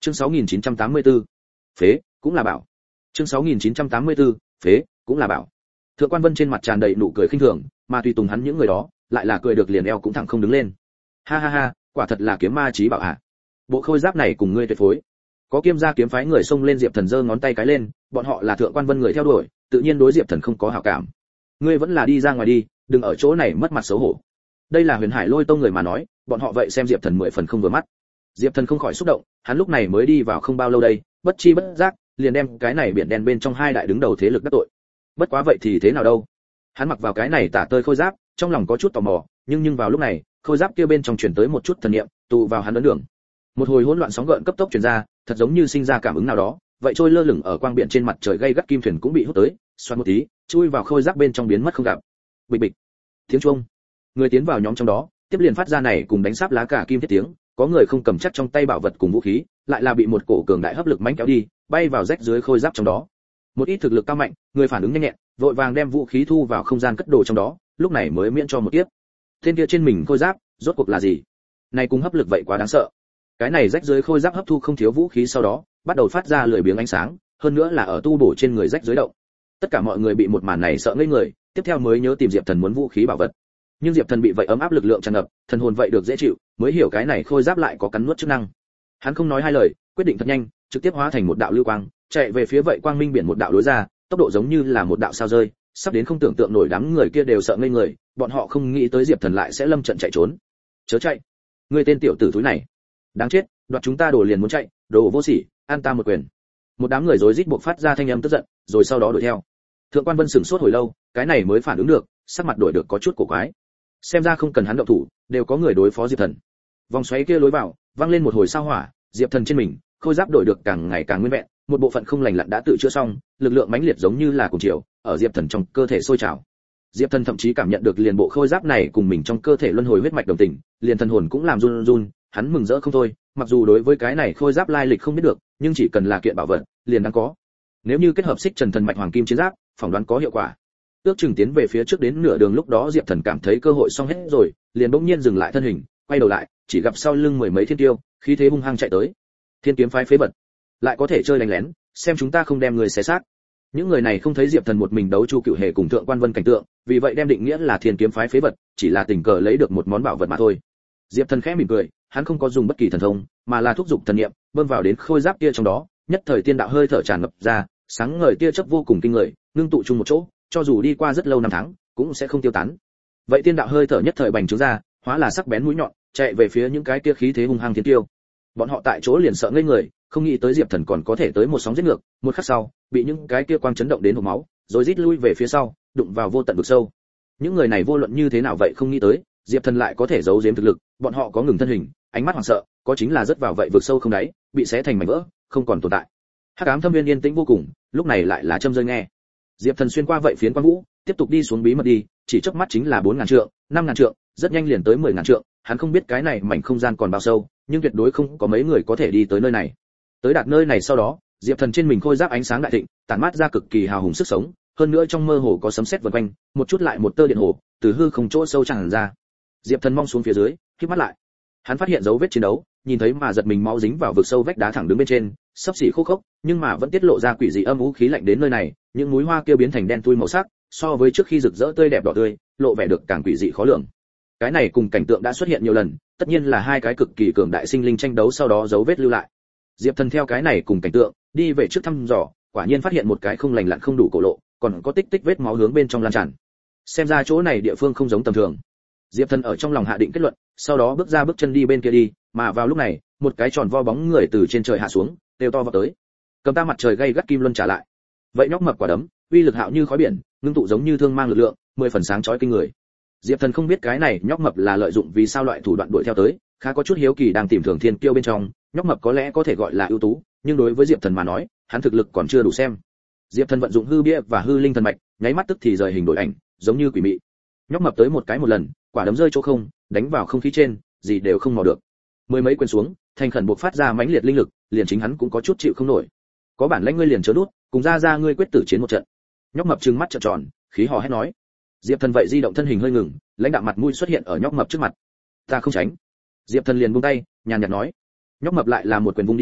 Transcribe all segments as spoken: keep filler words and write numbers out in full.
Chương sáu nghìn chín trăm tám mươi tư. Phế, cũng là bảo. Chương sáu nghìn chín trăm tám mươi tư. Phế, cũng là bảo. Thượng Quan Vân trên mặt tràn đầy nụ cười khinh thường, mà tùy tùng hắn những người đó, lại là cười được liền eo cũng thẳng không đứng lên. Ha ha ha, quả thật là kiếm ma chí bảo à. Bộ khôi giáp này cùng ngươi tuyệt phối. Có Kiêm gia kiếm phái người xông lên Diệp Thần giơ ngón tay cái lên, bọn họ là Thượng Quan Vân người theo đuổi, tự nhiên đối Diệp Thần không có hảo cảm. Ngươi vẫn là đi ra ngoài đi, đừng ở chỗ này mất mặt xấu hổ. Đây là Huyền Hải Lôi Tông người mà nói, bọn họ vậy xem Diệp Thần mười phần không vừa mắt. Diệp Thần không khỏi xúc động, hắn lúc này mới đi vào không bao lâu đây, bất chi bất giác, liền đem cái này biển đen bên trong hai đại đứng đầu thế lực đắc tội. Bất quá vậy thì thế nào đâu? Hắn mặc vào cái này tả tơi khôi giáp, trong lòng có chút tò mò, nhưng nhưng vào lúc này, khôi giáp kia bên trong truyền tới một chút thần niệm, tụ vào hắn ấn đường. Một hồi hỗn loạn sóng gợn cấp tốc truyền ra, thật giống như sinh ra cảm ứng nào đó, vậy trôi lơ lửng ở quang biển trên mặt trời gay gắt kim thuyền cũng bị hút tới, xoắn một tí, chui vào khôi giáp bên trong biến mất không gặp. Bịch bịch. Tiếng chuông. Người tiến vào nhóm trong đó, tiếp liền phát ra này cùng đánh sáp lá cả kim thiết tiếng, có người không cầm chắc trong tay bảo vật cùng vũ khí, lại là bị một cổ cường đại hấp lực mãnh kéo đi, bay vào rách dưới khôi giáp trong đó. Một ít thực lực cao mạnh, người phản ứng nhanh nhẹn, vội vàng đem vũ khí thu vào không gian cất đồ trong đó, lúc này mới miễn cho một kiếp. Tên kia trên mình khôi giáp, rốt cuộc là gì? Này cùng hấp lực vậy quá đáng sợ. Cái này rách dưới khôi giáp hấp thu không thiếu vũ khí sau đó, bắt đầu phát ra lười biếng ánh sáng, hơn nữa là ở tu bổ trên người rách dưới động. Tất cả mọi người bị một màn này sợ ngây người, tiếp theo mới nhớ tìm Diệp Thần muốn vũ khí bảo vật. Nhưng Diệp Thần bị vậy ấm áp lực lượng tràn ngập, thần hồn vậy được dễ chịu, mới hiểu cái này khôi giáp lại có cắn nuốt chức năng. Hắn không nói hai lời, quyết định thật nhanh, trực tiếp hóa thành một đạo lưu quang, chạy về phía vậy quang minh biển một đạo đối ra, tốc độ giống như là một đạo sao rơi, sắp đến không tưởng tượng nổi, đám người kia đều sợ ngây người, bọn họ không nghĩ tới Diệp Thần lại sẽ lâm trận chạy trốn. Chớ chạy, ngươi tên tiểu tử thúi này, đáng chết, đoạt chúng ta đồ liền muốn chạy, đồ vô sỉ, an ta một quyền. Một đám người rối rít buộc phát ra thanh âm tức giận, rồi sau đó đuổi theo. Thượng Quan Vân sửng sốt hồi lâu, cái này mới phản ứng được, sắc mặt đổi được có chút cổ quái. Xem ra không cần hắn động thủ, đều có người đối phó Diệp Thần. Vòng xoáy kia lối vào, vang lên một hồi sao hỏa, Diệp Thần trên mình, khôi giáp đổi được càng ngày càng nguyên vẹn, một bộ phận không lành lặn đã tự chữa xong, lực lượng mãnh liệt giống như là cùng chiều, ở Diệp Thần trong cơ thể sôi trào. Diệp Thần thậm chí cảm nhận được liền bộ khôi giáp này cùng mình trong cơ thể luân hồi huyết mạch đồng tình, liền thần hồn cũng làm run run, hắn mừng rỡ không thôi, mặc dù đối với cái này khôi giáp lai lịch không biết được, nhưng chỉ cần là kiện bảo vật, liền đáng có. Nếu như kết hợp xích trần thần mạch hoàng kim chiến giáp, phỏng đoán có hiệu quả. Ước chừng tiến về phía trước đến nửa đường lúc đó Diệp Thần cảm thấy cơ hội xong hết rồi, liền bỗng nhiên dừng lại thân hình, quay đầu lại, chỉ gặp sau lưng mười mấy thiên tiêu, khí thế hung hăng chạy tới. Thiên kiếm phái phế vật, lại có thể chơi đánh lén, xem chúng ta không đem người xé xác. Những người này không thấy Diệp Thần một mình đấu Chu Cửu Hề cùng Thượng Quan Vân cảnh tượng, vì vậy đem định nghĩa là thiên kiếm phái phế vật, chỉ là tình cờ lấy được một món bảo vật mà thôi. Diệp Thần khẽ mỉm cười, hắn không có dùng bất kỳ thần thông, mà là thúc giục thần niệm, bơm vào đến khôi giáp kia trong đó, nhất thời tiên đạo hơi thở tràn ngập ra, sáng ngời tia chớp vô cùng kinh người, ngưng tụ chung một chỗ, cho dù đi qua rất lâu năm tháng, cũng sẽ không tiêu tán. Vậy tiên đạo hơi thở nhất thời bành trướng ra, hóa là sắc bén mũi nhọn, chạy về phía những cái kia khí thế hung hăng thiên tiêu. Bọn họ tại chỗ liền sợ ngây người, không nghĩ tới Diệp Thần còn có thể tới một sóng giết ngược, một khắc sau, bị những cái kia quang chấn động đến hộc máu, rồi rít lui về phía sau, đụng vào vô tận vực sâu. Những người này vô luận như thế nào vậy không nghĩ tới, Diệp Thần lại có thể giấu giếm thực lực, bọn họ có ngừng thân hình, ánh mắt hoảng sợ, có chính là rất vào vậy vực sâu không đáy, bị xé thành mảnh vỡ, không còn tồn tại. Hắc ám thâm viên yên tĩnh vô cùng, lúc này lại là châm rơi nghe. Diệp Thần xuyên qua vậy phiến quang vũ, tiếp tục đi xuống bí mật đi, chỉ chớp mắt chính là bốn ngàn trượng, năm ngàn trượng, rất nhanh liền tới mười ngàn trượng, hắn không biết cái này mảnh không gian còn bao sâu, nhưng tuyệt đối không có mấy người có thể đi tới nơi này. Tới đạt nơi này sau đó, Diệp Thần trên mình khôi giáp ánh sáng đại thịnh, tản mát ra cực kỳ hào hùng sức sống, hơn nữa trong mơ hồ có sấm sét vần quanh, một chút lại một tơ điện hồ, từ hư không chỗ sâu tràn ra. Diệp Thần mong xuống phía dưới, khép mắt lại. Hắn phát hiện dấu vết chiến đấu, nhìn thấy mà giật mình máu dính vào vực sâu vách đá thẳng đứng bên trên, sắp xỉ khô khốc, nhưng mà vẫn tiết lộ ra quỷ dị âm u khí lạnh đến nơi này, những núi hoa kia biến thành đen thui màu sắc, so với trước khi rực rỡ tươi đẹp đỏ tươi, lộ vẻ được càng quỷ dị khó lường. Cái này cùng cảnh tượng đã xuất hiện nhiều lần, tất nhiên là hai cái cực kỳ cường đại sinh linh tranh đấu sau đó dấu vết lưu lại. Diệp Thần theo cái này cùng cảnh tượng, đi về trước thăm dò, quả nhiên phát hiện một cái không lành lặn không đủ cổ lộ, còn có tích tích vết máu hướng bên trong lan tràn. Xem ra chỗ này địa phương không giống tầm thường. Diệp Thần ở trong lòng hạ định kết luận, sau đó bước ra bước chân đi bên kia đi, mà vào lúc này, một cái tròn vo bóng người từ trên trời hạ xuống, đều to vào tới. Cầm ta mặt trời gay gắt kim luân trả lại. Vậy nhóc mập quả đấm, uy lực hạo như khói biển, ngưng tụ giống như thương mang lực lượng, mười phần sáng chói kinh người. Diệp Thần không biết cái này nhóc mập là lợi dụng vì sao loại thủ đoạn đuổi theo tới, khá có chút hiếu kỳ đang tìm thường thiên kiêu bên trong, nhóc mập có lẽ có thể gọi là ưu tú, nhưng đối với Diệp Thần mà nói, hắn thực lực còn chưa đủ xem. Diệp Thần vận dụng hư bia và hư linh thần mạch, nháy mắt tức thì rời hình đổi ảnh, giống như quỷ mị. Nhóc mập tới một cái một lần, quả đấm rơi chỗ không, đánh vào không khí trên, gì đều không mò được. Mười mấy quyền xuống, thành khẩn buộc phát ra mãnh liệt linh lực, liền chính hắn cũng có chút chịu không nổi. Có bản lãnh ngươi liền chớ đút, cùng ra ra ngươi quyết tử chiến một trận. Nhóc mập trừng mắt trợn tròn, khí hò hét nói. Diệp Thần vậy di động thân hình hơi ngừng, lãnh đạm mặt mũi xuất hiện ở nhóc mập trước mặt. Ta không tránh. Diệp Thần liền buông tay, nhàn nhạt nói. Nhóc mập lại là một quyền vung đi qua,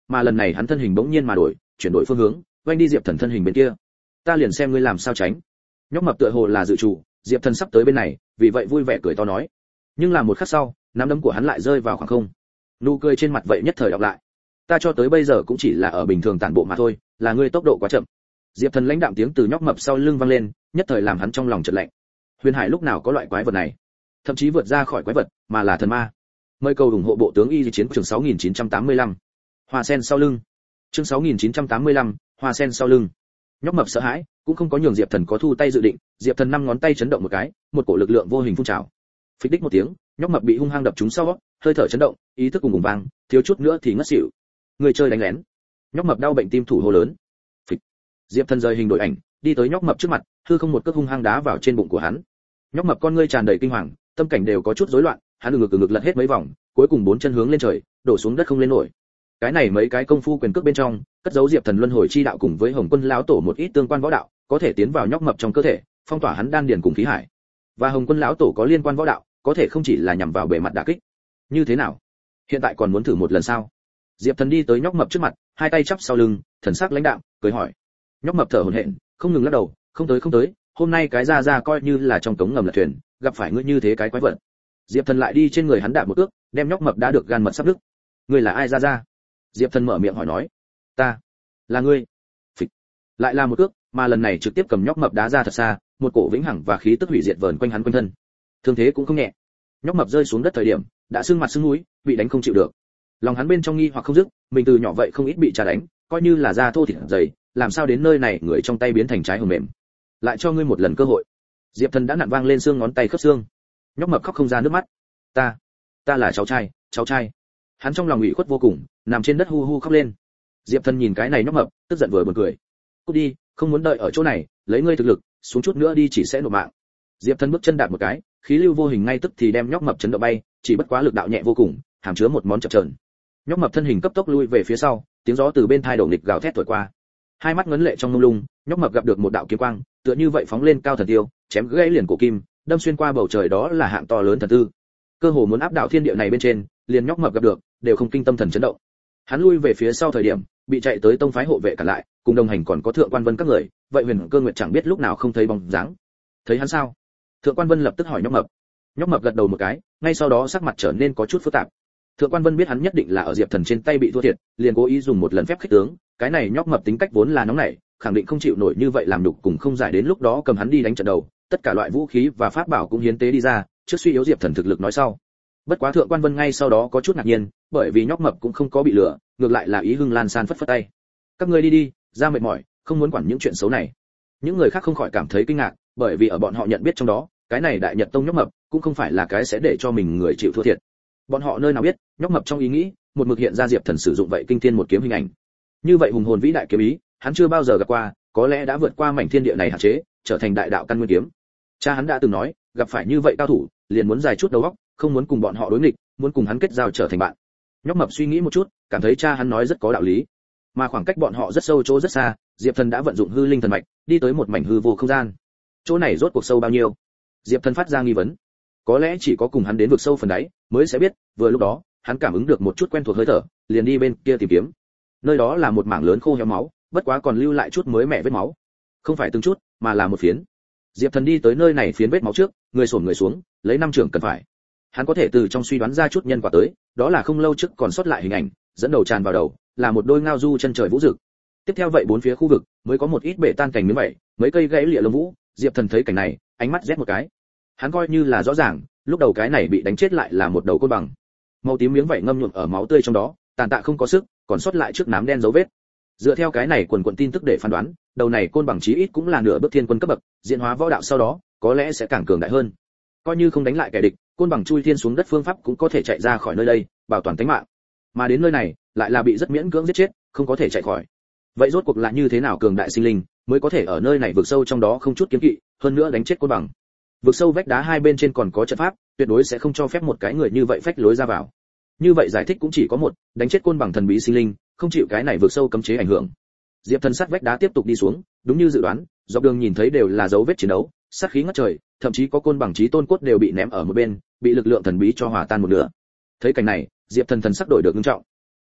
mà lần này hắn thân hình bỗng nhiên mà đổi, chuyển đổi phương hướng, quanh đi Diệp Thần thân hình bên kia. Ta liền xem ngươi làm sao tránh. Nhóc mập tựa hồ là dự chủ, Diệp Thần sắp tới bên này, vì vậy vui vẻ cười to nói. Nhưng là một khắc sau, nắm đấm của hắn lại rơi vào khoảng không. Nụ cười trên mặt vậy nhất thời đọc lại. Ta cho tới bây giờ cũng chỉ là ở bình thường tản bộ mà thôi, là ngươi tốc độ quá chậm. Diệp Thần lãnh đạm tiếng từ nhóc mập sau lưng vang lên, nhất thời làm hắn trong lòng chợt lạnh. Huyền Hải lúc nào có loại quái vật này, thậm chí vượt ra khỏi quái vật, mà là thần ma. Mời cầu ủng hộ bộ tướng y chiến trường sáu nghìn chín trăm tám mươi lăm. Hoa sen sau lưng. Chương sáu nghìn chín trăm tám mươi lăm, hoa sen sau lưng. Nhóc mập sợ hãi, cũng không có nhường Diệp Thần có thu tay dự định, Diệp Thần năm ngón tay chấn động một cái, một cổ lực lượng vô hình phun trào. Phịch đích một tiếng, nhóc mập bị hung hăng đập trúng sau, hơi thở chấn động, ý thức cùng bùng vang, thiếu chút nữa thì ngất xỉu. Người chơi đánh lén. Nhóc mập đau bệnh tim thủ hô lớn. Phịch. Diệp Thần rời hình đổi ảnh, đi tới nhóc mập trước mặt, hư không một cước hung hăng đá vào trên bụng của hắn. Nhóc mập con ngươi tràn đầy kinh hoàng, tâm cảnh đều có chút rối loạn, hắn ngực ngực lật hết mấy vòng, cuối cùng bốn chân hướng lên trời, đổ xuống đất không lên nổi. Cái này mấy cái công phu quyền cước bên trong, cất giấu Diệp Thần luân hồi chi đạo cùng với Hồng Quân lão tổ một ít tương quan võ đạo, có thể tiến vào nhóc mập trong cơ thể, phong tỏa hắn đan điền cùng khí hải. Và Hồng Quân lão tổ có liên quan võ đạo, có thể không chỉ là nhằm vào bề mặt đả kích. Như thế nào? Hiện tại còn muốn thử một lần sao? Diệp Thần đi tới nhóc mập trước mặt, hai tay chắp sau lưng, thần sắc lãnh đạm, cười hỏi. Nhóc mập thở hổn hển, không ngừng lắc đầu, không tới không tới, hôm nay cái ra ra coi như là trong cống ngầm lật thuyền, gặp phải ngươi như thế cái quái vật. Diệp Thần lại đi trên người hắn đạp một ước, đem nhóc mập đã được gan mật sắp đứt. Ngươi là ai ra ra? Diệp Thần mở miệng hỏi nói. Ta, là ngươi. Phịch. Lại là một ước, mà lần này trực tiếp cầm nhóc mập đá ra thật xa, một cổ vĩnh hằng và khí tức hủy diệt vờn quanh hắn quanh thân. Thương thế cũng không nhẹ. Nhóc mập rơi xuống đất thời điểm, đã sưng mặt sưng mũi, bị đánh không chịu được. Lòng hắn bên trong nghi hoặc không dứt, mình từ nhỏ vậy không ít bị cha đánh, coi như là da thô thịt dày, làm sao đến nơi này người trong tay biến thành trái hồng mềm. Lại cho ngươi một lần cơ hội. Diệp Thần đã nặn vang lên xương ngón tay khớp xương. Nhóc mập khóc không ra nước mắt. Ta, ta là cháu trai, cháu trai. Hắn trong lòng ủy khuất vô cùng, nằm trên đất hu hu khóc lên. Diệp Thần nhìn cái này nhóc mập, tức giận vừa buồn cười. Cút đi, không muốn đợi ở chỗ này, lấy ngươi thực lực, xuống chút nữa đi chỉ sẽ nộp mạng. Diệp Thần bước chân đạp một cái, khí lưu vô hình ngay tức thì đem nhóc mập chấn động bay, chỉ bất quá lực đạo nhẹ vô cùng, hàm chứa một món chập chờn. Nhóc mập thân hình cấp tốc lui về phía sau, tiếng gió từ bên thai đổ nghịch gào thét thổi qua. Hai mắt ngấn lệ trong mông lung, nhóc mập gặp được một đạo kiếm quang, tựa như vậy phóng lên cao thần tiêu, chém gãy liền cổ kim, đâm xuyên qua bầu trời, đó là hạng to lớn thần tư. Cơ hồ muốn áp đảo thiên địa này bên trên, liền nhóc mập gặp được, đều không kinh tâm thần chấn động. Hắn lui về phía sau thời điểm, bị chạy tới tông phái hộ vệ cản lại, cùng đồng hành còn có Thượng Quan Vân các người, vậy Huyền Cơ Nguyệt chẳng biết lúc nào không thấy bóng dáng. Thấy hắn sao? Thượng Quan Vân lập tức hỏi nhóc mập. Nhóc mập gật đầu một cái, ngay sau đó sắc mặt trở nên có chút phức tạp. Thượng Quan Vân biết hắn nhất định là ở Diệp Thần trên tay bị thua thiệt, liền cố ý dùng một lần phép khích tướng, cái này nhóc mập tính cách vốn là nóng nảy, khẳng định không chịu nổi như vậy làm đục cùng không giải, đến lúc đó cầm hắn đi đánh trận đầu, tất cả loại vũ khí và pháp bảo cũng hiến tế đi ra, trước suy yếu Diệp Thần thực lực nói sau. Bất quá Thượng Quan Vân ngay sau đó có chút ngạc nhiên, bởi vì nhóc mập cũng không có bị lừa, ngược lại là ý hưng lan san phất phất tay. Các ngươi đi đi, ra mệt mỏi, không muốn quản những chuyện xấu này. Những người khác không khỏi cảm thấy kinh ngạc, bởi vì ở bọn họ nhận biết trong đó, cái này Đại Nhật Tông nhóc mập cũng không phải là cái sẽ để cho mình người chịu thua thiệt. Bọn họ nơi nào biết, nhóc mập trong ý nghĩ, một mực hiện ra Diệp Thần sử dụng vậy kinh thiên một kiếm hình ảnh. Như vậy hùng hồn vĩ đại kiếm ý, hắn chưa bao giờ gặp qua, có lẽ đã vượt qua mảnh thiên địa này hạn chế, trở thành đại đạo căn nguyên kiếm. Cha hắn đã từng nói, gặp phải như vậy cao thủ, liền muốn dài chút đầu óc, không muốn cùng bọn họ đối nghịch, muốn cùng hắn kết giao trở thành bạn. Nhóc mập suy nghĩ một chút, cảm thấy cha hắn nói rất có đạo lý. Mà khoảng cách bọn họ rất sâu chỗ rất xa, Diệp Thần đã vận dụng hư linh thần mạch, đi tới một mảnh hư vô không gian. Chỗ này rốt cuộc sâu bao nhiêu? Diệp Thần phát ra nghi vấn. Có lẽ chỉ có cùng hắn đến vực sâu phần đáy, mới sẽ biết. Vừa lúc đó, hắn cảm ứng được một chút quen thuộc hơi thở, liền đi bên kia tìm kiếm. Nơi đó là một mảng lớn khô héo máu, bất quá còn lưu lại chút mới mẻ vết máu. Không phải từng chút, mà là một phiến. Diệp Thần đi tới nơi này phiến vết máu trước, người xổm người xuống, lấy năm trưởng cần phải. Hắn có thể từ trong suy đoán ra chút nhân quả tới, đó là không lâu trước còn sót lại hình ảnh, dẫn đầu tràn vào đầu, là một đôi ngao du chân trời vũ dực. Tiếp theo vậy bốn phía khu vực mới có một ít bể tan cảnh miếng vảy, mấy cây gãy lịa lông vũ. Diệp Thần thấy cảnh này, ánh mắt rét một cái. Hắn coi như là rõ ràng, lúc đầu cái này bị đánh chết lại là một đầu côn bằng. Màu tím miếng vảy ngâm nhuộm ở máu tươi trong đó, tàn tạ không có sức, còn sót lại trước nám đen dấu vết. Dựa theo cái này quần quần tin tức để phán đoán, đầu này côn bằng chí ít cũng là nửa bước thiên quân cấp bậc, diễn hóa võ đạo sau đó, có lẽ sẽ càng cường đại hơn. Coi như không đánh lại kẻ địch, côn bằng chui thiên xuống đất phương pháp cũng có thể chạy ra khỏi nơi đây, bảo toàn tính mạng. Mà đến nơi này, lại là bị rất miễn cưỡng giết chết, không có thể chạy khỏi. Vậy rốt cuộc là như thế nào cường đại sinh linh, mới có thể ở nơi này vượt sâu trong đó không chút kiêng kỵ, hơn nữa đánh chết côn bằng. Vượt sâu vách đá hai bên trên còn có trận pháp, tuyệt đối sẽ không cho phép một cái người như vậy phách lối ra vào. Như vậy giải thích cũng chỉ có một, đánh chết côn bằng thần bí sinh linh, không chịu cái này vượt sâu cấm chế ảnh hưởng. Diệp Thần sát vách đá tiếp tục đi xuống, đúng như dự đoán, dọc đường nhìn thấy đều là dấu vết chiến đấu, sát khí ngất trời, thậm chí có côn bằng chí tôn cốt đều bị ném ở một bên, bị lực lượng thần bí cho hòa tan một nửa. Thấy cảnh này, Diệp Thần thần sắc đổi được nghiêm trọng.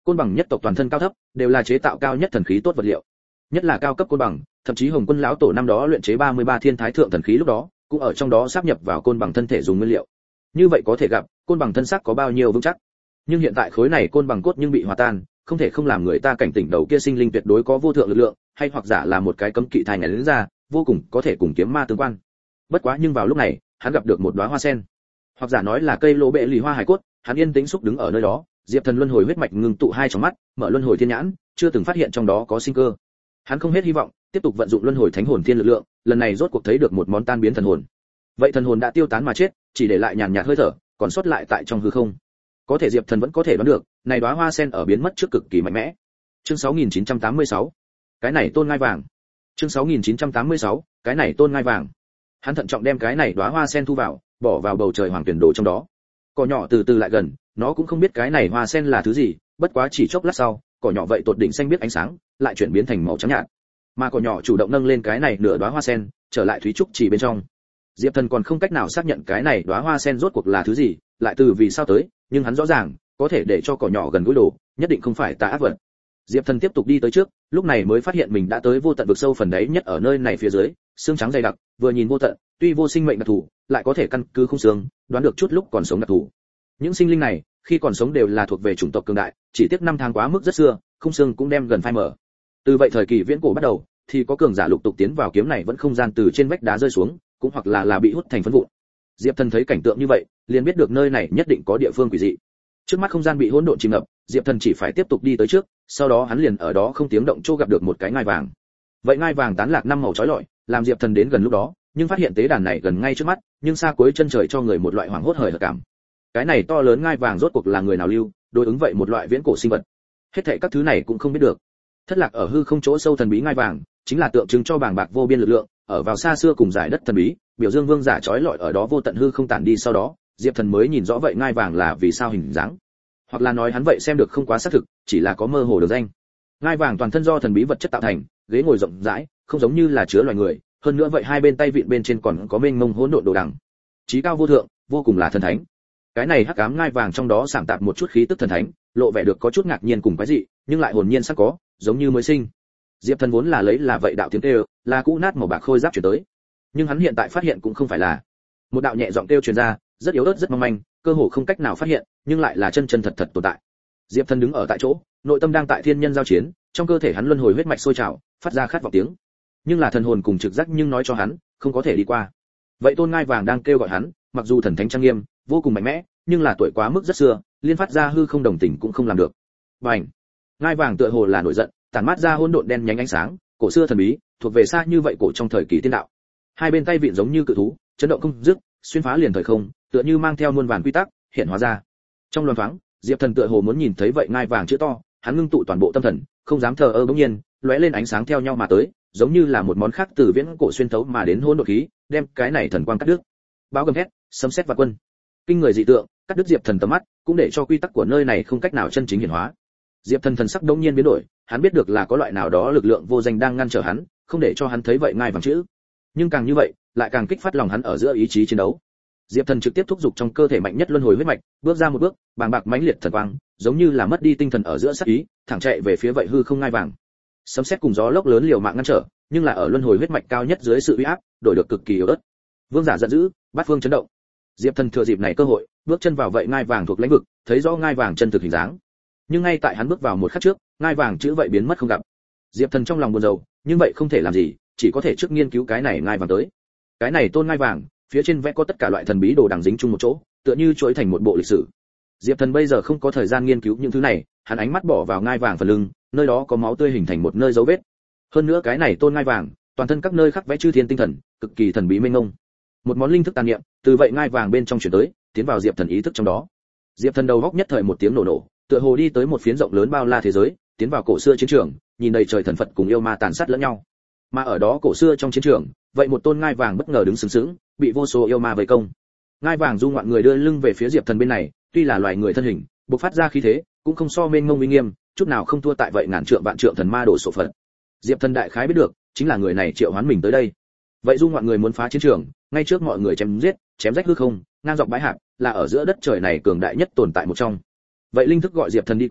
Côn bằng nhất tộc toàn thân cao thấp, đều là chế tạo cao nhất thần khí tốt vật liệu. Nhất là cao cấp côn bằng, thậm chí Hồng Quân lão tổ năm đó luyện chế ba mươi ba thiên thái thượng thần khí lúc đó, cũng ở trong đó sáp nhập vào côn bằng thân thể dùng nguyên liệu. Như vậy có thể gặp, côn bằng thân xác có bao nhiêu vững chắc. Nhưng hiện tại khối này côn bằng cốt nhưng bị hòa tan, không thể không làm người ta cảnh tỉnh đầu kia sinh linh tuyệt đối có vô thượng lực lượng, hay hoặc giả là một cái cấm kỵ thai ngày đến ra, vô cùng có thể cùng kiếm ma tương quan. Bất quá nhưng vào lúc này, hắn gặp được một đóa hoa sen, hoặc giả nói là cây lô bệ lì hoa hải cốt, hắn yên tĩnh xúc đứng ở nơi đó, Diệp Thần luân hồi huyết mạch ngưng tụ hai trong mắt, mở luân hồi thiên nhãn, chưa từng phát hiện trong đó có sinh cơ. Hắn không hết hy vọng, tiếp tục vận dụng luân hồi thánh hồn thiên lực lượng, lần này rốt cuộc thấy được một món tan biến thần hồn. Vậy thần hồn đã tiêu tán mà chết, chỉ để lại nhàn nhạt hơi thở, còn sót lại tại trong hư không. Có thể Diệp Thần vẫn có thể đoán được, này đóa hoa sen ở biến mất trước cực kỳ mạnh mẽ. Chương sáu nghìn chín trăm tám mươi sáu, cái này tôn ngai vàng. Chương sáu nghìn chín trăm tám mươi sáu, cái này tôn ngai vàng. Hắn thận trọng đem cái này đóa hoa sen thu vào, bỏ vào bầu trời hoàng tuyển đồ trong đó. Cỏ nhỏ từ từ lại gần, nó cũng không biết cái này hoa sen là thứ gì, bất quá chỉ chốc lát sau, cỏ nhỏ vậy tột đỉnh xanh biết ánh sáng, lại chuyển biến thành màu trắng nhạt. Mà cỏ nhỏ chủ động nâng lên cái này nửa đóa hoa sen, trở lại thúy trúc chỉ bên trong. Diệp Thần còn không cách nào xác nhận cái này đóa hoa sen rốt cuộc là thứ gì, lại từ vì sao tới, nhưng hắn rõ ràng, có thể để cho cỏ nhỏ gần gũi đồ, nhất định không phải tà ác vật. Diệp Thần tiếp tục đi tới trước, lúc này mới phát hiện mình đã tới vô tận vực sâu phần đáy nhất ở nơi này phía dưới, xương trắng dày đặc, vừa nhìn vô tận, tuy vô sinh mệnh đặc thù, lại có thể căn cứ khung xương, đoán được chút lúc còn sống đặc thù. Những sinh linh này, khi còn sống đều là thuộc về chủng tộc cường đại, chỉ tiếc năm tháng quá mức rất xưa, khung xương cũng đem gần phai mở. Từ vậy thời kỳ viễn cổ bắt đầu, thì có cường giả lục tục tiến vào kiếm này vẫn không gian từ trên vách đá rơi xuống, cũng hoặc là là bị hút thành phấn vụn. Diệp Thần thấy cảnh tượng như vậy, liền biết được nơi này nhất định có địa phương quỷ dị. Trước mắt không gian bị hỗn độn chìm ngập, Diệp Thần chỉ phải tiếp tục đi tới trước, sau đó hắn liền ở đó không tiếng động chỗ gặp được một cái ngai vàng. Vậy ngai vàng tán lạc năm màu chói lọi, làm Diệp Thần đến gần lúc đó, nhưng phát hiện tế đàn này gần ngay trước mắt, nhưng xa cuối chân trời cho người một loại hoảng hốt hời hợt cảm. Cái này to lớn ngai vàng rốt cuộc là người nào lưu, đối ứng vậy một loại viễn cổ sinh vật. Hết thảy các thứ này cũng không biết được. Thất lạc ở hư không chỗ sâu thần bí ngai vàng, chính là tượng trưng cho bàng bạc vô biên lực lượng, ở vào xa xưa cùng giải đất thần bí, biểu dương vương giả chói lọi ở đó vô tận hư không tản đi sau đó, Diệp Thần mới nhìn rõ vậy ngai vàng là vì sao hình dáng. Hoặc là nói hắn vậy xem được không quá xác thực, chỉ là có mơ hồ được danh. Ngai vàng toàn thân do thần bí vật chất tạo thành, ghế ngồi rộng rãi, không giống như là chứa loài người, hơn nữa vậy hai bên tay vịn bên trên còn có mênh mông hỗn độn đồ đằng. Chí cao vô thượng, vô cùng là thần thánh. Cái này hắc ám ngai vàng trong đó sảng tạp một chút khí tức thần thánh, lộ vẻ được có chút ngạc nhiên cùng quái dị, nhưng lại hồn nhiên sắc có, giống như mới sinh. Diệp Thần vốn là lấy là vậy đạo tiếng kêu, là cũ nát màu bạc khôi giáp truyền tới. Nhưng hắn hiện tại phát hiện cũng không phải là. Một đạo nhẹ giọng kêu truyền ra, rất yếu ớt rất mong manh, cơ hồ không cách nào phát hiện, nhưng lại là chân chân thật thật tồn tại. Diệp Thần đứng ở tại chỗ, nội tâm đang tại thiên nhân giao chiến, trong cơ thể hắn luân hồi huyết mạch sôi trào, phát ra khát vọng tiếng. Nhưng là thần hồn cùng trực giác nhưng nói cho hắn, không có thể đi qua. Vậy tôn ngai vàng đang kêu gọi hắn, mặc dù thần thánh trang nghiêm, vô cùng mạnh mẽ, nhưng là tuổi quá mức rất xưa, liên phát ra hư không đồng tình cũng không làm được. Bành! Ngai vàng tựa hồ là nổi giận, tản mát ra hỗn độn đen nhánh ánh sáng, cổ xưa thần bí, thuộc về xa như vậy cổ trong thời kỳ tiên đạo. Hai bên tay vịn giống như cự thú, chấn động không dứt, xuyên phá liền thời không, tựa như mang theo muôn vàn quy tắc, hiện hóa ra. Trong loan thoáng, Diệp Thần tựa hồ muốn nhìn thấy vậy ngai vàng chữ to, hắn ngưng tụ toàn bộ tâm thần, không dám thờ ơ bỗng nhiên, lóe lên ánh sáng theo nhau mà tới, giống như là một món khác từ viễn cổ xuyên thấu mà đến hỗn độn khí, đem cái này thần quang cắt đứt. Báo gầm thét, sấm sét và quân. Kinh người dị tượng, cắt đứt Diệp Thần tầm mắt, cũng để cho quy tắc của nơi này không cách nào chân chính hiển hóa. Diệp Thần thần sắc đống nhiên biến đổi, hắn biết được là có loại nào đó lực lượng vô danh đang ngăn trở hắn, không để cho hắn thấy vậy ngai vàng chữ. Nhưng càng như vậy, lại càng kích phát lòng hắn ở giữa ý chí chiến đấu. Diệp Thần trực tiếp thúc giục trong cơ thể mạnh nhất luân hồi huyết mạch, bước ra một bước, bàng bạc mãnh liệt thần quang, giống như là mất đi tinh thần ở giữa sát ý, thẳng chạy về phía vậy hư không ngai vàng. Sấm sét cùng gió lốc lớn liều mạng ngăn trở, nhưng là ở luân hồi huyết mạch cao nhất dưới sự uy áp, đổi được cực kỳ yếu ớt. Vương giả giận dữ, bát phương chấn động. Diệp Thần thừa dịp này cơ hội, bước chân vào vậy ngai vàng thuộc lãnh vực, thấy rõ ngai vàng chân thực hình dáng. Nhưng ngay tại hắn bước vào một khắc trước, ngai vàng chữ vậy biến mất không gặp. Diệp Thần trong lòng buồn rầu, nhưng vậy không thể làm gì, chỉ có thể trước nghiên cứu cái này ngai vàng tới. Cái này tôn ngai vàng, phía trên vẽ có tất cả loại thần bí đồ đằng dính chung một chỗ, tựa như chuỗi thành một bộ lịch sử. Diệp Thần bây giờ không có thời gian nghiên cứu những thứ này, hắn ánh mắt bỏ vào ngai vàng phần lưng, nơi đó có máu tươi hình thành một nơi dấu vết. Hơn nữa cái này tôn ngai vàng, toàn thân các nơi khắc vẽ chư thiên tinh thần, cực kỳ thần bí mênh mông. Một món linh thức tàn niệm, từ vậy ngai vàng bên trong chuyển tới, tiến vào Diệp Thần ý thức trong đó. Diệp Thần đầu góc nhất thời một tiếng nổ nổ, tựa hồ đi tới một phiến rộng lớn bao la thế giới, tiến vào cổ xưa chiến trường, nhìn đầy trời thần Phật cùng yêu ma tàn sát lẫn nhau. Mà ở đó cổ xưa trong chiến trường, vậy một tôn ngai vàng bất ngờ đứng sừng sững, bị vô số yêu ma vây công. Ngai vàng du ngoạn người đưa lưng về phía Diệp Thần bên này, tuy là loài người thân hình, bộc phát ra khí thế, cũng không so mênh mông uy nghiêm, chút nào không thua tại vậy ngàn trượng vạn trượng thần ma đổ sổ Phật. Diệp Thần đại khái biết được, chính là người này triệu hoán mình tới đây. Vậy du ngoạn người muốn phá chiến trường, ngay trước mọi người chém giết, chém rách hư không, ngang dọc bãi hạp, là ở giữa đất trời này cường đại nhất tồn tại một trong. Vậy linh thức gọi Diệp Thần đi qua,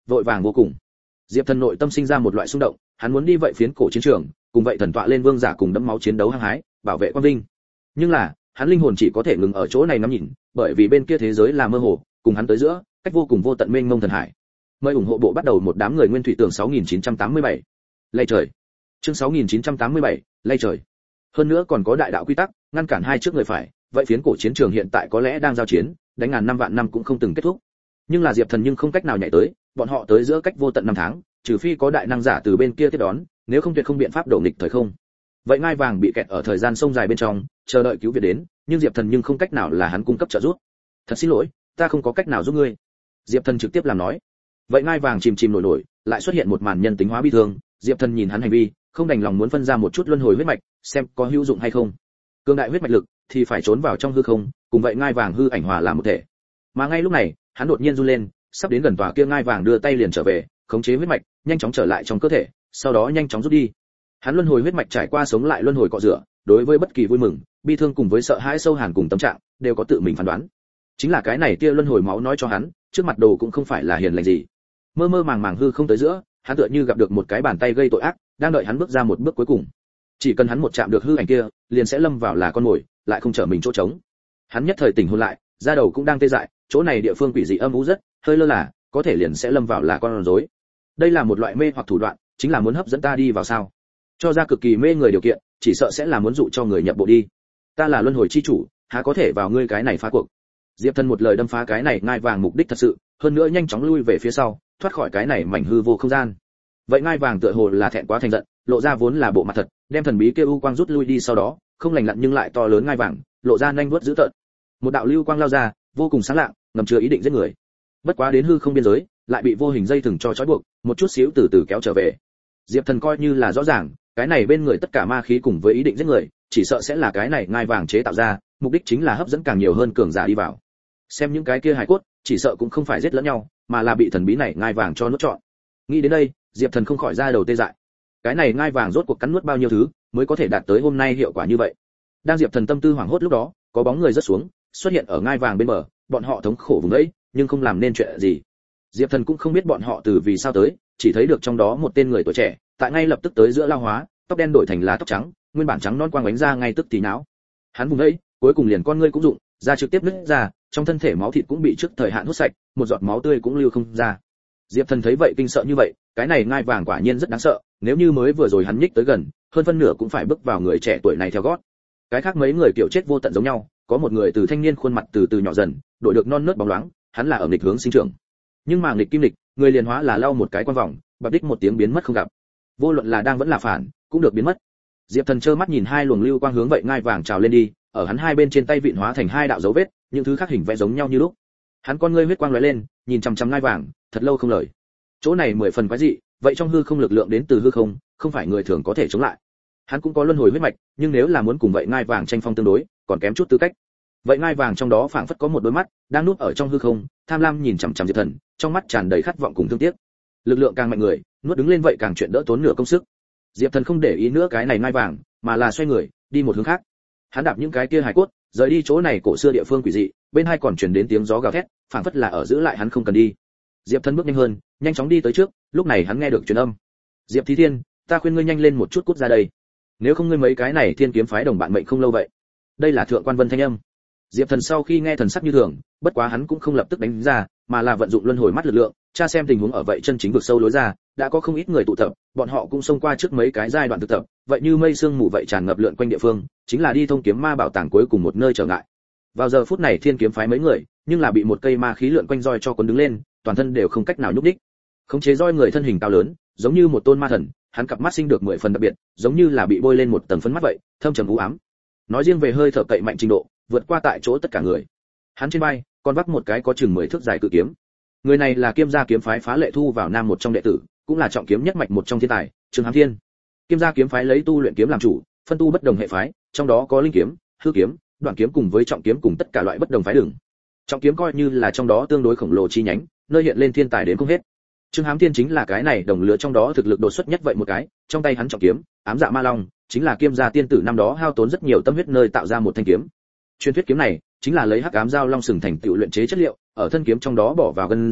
vội vàng vô cùng. Diệp Thần nội tâm sinh ra một loại xung động, hắn muốn đi vậy phiến cổ chiến trường, cùng vậy thần tọa lên vương giả cùng đẫm máu chiến đấu hăng hái, bảo vệ quang vinh. Nhưng là, hắn linh hồn chỉ có thể ngừng ở chỗ này ngắm nhìn, bởi vì bên kia thế giới là mơ hồ, cùng hắn tới giữa, cách vô cùng vô tận mênh mông thần hải. Mời ủng hộ bộ bắt đầu một đám người nguyên thủy tưởng sáu nghìn chín trăm tám mươi bảy. Lay trời. Chương sáu nghìn chín trăm tám mươi bảy, lay trời. Hơn nữa còn có đại đạo quy tắc, ngăn cản hai trước người phải, vậy phiến cổ chiến trường hiện tại có lẽ đang giao chiến, đánh ngàn năm vạn năm cũng không từng kết thúc. Nhưng là Diệp Thần nhưng không cách nào nhảy tới, bọn họ tới giữa cách vô tận năm tháng, trừ phi có đại năng giả từ bên kia tiếp đón, nếu không tuyệt không biện pháp đổ nghịch thời không. Vậy ngai vàng bị kẹt ở thời gian sông dài bên trong, chờ đợi cứu viện đến, nhưng Diệp Thần nhưng không cách nào là hắn cung cấp trợ giúp. Thật xin lỗi, ta không có cách nào giúp ngươi. Diệp Thần trực tiếp làm nói. Vậy ngai vàng chìm chìm nổi nổi, lại xuất hiện một màn nhân tính hóa bi thương, Diệp Thần nhìn hắn hành vi, không đành lòng muốn phân ra một chút luân hồi huyết mạch, xem có hữu dụng hay không. Cương đại huyết mạch lực thì phải trốn vào trong hư không, cùng vậy ngai vàng hư ảnh hòa làm một thể. Mà ngay lúc này, hắn đột nhiên run lên, sắp đến gần tòa kia ngai vàng đưa tay liền trở về, khống chế huyết mạch, nhanh chóng trở lại trong cơ thể, sau đó nhanh chóng rút đi. Hắn luân hồi huyết mạch trải qua sống lại luân hồi cọ rửa, đối với bất kỳ vui mừng, bi thương cùng với sợ hãi sâu hàn cùng tâm trạng, đều có tự mình phán đoán. Chính là cái này tia luân hồi máu nói cho hắn, trước mặt đồ cũng không phải là hiền lành gì. Mơ mơ màng màng hư không tới giữa, hắn tựa như gặp được một cái bàn tay gây tội ác, đang đợi hắn bước ra một bước cuối cùng. Chỉ cần hắn một chạm được hư ảnh kia, liền sẽ lâm vào là con mồi, lại không trở mình chỗ trống. Hắn nhất thời tỉnh hồn lại, da đầu cũng đang tê dại, chỗ này địa phương quỷ dị âm u rất, hơi lơ là, có thể liền sẽ lâm vào là con rối. Đây là một loại mê hoặc thủ đoạn, chính là muốn hấp dẫn ta đi vào sao? Cho ra cực kỳ mê người điều kiện, chỉ sợ sẽ là muốn dụ cho người nhập bộ đi. Ta là luân hồi chi chủ, há có thể vào ngươi cái này phá cuộc. Diệp Thần một lời đâm phá cái này ngai vàng mục đích thật sự, hơn nữa nhanh chóng lui về phía sau, thoát khỏi cái này mảnh hư vô không gian. Vậy ngai vàng tựa hồ là thẹn quá thành giận, lộ ra vốn là bộ mặt thật, đem thần bí kia u quang rút lui đi sau đó, không lành lặn nhưng lại to lớn ngai vàng, lộ ra nhanh vuốt dữ tợn. Một đạo lưu quang lao ra, vô cùng sáng lạng, ngầm chứa ý định giết người. Bất quá đến hư không biên giới, lại bị vô hình dây thừng cho trói buộc, một chút xíu từ từ kéo trở về. Diệp Thần coi như là rõ ràng, cái này bên người tất cả ma khí cùng với ý định giết người, chỉ sợ sẽ là cái này ngai vàng chế tạo ra, mục đích chính là hấp dẫn càng nhiều hơn cường giả đi vào. Xem những cái kia hài cốt, chỉ sợ cũng không phải giết lẫn nhau, mà là bị thần bí này ngai vàng cho nuốt trọn. Nghĩ đến đây, Diệp Thần không khỏi ra đầu tê dại. Cái này ngai vàng rốt cuộc cắn nuốt bao nhiêu thứ, mới có thể đạt tới hôm nay hiệu quả như vậy. Đang Diệp Thần tâm tư hoảng hốt lúc đó, có bóng người rất xuống, xuất hiện ở ngai vàng bên bờ, bọn họ thống khổ vùng ấy, nhưng không làm nên chuyện gì. Diệp Thần cũng không biết bọn họ từ vì sao tới, chỉ thấy được trong đó một tên người tuổi trẻ, tại ngay lập tức tới giữa lao hóa, tóc đen đổi thành lá tóc trắng, nguyên bản trắng non quang bánh ra ngay tức thì não. Hắn vùng ấy, cuối cùng liền con ngươi cũng dụng, da trực tiếp nứt ra, trong thân thể máu thịt cũng bị trước thời hạn hút sạch, một giọt máu tươi cũng lưu không ra. Diệp Thần thấy vậy kinh sợ như vậy, cái này ngai vàng quả nhiên rất đáng sợ, nếu như mới vừa rồi hắn nhích tới gần, hơn phân nửa cũng phải bước vào người trẻ tuổi này theo gót. Cái khác mấy người kiểu chết vô tận giống nhau, có một người từ thanh niên khuôn mặt từ từ nhỏ dần, đổi được non nớt bóng loáng, hắn là ở nghịch hướng sinh trưởng. Nhưng mà nghịch kim lịch, người liền hóa là lau một cái quan vòng, bập đích một tiếng biến mất không gặp. Vô luận là đang vẫn là phản, cũng được biến mất. Diệp Thần trơ mắt nhìn hai luồng lưu quang hướng vậy ngai vàng trào lên đi, ở hắn hai bên trên tay vịn hóa thành hai đạo dấu vết, những thứ khác hình vẽ giống nhau như lúc. Hắn con ngươi huyết quang lóe lên, nhìn chằm chằm ngai vàng, thật lâu không lời. Chỗ này mười phần quái dị, vậy trong hư không lực lượng đến từ hư không, không phải người thường có thể chống lại. Hắn cũng có luân hồi huyết mạch, nhưng nếu là muốn cùng vậy ngai vàng tranh phong tương đối, còn kém chút tư cách. Vậy ngai vàng trong đó phảng phất có một đôi mắt, đang núp ở trong hư không, tham lam nhìn chằm chằm Diệp Thần, trong mắt tràn đầy khát vọng cùng thương tiếc. Lực lượng càng mạnh người, nuốt đứng lên vậy càng chuyện đỡ tốn nửa công sức. Diệp Thần không để ý nữa cái này ngai vàng, mà là xoay người, đi một hướng khác. Hắn đạp những cái kia hài cốt, rời đi chỗ này cổ xưa địa phương quỷ dị, bên hai còn truyền đến tiếng gió gào thét, phảng phất là ở giữ lại hắn không cần đi. Diệp Thần bước nhanh hơn, nhanh chóng đi tới trước, lúc này hắn nghe được truyền âm. Diệp Thí Thiên, ta khuyên ngươi nhanh lên một chút cút ra đây. Nếu không ngươi mấy cái này Thiên Kiếm phái đồng bạn mệnh không lâu vậy. Đây là Thượng Quan Vân thanh âm. Diệp Thần sau khi nghe thần sắc như thường, bất quá hắn cũng không lập tức đánh ra, mà là vận dụng luân hồi mắt lực lượng, tra xem tình huống ở vậy chân chính vực sâu lối ra, đã có không ít người tụ tập, bọn họ cũng xông qua trước mấy cái giai đoạn thực tập, vậy như mây sương mù vậy tràn ngập lượn quanh địa phương, chính là đi thông kiếm ma bảo tàng cuối cùng một nơi trở ngại. Vào giờ phút này Thiên Kiếm phái mấy người, nhưng là bị một cây ma khí lượn quanh roi cho cuốn đứng lên, toàn thân đều không cách nào nhúc nhích. Khống chế roi người thân hình cao lớn, giống như một tôn ma thần, hắn cặp mắt sinh được mười phần đặc biệt, giống như là bị bôi lên một tầng phấn mắt vậy, thâm trầm u ám. Nói riêng về hơi thở cậy mạnh trình độ, vượt qua tại chỗ tất cả người. Hắn trên vai còn vác một cái có chừng mười thước dài cự kiếm. Người này là Kiêm gia kiếm phái phá lệ thu vào nam một trong đệ tử, cũng là trọng kiếm nhất mạch một trong thiên tài, Trương Hám Thiên. Kiêm gia kiếm phái lấy tu luyện kiếm làm chủ, phân tu bất đồng hệ phái, trong đó có linh kiếm, hư kiếm, đoạn kiếm cùng với trọng kiếm cùng tất cả loại bất đồng phái đường. Trọng kiếm coi như là trong đó tương đối khổng lồ chi nhánh, nơi hiện lên thiên tài đến không hết. Trương Hám Thiên chính là cái này đồng lứa trong đó thực lực đột xuất nhất vậy một cái, trong tay hắn trọng kiếm, ám dạ ma long, chính là Kiêm gia tiên tử năm đó hao tốn rất nhiều tâm huyết nơi tạo ra một thanh kiếm. Truyền thuyết kiếm này chính là lấy hắc ám dao long sừng thành tựu luyện chế chất liệu, ở thân kiếm trong đó bỏ vào gân rồng,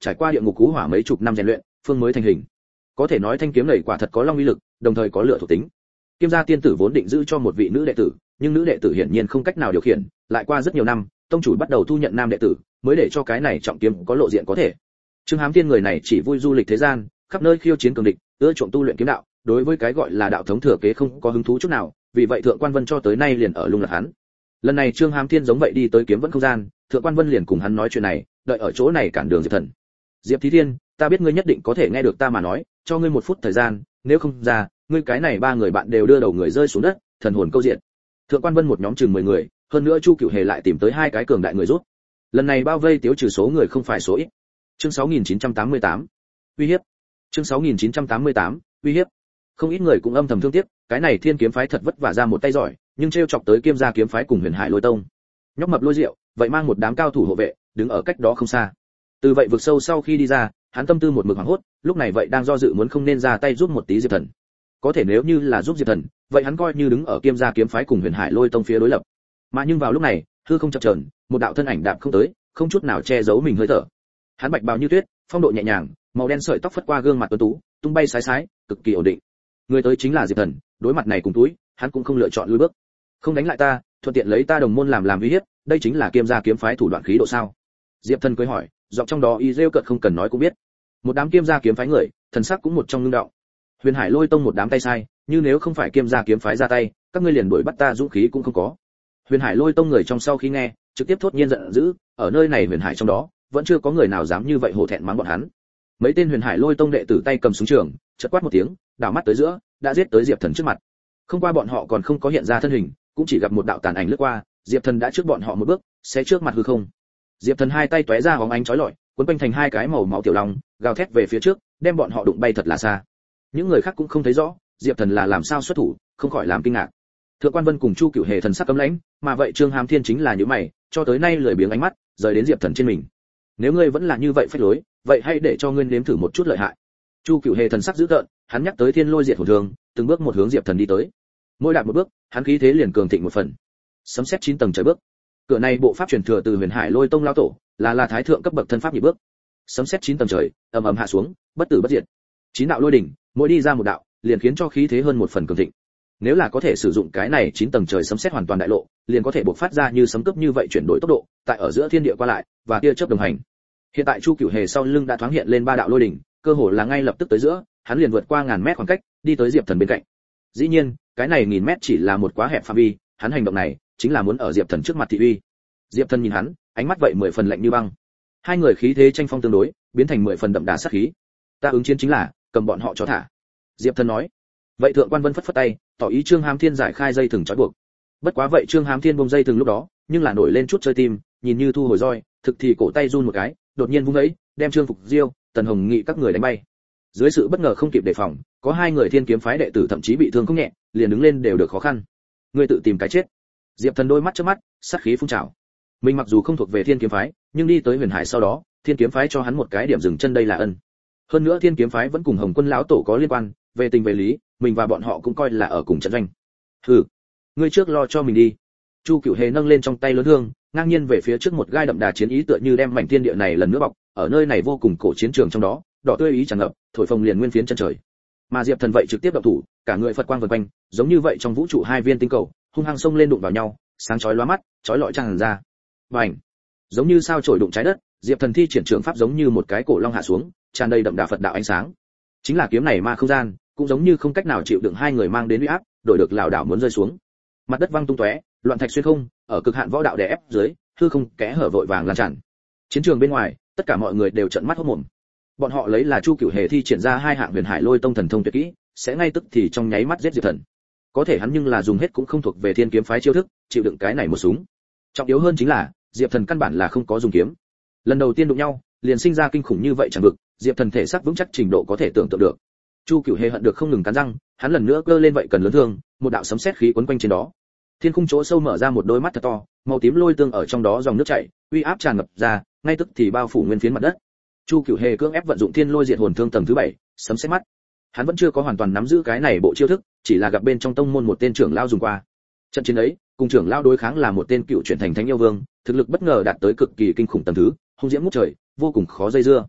trải qua địa ngục cú hỏa mấy chục năm rèn luyện, phương mới thành hình. Có thể nói thanh kiếm này quả thật có long uy lực, đồng thời có lửa thuộc tính. Kiêm gia tiên tử vốn định giữ cho một vị nữ đệ tử, nhưng nữ đệ tử hiển nhiên không cách nào điều khiển, lại qua rất nhiều năm, tông chủ bắt đầu thu nhận nam đệ tử, mới để cho cái này trọng kiếm có lộ diện có thể. Trương Hám Thiên người này chỉ vui du lịch thế gian, khắp nơi khiêu chiến cường địch, ưa chuộng tu luyện kiếm đạo, đối với cái gọi là đạo thống thừa kế không có hứng thú chút nào, vì vậy Thượng Quan Vân cho tới nay liền ở lung lạc hắn. Lần này Trương Hám Thiên giống vậy đi tới kiếm vẫn không gian, Thượng Quan Vân liền cùng hắn nói chuyện này, đợi ở chỗ này cản đường Diệp Thần. Diệp Thí Thiên, ta biết ngươi nhất định có thể nghe được ta mà nói, cho ngươi một phút thời gian, nếu không ra, ngươi cái này ba người bạn đều đưa đầu người rơi xuống đất, thần hồn câu diện. Thượng Quan Vân một nhóm chừng mười người, hơn nữa Chu Cửu Hề lại tìm tới hai cái cường đại người rút. Lần này bao vây tiêu trừ số người không phải số ít. Chương sáu nghìn chín trăm tám mươi tám, uy hiếp. Chương sáu nghìn chín trăm tám mươi tám, uy hiếp. Không ít người cũng âm thầm thương tiếc, cái này Thiên kiếm phái thật vất vả ra một tay giỏi, nhưng trêu chọc tới Kiêm gia kiếm phái cùng Huyền Hải Lôi Tông. Nhóc mập lôi rượu, vậy mang một đám cao thủ hộ vệ, đứng ở cách đó không xa. Từ vậy vực sâu sau khi đi ra, hắn tâm tư một mực hoảng hốt, lúc này vậy đang do dự muốn không nên ra tay giúp một tí Diệp Thần. Có thể nếu như là giúp Diệp Thần, vậy hắn coi như đứng ở Kiêm gia kiếm phái cùng Huyền Hải Lôi Tông phía đối lập. Mà nhưng vào lúc này, hư không chập chờn, một đạo thân ảnh đạp không tới, không chút nào che giấu mình hơi thở. Hắn bạch bào như tuyết, phong độ nhẹ nhàng, màu đen sợi tóc phất qua gương mặt tuấn tú, tung bay sái sái, cực kỳ ổn định. Người tới chính là Diệp Thần, đối mặt này cùng túi, hắn cũng không lựa chọn lùi bước. Không đánh lại ta, thuận tiện lấy ta đồng môn làm làm uy hiếp, đây chính là Kiêm gia kiếm phái thủ đoạn khí độ sao? Diệp Thần cười hỏi, giọng trong đó y rêu cợt không cần nói cũng biết. Một đám Kiêm gia kiếm phái người, thần sắc cũng một trong ngưng động. Huyền Hải Lôi Tông một đám tay sai, như nếu không phải Kiêm gia kiếm phái ra tay, các ngươi liền đuổi bắt ta dũng khí cũng không có. Huyền Hải Lôi Tông người trong sau khi nghe, trực tiếp thốt nhiên giận dữ, ở nơi này Huyền Hải trong đó, vẫn chưa có người nào dám như vậy hổ thẹn mắng bọn hắn. Mấy tên Huyền Hải Lôi Tông đệ tử tay cầm súng trường, chợt quát một tiếng, đảo mắt tới giữa, đã giết tới Diệp Thần trước mặt. Không qua bọn họ còn không có hiện ra thân hình, cũng chỉ gặp một đạo tàn ảnh lướt qua, Diệp Thần đã trước bọn họ một bước, sẽ trước mặt hư không. Diệp Thần hai tay tóe ra hóng ánh chói lọi, cuốn quanh thành hai cái màu máu tiểu long, gào thét về phía trước, đem bọn họ đụng bay thật là xa. Những người khác cũng không thấy rõ, Diệp Thần là làm sao xuất thủ, không khỏi làm kinh ngạc. Thượng Quan Vân cùng Chu Cửu Hề thần sắc cấm lãnh, mà vậy Trương Hám Thiên chính là như mày, cho tới nay lười biếng ánh mắt, rời đến Diệp Thần trên mình. Nếu ngươi vẫn là như vậy phách lối, vậy hãy để cho ngươi nếm thử một chút lợi hại. Chu Cửu Hề thần sắc dữ tợn, hắn nhắc tới Thiên Lôi Diệt Hồn Thương, từng bước một hướng Diệp Thần đi tới. Mỗi đạp một bước, hắn khí thế liền cường thịnh một phần. Sấm sét chín tầng trời bước. Cửa này bộ pháp truyền thừa từ Huyền Hải Lôi Tông lão tổ, là là thái thượng cấp bậc thân pháp nhị bước. Sấm sét chín tầng trời, ầm ầm hạ xuống, bất tử bất diệt. Chín đạo lôi đỉnh, mỗi đi ra một đạo, liền khiến cho khí thế hơn một phần cường thịnh. Nếu là có thể sử dụng cái này chín tầng trời sấm sét hoàn toàn đại lộ, liền có thể bộc phát ra như sấm cướp như vậy chuyển đổi tốc độ, tại ở giữa thiên địa qua lại, và tia chớp đồng hành. Hiện tại Chu Cửu Hề sau lưng đã thoáng hiện lên ba đạo lôi đỉnh, cơ hồ là ngay lập tức tới giữa, hắn liền vượt qua ngàn mét khoảng cách, đi tới Diệp Thần bên cạnh. Dĩ nhiên, cái này nghìn mét chỉ là một quá hẹp phạm vi, hắn hành động này chính là muốn ở Diệp Thần trước mặt thị uy. Diệp Thần nhìn hắn, ánh mắt vậy mười phần lạnh như băng. Hai người khí thế tranh phong tương đối, biến thành mười phần đậm đà sát khí. Ta ứng chiến chính là cầm bọn họ cho thả. Diệp Thần nói. Vậy Thượng Quan Vân phất phất tay, tỏ ý Trương Hám Thiên giải khai dây thừng trói buộc. Bất quá vậy Trương Hám Thiên buông dây thừng lúc đó, nhưng là nổi lên chút chơi tim, nhìn như thu hồi roi, thực thì cổ tay run một cái, đột nhiên vung ấy, đem Trương Phục Diêu, Tần Hồng Nghị các người đánh bay. Dưới sự bất ngờ không kịp đề phòng, có hai người Thiên kiếm phái đệ tử thậm chí bị thương không nhẹ, liền đứng lên đều được khó khăn. Ngươi tự tìm cái chết. Diệp Thần đôi mắt chớp mắt, sát khí phun trào. Mình mặc dù không thuộc về Thiên kiếm phái, nhưng đi tới Huyền Hải sau đó, Thiên kiếm phái cho hắn một cái điểm dừng chân đây là ân. Hơn nữa Thiên kiếm phái vẫn cùng Hồng Quân lão tổ có liên quan, về tình về lý, mình và bọn họ cũng coi là ở cùng trận doanh. Hừ, ngươi trước lo cho mình đi. Chu Cửu Hề nâng lên trong tay lớn thương, ngang nhiên về phía trước một gai đậm đà chiến ý tựa như đem mảnh thiên địa này lần nữa bọc, ở nơi này vô cùng cổ chiến trường trong đó, đỏ tươi ý tràn ngập, thổi phồng liền nguyên phiến chân trời. Mà Diệp Thần vậy trực tiếp động thủ, cả người Phật quang vần quanh, giống như vậy trong vũ trụ hai viên tinh cầu, hung hăng xông lên đụng vào nhau, sáng chói lóa mắt, chói lọi tràn ra. Bành! Giống như sao chổi đụng trái đất, Diệp Thần thi triển trường pháp giống như một cái cổ long hạ xuống, tràn đầy đậm đà Phật đạo ánh sáng. Chính là kiếm này ma không gian, cũng giống như không cách nào chịu đựng hai người mang đến uy áp, đổi được lảo đảo muốn rơi xuống. Mặt đất văng tung tóe, loạn thạch xuyên không, ở cực hạn võ đạo đè ép dưới, hư không kẽ hở vội vàng lan tràn. Chiến trường bên ngoài, tất cả mọi người đều trợn mắt hốt mồm. Bọn họ lấy là Chu Cửu Hề thi triển ra hai hạng Huyền Hải Lôi Tông thần thông tuyệt kỹ, sẽ ngay tức thì trong nháy mắt giết Diệp Thần. Có thể hắn nhưng là dùng hết cũng không thuộc về Thiên kiếm phái chiêu thức, chịu đựng cái này một súng. Trọng yếu hơn chính là, Diệp Thần căn bản là không có dùng kiếm. Lần đầu tiên đụng nhau, liền sinh ra kinh khủng như vậy chẳng vực, Diệp Thần thể xác vững chắc trình độ có thể tưởng tượng được. Chu Cửu Hề hận được không ngừng cắn răng, hắn lần nữa cơ lên vậy cần lớn thương, một đạo sấm sét khí quấn quanh trên đó. Thiên khung chỗ sâu mở ra một đôi mắt thật to, màu tím lôi tương ở trong đó dòng nước chảy, uy áp tràn ngập ra, ngay tức thì bao phủ nguyên phiến mặt đất. Chu Cửu Hề cưỡng ép vận dụng Thiên Lôi Diệt Hồn Thương tầng thứ bảy, sấm sét mắt. Hắn vẫn chưa có hoàn toàn nắm giữ cái này bộ chiêu thức, chỉ là gặp bên trong tông môn một tên trưởng lão dùng qua. Trận chiến ấy, cùng trưởng lão đối kháng là một tên cựu chuyển thành thánh yêu vương, thực lực bất ngờ đạt tới cực kỳ kinh khủng tầng thứ, hung diễm ngút trời, vô cùng khó dây dưa.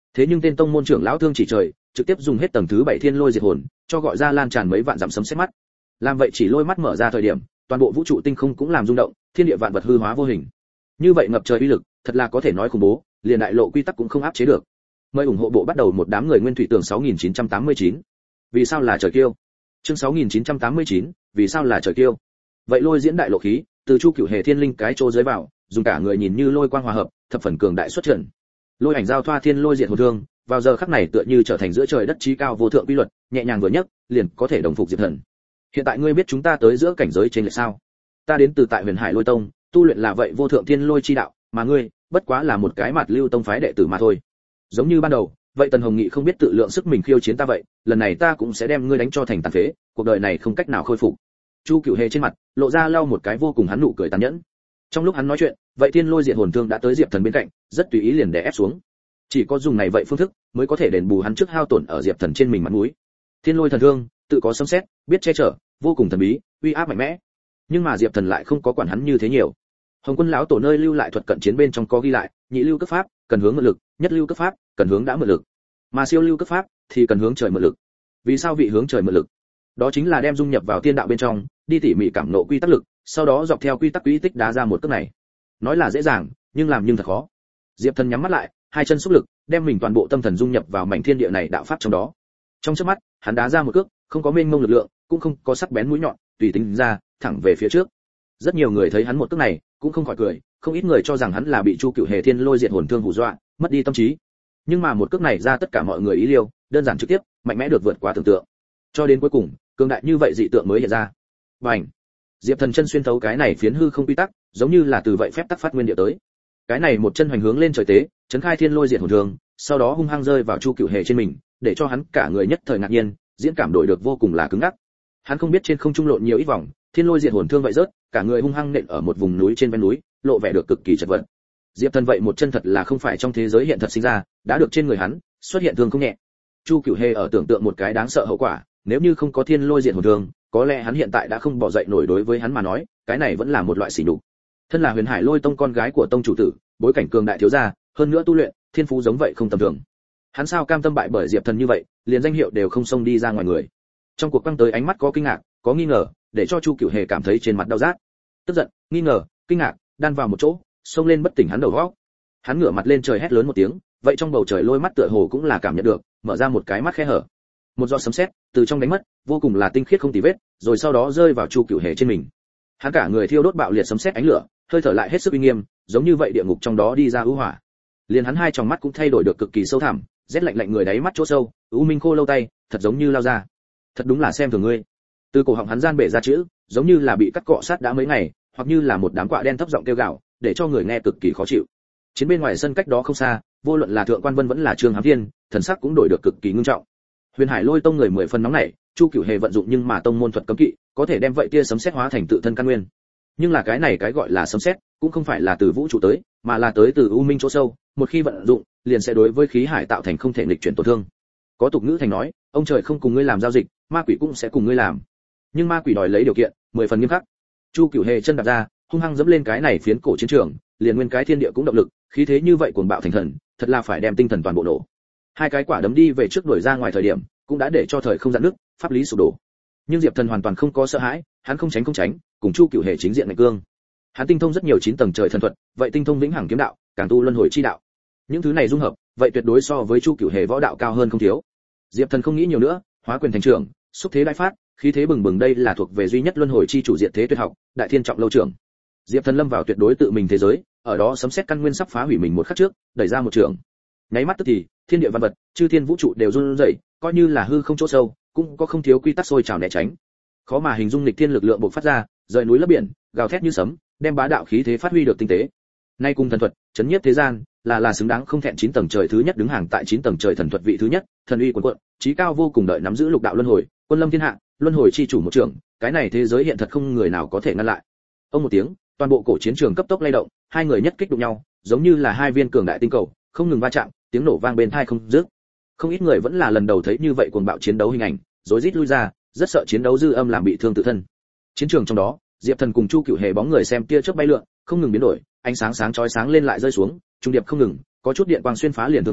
Thế nhưng tên tông môn trưởng lão thương chỉ trời, trực tiếp dùng hết tầng thứ bảy thiên lôi diệt hồn, cho gọi ra lan tràn mấy vạn dặm sấm sét mắt. Làm vậy chỉ lôi mắt mở ra thời điểm, toàn bộ vũ trụ tinh không cũng làm rung động, thiên địa vạn vật hư hóa vô hình. Như vậy ngập trời uy lực, thật là có thể nói khủng bố, liền đại lộ quy tắc cũng không áp chế được. Mời ủng hộ bộ bắt đầu một đám người nguyên thủy tưởng sáu nghìn chín trăm tám mươi chín. Vì sao là trời kiêu? Chương sáu nghìn chín trăm tám mươi chín, vì sao là trời kiêu? Vậy lôi diễn đại lộ khí, từ Chu Cửu Hề thiên linh cái chỗ dưới vào, dùng cả người nhìn như lôi quang hòa hợp, thập phần cường đại xuất trận. Lôi ảnh giao thoa thiên lôi diệt hồn thương, vào giờ khắc này tựa như trở thành giữa trời đất chí cao vô thượng quy luật, nhẹ nhàng vừa nhấc, liền có thể đồng phục diệt thần. Hiện tại ngươi biết chúng ta tới giữa cảnh giới trên lệch sao? Ta đến từ tại Huyền Hải Lôi Tông, tu luyện là vậy vô thượng thiên lôi chi đạo, mà ngươi, bất quá là một cái mặt lưu tông phái đệ tử mà thôi. Giống như ban đầu, vậy Tần Hồng Nghị không biết tự lượng sức mình khiêu chiến ta vậy, lần này ta cũng sẽ đem ngươi đánh cho thành tàn phế, cuộc đời này không cách nào khôi phục. Chu Cửu Hề trên mặt lộ ra lau một cái vô cùng hắn nụ cười tàn nhẫn. Trong lúc hắn nói chuyện, vậy thiên lôi diệt hồn thương đã tới Diệp Thần bên cạnh, rất tùy ý liền đè ép xuống. Chỉ có dùng này vậy phương thức mới có thể đền bù hắn trước hao tổn ở Diệp Thần trên mình mặt mũi. Thiên lôi thần thương, tự có sấm sét, biết che chở, vô cùng thần bí, uy áp mạnh mẽ. Nhưng mà Diệp Thần lại không có quản hắn như thế nhiều. Hồng Quân lão tổ nơi lưu lại thuật cận chiến bên trong có ghi lại, nhị lưu cấp pháp cần hướng mượn lực, nhất lưu cấp pháp cần hướng đã mượn lực, mà siêu lưu cấp pháp thì cần hướng trời mượn lực. Vì sao vị hướng trời mượn lực? Đó chính là đem dung nhập vào tiên đạo bên trong, đi tỉ mỉ cảm ngộ quy tắc lực, sau đó dọc theo quy tắc quỹ tích đá ra một cước này. Nói là dễ dàng, nhưng làm nhưng thật khó. Diệp Thần nhắm mắt lại, hai chân xúc lực, đem mình toàn bộ tâm thần dung nhập vào mảnh thiên địa này đạo pháp trong đó. Trong chớp mắt, hắn đá ra một cước, không có mênh mông lực lượng, cũng không có sắc bén mũi nhọn, tùy tính ra, thẳng về phía trước. Rất nhiều người thấy hắn một cước này, cũng không khỏi cười, không ít người cho rằng hắn là bị Chu Cửu Hề thiên lôi diệt hồn thương hù dọa, mất đi tâm trí. Nhưng mà một cước này ra tất cả mọi người ý liêu, đơn giản trực tiếp, mạnh mẽ được vượt quá tưởng tượng. Cho đến cuối cùng, cường đại như vậy dị tượng mới hiện ra. Bành! Diệp Thần chân xuyên thấu cái này phiến hư không quy tắc, giống như là từ vậy phép tắc phát nguyên địa tới. Cái này một chân hoành hướng lên trời tế, chấn khai thiên lôi diệt hồn thương, sau đó hung hăng rơi vào Chu Cửu Hề trên mình, để cho hắn cả người nhất thời ngạc nhiên, diễn cảm đổi được vô cùng là cứng ngắc. Hắn không biết trên không trung lộn nhiều ít vòng, thiên lôi diệt hồn thương vậy rớt, cả người hung hăng nện ở một vùng núi trên ven núi, lộ vẻ được cực kỳ chật vật. Diệp Thần vậy một chân thật là không phải trong thế giới hiện thật sinh ra, đã được trên người hắn xuất hiện thương không nhẹ. Chu Cửu Hề ở tưởng tượng một cái đáng sợ hậu quả, nếu như không có thiên lôi diệt hồn thương, có lẽ hắn hiện tại đã không bỏ dậy nổi, đối với hắn mà nói, cái này vẫn là một loại sỉ nhục. Thân là Huyền Hải Lôi Tông con gái của tông chủ tử, bối cảnh cường đại thiếu gia, hơn nữa tu luyện, thiên phú giống vậy không tầm thường. Hắn sao cam tâm bại bởi Diệp Thần như vậy, liền danh hiệu đều không xông đi ra ngoài người. Trong cuộc quăng tới ánh mắt có kinh ngạc, có nghi ngờ, để cho Chu Cửu Hề cảm thấy trên mặt đau rát. Tức giận, nghi ngờ, kinh ngạc, đan vào một chỗ, xông lên bất tỉnh hắn đầu óc. Hắn ngửa mặt lên trời hét lớn một tiếng, vậy trong bầu trời lôi mắt tựa hồ cũng là cảm nhận được, mở ra một cái mắt khe hở. Một giọt sấm sét từ trong đánh mất, vô cùng là tinh khiết không tì vết, rồi sau đó rơi vào Chu Cửu Hề trên mình. Hắn cả người thiêu đốt bạo liệt sấm sét ánh lửa, hơi thở lại hết sức uy nghiêm, giống như vậy địa ngục trong đó đi ra ưu hỏa. Liền hắn hai tròng mắt cũng thay đổi được cực kỳ sâu thẳm, rét lạnh lạnh người đáy mắt chỗ sâu, u minh khô lâu tay, thật giống như lao ra. Thật đúng là xem thường ngươi. Từ cổ họng hắn gian bể ra chữ, giống như là bị cắt cọ sát đã mấy ngày, hoặc như là một đám quạ đen thấp giọng kêu gào, để cho người nghe cực kỳ khó chịu. Chiến bên ngoài sân cách đó không xa, vô luận là Thượng Quan Vân vẫn là Trương Hám Thiên, thần sắc cũng đổi được cực kỳ ngưng trọng. Huyền Hải Lôi Tông người mười phần nóng nảy, Chu Cửu Hề vận dụng nhưng mà tông môn thuật cấm kỵ, có thể đem vậy tia sấm sét hóa thành tự thân căn nguyên. Nhưng là cái này cái gọi là sấm sét, cũng không phải là từ vũ trụ tới, mà là tới từ u minh chỗ sâu, một khi vận dụng, liền sẽ đối với khí hải tạo thành không thể nghịch chuyển tổn thương. Có tục ngữ thành nói, ông trời không cùng ngươi làm giao dịch, ma quỷ cũng sẽ cùng ngươi làm. Nhưng ma quỷ đòi lấy điều kiện, mười phần nghiêm khắc. Chu Cửu Hề chân đạp ra, hung hăng dẫm lên cái này phiến cổ chiến trường, liền nguyên cái thiên địa cũng động lực, khí thế như vậy cuồng bạo thành thần, thật là phải đem tinh thần toàn bộ nổ. Hai cái quả đấm đi về trước đuổi ra ngoài thời điểm, cũng đã để cho thời không giãn nứt, pháp lý sụp đổ. Nhưng Diệp Thần hoàn toàn không có sợ hãi, hắn không tránh không tránh, cùng Chu Cửu Hề chính diện ngạch cương. Hắn tinh thông rất nhiều chín tầng trời thần thuật, vậy tinh thông vĩnh hằng kiếm đạo, càng tu luân hồi chi đạo. Những thứ này dung hợp, vậy tuyệt đối so với Chu Cửu Hề võ đạo cao hơn không thiếu. Diệp Thần không nghĩ nhiều nữa, hóa quyền thành trưởng, xúc thế đại phát, khí thế bừng bừng, đây là thuộc về duy nhất luân hồi chi chủ diệt thế tuyệt học, đại thiên trọng lâu trưởng. Diệp Thần lâm vào tuyệt đối tự mình thế giới, ở đó sấm sét căn nguyên sắp phá hủy mình một khắc trước, đẩy ra một trường. Nháy mắt tức thì, thiên địa văn vật, chư thiên vũ trụ đều run rẩy, coi như là hư không chỗ sâu, cũng có không thiếu quy tắc sôi trào né tránh. Khó mà hình dung lịch thiên lực lượng bộc phát ra, rời núi lấp biển, gào thét như sấm, đem bá đạo khí thế phát huy được tinh tế. Nay cùng thần thuật, chấn nhiếp thế gian, là là xứng đáng không thẹn chín tầng trời thứ nhất, đứng hàng tại chín tầng trời thần thuật vị thứ nhất, thần uy cuồn cuộn, chí cao vô cùng, đợi nắm giữ lục đạo luân hồi, quân lâm thiên hạ, luân hồi chi chủ một trưởng, cái này thế giới hiện thật không người nào có thể ngăn lại. Ông một tiếng, toàn bộ cổ chiến trường cấp tốc lay động, hai người nhất kích đụng nhau, giống như là hai viên cường đại tinh cầu, không ngừng va chạm, tiếng nổ vang bên tai không dứt. Không ít người vẫn là lần đầu thấy như vậy cuồng bạo chiến đấu hình ảnh, rối rít lui ra, rất sợ chiến đấu dư âm làm bị thương tự thân. Chiến trường trong đó, Diệp Thần cùng Chu Cửu Hề bóng người xem tia chớp bay lượn, không ngừng biến đổi, ánh sáng sáng chói sáng lên lại rơi xuống, trung điệp không ngừng, có chút điện quang xuyên phá liền thương cung,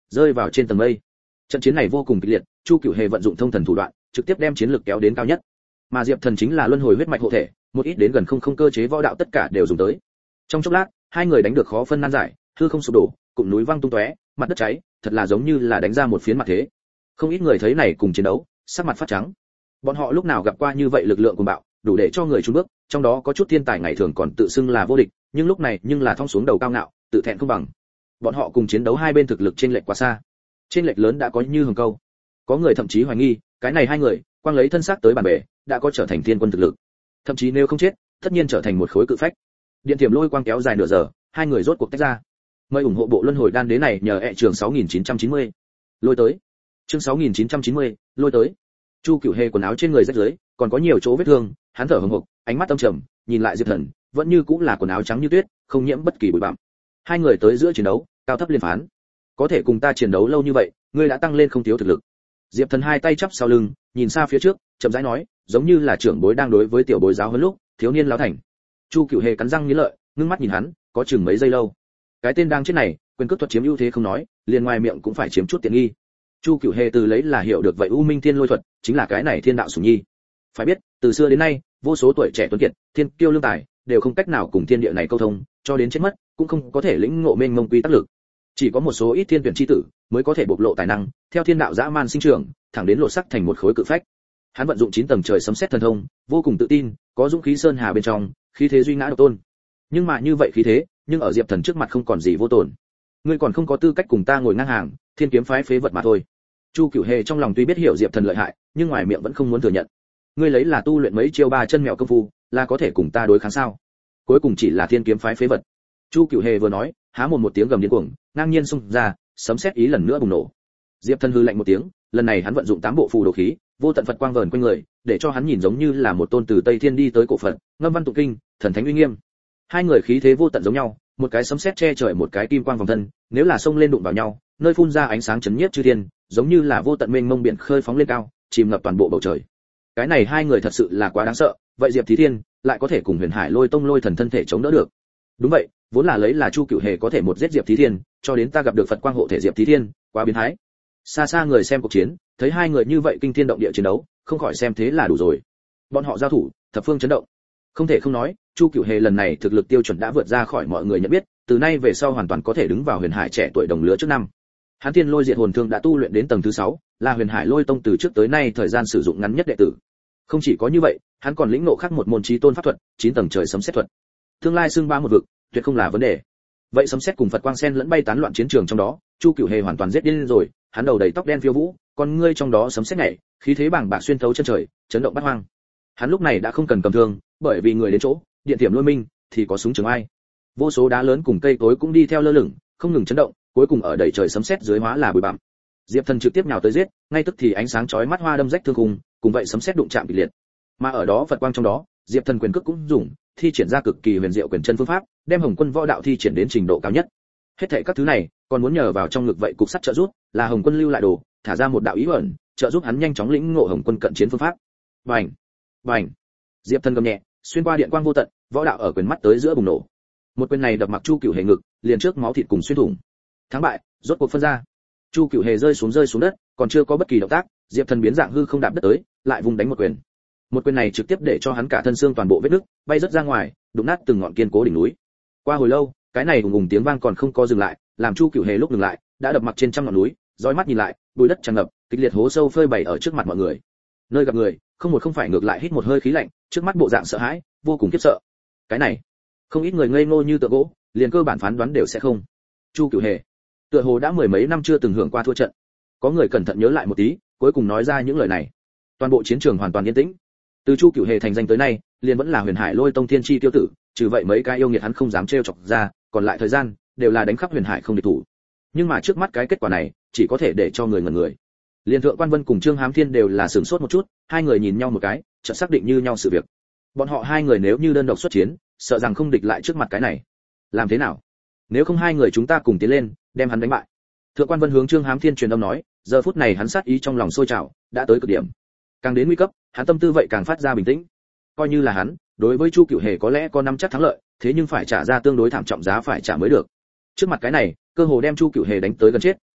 rơi vào trên tầng mây. Trận chiến này vô cùng kịch liệt, Chu Cửu Hề vận dụng thông thần thủ đoạn, trực tiếp đem chiến lực kéo đến cao nhất. Mà Diệp Thần chính là luân hồi huyết mạch hộ thể, một ít đến gần không không cơ chế võ đạo tất cả đều dùng tới. Trong chốc lát, hai người đánh được khó phân nan giải, hư không sụp đổ, cụm núi văng tung tóe, mặt đất cháy, thật là giống như là đánh ra một phiến mặt thế. Không ít người thấy này cùng chiến đấu, sắc mặt phát trắng. Bọn họ lúc nào gặp qua như vậy lực lượng cuồng bạo, đủ để cho người chùn bước, trong đó có chút thiên tài ngày thường còn tự xưng là vô địch, nhưng lúc này nhưng là thong xuống đầu cao ngạo, tự thẹn không bằng. Bọn họ cùng chiến đấu hai bên thực lực chênh lệch quá xa. Chênh lệch lớn đã có như hồng câu. Có người thậm chí hoài nghi, cái này hai người, quang lấy thân xác tới bản bể, đã có trở thành thiên quân thực lực. Thậm chí nếu không chết, tất nhiên trở thành một khối cự phách. Điện tiềm lôi quang kéo dài nửa giờ, hai người rốt cuộc tách ra. Mời ủng hộ bộ luân hồi đan đế này nhờ ẹ trường sáu nghìn chín trăm chín mươi. Lôi tới. Chương sáu nghìn chín trăm chín mươi, lôi tới. Chu Cửu Hề quần áo trên người rách rưới, còn có nhiều chỗ vết thương, hắn thở hổn hộc, ánh mắt âm trầm, nhìn lại Diệp Thần, vẫn như cũng là quần áo trắng như tuyết, không nhiễm bất kỳ bụi bặm. Hai người tới giữa chiến đấu, cao thấp liên phán. Có thể cùng ta chiến đấu lâu như vậy, ngươi đã tăng lên không thiếu thực lực. Diệp Thần hai tay chắp sau lưng, nhìn xa phía trước, chậm rãi nói, giống như là trưởng bối đang đối với tiểu bối giáo huấn lúc, thiếu niên lão thành. Chu Cửu Hề cắn răng nghiến lợi, ngưng mắt nhìn hắn, có chừng mấy giây lâu. Cái tên đang chết này, quyền cước thuật chiếm ưu thế không nói, liền ngoài miệng cũng phải chiếm chút tiện nghi. Chu Cửu Hề từ lấy là hiểu được vậy U Minh Thiên Lôi thuật, chính là cái này thiên đạo sủng nhi. Phải biết, từ xưa đến nay, vô số tuổi trẻ tuấn kiệt, thiên kiêu lương tài, đều không cách nào cùng thiên địa này câu thông, cho đến chết mất, cũng không có thể lĩnh ngộ mênh mông quy tắc lực. Chỉ có một số ít thiên tuyển chi tử mới có thể bộc lộ tài năng, theo thiên đạo dã man sinh trưởng, thẳng đến lột sắc thành một khối cự phách. Hắn vận dụng chín tầng trời sấm sét thần thông, vô cùng tự tin, có dũng khí sơn hà bên trong, khí thế duy ngã độc tôn. Nhưng mà như vậy khí thế, nhưng ở Diệp Thần trước mặt không còn gì vô tổn. Ngươi còn không có tư cách cùng ta ngồi ngang hàng, thiên kiếm phái phế vật mà thôi. Chu Cửu Hề trong lòng tuy biết hiểu Diệp Thần lợi hại, nhưng ngoài miệng vẫn không muốn thừa nhận. Ngươi lấy là tu luyện mấy chiêu ba chân mèo công phu, là có thể cùng ta đối kháng sao? Cuối cùng chỉ là thiên kiếm phái phế vật. Chu Cửu Hề vừa nói, há mồm một tiếng gầm điên cuồng, ngang nhiên xung ra, sấm sét ý lần nữa bùng nổ. Diệp Thần hư lạnh một tiếng, lần này hắn vận dụng tám bộ phù đồ khí, vô tận Phật quang vờn quanh người, để cho hắn nhìn giống như là một tôn từ Tây Thiên đi tới cổ Phật, ngâm văn tụng kinh, thần thánh uy nghiêm. Hai người khí thế vô tận giống nhau, một cái sấm sét che trời một cái kim quang vòng thân, nếu là xông lên đụng vào nhau, nơi phun ra ánh sáng chấn nhiếp chư thiên, giống như là vô tận mênh mông biển khơi phóng lên cao, chìm ngập toàn bộ bầu trời. Cái này hai người thật sự là quá đáng sợ, vậy Diệp Thí Thiên lại có thể cùng Huyền Hải Lôi Tông Lôi Thần thân thể chống đỡ được. Đúng vậy, vốn là lấy là Chu Cửu Hề có thể một giết Diệp Thí Thiên, cho đến ta gặp được Phật quang hộ thể Diệp Thí Thiên, quá biến thái. Xa xa người xem cuộc chiến, thấy hai người như vậy kinh thiên động địa chiến đấu, không khỏi xem thế là đủ rồi. Bọn họ giao thủ, thập phương chấn động. Không thể không nói, Chu Cửu Hề lần này thực lực tiêu chuẩn đã vượt ra khỏi mọi người nhận biết, từ nay về sau hoàn toàn có thể đứng vào Huyền Hải trẻ tuổi đồng lứa trước năm. Hắn Thiên Lôi Diệt Hồn Thương đã tu luyện đến tầng thứ sáu, là Huyền Hải Lôi Tông từ trước tới nay thời gian sử dụng ngắn nhất đệ tử. Không chỉ có như vậy, hắn còn lĩnh ngộ khác một môn chí tôn pháp thuật, chín tầng trời sấm sét thuật. Tương lai xưng ba một vực, tuyệt không là vấn đề. Vậy sấm sét cùng Phật quang sen lẫn bay tán loạn chiến trường trong đó, Chu Cửu Hề hoàn toàn giết điên rồi, hắn đầu đầy tóc đen phiêu vũ, con ngươi trong đó sấm sét nhảy, khí thế bàng bạc xuyên thấu chân trời, chấn động bát hoang. Hắn lúc này đã không cần cầm thương, bởi vì người đến chỗ, điện tiềm lôi minh thì có súng trường ai. Vô số đá lớn cùng cây cối cũng đi theo lơ lửng, không ngừng chấn động, cuối cùng ở đầy trời sấm sét dưới hóa là bụi bặm. Diệp Thần trực tiếp nhào tới giết, ngay tức thì ánh sáng chói mắt hoa đâm rách thương khung, cùng vậy sấm sét đụng chạm kịch liệt. Mà ở đó Phật quang trong đó, Diệp Thần quyền cước cũng dùng, thi triển ra cực kỳ huyền diệu quyền chân phương pháp, đem Hồng Quân võ đạo thi triển đến trình độ cao nhất. Hết thảy các thứ này, còn muốn nhờ vào trong ngực vậy cục sắt trợ giúp, là Hồng Quân lưu lại đồ, thả ra một đạo ý ẩn, trợ giúp hắn nhanh chóng lĩnh ngộ Hồng Quân cận chiến phương pháp. Bành, bành. Diệp Thần gầm nhẹ, xuyên qua điện quang vô tận, võ đạo ở quyền mắt tới giữa bùng nổ. Một quyền này đập mặc Chu Cửu Hề ngực, liền trước máu thịt cùng xuyên thủng. Thắng bại, rốt cuộc phân ra. Chu Cửu Hề rơi xuống rơi xuống đất, còn chưa có bất kỳ động tác, Diệp Thần biến dạng hư không đạp đất tới, lại vùng đánh một quyền. Một quyền này trực tiếp để cho hắn cả thân xương toàn bộ vết nứt, bay rất ra ngoài, đụng nát từng ngọn kiên cố đỉnh núi. Qua hồi lâu, cái này ùng ùng tiếng vang còn không có dừng lại, làm Chu Cửu Hề lúc dừng lại, đã đập mặc trên trăm ngọn núi, dõi mắt nhìn lại, bụi đất tràn ngập, kịch liệt hố sâu phơi bày ở trước mặt mọi người. Nơi gặp người, không một không phải ngược lại hít một hơi khí lạnh, trước mắt bộ dạng sợ hãi, vô cùng khiếp sợ. Cái này, không ít người ngây ngô như tượng gỗ, liền cơ bản phán đoán đều sẽ không. Chu Cửu Hề, tựa hồ đã mười mấy năm chưa từng hưởng qua thua trận. Có người cẩn thận nhớ lại một tí, cuối cùng nói ra những lời này. Toàn bộ chiến trường hoàn toàn yên tĩnh. Từ Chu Cửu Hề thành danh tới nay, liền vẫn là Huyền Hải Lôi Tông thiên chi tiêu tử, trừ vậy mấy cái yêu nghiệt hắn không dám trêu chọc ra, còn lại thời gian đều là đánh khắp Huyền Hải không địch thủ. Nhưng mà trước mắt cái kết quả này, chỉ có thể để cho người ngẩn người. Liên Thượng Quan Vân cùng Trương Hám Thiên đều là sửng sốt một chút, hai người nhìn nhau một cái, chợt xác định như nhau sự việc. Bọn họ hai người nếu như đơn độc xuất chiến, sợ rằng không địch lại trước mặt cái này. Làm thế nào? Nếu không hai người chúng ta cùng tiến lên, đem hắn đánh bại. Thượng Quan Vân hướng Trương Hám Thiên truyền âm nói, giờ phút này hắn sát ý trong lòng sôi trào, đã tới cực điểm. Càng đến nguy cấp, hắn tâm tư vậy càng phát ra bình tĩnh. Coi như là hắn, đối với Chu Cửu Hề có lẽ có nắm chắc thắng lợi, thế nhưng phải trả ra tương đối thảm trọng giá phải trả mới được. Trước mặt cái này, cơ hồ đem Chu Cửu Hề đánh tới gần chết,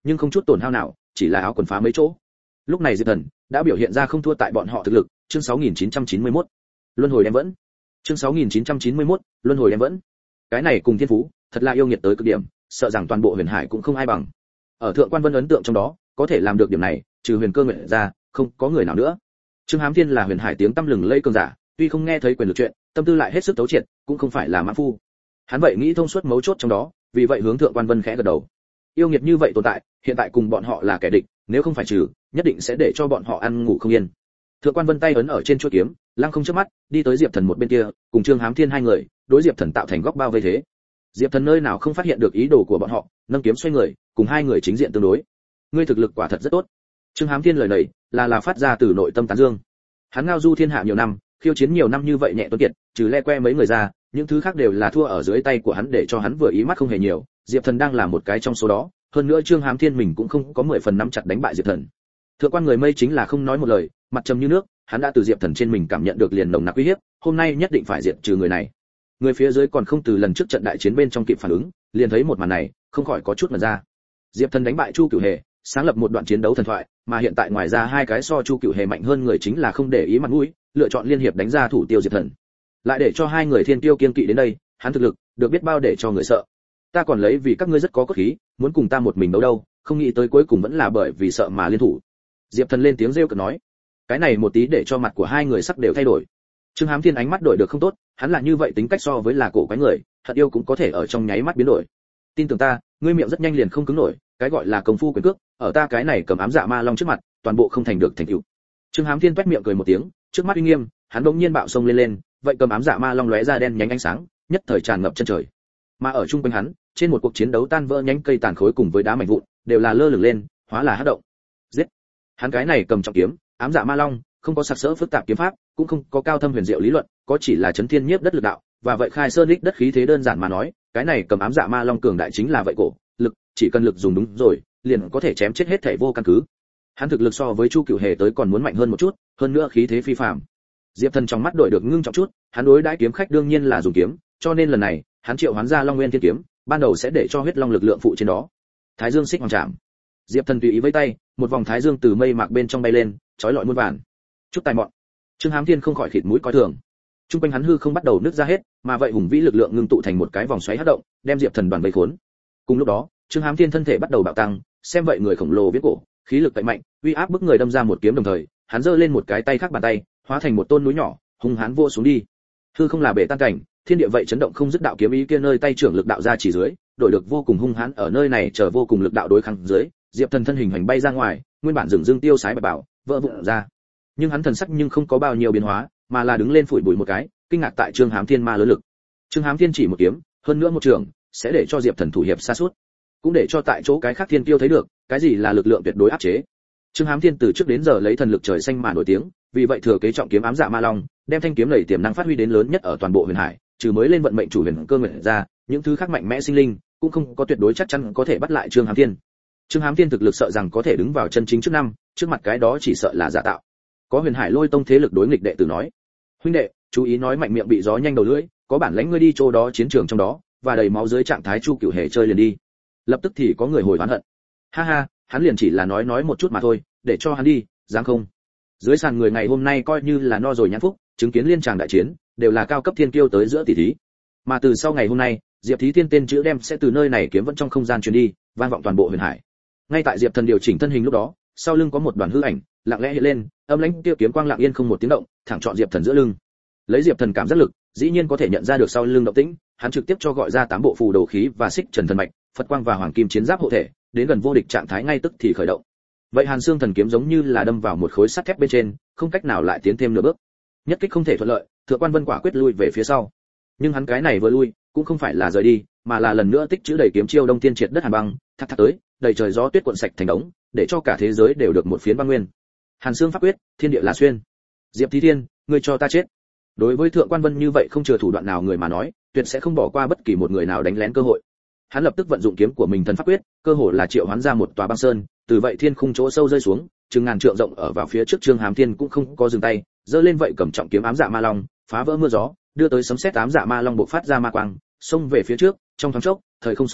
nhưng không chút tổn hao nào, chỉ là áo quần phá mấy chỗ. Lúc này Diệp Thần đã biểu hiện ra không thua tại bọn họ thực lực. Chương sáu nghìn chín trăm chín mươi mốt, luân hồi đem vẫn. Chương sáu nghìn chín trăm chín mươi mốt, luân hồi đem vẫn. Cái này cùng thiên phú, thật là yêu nghiệt tới cực điểm, sợ rằng toàn bộ Huyền Hải cũng không ai bằng. Ở Thượng Quan Vân ấn tượng trong đó, có thể làm được điểm này, trừ Huyền Cơ Nguyện ra, không có người nào nữa. Trương Hám Thiên là Huyền Hải tiếng tăm lừng lẫy cường giả, tuy không nghe thấy quyền lực chuyện, tâm tư lại hết sức thấu triệt, cũng không phải là mã phu. Hắn vậy nghĩ thông suốt mấu chốt trong đó, vì vậy hướng Thượng Quan Vân khẽ gật đầu. Yêu nghiệt như vậy tồn tại, hiện tại cùng bọn họ là kẻ địch, nếu không phải trừ, nhất định sẽ để cho bọn họ ăn ngủ không yên. Thượng Quan Vân tay ấn ở trên chuôi kiếm, lăng không chớp mắt, đi tới Diệp Thần một bên kia, cùng Trương Hám Thiên hai người, đối Diệp Thần tạo thành góc bao vây thế. Diệp Thần nơi nào không phát hiện được ý đồ của bọn họ, nâng kiếm xoay người, cùng hai người chính diện tương đối. Ngươi thực lực quả thật rất tốt. Trương Hám Thiên lời này, là là phát ra từ nội tâm tán dương. Hắn ngao du thiên hạ nhiều năm, khiêu chiến nhiều năm như vậy nhẹ tuấn kiệt, trừ le que mấy người ra, những thứ khác đều là thua ở dưới tay của hắn để cho hắn vừa ý mắt không hề nhiều. Diệp Thần đang là một cái trong số đó, hơn nữa Trương Hám Thiên mình cũng không có mười phần nắm chặt đánh bại Diệp Thần. Thượng Quan người mây chính là không nói một lời, mặt trầm như nước, hắn đã từ Diệp Thần trên mình cảm nhận được liền nồng nặc uy hiếp, hôm nay nhất định phải diệt trừ người này. Người phía dưới còn không từ lần trước trận đại chiến bên trong kịp phản ứng, liền thấy một màn này, không khỏi có chút ngẩn ra. Diệp Thần đánh bại Chu Cửu Hề, sáng lập một đoạn chiến đấu thần thoại, mà hiện tại ngoài ra hai cái so Chu Cửu Hề mạnh hơn người chính là không để ý mặt mũi, lựa chọn liên hiệp đánh ra thủ tiêu Diệp Thần. Lại để cho hai người thiên tiêu kiên kỵ đến đây, hắn thực lực được biết bao để cho người sợ. Ta còn lấy vì các ngươi rất có cốt khí, muốn cùng ta một mình đấu đâu, không nghĩ tới cuối cùng vẫn là bởi vì sợ mà liên thủ. Diệp Thần lên tiếng rêu cợt nói. Cái này một tí để cho mặt của hai người sắc đều thay đổi. Trương Hám Thiên ánh mắt đổi được không tốt, hắn là như vậy tính cách so với là cổ quái người, thật yêu cũng có thể ở trong nháy mắt biến đổi. Tin tưởng ta, ngươi miệng rất nhanh liền không cứng nổi, cái gọi là công phu quyền cước, ở ta cái này cầm ám dạ ma long trước mặt, toàn bộ không thành được thành tựu. Trương Hám Thiên toét miệng cười một tiếng, trước mắt uy nghiêm, hắn bỗng nhiên bạo sông lên lên, vậy cầm ám dạ ma long lóe ra đen nhánh ánh sáng, nhất thời tràn ngập chân trời. Mà ở trung quanh hắn, trên một cuộc chiến đấu tan vỡ nhánh cây tàn khối cùng với đá mảnh vụn, đều là lơ lửng lên, hóa là hắc động. Giết! Hắn cái này cầm trọng kiếm, ám dạ ma long, không có sặc sỡ phức tạp kiếm pháp, cũng không có cao thâm huyền diệu lý luận, có chỉ là chấn thiên nhiếp đất lực đạo, và vậy khai sơn đích đất khí thế đơn giản mà nói, cái này cầm ám dạ ma long cường đại chính là vậy cổ, lực, chỉ cần lực dùng đúng rồi, liền có thể chém chết hết thảy vô căn cứ. Hắn thực lực so với Chu Cửu Hề tới còn muốn mạnh hơn một chút, hơn nữa khí thế phi phàm. Diệp Thần trong mắt đổi được ngưng trọng chút, hắn đối đãi kiếm khách đương nhiên là dùng kiếm, cho nên lần này, hắn triệu hoán ra Long Nguyên Thiên kiếm, ban đầu sẽ để cho huyết long lực lượng phụ trên đó. Thái Dương xích hoàng trảm. Diệp Thần tùy ý với tay, một vòng thái dương từ mây mạc bên trong bay lên, chói lọi muôn vàn. Chút tài mọn. Trương Hám Thiên không khỏi khịt mũi coi thường. Trung quanh hắn hư không bắt đầu nứt ra hết, mà vậy hùng vĩ lực lượng ngưng tụ thành một cái vòng xoáy hất động, đem Diệp Thần đoàn vây khốn. Cùng lúc đó, Trương Hám Thiên thân thể bắt đầu bạo tăng, xem vậy người khổng lồ viết cổ, khí lực vậy mạnh, uy áp bức người đâm ra một kiếm đồng thời, hắn giơ lên một cái tay khác bàn tay, hóa thành một tôn núi nhỏ, hung hãn vô xuống đi. Hư không là bể tan cảnh, thiên địa vậy chấn động không dứt đạo kiếm ý kia nơi tay trưởng lực đạo ra chỉ dưới, đổi được vô cùng hung hãn ở nơi này chờ vô cùng lực đạo đối kháng dưới, Diệp Thần thân hình hành bay ra ngoài, nguyên bản dừng dương tiêu sái bạch bảo, vỡ vụn ra. Nhưng hắn thần sắc nhưng không có bao nhiêu biến hóa, mà là đứng lên phủi bụi một cái, kinh ngạc tại Trương Hám Thiên ma lớn lực. Trương Hám Thiên chỉ một kiếm, hơn nữa một trường, sẽ để cho Diệp Thần thủ hiệp xa suốt, cũng để cho tại chỗ cái khác thiên tiêu thấy được, cái gì là lực lượng tuyệt đối áp chế. Trương Hám Thiên từ trước đến giờ lấy thần lực trời xanh mà nổi tiếng, vì vậy thừa kế trọng kiếm ám dạ ma long, đem thanh kiếm này tiềm năng phát huy đến lớn nhất ở toàn bộ Huyền Hải, trừ mới lên vận mệnh chủ huyền cơ nguyện ra, những thứ khác mạnh mẽ sinh linh cũng không có tuyệt đối chắc chắn có thể bắt lại Trương Hám Thiên. Trương Hám Thiên thực lực sợ rằng có thể đứng vào chân chính trước năm, trước mặt cái đó chỉ sợ là giả tạo. Có Huyền Hải Lôi Tông thế lực đối nghịch đệ tử nói: "Huynh đệ, chú ý nói mạnh miệng bị gió nhanh đầu lưỡi, có bản lãnh ngươi đi chỗ đó chiến trường trong đó, và đầy máu dưới trạng thái Chu Cửu Hề chơi liền đi." Lập tức thì có người hồi oán hận: "Ha ha, hắn liền chỉ là nói nói một chút mà thôi, để cho hắn đi, dám không?" Dưới sàn người ngày hôm nay coi như là no rồi nhãn phúc, chứng kiến liên tràng đại chiến, đều là cao cấp thiên kiêu tới giữa tỷ thí. Mà từ sau ngày hôm nay, Diệp Thí Thiên tên chữ đem sẽ từ nơi này kiếm vẫn trong không gian truyền đi, vang vọng toàn bộ Huyền Hải. Ngay tại Diệp Thần điều chỉnh thân hình lúc đó, sau lưng có một đoàn hư ảnh lặng lẽ hiện lên, âm lãnh tiêu kiếm quang lặng yên không một tiếng động, thẳng chọn Diệp Thần giữa lưng. Lấy Diệp Thần cảm giác lực, dĩ nhiên có thể nhận ra được sau lưng động tĩnh, hắn trực tiếp cho gọi ra tám bộ phù đồ khí và xích trần thần mạch, Phật quang và hoàng kim chiến giáp hộ thể, đến gần vô địch trạng thái ngay tức thì khởi động. Vậy Hàn Xương thần kiếm giống như là đâm vào một khối sắt thép bên trên, không cách nào lại tiến thêm nửa bước. Nhất kích không thể thuận lợi, Thượng Quan Vân quả quyết lui về phía sau. Nhưng hắn cái này vừa lui, cũng không phải là rời đi, mà là lần nữa tích trữ đầy kiếm chiêu đông thiên triệt đất hàn băng, thác thác tới, đầy trời gió tuyết cuộn sạch thành đống, để cho cả thế giới đều được một phiến băng nguyên. Hàn Xương pháp quyết, thiên địa là xuyên. Diệp Thí Thiên, ngươi cho ta chết. Đối với Thượng Quan Vân như vậy không chừa thủ đoạn nào người mà nói, tuyệt sẽ không bỏ qua bất kỳ một người nào đánh lén cơ hội. Hắn lập tức vận dụng kiếm của mình thần pháp quyết, cơ hồ là triệu hoán ra một tòa băng sơn, từ vậy thiên khung chỗ sâu rơi xuống, chừng ngàn trượng rộng ở vào phía trước Trương Hám Thiên cũng không có dừng tay, giơ lên vậy cầm trọng kiếm ám dạ ma long, phá vỡ mưa gió, đưa tới sấm sét ám dạ ma long bộc phát ra ma quang, xông về phía trước, trong thoáng chốc, thời không sụp đổ,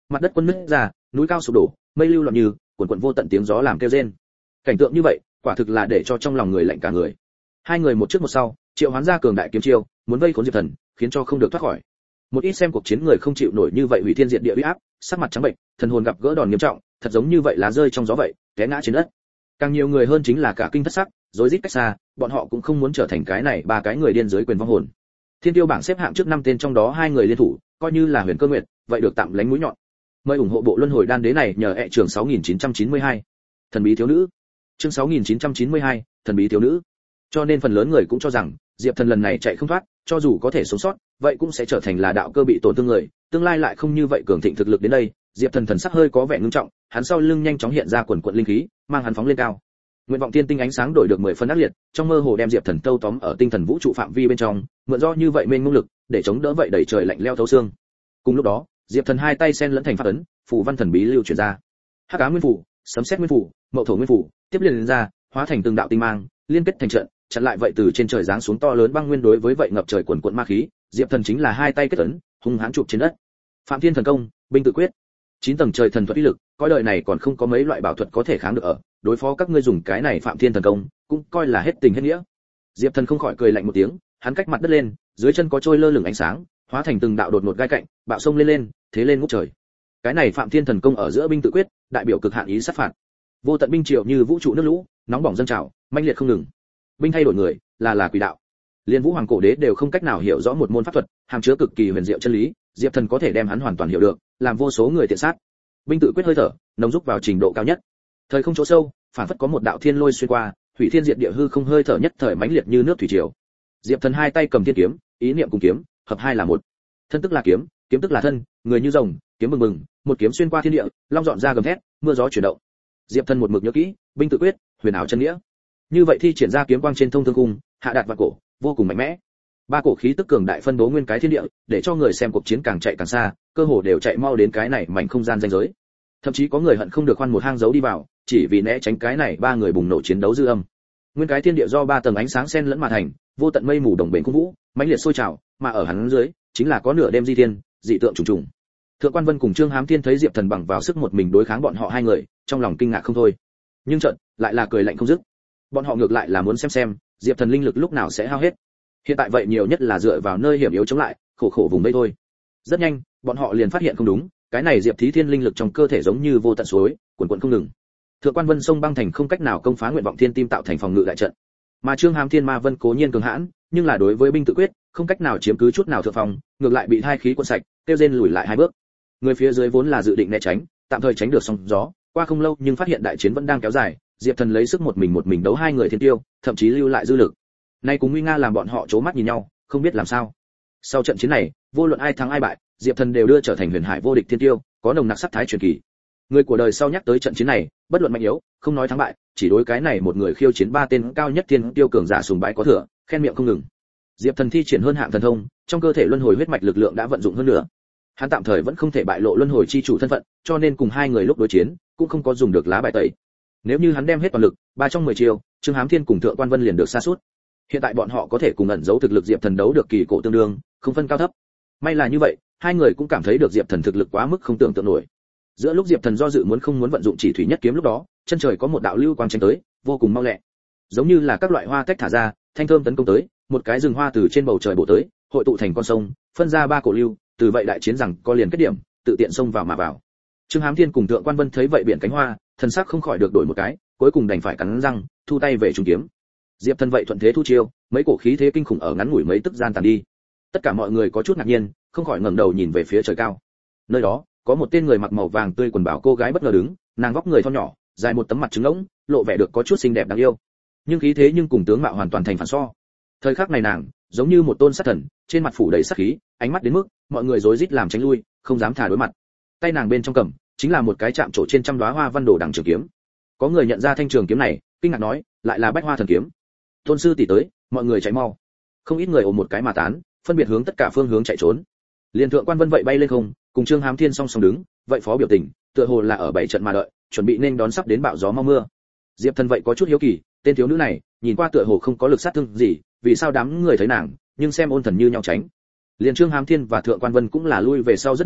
mặt đất quân nứt ra, núi cao sụp đổ, mây lưu loạn như cuồn cuộn vô tận tiếng gió làm kêu rên. Cảnh tượng như vậy, quả thực là để cho trong lòng người lạnh cả người. Hai người một trước một sau, triệu hoán ra cường đại kiếm chiêu, muốn vây khốn Diệp Thần, khiến cho không được thoát khỏi. Một ít xem cuộc chiến người không chịu nổi như vậy hủy thiên diệt địa uy áp, sắc mặt trắng bệnh, thần hồn gặp gỡ đòn nghiêm trọng, thật giống như vậy lá rơi trong gió vậy, té ngã trên đất. Càng nhiều người hơn chính là cả kinh thất sắc, rối rít cách xa, bọn họ cũng không muốn trở thành cái này ba cái người điên dưới quyền vong hồn. Thiên tiêu bảng xếp hạng trước năm tên trong đó hai người liên thủ, coi như là Huyền Cơ Nguyệt, vậy được tạm lánh mũi nhọn. Mời ủng hộ bộ luân hồi đan đế này nhờ ẹ trường sáu nghìn chín trăm chín mươi hai. Thần bí thiếu nữ. Chương sáu nghìn chín trăm chín mươi hai, thần bí thiếu nữ. Cho nên phần lớn người cũng cho rằng, Diệp Thần lần này chạy không thoát, cho dù có thể sống sót, vậy cũng sẽ trở thành là đạo cơ bị tổn thương người, tương lai lại không như vậy cường thịnh thực lực đến đây. Diệp Thần thần sắc hơi có vẻ ngưng trọng, hắn sau lưng nhanh chóng hiện ra quần quần linh khí, mang hắn phóng lên cao. Nguyện vọng tiên tinh ánh sáng đổi được mười phân ác liệt, trong mơ hồ đem Diệp Thần tâu tóm ở tinh thần vũ trụ phạm vi bên trong, mượn do như vậy mênh mông lực, để chống đỡ vậy đẩy trời lạnh lẽo thấu xương. Cùng lúc đó, Diệp Thần hai tay xen lẫn thành pháp ấn, phù văn thần bí lưu chuyển ra. Hắc ám nguyên phù, sấm sét nguyên phù, mậu thổ nguyên phù, tiếp liền lên ra, hóa thành từng đạo tinh mang, liên kết thành trận, chặn lại vậy từ trên trời giáng xuống to lớn băng nguyên đối với vậy ngập trời cuồn cuộn ma khí, Diệp Thần chính là hai tay kết ấn, hung hãn chụp trên đất. Phạm Thiên thần công, binh tự quyết. Chín tầng trời thần thuật uy lực, coi đời này còn không có mấy loại bảo thuật có thể kháng được ở, đối phó các ngươi dùng cái này Phạm Thiên thần công, cũng coi là hết tình hết nghĩa. Diệp Thần không khỏi cười lạnh một tiếng, hắn cách mặt đất lên, dưới chân có trôi lơ lửng ánh sáng, hóa thành từng đạo đột ngột gai cạnh, bạo sông lên lên, thế lên ngút trời. Cái này Phạm Thiên thần công ở giữa binh tự quyết, đại biểu cực hạn ý sát phạt. Vô tận binh triều như vũ trụ nước lũ, nóng bỏng dâng trào, mãnh liệt không ngừng. Binh thay đổi người, là là quỷ đạo. Liên Vũ Hoàng cổ đế đều không cách nào hiểu rõ một môn pháp thuật, hàm chứa cực kỳ huyền diệu chân lý, Diệp Thần có thể đem hắn hoàn toàn hiểu được, làm vô số người tiện sát. Binh tự quyết hơi thở, nồng rúc vào trình độ cao nhất. Thời không chỗ sâu, phản phất có một đạo thiên lôi xuyên qua, hủy thiên diệt địa hư không hơi thở nhất thời mãnh liệt như nước thủy triều. Diệp Thần hai tay cầm thiên kiếm, ý niệm cùng kiếm, hợp hai là một. Thân tức là kiếm, kiếm tức là thân, người như rồng, kiếm mừng mừng, một kiếm xuyên qua thiên địa, long dọn ra gầm thét, mưa gió chuyển động. Diệp Thần một mực nhớ kỹ, binh tự quyết, huyền ảo chân nghĩa. Như vậy thi triển ra kiếm quang trên thông thương cung, hạ đạt vạn cổ, vô cùng mạnh mẽ. Ba cổ khí tức cường đại phân bố nguyên cái thiên địa, để cho người xem cuộc chiến càng chạy càng xa, cơ hồ đều chạy mau đến cái này mảnh không gian ranh giới. Thậm chí có người hận không được khoan một hang giấu đi vào, chỉ vì né tránh cái này ba người bùng nổ chiến đấu dư âm. Nguyên cái thiên địa do ba tầng ánh sáng xen lẫn mà thành, vô tận mây mù đồng bền cung vũ, mãnh liệt sôi trào, mà ở hắn dưới chính là có nửa đêm di thiên, dị tượng trùng trùng. Thượng Quan Vân cùng Trương Hám Thiên thấy Diệp Thần bằng vào sức một mình đối kháng bọn họ hai người, trong lòng kinh ngạc không thôi. Nhưng chợt lại là cười lạnh không dứt. Bọn họ ngược lại là muốn xem xem, Diệp Thần linh lực lúc nào sẽ hao hết. Hiện tại vậy nhiều nhất là dựa vào nơi hiểm yếu chống lại, khổ khổ vùng đây thôi. Rất nhanh, bọn họ liền phát hiện không đúng, cái này Diệp Thí Thiên linh lực trong cơ thể giống như vô tận suối, cuồn cuộn không ngừng. Thượng Quan Vân sông băng thành không cách nào công phá nguyện vọng thiên tim tạo thành phòng ngự đại trận. Mà Trương Hám Thiên Ma Vân cố nhiên cường hãn, nhưng là đối với binh tự quyết, không cách nào chiếm cứ chút nào thượng phòng, ngược lại bị hai khí cuốn sạch, tiêu rên lùi lại hai bước. Người phía dưới vốn là dự định né tránh, tạm thời tránh được sóng gió, qua không lâu nhưng phát hiện đại chiến vẫn đang kéo dài, Diệp Thần lấy sức một mình một mình đấu hai người thiên tiêu, thậm chí lưu lại dư lực. Nay cùng nguy nga làm bọn họ chố mắt nhìn nhau, không biết làm sao. Sau trận chiến này, vô luận ai thắng ai bại, Diệp Thần đều đưa trở thành huyền hải vô địch thiên tiêu, có nồng nặc sắc thái truyền kỳ. Người của đời sau nhắc tới trận chiến này, bất luận mạnh yếu, không nói thắng bại, chỉ đối cái này một người khiêu chiến ba tên cao nhất thiên tiêu cường giả sùng bái có thừa, khen miệng không ngừng. Diệp Thần thi triển hơn hạng thần thông, trong cơ thể luân hồi huyết mạch lực lượng đã vận dụng hơn nữa. Hắn tạm thời vẫn không thể bại lộ luân hồi chi chủ thân phận, cho nên cùng hai người lúc đối chiến, cũng không có dùng được lá bài tẩy. Nếu như hắn đem hết toàn lực, ba trong mười chiêu, Trương Hám Thiên cùng Thượng Quan Vân liền được sa sút. Hiện tại bọn họ có thể cùng ẩn giấu thực lực Diệp Thần đấu được kỳ cổ tương đương, không phân cao thấp. May là như vậy, hai người cũng cảm thấy được Diệp Thần thực lực quá mức không tưởng tượng nổi. Giữa lúc Diệp Thần do dự muốn không muốn vận dụng chỉ thủy nhất kiếm lúc đó, chân trời có một đạo lưu quang chém tới, vô cùng mau lẹ. Giống như là các loại hoa tách thả ra, thanh thơm tấn công tới, một cái rừng hoa từ trên bầu trời bổ tới, hội tụ thành con sông, phân ra ba cổ lưu, từ vậy đại chiến rằng có liền kết điểm, tự tiện xông vào mà vào. Trương Hám Thiên cùng Thượng Quan Vân thấy vậy biển cánh hoa, thần sắc không khỏi được đổi một cái, cuối cùng đành phải cắn răng, thu tay về trùng kiếm. Diệp Thần vậy thuận thế thu chiêu, mấy cổ khí thế kinh khủng ở ngắn ngủi mấy tức gian tàn đi. Tất cả mọi người có chút ngạc nhiên, không khỏi ngẩng đầu nhìn về phía trời cao. Nơi đó, có một tên người mặc màu vàng tươi quần bào cô gái bất ngờ đứng, nàng vóc người thon nhỏ, dài một tấm mặt trứng ngỗng, lộ vẻ được có chút xinh đẹp đáng yêu. Nhưng khí thế nhưng cùng tướng mạo hoàn toàn thành phản so. Thời khắc này nàng, giống như một tôn sát thần, trên mặt phủ đầy sát khí, ánh mắt đến mức mọi người rối rít làm tránh lui, không dám thả đối mặt. Tay nàng bên trong cầm, chính là một cái chạm trổ trên trăm đóa hoa văn đồ đằng trường kiếm. Có người nhận ra thanh trường kiếm này, kinh ngạc nói, lại là Bách Hoa thần kiếm. Tôn sư tỷ tới, mọi người chạy mau. Không ít người ôm một cái mà tán, phân biệt hướng tất cả phương hướng chạy trốn. Liên Thượng Quan Vân vậy bay lên không, cùng Trương Hám Thiên song song đứng, vậy phó biểu tình, tựa hồ là ở bảy trận mà đợi, chuẩn bị nên đón sắp đến bão gió mau mưa. Diệp Thần vậy có chút hiếu kỳ, tên thiếu nữ này, nhìn qua tựa hồ không có lực sát thương gì, vì sao đám người thấy nàng, nhưng xem ôn thần như nhau tránh. Liên Trương Hám Thiên và Thượng Quan Vân cũng là lui về sau rất nhiều,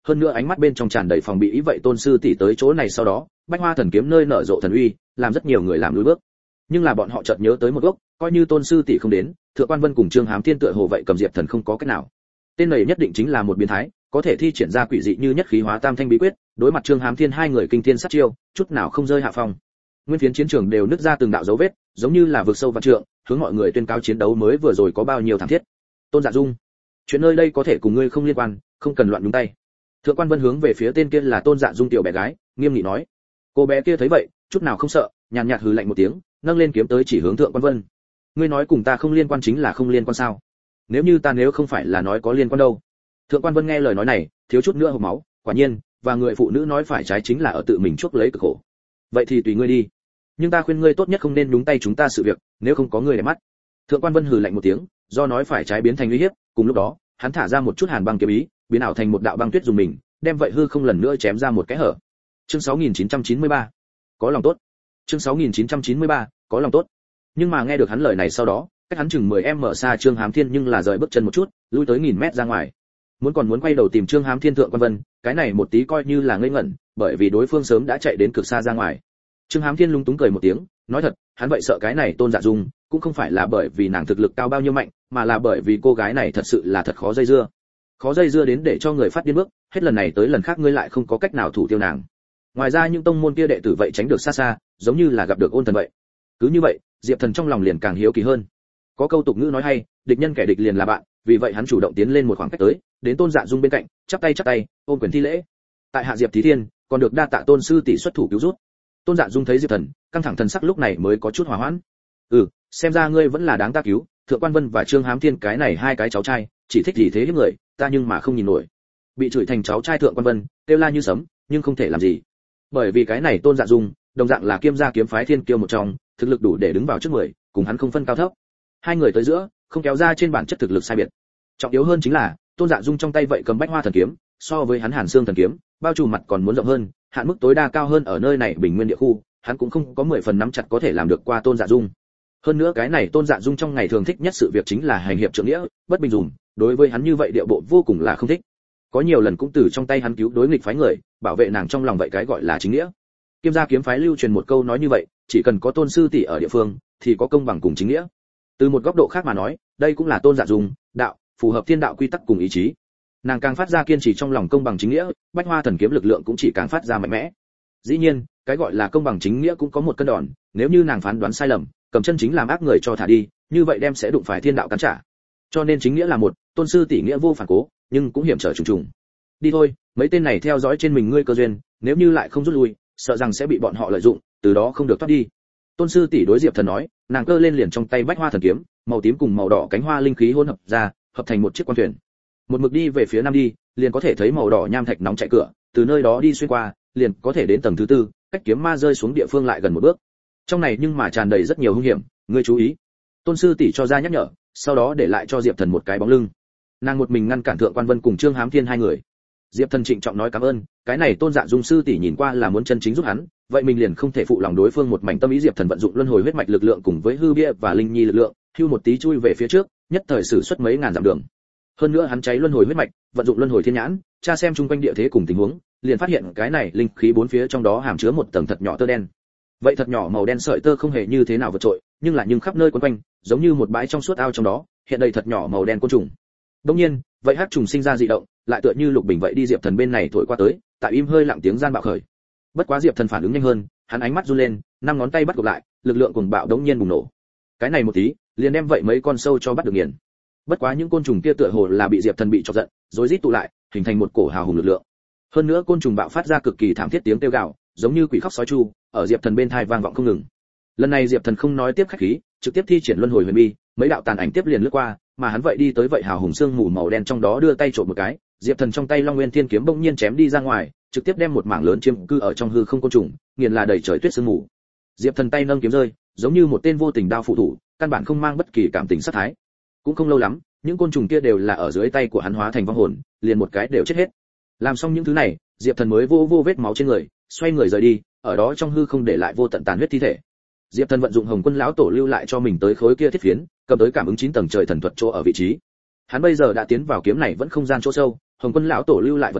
hơn nữa ánh mắt bên trong tràn đầy phòng bị ý vậy tôn sư tỷ tới chỗ này sau đó, Bách Hoa thần kiếm nơi nở rộ thần uy, làm rất nhiều người làm lùi bước. Nhưng là bọn họ chợt nhớ tới một gốc, coi như tôn sư tỷ không đến, Thượng Quan Vân cùng Trương Hám Thiên tựa hồ vậy cầm Diệp Thần không có cách nào. Tên này nhất định chính là một biến thái, có thể thi triển ra quỷ dị như nhất khí hóa tam thanh bí quyết, đối mặt Trương Hám Thiên hai người kinh thiên sát chiêu, chút nào không rơi hạ phong. Nguyên phiến chiến trường đều nứt ra từng đạo dấu vết, giống như là vực sâu vạn trượng, hướng mọi người tuyên cáo chiến đấu mới vừa rồi có bao nhiêu thảm thiết. Tôn Dạ Dung, chuyện nơi đây có thể cùng ngươi không liên quan, không cần loạn nhúng tay. Thượng Quan Vân hướng về phía tên kia là Tôn Dạ Dung tiểu bé gái, nghiêm nghị nói. Cô bé kia thấy vậy, chút nào không sợ, nhàn nhạt hừ lạnh một tiếng, nâng lên kiếm tới chỉ hướng Thượng Quan Vân. Ngươi nói cùng ta không liên quan chính là không liên quan sao? Nếu như ta nếu không phải là nói có liên quan đâu. Thượng Quan Vân nghe lời nói này, thiếu chút nữa hộc máu, quả nhiên, và người phụ nữ nói phải trái chính là ở tự mình chuốc lấy cực khổ. Vậy thì tùy ngươi đi, nhưng ta khuyên ngươi tốt nhất không nên nhúng tay chúng ta sự việc, nếu không có ngươi để mắt. Thượng Quan Vân hừ lạnh một tiếng, do nói phải trái biến thành uy hiếp, cùng lúc đó, hắn thả ra một chút hàn băng kiếm ý, biến ảo thành một đạo băng tuyết dùng mình, đem vậy hư không lần nữa chém ra một cái hở. Chương sáu nghìn chín trăm chín mươi ba, có lòng tốt. Chương sáu nghìn chín trăm chín mươi ba, có lòng tốt. Nhưng mà nghe được hắn lời này sau đó, cách hắn chừng mười em mở xa Trương Hám Thiên nhưng là rời bước chân một chút, lui tới nghìn mét ra ngoài. Muốn còn muốn quay đầu tìm Trương Hám Thiên Thượng Quan Vân, cái này một tí coi như là ngây ngẩn, bởi vì đối phương sớm đã chạy đến cực xa ra ngoài. Trương Hám Thiên lúng túng cười một tiếng, nói thật, hắn vậy sợ cái này Tôn Dạ Dung, cũng không phải là bởi vì nàng thực lực cao bao nhiêu mạnh, mà là bởi vì cô gái này thật sự là thật khó dây dưa. Khó dây dưa đến để cho người phát điên bước, hết lần này tới lần khác ngươi lại không có cách nào thủ tiêu nàng. Ngoài ra những tông môn kia đệ tử vậy tránh được xa xa, giống như là gặp được ôn thần vậy. Cứ như vậy, Diệp Thần trong lòng liền càng hiếu kỳ hơn. Có câu tục ngữ nói hay, địch nhân kẻ địch liền là bạn, vì vậy hắn chủ động tiến lên một khoảng cách tới, đến Tôn Dạ Dung bên cạnh, chắp tay chắp tay, ôm quyền thi lễ. Tại hạ Diệp Thí Thiên, còn được đa tạ Tôn sư tỷ xuất thủ cứu giúp. Tôn Dạ Dung thấy Diệp Thần, căng thẳng thần sắc lúc này mới có chút hòa hoãn. Ừ, xem ra ngươi vẫn là đáng ta cứu, Thượng Quan Vân và Trương Hám Thiên cái này hai cái cháu trai, chỉ thích gì thế hiếp người, ta nhưng mà không nhìn nổi. Bị chửi thành cháu trai Thượng Quan Vân, kêu la như sấm, nhưng không thể làm gì. Bởi vì cái này Tôn Dạ Dung, đồng dạng là Kiêm gia kiếm phái Thiên Kiêu một trong, thực lực đủ để đứng vào trước mười, cùng hắn không phân cao thấp. Hai người tới giữa, không kéo ra trên bản chất thực lực sai biệt. Trọng yếu hơn chính là, Tôn Dạ Dung trong tay vậy cầm Bách Hoa thần kiếm, so với hắn Hàn Xương thần kiếm, bao trùm mặt còn muốn rộng hơn, hạn mức tối đa cao hơn ở nơi này Bình Nguyên địa khu, hắn cũng không có mười phần nắm chặt có thể làm được qua Tôn Dạ Dung. Hơn nữa cái này Tôn Dạ Dung trong ngày thường thích nhất sự việc chính là hành hiệp trượng nghĩa, bất bình dùm, đối với hắn như vậy địa bộ vô cùng là không thích. Có nhiều lần cũng từ trong tay hắn cứu đối nghịch phái người, bảo vệ nàng trong lòng vậy cái gọi là chính nghĩa. Kiêm gia kiếm phái lưu truyền một câu nói như vậy, chỉ cần có Tôn sư tỷ ở địa phương, thì có công bằng cùng chính nghĩa. Từ một góc độ khác mà nói, đây cũng là Tôn Dạ Dung, đạo, phù hợp thiên đạo quy tắc cùng ý chí. Nàng càng phát ra kiên trì trong lòng công bằng chính nghĩa, Bách Hoa thần kiếm lực lượng cũng chỉ càng phát ra mạnh mẽ. Dĩ nhiên, cái gọi là công bằng chính nghĩa cũng có một cân đòn, nếu như nàng phán đoán sai lầm, cầm chân chính làm ác người cho thả đi, như vậy đem sẽ đụng phải thiên đạo cắn trả. Cho nên chính nghĩa là một, Tôn sư tỷ nghĩa vô phản cố, nhưng cũng hiểm trở trùng trùng. Đi thôi, mấy tên này theo dõi trên mình ngươi cơ duyên, nếu như lại không rút lui, sợ rằng sẽ bị bọn họ lợi dụng, từ đó không được thoát đi. Tôn sư tỷ đối Diệp Thần nói, nàng cơ lên liền trong tay Bách Hoa thần kiếm, màu tím cùng màu đỏ cánh hoa linh khí hỗn hợp ra, hợp thành một chiếc quan thuyền. Một mực đi về phía nam đi, liền có thể thấy màu đỏ nham thạch nóng chạy cửa, từ nơi đó đi xuyên qua, liền có thể đến tầng thứ tư, cách kiếm ma rơi xuống địa phương lại gần một bước. Trong này nhưng mà tràn đầy rất nhiều hung hiểm, ngươi chú ý. Tôn sư tỷ cho ra nhắc nhở, sau đó để lại cho Diệp Thần một cái bóng lưng. Nàng một mình ngăn cản Thượng Quan Vân cùng Trương Hám Thiên hai người. Diệp Thần trịnh trọng nói cảm ơn, cái này Tôn Dạ Dung sư tỷ nhìn qua là muốn chân chính giúp hắn, vậy mình liền không thể phụ lòng đối phương một mảnh tâm ý. Diệp Thần vận dụng luân hồi huyết mạch lực lượng cùng với hư bia và linh nhi lực lượng, hưu một tí chui về phía trước, nhất thời sử xuất mấy ngàn dặm đường. Hơn nữa hắn cháy luân hồi huyết mạch, vận dụng luân hồi thiên nhãn, tra xem chung quanh địa thế cùng tình huống, liền phát hiện cái này linh khí bốn phía trong đó hàm chứa một tầng thật nhỏ tơ đen. Vậy thật nhỏ màu đen sợi tơ không hề như thế nào vượt trội, nhưng lại nhưng khắp nơi quấn quanh, giống như một bãi trong suốt ao trong đó, hiện đầy thật nhỏ màu đen côn trùng. Đương nhiên, vậy hắc trùng sinh ra dị động, lại tựa như lục bình vậy đi Diệp Thần bên này thổi qua tới, tại im hơi lặng tiếng gian bạo khởi. Bất quá Diệp Thần phản ứng nhanh hơn, hắn ánh mắt run lên, năm ngón tay bắt gộp lại, lực lượng cuồng bạo đống nhiên bùng nổ. Cái này một tí, liền đem vậy mấy con sâu cho bắt được nghiền. Bất quá những côn trùng kia tựa hồ là bị Diệp Thần bị chọc giận, rối rít tụ lại, hình thành một cổ hào hùng lực lượng. Hơn nữa côn trùng bạo phát ra cực kỳ thảm thiết tiếng kêu gào, giống như quỷ khóc sói chu, ở Diệp Thần bên tai vang vọng không ngừng. Lần này Diệp Thần không nói tiếp khách khí, trực tiếp thi triển luân hồi huyền bi, mấy đạo tàn ảnh tiếp liền lướt qua, mà hắn vậy đi tới vậy hào hùng xương mù màu đen trong đó đưa tay trộm một cái, Diệp Thần trong tay Long Nguyên Thiên kiếm bỗng nhiên chém đi ra ngoài, trực tiếp đem một mảng lớn chiếm cư ở trong hư không côn trùng, nghiền là đầy trời tuyết sương mù. Diệp Thần tay nâng kiếm rơi, giống như một tên vô tình đao phụ thủ, căn bản không mang bất kỳ cảm tình sát thái. Cũng không lâu lắm, những côn trùng kia đều là ở dưới tay của hắn hóa thành vong hồn, liền một cái đều chết hết. Làm xong những thứ này, Diệp Thần mới vô vô vết máu trên người, xoay người rời đi, ở đó trong hư không để lại vô tận tàn huyết thi thể. Diệp Thần vận dụng Hồng Quân lão tổ lưu lại cho mình tới khối kia thiết phiến, cầm tới cảm ứng chín tầng trời thần thuật chỗ ở vị trí. Hắn bây giờ đã tiến vào kiếm này vẫn không gian chỗ sâu, Hồng Quân lão tổ lưu lại vật thể,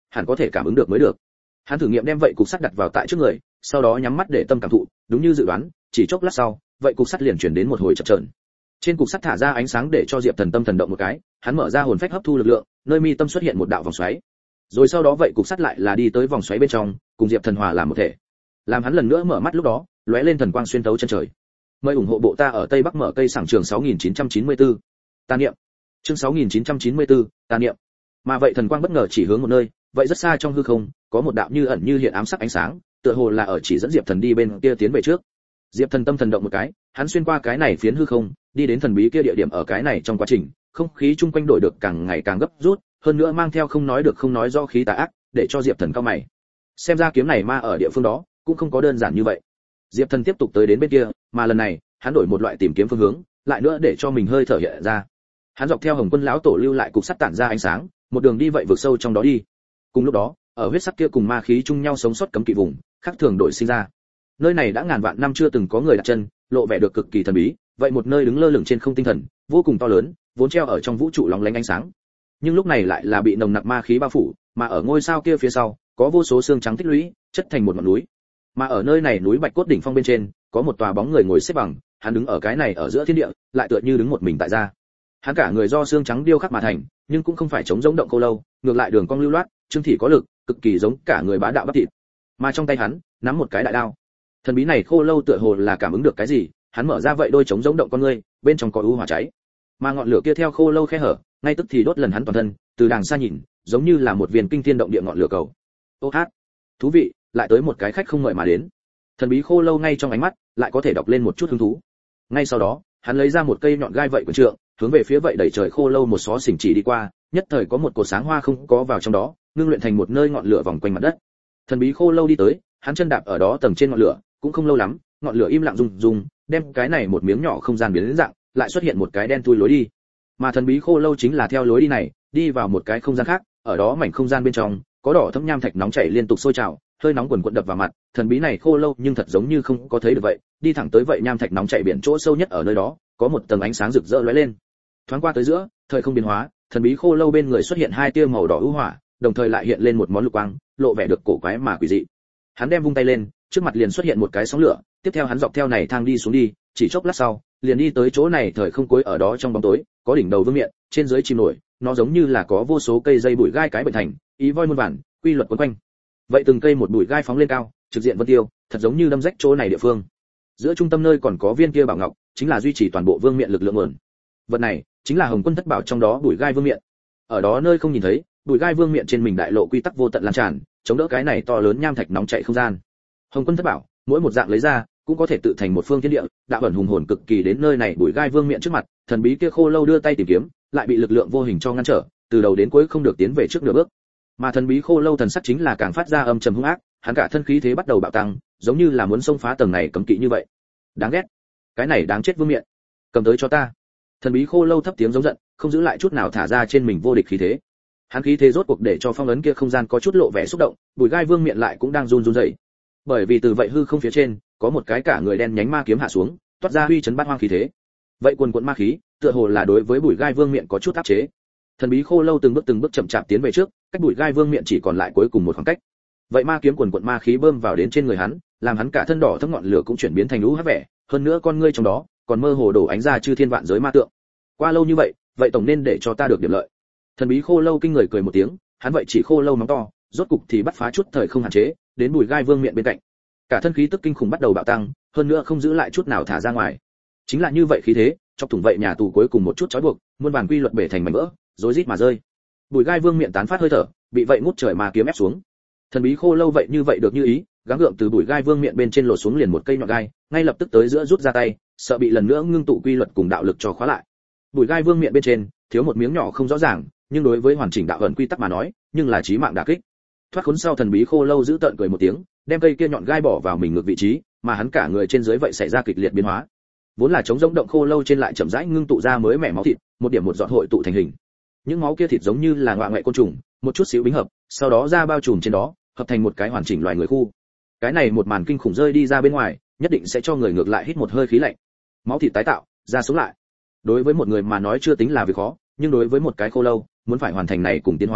hẳn có thể cảm ứng được mới được. Hắn thử nghiệm đem vậy cục sắt đặt vào tại trước người, sau đó nhắm mắt để tâm cảm thụ, đúng như dự đoán, chỉ chốc lát sau, vậy cục sắt liền chuyển đến một hồi chập chờn. Trên cục sắt thả ra ánh sáng để cho Diệp Thần tâm thần động một cái, hắn mở ra hồn phách hấp thu lực lượng, nơi mi tâm xuất hiện một đạo vòng xoáy. Rồi sau đó vậy cục sắt lại là đi tới vòng xoáy bên trong, cùng Diệp Thần hòa làm một thể. Làm hắn lần nữa mở mắt lúc đó, lóe lên thần quang xuyên thấu chân trời. Mời ủng hộ bộ ta ở Tây Bắc mở cây sảng trường sáu nghìn chín trăm chín mươi tư. Tà niệm. Chương sáu nghìn chín trăm chín mươi tư, tà niệm. Mà vậy thần quang bất ngờ chỉ hướng một nơi, vậy rất xa trong hư không, có một đạo như ẩn như hiện ám sắc ánh sáng, tựa hồ là ở chỉ dẫn Diệp Thần đi bên kia tiến về trước. Diệp Thần tâm thần động một cái, hắn xuyên qua cái này phiến hư không, đi đến thần bí kia địa điểm ở cái này trong quá trình, không khí chung quanh đổi được càng ngày càng gấp rút, hơn nữa mang theo không nói được không nói do khí tà ác, để cho Diệp Thần cau mày. Xem ra kiếm này ma ở địa phương đó, cũng không có đơn giản như vậy. Diệp Thần tiếp tục tới đến bên kia, mà lần này, hắn đổi một loại tìm kiếm phương hướng, lại nữa để cho mình hơi thở hiện ra. Hắn dọc theo Hồng Quân lão tổ lưu lại cục sắt tản ra ánh sáng, một đường đi vậy vượt sâu trong đó đi. Cùng lúc đó, ở huyết sắc kia cùng ma khí chung nhau sống sót cấm kỵ vùng, khác thường đổi sinh ra. Nơi này đã ngàn vạn năm chưa từng có người đặt chân, lộ vẻ được cực kỳ thần bí, vậy một nơi đứng lơ lửng trên không tinh thần, vô cùng to lớn, vốn treo ở trong vũ trụ lóng lánh ánh sáng. Nhưng lúc này lại là bị nồng nặc ma khí bao phủ, mà ở ngôi sao kia phía sau, có vô số xương trắng tích lũy, chất thành một ngọn núi. Mà ở nơi này núi Bạch Cốt đỉnh phong bên trên, có một tòa bóng người ngồi xếp bằng, hắn đứng ở cái này ở giữa thiên địa, lại tựa như đứng một mình tại gia. Hắn cả người do xương trắng điêu khắc mà thành, nhưng cũng không phải chống giống động khô lâu, ngược lại đường cong lưu loát, trương thị có lực, cực kỳ giống cả người bá đạo bắp thịt. Mà trong tay hắn nắm một cái đại đao. Thần bí này khô lâu tựa hồ là cảm ứng được cái gì, hắn mở ra vậy đôi chống giống động con ngươi, bên trong có u hỏa cháy. Mà ngọn lửa kia theo khô lâu khe hở, ngay tức thì đốt lần hắn toàn thân, từ đàng xa nhìn, giống như là một viên kinh thiên động địa ngọn lửa cầu. Ô hát, thú vị, lại tới một cái khách không mời mà đến. Thần bí khô lâu ngay trong ánh mắt, lại có thể đọc lên một chút hứng thú. Ngay sau đó, hắn lấy ra một cây nhọn gai vậy của trượng, hướng về phía vậy đẩy trời khô lâu một xó xỉnh chỉ đi qua, nhất thời có một cột sáng hoa không có vào trong đó, ngưng luyện thành một nơi ngọn lửa vòng quanh mặt đất. Thần bí khô lâu đi tới, hắn chân đạp ở đó tầng trên ngọn lửa, cũng không lâu lắm, ngọn lửa im lặng rung rung, đem cái này một miếng nhỏ không gian biến đến dạng, lại xuất hiện một cái đen thui lối đi. Mà thần bí khô lâu chính là theo lối đi này, đi vào một cái không gian khác, ở đó mảnh không gian bên trong, có đỏ thẫm nham thạch nóng chảy liên tục sôi trào, hơi nóng quần quật đập vào mặt, thần bí này khô lâu nhưng thật giống như không có thấy được vậy, đi thẳng tới vậy nham thạch nóng chảy biển chỗ sâu nhất ở nơi đó, có một tầng ánh sáng rực rỡ lóe lên. Thoáng qua tới giữa, thời không biến hóa, thần bí khô lâu bên người xuất hiện hai tia màu đỏ ưu hỏa, đồng thời lại hiện lên một món lục quang, lộ vẻ được cổ quái mà quỷ dị. Hắn đem vung tay lên, trước mặt liền xuất hiện một cái sóng lửa, tiếp theo hắn dọc theo này thang đi xuống đi, chỉ chốc lát sau, liền đi tới chỗ này thời không cuối ở đó trong bóng tối, có đỉnh đầu vương miện, trên dưới chìm nổi, nó giống như là có vô số cây dây bụi gai cái bệnh thành, ý voi muôn vàn, quy luật quấn quanh. Vậy từng cây một bụi gai phóng lên cao, trực diện vân tiêu, thật giống như đâm rách chỗ này địa phương. Giữa trung tâm nơi còn có viên kia bảo ngọc, chính là duy trì toàn bộ vương miện lực lượng nguồn. Vật này chính là Hồng Quân thất bảo trong đó bụi gai vương miện. Ở đó nơi không nhìn thấy, bụi gai vương miện trên mình đại lộ quy tắc vô tận lan tràn, chống đỡ cái này to lớn nham thạch nóng chảy không gian. Hồng Quân thất bảo, mỗi một dạng lấy ra, cũng có thể tự thành một phương thiên địa, đạo ẩn hùng hồn cực kỳ đến nơi này bụi gai vương miện trước mặt, thần bí kia khô lâu đưa tay tìm kiếm, lại bị lực lượng vô hình cho ngăn trở, từ đầu đến cuối không được tiến về trước nửa bước. Mà thần bí khô lâu thần sắc chính là càng phát ra âm trầm hung ác, hắn cả thân khí thế bắt đầu bạo tăng, giống như là muốn xông phá tầng này cấm kỵ như vậy. Đáng ghét, cái này đáng chết vương miện, cầm tới cho ta. Thần bí khô lâu thấp tiếng giống giận, không giữ lại chút nào thả ra trên mình vô địch khí thế. Hắn khí thế rốt cuộc để cho phong ấn kia không gian có chút lộ vẻ xúc động, bùi gai vương miện lại cũng đang run run rẩy. Bởi vì từ vậy hư không phía trên, có một cái cả người đen nhánh ma kiếm hạ xuống, toát ra uy chấn bát hoang khí thế. Vậy quần quần ma khí, tựa hồ là đối với bùi gai vương miện có chút áp chế. Thần bí khô lâu từng bước từng bước chậm chạp tiến về trước, cách bùi gai vương miện chỉ còn lại cuối cùng một khoảng cách. Vậy ma kiếm quần quần ma khí bơm vào đến trên người hắn, làm hắn cả thân đỏ thẫm ngọn lửa cũng chuyển biến thành lũ hắc vẻ, hơn nữa con ngươi trong đó còn mơ hồ đổ ánh ra chư thiên vạn giới ma tượng. Qua lâu như vậy, vậy tổng nên để cho ta được điểm lợi. Thần bí khô lâu kinh người cười một tiếng, hắn vậy chỉ khô lâu móng to, rốt cục thì bắt phá chút thời không hạn chế, đến bùi gai vương miện bên cạnh. Cả thân khí tức kinh khủng bắt đầu bạo tăng, hơn nữa không giữ lại chút nào thả ra ngoài. Chính là như vậy khí thế, chọc thủng vậy nhà tù cuối cùng một chút trói buộc, muôn vàn quy luật bể thành mảnh vỡ, rối rít mà rơi. Bùi gai vương miện tán phát hơi thở, bị vậy ngút trời mà kiếm ép xuống. Thần bí khô lâu vậy như vậy được như ý, gắng gượng từ bùi gai vương miện bên trên lột xuống liền một cây nhọn gai, ngay lập tức tới giữa rút ra tay, sợ bị lần nữa ngưng tụ quy luật cùng đạo lực cho khóa lại. Bùi gai vương miện bên trên thiếu một miếng nhỏ không rõ ràng, nhưng đối với hoàn chỉnh đạo ẩn quy tắc mà nói, nhưng là chí mạng đả kích. Thoát khốn sau thần bí khô lâu giữ tợn cười một tiếng, đem cây kia nhọn gai bỏ vào mình ngược vị trí, mà hắn cả người trên dưới vậy xảy ra kịch liệt biến hóa. Vốn là trống rỗng động khô lâu trên lại chậm rãi ngưng tụ ra mới mẻ máu thịt, một điểm một giọt hội tụ thành hình. Những máu kia thịt giống như là ngoại ngoại côn trùng, một chút xíu bính hợp, sau đó ra bao trùm trên đó, hợp thành một cái hoàn chỉnh loài người khu. Cái này một màn kinh khủng rơi đi ra bên ngoài, nhất định sẽ cho người ngược lại hít một hơi khí lạnh. Máu thịt tái tạo, ra sống lại. Đối với một người mà nói chưa tính là việc khó, nhưng đối với một cái khô lâu, muốn phải hoàn thành này cùng tiến hóa,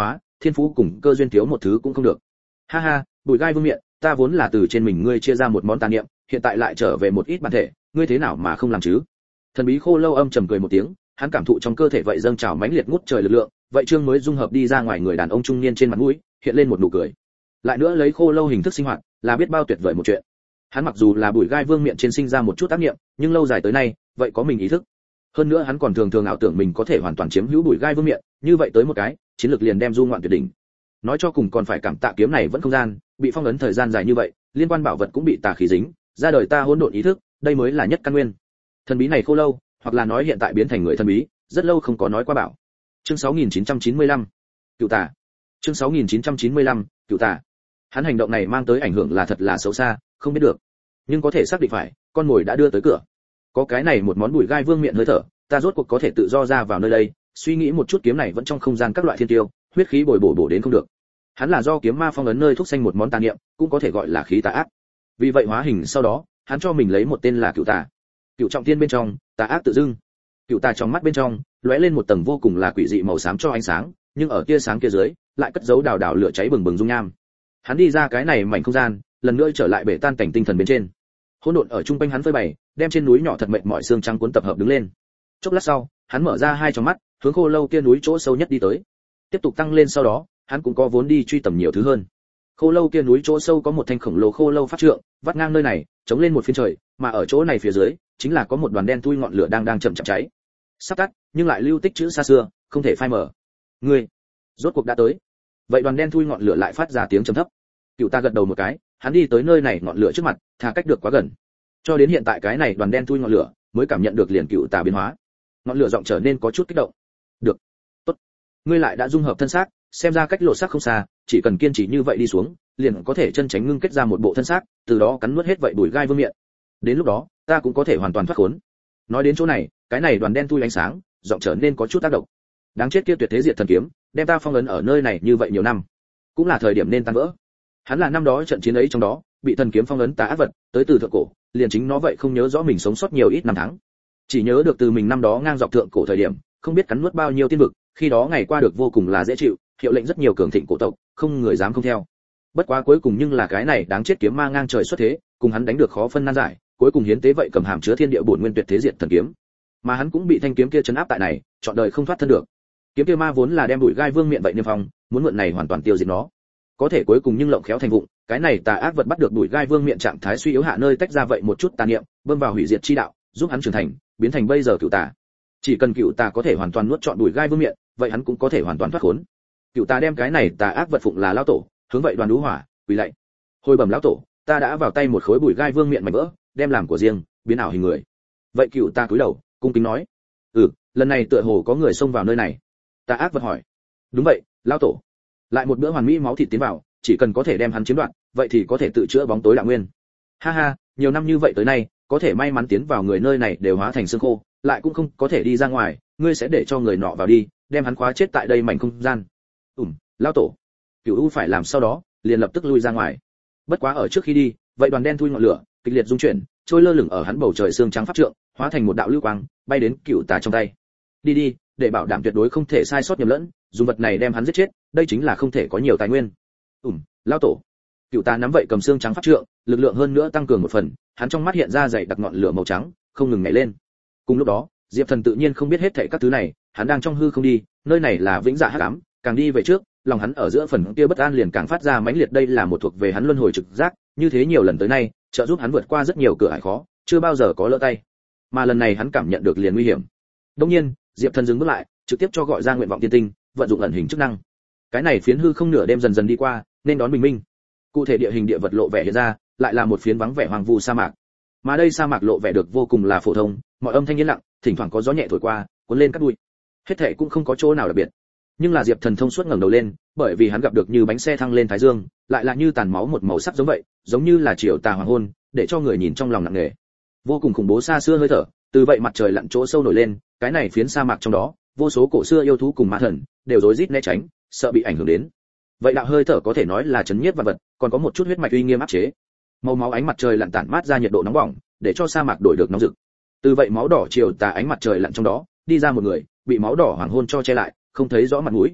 thiên phú cùng cơ duyên thiếu một thứ cũng không được. Ha ha, bùi gai vương miện, ta vốn là từ trên mình ngươi chia ra một món tà niệm, hiện tại lại trở về một ít bản thể, ngươi thế nào mà không làm chứ? Thần bí khô lâu âm trầm cười một tiếng, hắn cảm thụ trong cơ thể vậy dâng trào mãnh liệt ngút trời lực lượng, vậy trương mới dung hợp đi ra ngoài người đàn ông trung niên trên mặt mũi hiện lên một nụ cười. Lại nữa lấy khô lâu hình thức sinh hoạt, là biết bao tuyệt vời một chuyện. Hắn mặc dù là bùi gai vương miện trên sinh ra một chút tác niệm, nhưng lâu dài tới nay, vậy có mình ý thức. Hơn nữa hắn còn thường thường ảo tưởng mình có thể hoàn toàn chiếm hữu bùi gai vương miện, như vậy tới một cái, chiến lược liền đem du ngoạn tuyệt đỉnh. Nói cho cùng còn phải cảm tạ kiếm này vẫn không gian, bị phong ấn thời gian dài như vậy, liên quan bảo vật cũng bị tà khí dính, ra đời ta hỗn độn ý thức, đây mới là nhất căn nguyên. Thần bí này khô lâu, hoặc là nói hiện tại biến thành người thần bí, rất lâu không có nói qua bảo. Chương sáu nghìn chín trăm chín mươi lăm, Cựu tà. Chương sáu nghìn chín trăm chín mươi lăm, Cựu tà. Hắn hành động này mang tới ảnh hưởng là thật là xấu xa, không biết được. Nhưng có thể xác định phải, con mồi đã đưa tới cửa. Có cái này một món bùi gai vương miện hơi thở, ta rốt cuộc có thể tự do ra vào nơi đây, suy nghĩ một chút kiếm này vẫn trong không gian các loại thiên tiêu, huyết khí bồi bổ bổ đến không được. Hắn là do kiếm ma phong ấn nơi thúc sanh một món tà niệm, cũng có thể gọi là khí tà ác. Vì vậy hóa hình sau đó, hắn cho mình lấy một tên là Cựu tà. Cựu trọng thiên bên trong, tà ác tự dưng. Cựu tà trong mắt bên trong, lóe lên một tầng vô cùng là quỷ dị màu xám cho ánh sáng, nhưng ở tia sáng kia dưới, lại cất giấu đào đào lửa cháy bừng bừng dung nham. Hắn đi ra cái này mảnh không gian, lần nữa trở lại bể tan cảnh tinh thần bên trên. Hỗn độn ở trung quanh hắn phơi bày, đem trên núi nhỏ thật mệt mỏi xương trắng cuốn tập hợp đứng lên. Chốc lát sau, hắn mở ra hai tròng mắt, hướng khô lâu kia núi chỗ sâu nhất đi tới. Tiếp tục tăng lên sau đó, hắn cũng có vốn đi truy tầm nhiều thứ hơn. Khô lâu kia núi chỗ sâu có một thanh khổng lồ khô lâu pháp trượng, vắt ngang nơi này, chống lên một phiến trời, mà ở chỗ này phía dưới, chính là có một đoàn đen thui ngọn lửa đang đang chậm chậm cháy. Sắp tắt, nhưng lại lưu tích chữ xa xưa, không thể phai mờ. Ngươi, rốt cuộc đã tới. Vậy đoàn đen thui ngọn lửa lại phát ra tiếng trầm thấp. Cựu ta gật đầu một cái, hắn đi tới nơi này ngọn lửa trước mặt, thà cách được quá gần. Cho đến hiện tại cái này đoàn đen thui ngọn lửa, mới cảm nhận được liền cựu tà biến hóa. Ngọn lửa giọng trở nên có chút kích động. Được, tốt. Ngươi lại đã dung hợp thân xác, xem ra cách lộ xác không xa, chỉ cần kiên trì như vậy đi xuống, liền có thể chân tránh ngưng kết ra một bộ thân xác, từ đó cắn nuốt hết vậy bùi gai vương miện. Đến lúc đó, ta cũng có thể hoàn toàn thoát khốn. Nói đến chỗ này, cái này đoàn đen thui ánh sáng, giọng trở nên có chút tác động. Đáng chết kia tuyệt thế diệt thần kiếm, đem ta phong ấn ở nơi này như vậy nhiều năm, cũng là thời điểm nên tan vỡ. Hắn là năm đó trận chiến ấy trong đó, bị thần kiếm phong ấn tà ác vật, tới từ thượng cổ, liền chính nó vậy không nhớ rõ mình sống sót nhiều ít năm tháng. Chỉ nhớ được từ mình năm đó ngang dọc thượng cổ thời điểm, không biết cắn nuốt bao nhiêu tiên vực, khi đó ngày qua được vô cùng là dễ chịu, hiệu lệnh rất nhiều cường thịnh cổ tộc, không người dám không theo. Bất quá cuối cùng nhưng là cái này đáng chết kiếm ma ngang trời xuất thế, cùng hắn đánh được khó phân nan giải, cuối cùng hiến tế vậy cầm hàm chứa thiên địa bổn nguyên tuyệt thế diệt thần kiếm. Mà hắn cũng bị thanh kiếm kia trấn áp tại này, trọn đời không thoát thân được. Kiếm kia ma vốn là đem bụi gai vương miện vậy niêm phong, muốn mượn này hoàn toàn tiêu diệt nó. Có thể cuối cùng nhưng lộng khéo thành vụng, cái này tà ác vật bắt được bụi gai vương miện trạng thái suy yếu hạ nơi tách ra vậy một chút tà niệm, bơm vào hủy diệt chi đạo, giúp hắn trưởng thành, biến thành bây giờ cựu tà. Chỉ cần cựu tà có thể hoàn toàn nuốt trọn bụi gai vương miện, vậy hắn cũng có thể hoàn toàn thoát khốn. Cựu tà đem cái này tà ác vật phụng là lão tổ, hướng vậy đoàn đú hỏa, quỳ lạy. Hồi bẩm lão tổ, ta đã vào tay một khối bụi gai vương miện mảnh vỡ, đem làm của riêng, biến ảo hình người. Vậy cựu tà cúi đầu, cung kính nói, ừ, lần này tựa hồ có người xông vào nơi này. Tà ác vật hỏi, đúng vậy, lão tổ. Lại một bữa hoàn mỹ máu thịt tiến vào, chỉ cần có thể đem hắn chiếm đoạt, vậy thì có thể tự chữa bóng tối đạo nguyên. Ha ha, nhiều năm như vậy tới nay, có thể may mắn tiến vào người nơi này đều hóa thành xương khô, lại cũng không có thể đi ra ngoài, ngươi sẽ để cho người nọ vào đi, đem hắn khóa chết tại đây mảnh không gian. Ừm, lão tổ. Cửu U phải làm sau đó, liền lập tức lui ra ngoài. Bất quá ở trước khi đi, vậy đoàn đen thui ngọn lửa, kịch liệt rung chuyển, trôi lơ lửng ở hắn bầu trời xương trắng pháp trượng, hóa thành một đạo lưu quang, bay đến Cửu Tà trong tay. Đi đi, để bảo đảm tuyệt đối không thể sai sót nhầm lẫn, dùng vật này đem hắn giết chết, đây chính là không thể có nhiều tài nguyên. Ừm, lão tổ. Cửu Tà nắm vậy cầm xương trắng pháp trượng, lực lượng hơn nữa tăng cường một phần, hắn trong mắt hiện ra dày đặc ngọn lửa màu trắng, không ngừng nhảy lên. Cùng lúc đó, Diệp Thần tự nhiên không biết hết thảy các thứ này, hắn đang trong hư không đi, nơi này là vĩnh dạ hắc ám, càng đi về trước, lòng hắn ở giữa phần kia bất an liền càng phát ra mãnh liệt, đây là một thuộc về hắn luân hồi trực giác, như thế nhiều lần tới nay, trợ giúp hắn vượt qua rất nhiều cửa ải khó, chưa bao giờ có lỡ tay. Mà lần này hắn cảm nhận được liền nguy hiểm. Đương nhiên, Diệp Thần dừng bước lại, trực tiếp cho gọi ra nguyện vọng tiên tinh, vận dụng ẩn hình chức năng. Cái này phiến hư không nửa đêm dần dần đi qua, nên đón bình minh. Cụ thể địa hình địa vật lộ vẻ hiện ra, lại là một phiến vắng vẻ hoang vu sa mạc. Mà đây sa mạc lộ vẻ được vô cùng là phổ thông, mọi âm thanh yên lặng, thỉnh thoảng có gió nhẹ thổi qua, cuốn lên cát bụi. Hết thảy cũng không có chỗ nào đặc biệt. Nhưng là Diệp Thần thông suốt ngẩng đầu lên, bởi vì hắn gặp được như bánh xe thăng lên thái dương, lại là như tàn máu một màu sắc giống vậy, giống như là chiều tà hoàng hôn, để cho người nhìn trong lòng nặng nề. Vô cùng khủng bố xa xưa hơi thở, từ vậy mặt trời lặn chỗ sâu nổi lên, cái này phiến sa mạc trong đó, vô số cổ xưa yêu thú cùng ma thần, đều rối rít né tránh, sợ bị ảnh hưởng đến. Vậy đạo hơi thở có thể nói là chấn nhiếp vật vật, còn có một chút huyết mạch uy nghiêm áp chế. Màu máu ánh mặt trời lặn tản mát ra nhiệt độ nóng bỏng, để cho sa mạc đổi được nóng rực. Từ vậy máu đỏ chiều tà ánh mặt trời lặn trong đó, đi ra một người, bị máu đỏ hoàng hôn cho che lại, không thấy rõ mặt mũi.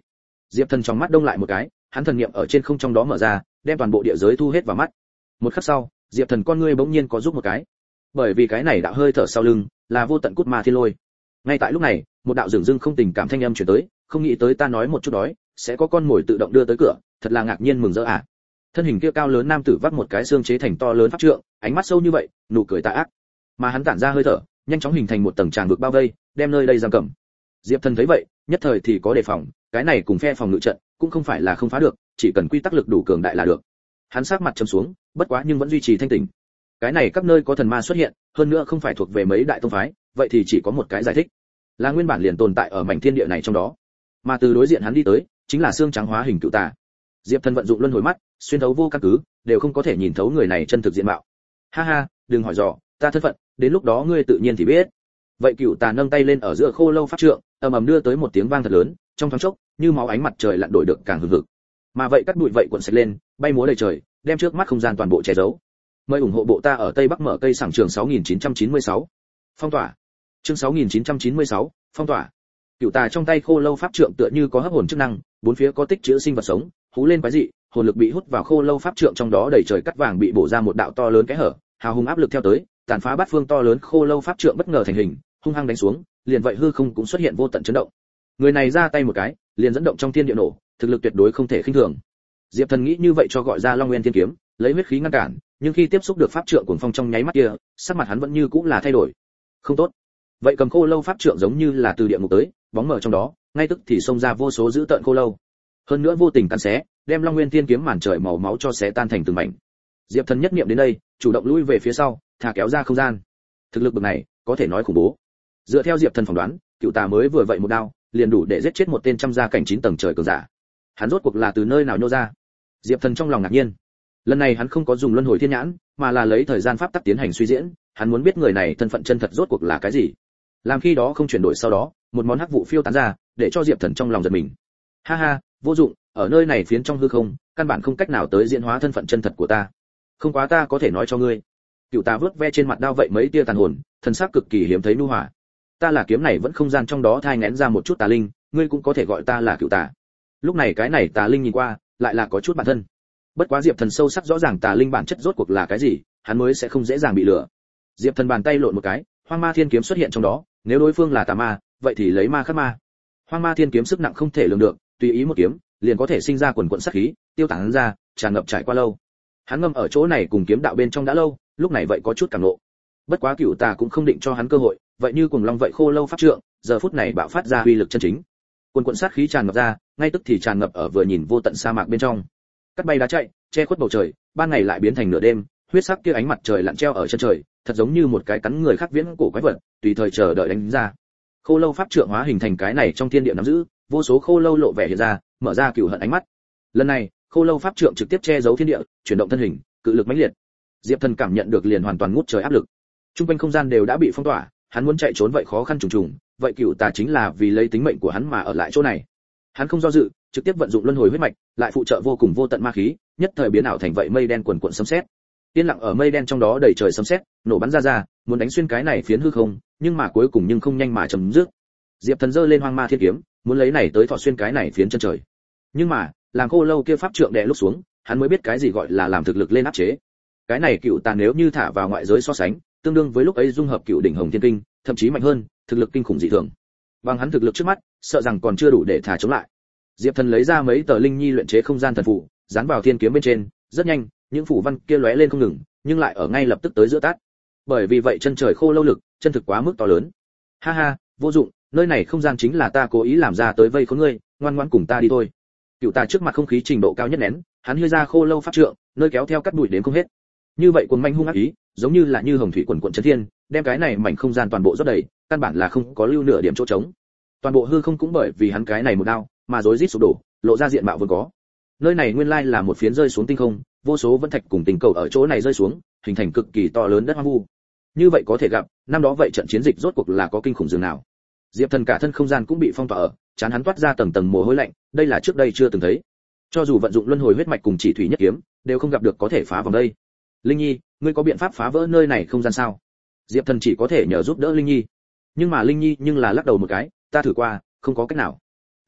Diệp Thần trong mắt đông lại một cái, hắn thần niệm ở trên không trong đó mở ra, đem toàn bộ địa giới thu hết vào mắt. Một khắc sau, Diệp Thần con ngươi bỗng nhiên có giúp một cái. Bởi vì cái này đạo hơi thở sau lưng, là vô tận cút ma thiên lôi. Ngay tại lúc này, một đạo dường dưng không tình cảm thanh âm truyền tới, không nghĩ tới ta nói một chút đói, sẽ có con mồi tự động đưa tới cửa, thật là ngạc nhiên mừng rỡ à. Thân hình kia cao lớn nam tử vác một cái xương chế thành to lớn pháp trượng, ánh mắt sâu như vậy, nụ cười tà ác. Mà hắn tản ra hơi thở, nhanh chóng hình thành một tầng tràn vực bao vây, đem nơi đây giam cầm. Diệp Thần thấy vậy, nhất thời thì có đề phòng, cái này cùng phe phòng ngự trận, cũng không phải là không phá được, chỉ cần quy tắc lực đủ cường đại là được. Hắn sắc mặt trầm xuống, bất quá nhưng vẫn duy trì thanh tỉnh. Cái này các nơi có thần ma xuất hiện, hơn nữa không phải thuộc về mấy đại tông phái, vậy thì chỉ có một cái giải thích, là nguyên bản liền tồn tại ở mảnh thiên địa này trong đó. Mà từ đối diện hắn đi tới, chính là xương trắng hóa hình cựu tà. Diệp Thần vận dụng luân hồi mắt, xuyên thấu vô căn cứ, đều không có thể nhìn thấu người này chân thực diện mạo. Ha ha, đừng hỏi dò, ta thân phận, đến lúc đó ngươi tự nhiên thì biết. Vậy cựu tà nâng tay lên ở giữa khô lâu pháp trượng, ầm ầm đưa tới một tiếng vang thật lớn, trong thoáng chốc, như máu ánh mặt trời lặn đổi được càng hừng hực. Mà vậy cắt bụi vậy cuộn sạch lên, bay múa đầy trời, đem trước mắt không gian toàn bộ che giấu. Mời ủng hộ bộ ta ở Tây Bắc mở cây sảng trường sáu nghìn chín trăm chín mươi sáu. Phong tỏa. Chương sáu nghìn chín trăm chín mươi sáu, phong tỏa. Cựu tà trong tay khô lâu pháp trượng tựa như có hấp hồn chức năng, bốn phía có tích trữ sinh vật sống, hú lên quái dị, hồn lực bị hút vào khô lâu pháp trượng trong đó đầy trời cắt vàng bị bổ ra một đạo to lớn kẽ hở, hào hùng áp lực theo tới, tàn phá bát phương to lớn khô lâu pháp trượng bất ngờ thành hình, hung hăng đánh xuống, liền vậy hư không cũng xuất hiện vô tận chấn động. Người này ra tay một cái, liền dẫn động trong thiên địa nổ, thực lực tuyệt đối không thể khinh thường. Diệp Thần nghĩ như vậy cho gọi ra Long Nguyên Thiên Kiếm, lấy huyết khí ngăn cản, nhưng khi tiếp xúc được pháp trượng cuồng phong trong nháy mắt kia, sắc mặt hắn vẫn như cũng là thay đổi. Không tốt. Vậy cầm khô lâu pháp trượng giống như là từ địa ngục tới, bóng mờ trong đó, ngay tức thì xông ra vô số dữ tợn khô lâu. Hơn nữa vô tình cắn xé, đem Long Nguyên Thiên Kiếm màn trời màu máu cho xé tan thành từng mảnh. Diệp Thần nhất niệm đến đây, chủ động lui về phía sau, thả kéo ra không gian. Thực lực bậc này, có thể nói khủng bố. Dựa theo Diệp Thần phỏng đoán, cựu tà mới vừa vậy một đao, liền đủ để giết chết một tên trăm gia cảnh chín tầng trời cường giả. Hắn rốt cuộc là từ nơi nào nhô ra? Diệp Thần trong lòng ngạc nhiên. Lần này hắn không có dùng luân hồi thiên nhãn, mà là lấy thời gian pháp tắc tiến hành suy diễn, hắn muốn biết người này thân phận chân thật rốt cuộc là cái gì. Làm khi đó không chuyển đổi sau đó, một món hắc vụ phiêu tán ra, để cho Diệp Thần trong lòng giật mình. Ha ha, vô dụng, ở nơi này phiến trong hư không, căn bản không cách nào tới diễn hóa thân phận chân thật của ta. Không quá ta có thể nói cho ngươi. Cựu tà vớt ve trên mặt đao vậy mấy tia tàn hồn, thần sắc cực kỳ hiếm thấy nhu hòa. Ta là kiếm này vẫn không gian trong đó thai nghén ra một chút tà linh, ngươi cũng có thể gọi ta là cựu tà. Lúc này cái này tà linh nhìn qua, lại là có chút bản thân. Bất quá Diệp Thần sâu sắc rõ ràng tà linh bản chất rốt cuộc là cái gì, hắn mới sẽ không dễ dàng bị lừa. Diệp Thần bàn tay lộn một cái, Hoang Ma Thiên Kiếm xuất hiện trong đó, nếu đối phương là tà ma, vậy thì lấy ma khắc ma. Hoang Ma Thiên Kiếm sức nặng không thể lường được, tùy ý một kiếm, liền có thể sinh ra quần quần sát khí, tiêu tán ra, tràn ngập trải qua lâu. Hắn ngâm ở chỗ này cùng kiếm đạo bên trong đã lâu, lúc này vậy có chút cảm ngộ. Bất quá cựu tà cũng không định cho hắn cơ hội, vậy như cuồng long vậy khô lâu pháp trượng, giờ phút này bạo phát ra uy lực chân chính. Quần quần sát khí tràn ngập ra, ngay tức thì tràn ngập ở vừa nhìn vô tận sa mạc bên trong. Cắt bay đá chạy, che khuất bầu trời, ban ngày lại biến thành nửa đêm, huyết sắc kia ánh mặt trời lặn treo ở chân trời, thật giống như một cái cắn người khác viễn cổ quái vật, tùy thời chờ đợi đánh ra. Khô lâu pháp trượng hóa hình thành cái này trong thiên địa nắm giữ, vô số khô lâu lộ vẻ hiện ra, mở ra cửu hận ánh mắt. Lần này, khô lâu pháp trượng trực tiếp che giấu thiên địa, chuyển động thân hình, cự lực mãnh liệt. Diệp Thần cảm nhận được liền hoàn toàn ngút trời áp lực. Trung quanh không gian đều đã bị phong tỏa, hắn muốn chạy trốn vậy khó khăn trùng trùng, vậy cựu tà chính là vì lấy tính mệnh của hắn mà ở lại chỗ này. Hắn không do dự, trực tiếp vận dụng luân hồi huyết mạch, lại phụ trợ vô cùng vô tận ma khí, nhất thời biến ảo thành vậy mây đen quần quần sấm sét. Tiên lặng ở mây đen trong đó đầy trời sấm sét, nổ bắn ra ra, muốn đánh xuyên cái này phiến hư không, nhưng mà cuối cùng nhưng không nhanh mà chấm dứt. Diệp Thần giơ lên Hoang Ma Thiên Kiếm, muốn lấy này tới thọ xuyên cái này phiến chân trời. Nhưng mà, làm khô lâu kia pháp trượng đè lúc xuống, hắn mới biết cái gì gọi là làm thực lực lên áp chế. Cái này cựu tà nếu như thả vào ngoại giới so sánh, tương đương với lúc ấy dung hợp cựu đỉnh hồng thiên kinh, thậm chí mạnh hơn, thực lực kinh khủng dị thường. Bằng hắn thực lực trước mắt, sợ rằng còn chưa đủ để thả chống lại. Diệp Thần lấy ra mấy tờ linh nhi luyện chế không gian thần phù, dán vào thiên kiếm bên trên, rất nhanh, những phù văn kia lóe lên không ngừng, nhưng lại ở ngay lập tức tới giữa tát. Bởi vì vậy chân trời khô lâu lực, chân thực quá mức to lớn. Ha ha, vô dụng, nơi này không gian chính là ta cố ý làm ra tới vây khốn ngươi, ngoan ngoãn cùng ta đi thôi. Cựu tà trước mặt không khí trình độ cao nhất nén, hắn hư ra khô lâu pháp trượng, nơi kéo theo cắt đuổi đến không hết. Như vậy cuồng manh hung ác ý, giống như là như hồng thủy quần quần chấn thiên, đem cái này mảnh không gian toàn bộ rót đầy, căn bản là không có lưu nửa điểm chỗ trống. Toàn bộ hư không cũng bởi vì hắn cái này một đao, mà rối rít sụp đổ, lộ ra diện mạo vốn có. Nơi này nguyên lai là một phiến rơi xuống tinh không, vô số vân thạch cùng tình cầu ở chỗ này rơi xuống, hình thành cực kỳ to lớn đất hoang vu. Như vậy có thể gặp, năm đó vậy trận chiến dịch rốt cuộc là có kinh khủng dường nào. Diệp Thần cả thân không gian cũng bị phong tỏa ở, chán hắn toát ra tầng tầng mồ hôi lạnh, đây là trước đây chưa từng thấy. Cho dù vận dụng luân hồi huyết mạch cùng chỉ thủy nhất kiếm, đều không gặp được có thể phá vòng đây. Linh Nhi, ngươi có biện pháp phá vỡ nơi này không gian sao? Diệp Thần chỉ có thể nhờ giúp đỡ Linh Nhi. Nhưng mà Linh Nhi nhưng là lắc đầu một cái, ta thử qua, không có cách nào.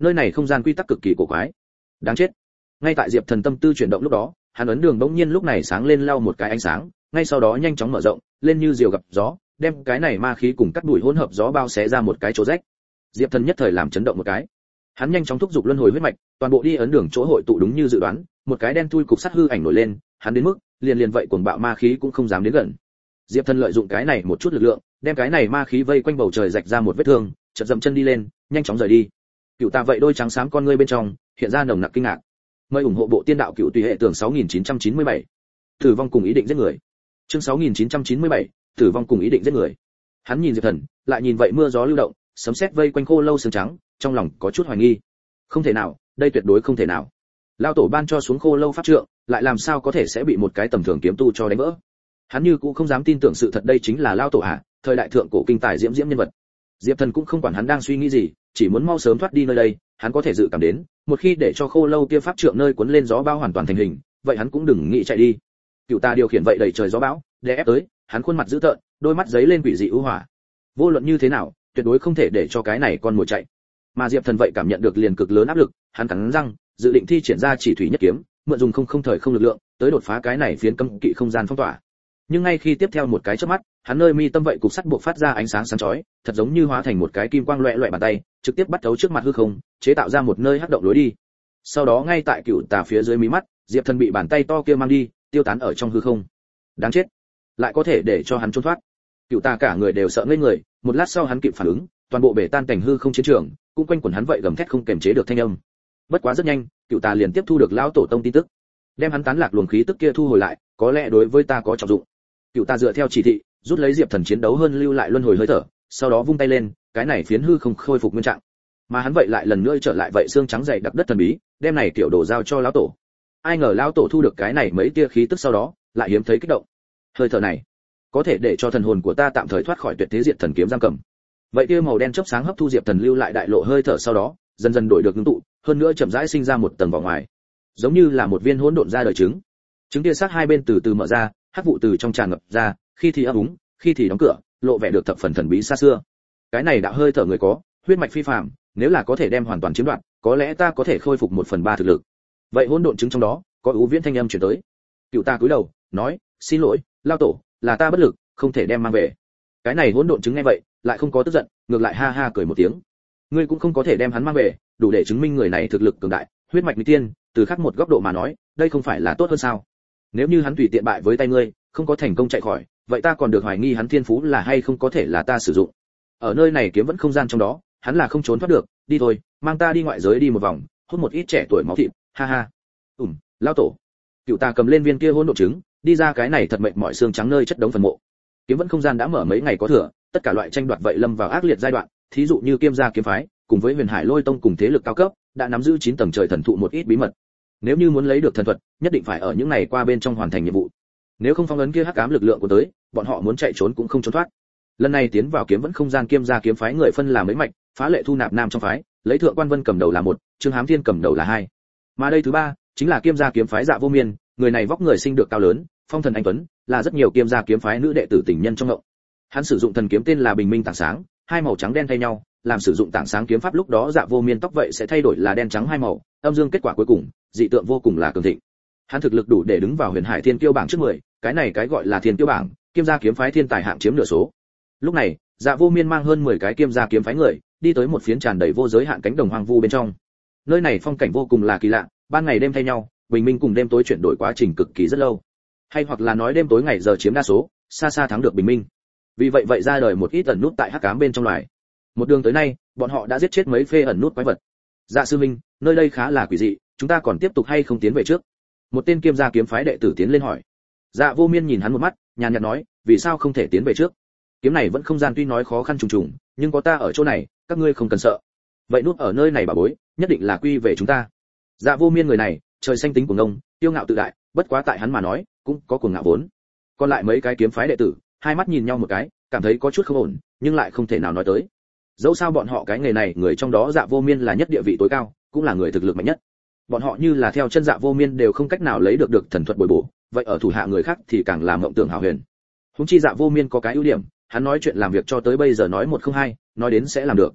nơi này không gian quy tắc cực kỳ cổ quái. Đáng chết. Ngay tại Diệp Thần tâm tư chuyển động lúc đó, hắn ấn đường bỗng nhiên lúc này sáng lên lau một cái ánh sáng, ngay sau đó nhanh chóng mở rộng, lên như diều gặp gió, đem cái này ma khí cùng cắt đuổi hỗn hợp gió bao xé ra một cái chỗ rách. Diệp Thần nhất thời làm chấn động một cái. Hắn nhanh chóng thúc giục luân hồi huyết mạch, toàn bộ đi ấn đường chỗ hội tụ đúng như dự đoán, một cái đen thui cục sắt hư ảnh nổi lên, hắn đến mức liền liền vậy cuồng bạo ma khí cũng không dám đến gần. Diệp Thần lợi dụng cái này một chút lực lượng, đem cái này ma khí vây quanh bầu trời rạch ra một vết thương, chợt dậm chân đi lên, nhanh chóng rời đi. Cựu ta vậy đôi trắng xám con ngươi bên trong hiện ra nồng nặc kinh ngạc. Mời ủng hộ bộ tiên đạo cựu tùy hệ tưởng sáu nghìn chín trăm chín mươi bảy. Tử vong cùng ý định giết người. Chương sáu nghìn chín trăm chín mươi bảy, tử vong cùng ý định giết người. Hắn nhìn Diệp Thần, lại nhìn vậy mưa gió lưu động, sấm sét vây quanh khô lâu sương trắng, trong lòng có chút hoài nghi. Không thể nào, đây tuyệt đối không thể nào. Lão tổ ban cho xuống khô lâu pháp trượng, lại làm sao có thể sẽ bị một cái tầm thường kiếm tu cho đánh vỡ? Hắn như cũng không dám tin tưởng sự thật đây chính là lão tổ hạ, thời đại thượng cổ kinh tài diễm diễm nhân vật. Diệp Thần cũng không quản hắn đang suy nghĩ gì, chỉ muốn mau sớm thoát đi nơi đây, hắn có thể dự cảm đến, một khi để cho khô lâu kia pháp trượng nơi cuốn lên gió bão hoàn toàn thành hình, vậy hắn cũng đừng nghĩ chạy đi. Cựu ta điều khiển vậy đầy trời gió bão, đè ép tới, hắn khuôn mặt dữ tợn, đôi mắt giấy lên quỷ dị ưu hỏa. Vô luận như thế nào, tuyệt đối không thể để cho cái này con mồi chạy. Mà Diệp Thần vậy cảm nhận được liền cực lớn áp lực, hắn cắn răng, dự định thi triển ra chỉ thủy nhất kiếm, mượn dùng không không thời không lực lượng, tới đột phá cái này phiến cấm kỵ không gian phong tỏa. Nhưng ngay khi tiếp theo một cái chớp mắt, hắn nơi mi tâm vậy cục sắt buộc phát ra ánh sáng sáng chói, thật giống như hóa thành một cái kim quang loẹt loẹt bàn tay, trực tiếp bắt thấu trước mặt hư không, chế tạo ra một nơi hắc động lối đi. Sau đó ngay tại cựu tà phía dưới mí mắt, Diệp Thần bị bàn tay to kia mang đi, tiêu tán ở trong hư không. Đáng chết, lại có thể để cho hắn trốn thoát. Cựu tà cả người đều sợ ngây người, một lát sau hắn kịp phản ứng, toàn bộ bể tan cảnh hư không chiến trường, cũng quanh quẩn hắn vậy gầm thét không kềm chế được thanh âm. Bất quá rất nhanh, cựu tà liền tiếp thu được lão tổ tông tin tức, đem hắn tán lạc luồng khí tức kia thu hồi lại, có lẽ đối với ta có trọng dụng. Cựu ta dựa theo chỉ thị, rút lấy Diệp Thần chiến đấu hơn lưu lại luân hồi hơi thở, sau đó vung tay lên, cái này phiến hư không khôi phục nguyên trạng. Mà hắn vậy lại lần nữa trở lại vậy xương trắng dày đặc đất thần bí, đem này tiểu đồ giao cho lão tổ. Ai ngờ lão tổ thu được cái này mấy tia khí tức sau đó, lại hiếm thấy kích động. Hơi thở này, có thể để cho thần hồn của ta tạm thời thoát khỏi tuyệt thế diệt thần kiếm giam cầm. Vậy tia màu đen chớp sáng hấp thu Diệp Thần lưu lại đại lộ hơi thở sau đó, dần dần đổi được ngưng tụ, hơn nữa chậm rãi sinh ra một tầng vỏ ngoài, giống như là một viên hỗn độn ra đời trứng. Trứng tia sát hai bên từ từ mở ra, hắc vụ từ trong tràn ngập ra, khi thì ấp úng, khi thì đóng cửa, lộ vẻ được thập phần thần bí xa xưa. Cái này đạo hơi thở người có, huyết mạch phi phàm, nếu là có thể đem hoàn toàn chiếm đoạt, có lẽ ta có thể khôi phục một phần ba thực lực. Vậy hỗn độn trứng trong đó, có ưu viễn thanh âm truyền tới. Cựu ta cúi đầu, nói, xin lỗi, lao tổ, là ta bất lực, không thể đem mang về. Cái này hỗn độn trứng nghe vậy, lại không có tức giận, ngược lại ha ha cười một tiếng. Ngươi cũng không có thể đem hắn mang về, đủ để chứng minh người này thực lực cường đại, huyết mạch nguy tiên, từ khác một góc độ mà nói, đây không phải là tốt hơn sao? Nếu như hắn tùy tiện bại với tay ngươi, không có thành công chạy khỏi, vậy ta còn được hoài nghi hắn thiên phú là hay không có thể là ta sử dụng. Ở nơi này kiếm vẫn không gian trong đó, hắn là không trốn thoát được, đi thôi, mang ta đi ngoại giới đi một vòng, hút một ít trẻ tuổi máu thịt, ha ha. Ừm, lão tổ. Cựu ta cầm lên viên kia hỗn độn trứng, đi ra cái này thật mệt mỏi xương trắng nơi chất đống phần mộ. Kiếm vẫn không gian đã mở mấy ngày có thừa, tất cả loại tranh đoạt vậy lâm vào ác liệt giai đoạn, thí dụ như Kiêm gia kiếm phái, cùng với Huyền Hải Lôi Tông cùng thế lực cao cấp, đã nắm giữ chín tầng trời thần thụ một ít bí mật. Nếu như muốn lấy được thần thuật, nhất định phải ở những ngày qua bên trong hoàn thành nhiệm vụ. Nếu không phong ấn kia hắc ám lực lượng của tới, bọn họ muốn chạy trốn cũng không trốn thoát. Lần này tiến vào kiếm vẫn không gian Kiêm gia kiếm phái người phân là mấy mạch, phá lệ thu nạp nam trong phái, lấy Thượng Quan Vân cầm đầu là một, Trương Hám Thiên cầm đầu là hai. Mà đây thứ ba, chính là Kiêm gia kiếm phái Dạ Vô Miên, người này vóc người sinh được cao lớn, phong thần anh tuấn, là rất nhiều Kiêm gia kiếm phái nữ đệ tử tình nhân trong ngộng. Hắn sử dụng thần kiếm tên là Bình Minh Tảng Sáng, hai màu trắng đen thay nhau, làm sử dụng Tảng Sáng kiếm pháp lúc đó Dạ Vô Miên tóc vậy sẽ thay đổi là đen trắng hai màu, âm dương kết quả cuối cùng, dị tượng vô cùng là cường thịnh. Hắn thực lực đủ để đứng vào Huyền Hải Thiên Kiêu bảng trước mười, cái này cái gọi là Thiên Kiêu bảng, Kiêm gia kiếm phái thiên tài hạng chiếm nửa số. Lúc này, Dạ Vô Miên mang hơn mười cái Kiêm gia kiếm phái người, đi tới một phiến tràn đầy vô giới hạn cánh đồng hoang vu bên trong. Nơi này phong cảnh vô cùng là kỳ lạ, ban ngày đêm thay nhau, bình minh cùng đêm tối chuyển đổi quá trình cực kỳ rất lâu. Hay hoặc là nói đêm tối ngày giờ chiếm đa số, xa xa thắng được bình minh. Vì vậy vậy ra đời một ít ẩn nút tại hắc ám bên trong loài. Một đường tới nay, bọn họ đã giết chết mấy phê ẩn nút quái vật. Dạ sư minh, nơi đây khá là quỷ dị, chúng ta còn tiếp tục hay không tiến về trước? Một tên Kiêm gia kiếm phái đệ tử tiến lên hỏi. Dạ Vô Miên nhìn hắn một mắt, nhàn nhạt nói, vì sao không thể tiến về trước? Kiếm này vẫn không gian tuy nói khó khăn trùng trùng, nhưng có ta ở chỗ này, các ngươi không cần sợ. Vậy nút ở nơi này bà bối, nhất định là quy về chúng ta. Dạ Vô Miên người này, trời xanh tính của ngông, tiêu ngạo tự đại, bất quá tại hắn mà nói, cũng có cuồng ngạo vốn. Còn lại mấy cái kiếm phái đệ tử, hai mắt nhìn nhau một cái, cảm thấy có chút không ổn, nhưng lại không thể nào nói tới. Dẫu sao bọn họ cái nghề này, người trong đó Dạ Vô Miên là nhất địa vị tối cao, cũng là người thực lực mạnh nhất. Bọn họ như là theo chân Dạ Vô Miên đều không cách nào lấy được được thần thuật bồi bổ, vậy ở thủ hạ người khác thì càng là mộng tưởng hào huyền. Húng chi Dạ Vô Miên có cái ưu điểm, hắn nói chuyện làm việc cho tới bây giờ nói một không hai, nói đến sẽ làm được.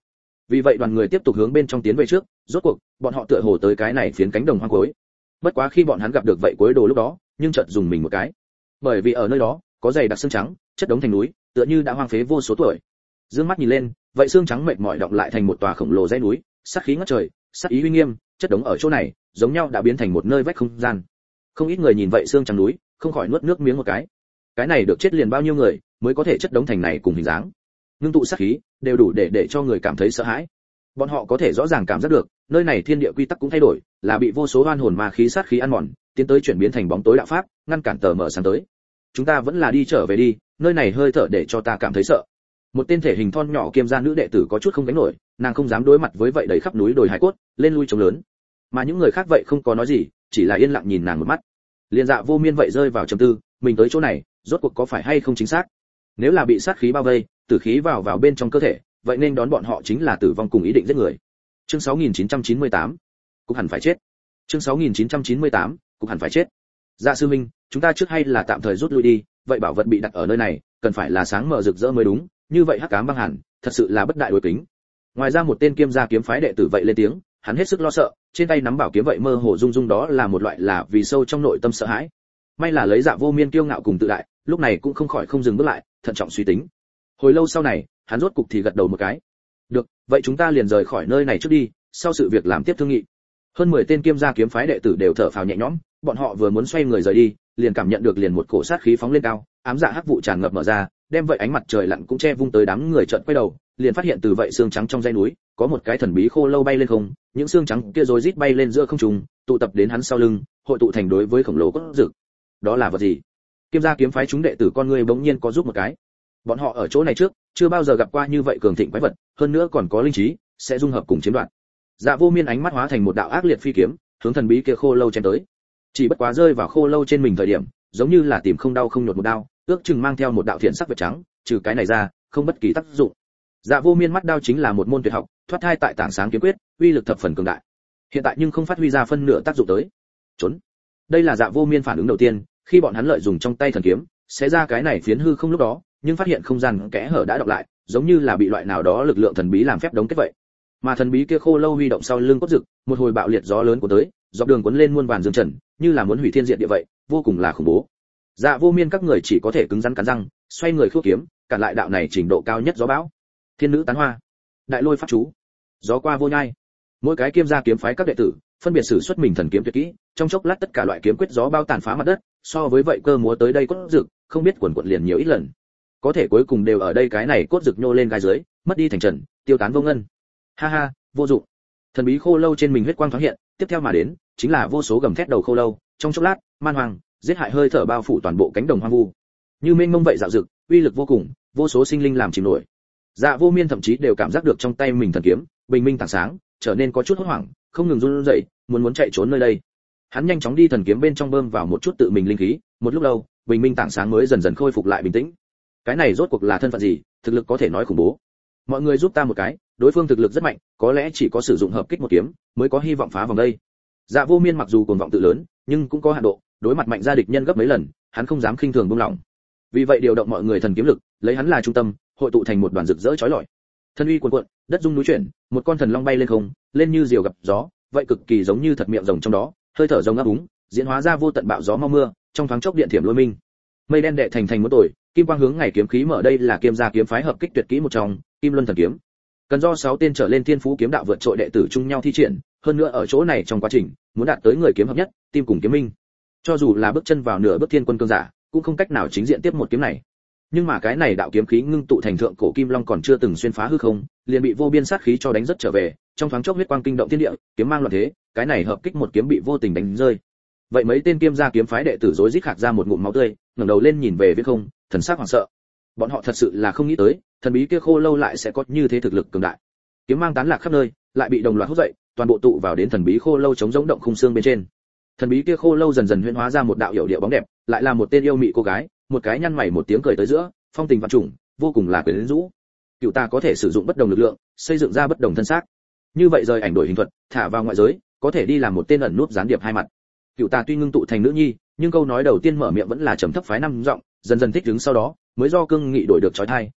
Vì vậy đoàn người tiếp tục hướng bên trong tiến về trước, rốt cuộc bọn họ tựa hồ tới cái này phiến cánh đồng hoang cuối. Bất quá khi bọn hắn gặp được vậy cuối đồ lúc đó, nhưng chợt dùng mình một cái, bởi vì ở nơi đó có dày đặc xương trắng, chất đống thành núi, tựa như đã hoang phế vô số tuổi. Dương mắt nhìn lên, vậy xương trắng mệt mỏi đọng lại thành một tòa khổng lồ dãy núi, sát khí ngất trời, sát ý uy nghiêm, chất đống ở chỗ này, giống nhau đã biến thành một nơi vách không gian. Không ít người nhìn vậy xương trắng núi, không khỏi nuốt nước miếng một cái. Cái này được chết liền bao nhiêu người mới có thể chất đống thành này cùng hình dáng. Ngưng tụ sát khí, đều đủ để để cho người cảm thấy sợ hãi. Bọn họ có thể rõ ràng cảm giác được, nơi này thiên địa quy tắc cũng thay đổi, là bị vô số oan hồn ma khí sát khí ăn mòn, tiến tới chuyển biến thành bóng tối đạo pháp, ngăn cản tờ mở sáng tới. Chúng ta vẫn là đi trở về đi, nơi này hơi thở để cho ta cảm thấy sợ. Một tên thể hình thon nhỏ kiêm gia nữ đệ tử có chút không gánh nổi, nàng không dám đối mặt với vậy đầy khắp núi đồi hải cốt, lên lui trống lớn. Mà những người khác vậy không có nói gì, chỉ là yên lặng nhìn nàng một mắt. Liên Dạ Vô Miên vậy rơi vào trầm tư, mình tới chỗ này, rốt cuộc có phải hay không chính xác? Nếu là bị sát khí bao vây, tử khí vào vào bên trong cơ thể, vậy nên đón bọn họ chính là tử vong cùng ý định giết người. Chương sáu nghìn chín trăm chín mươi tám, cục hẳn phải chết. Chương sáu nghìn chín trăm chín mươi tám, cục hẳn phải chết. Dạ sư minh, chúng ta trước hay là tạm thời rút lui đi, vậy bảo vật bị đặt ở nơi này, cần phải là sáng mở rực rỡ mới đúng, như vậy hắc ám băng hẳn, thật sự là bất đại đối kính. Ngoài ra một tên kiêm gia kiếm phái đệ tử vậy lên tiếng, hắn hết sức lo sợ, trên tay nắm bảo kiếm vậy mơ hồ rung rung đó là một loại là vì sâu trong nội tâm sợ hãi. May là lấy Dạ Vô Miên kiêu ngạo cùng tự đại, lúc này cũng không khỏi không dừng bước lại, thận trọng suy tính. Hồi lâu sau này, hắn rốt cục thì gật đầu một cái. Được, vậy chúng ta liền rời khỏi nơi này trước đi, sau sự việc làm tiếp thương nghị. Hơn mười tên kiêm gia kiếm phái đệ tử đều thở phào nhẹ nhõm, bọn họ vừa muốn xoay người rời đi, liền cảm nhận được liền một cổ sát khí phóng lên cao, ám dạ hắc vụ tràn ngập mở ra, đem vậy ánh mặt trời lặn cũng che vung tới đám người chợt quay đầu, liền phát hiện từ vậy xương trắng trong dãy núi, có một cái thần bí khô lâu bay lên không, những xương trắng kia rối rít bay lên giữa không trung, tụ tập đến hắn sau lưng, hội tụ thành đối với khổng lồ cốt rực. Đó là vật gì? Kiêm gia kiếm phái chúng đệ tử con người bỗng nhiên có giúp một cái. Bọn họ ở chỗ này trước, chưa bao giờ gặp qua như vậy cường thịnh quái vật, hơn nữa còn có linh trí, sẽ dung hợp cùng chiếm đoạt. Dạ Vô Miên ánh mắt hóa thành một đạo ác liệt phi kiếm, hướng thần bí kia khô lâu chém tới. Chỉ bất quá rơi vào khô lâu trên mình thời điểm, giống như là tìm không đau không nhột một đao, ước chừng mang theo một đạo thiện sắc vệt trắng, trừ cái này ra, không bất kỳ tác dụng. Dạ Vô Miên mắt đao chính là một môn tuyệt học, thoát thai tại tảng sáng kiếm quyết, uy lực thập phần cường đại. Hiện tại nhưng không phát huy ra phân nửa tác dụng tới. Trốn. Đây là Dạ Vô Miên phản ứng đầu tiên, khi bọn hắn lợi dùng trong tay thần kiếm, sẽ ra cái này phiến hư không lúc đó, nhưng phát hiện không gian kẽ hở đã đọc lại, giống như là bị loại nào đó lực lượng thần bí làm phép đóng kết vậy. Mà thần bí kia khô lâu huy động sau lưng cốt rực, một hồi bạo liệt gió lớn của tới, dọc đường cuốn lên muôn vàn dương trần, như là muốn hủy thiên diệt địa vậy, vô cùng là khủng bố. Dạ Vô Miên các người chỉ có thể cứng rắn cắn răng, xoay người khua kiếm, cản lại đạo này trình độ cao nhất gió bão. Thiên nữ tán hoa, đại lôi pháp chú, gió qua vô nhai. Mỗi cái kiêm gia kiếm phái các đệ tử, phân biệt sử xuất mình thần kiếm tuyệt kỹ, trong chốc lát tất cả loại kiếm quyết gió bao tàn phá mặt đất, so với vậy cơ múa tới đây cốt rực, không biết quần quật liền nhiều ít lần. Có thể cuối cùng đều ở đây cái này cốt rực nhô lên gai dưới, mất đi thành trần, tiêu tán vô ngân. Ha ha, vô dụng. Thần bí khô lâu trên mình huyết quang thoáng hiện, tiếp theo mà đến chính là vô số gầm thét đầu khô lâu, trong chốc lát, man hoàng, giết hại hơi thở bao phủ toàn bộ cánh đồng hoang vu. Như mênh mông vậy dạo dực, uy lực vô cùng, vô số sinh linh làm chìm nổi. Dạ Vô Miên thậm chí đều cảm giác được trong tay mình thần kiếm, bình minh tảng sáng, trở nên có chút hốt hoảng, không ngừng run rẩy, muốn muốn chạy trốn nơi đây. Hắn nhanh chóng đi thần kiếm bên trong bơm vào một chút tự mình linh khí, một lúc lâu, bình minh tảng sáng mới dần dần khôi phục lại bình tĩnh. Cái này rốt cuộc là thân phận gì, thực lực có thể nói khủng bố. Mọi người giúp ta một cái, đối phương thực lực rất mạnh, có lẽ chỉ có sử dụng hợp kích một kiếm mới có hy vọng phá vòng đây. Dạ Vô Miên mặc dù cuồng vọng tự lớn, nhưng cũng có hạn độ, đối mặt mạnh gia địch nhân gấp mấy lần, hắn không dám khinh thường buông lỏng. Vì vậy điều động mọi người thần kiếm lực, lấy hắn là trung tâm, hội tụ thành một đoàn rực rỡ chói lọi. Thân uy cuồn cuộn, đất rung núi chuyển, một con thần long bay lên không, lên như diều gặp gió, vậy cực kỳ giống như thật miệng rồng trong đó, hơi thở rồng ấp úng, diễn hóa ra vô tận bạo gió mau mưa, trong thoáng chốc điện thiểm lôi minh. Mây đen đệ thành thành một tồi, kim quang hướng ngày kiếm khí mở đây là kiêm gia kiếm phái hợp kích tuyệt kỹ một trong, Kim Luân thần kiếm. Cần do sáu tên trở lên thiên phú kiếm đạo vượt trội đệ tử chung nhau thi triển, hơn nữa ở chỗ này trong quá trình, muốn đạt tới người kiếm hợp nhất, tim cùng kiếm minh. Cho dù là bước chân vào nửa bước thiên quân cương giả, cũng không cách nào chính diện tiếp một kiếm này. Nhưng mà cái này đạo kiếm khí ngưng tụ thành thượng cổ kim long còn chưa từng xuyên phá hư không, liền bị vô biên sát khí cho đánh rất trở về, trong thoáng chốc huyết quang kinh động thiên địa, kiếm mang loạn thế, cái này hợp kích một kiếm bị vô tình đánh rơi. Vậy mấy tên kiêm gia kiếm phái đệ tử rối rít khạc ra một ngụm máu tươi, ngẩng đầu lên nhìn về viễn không, thần sắc hoảng sợ. Bọn họ thật sự là không nghĩ tới, thần bí kia khô lâu lại sẽ có như thế thực lực cường đại. Kiếm mang tán lạc khắp nơi, lại bị đồng loạt hút dậy, toàn bộ tụ vào đến thần bí khô lâu chống giống động khung xương bên trên. Thần bí kia khô lâu dần dần huyễn hóa ra một đạo hiệu điệu bóng đẹp, lại là một tên yêu mị cô gái, một cái nhăn mày một tiếng cười tới giữa, phong tình vạn trùng, vô cùng là quyến rũ. Cựu ta có thể sử dụng bất đồng lực lượng, xây dựng ra bất đồng thân xác. Như vậy rời ảnh đổi hình thuật, thả vào ngoại giới, có thể đi làm một tên ẩn núp gián điệp hai mặt. Cựu ta tuy ngưng tụ thành nữ nhi, nhưng câu nói đầu tiên mở miệng vẫn là trầm thấp phái năm giọng, dần dần thích ứng sau đó, mới do cương nghị đổi được trói thai,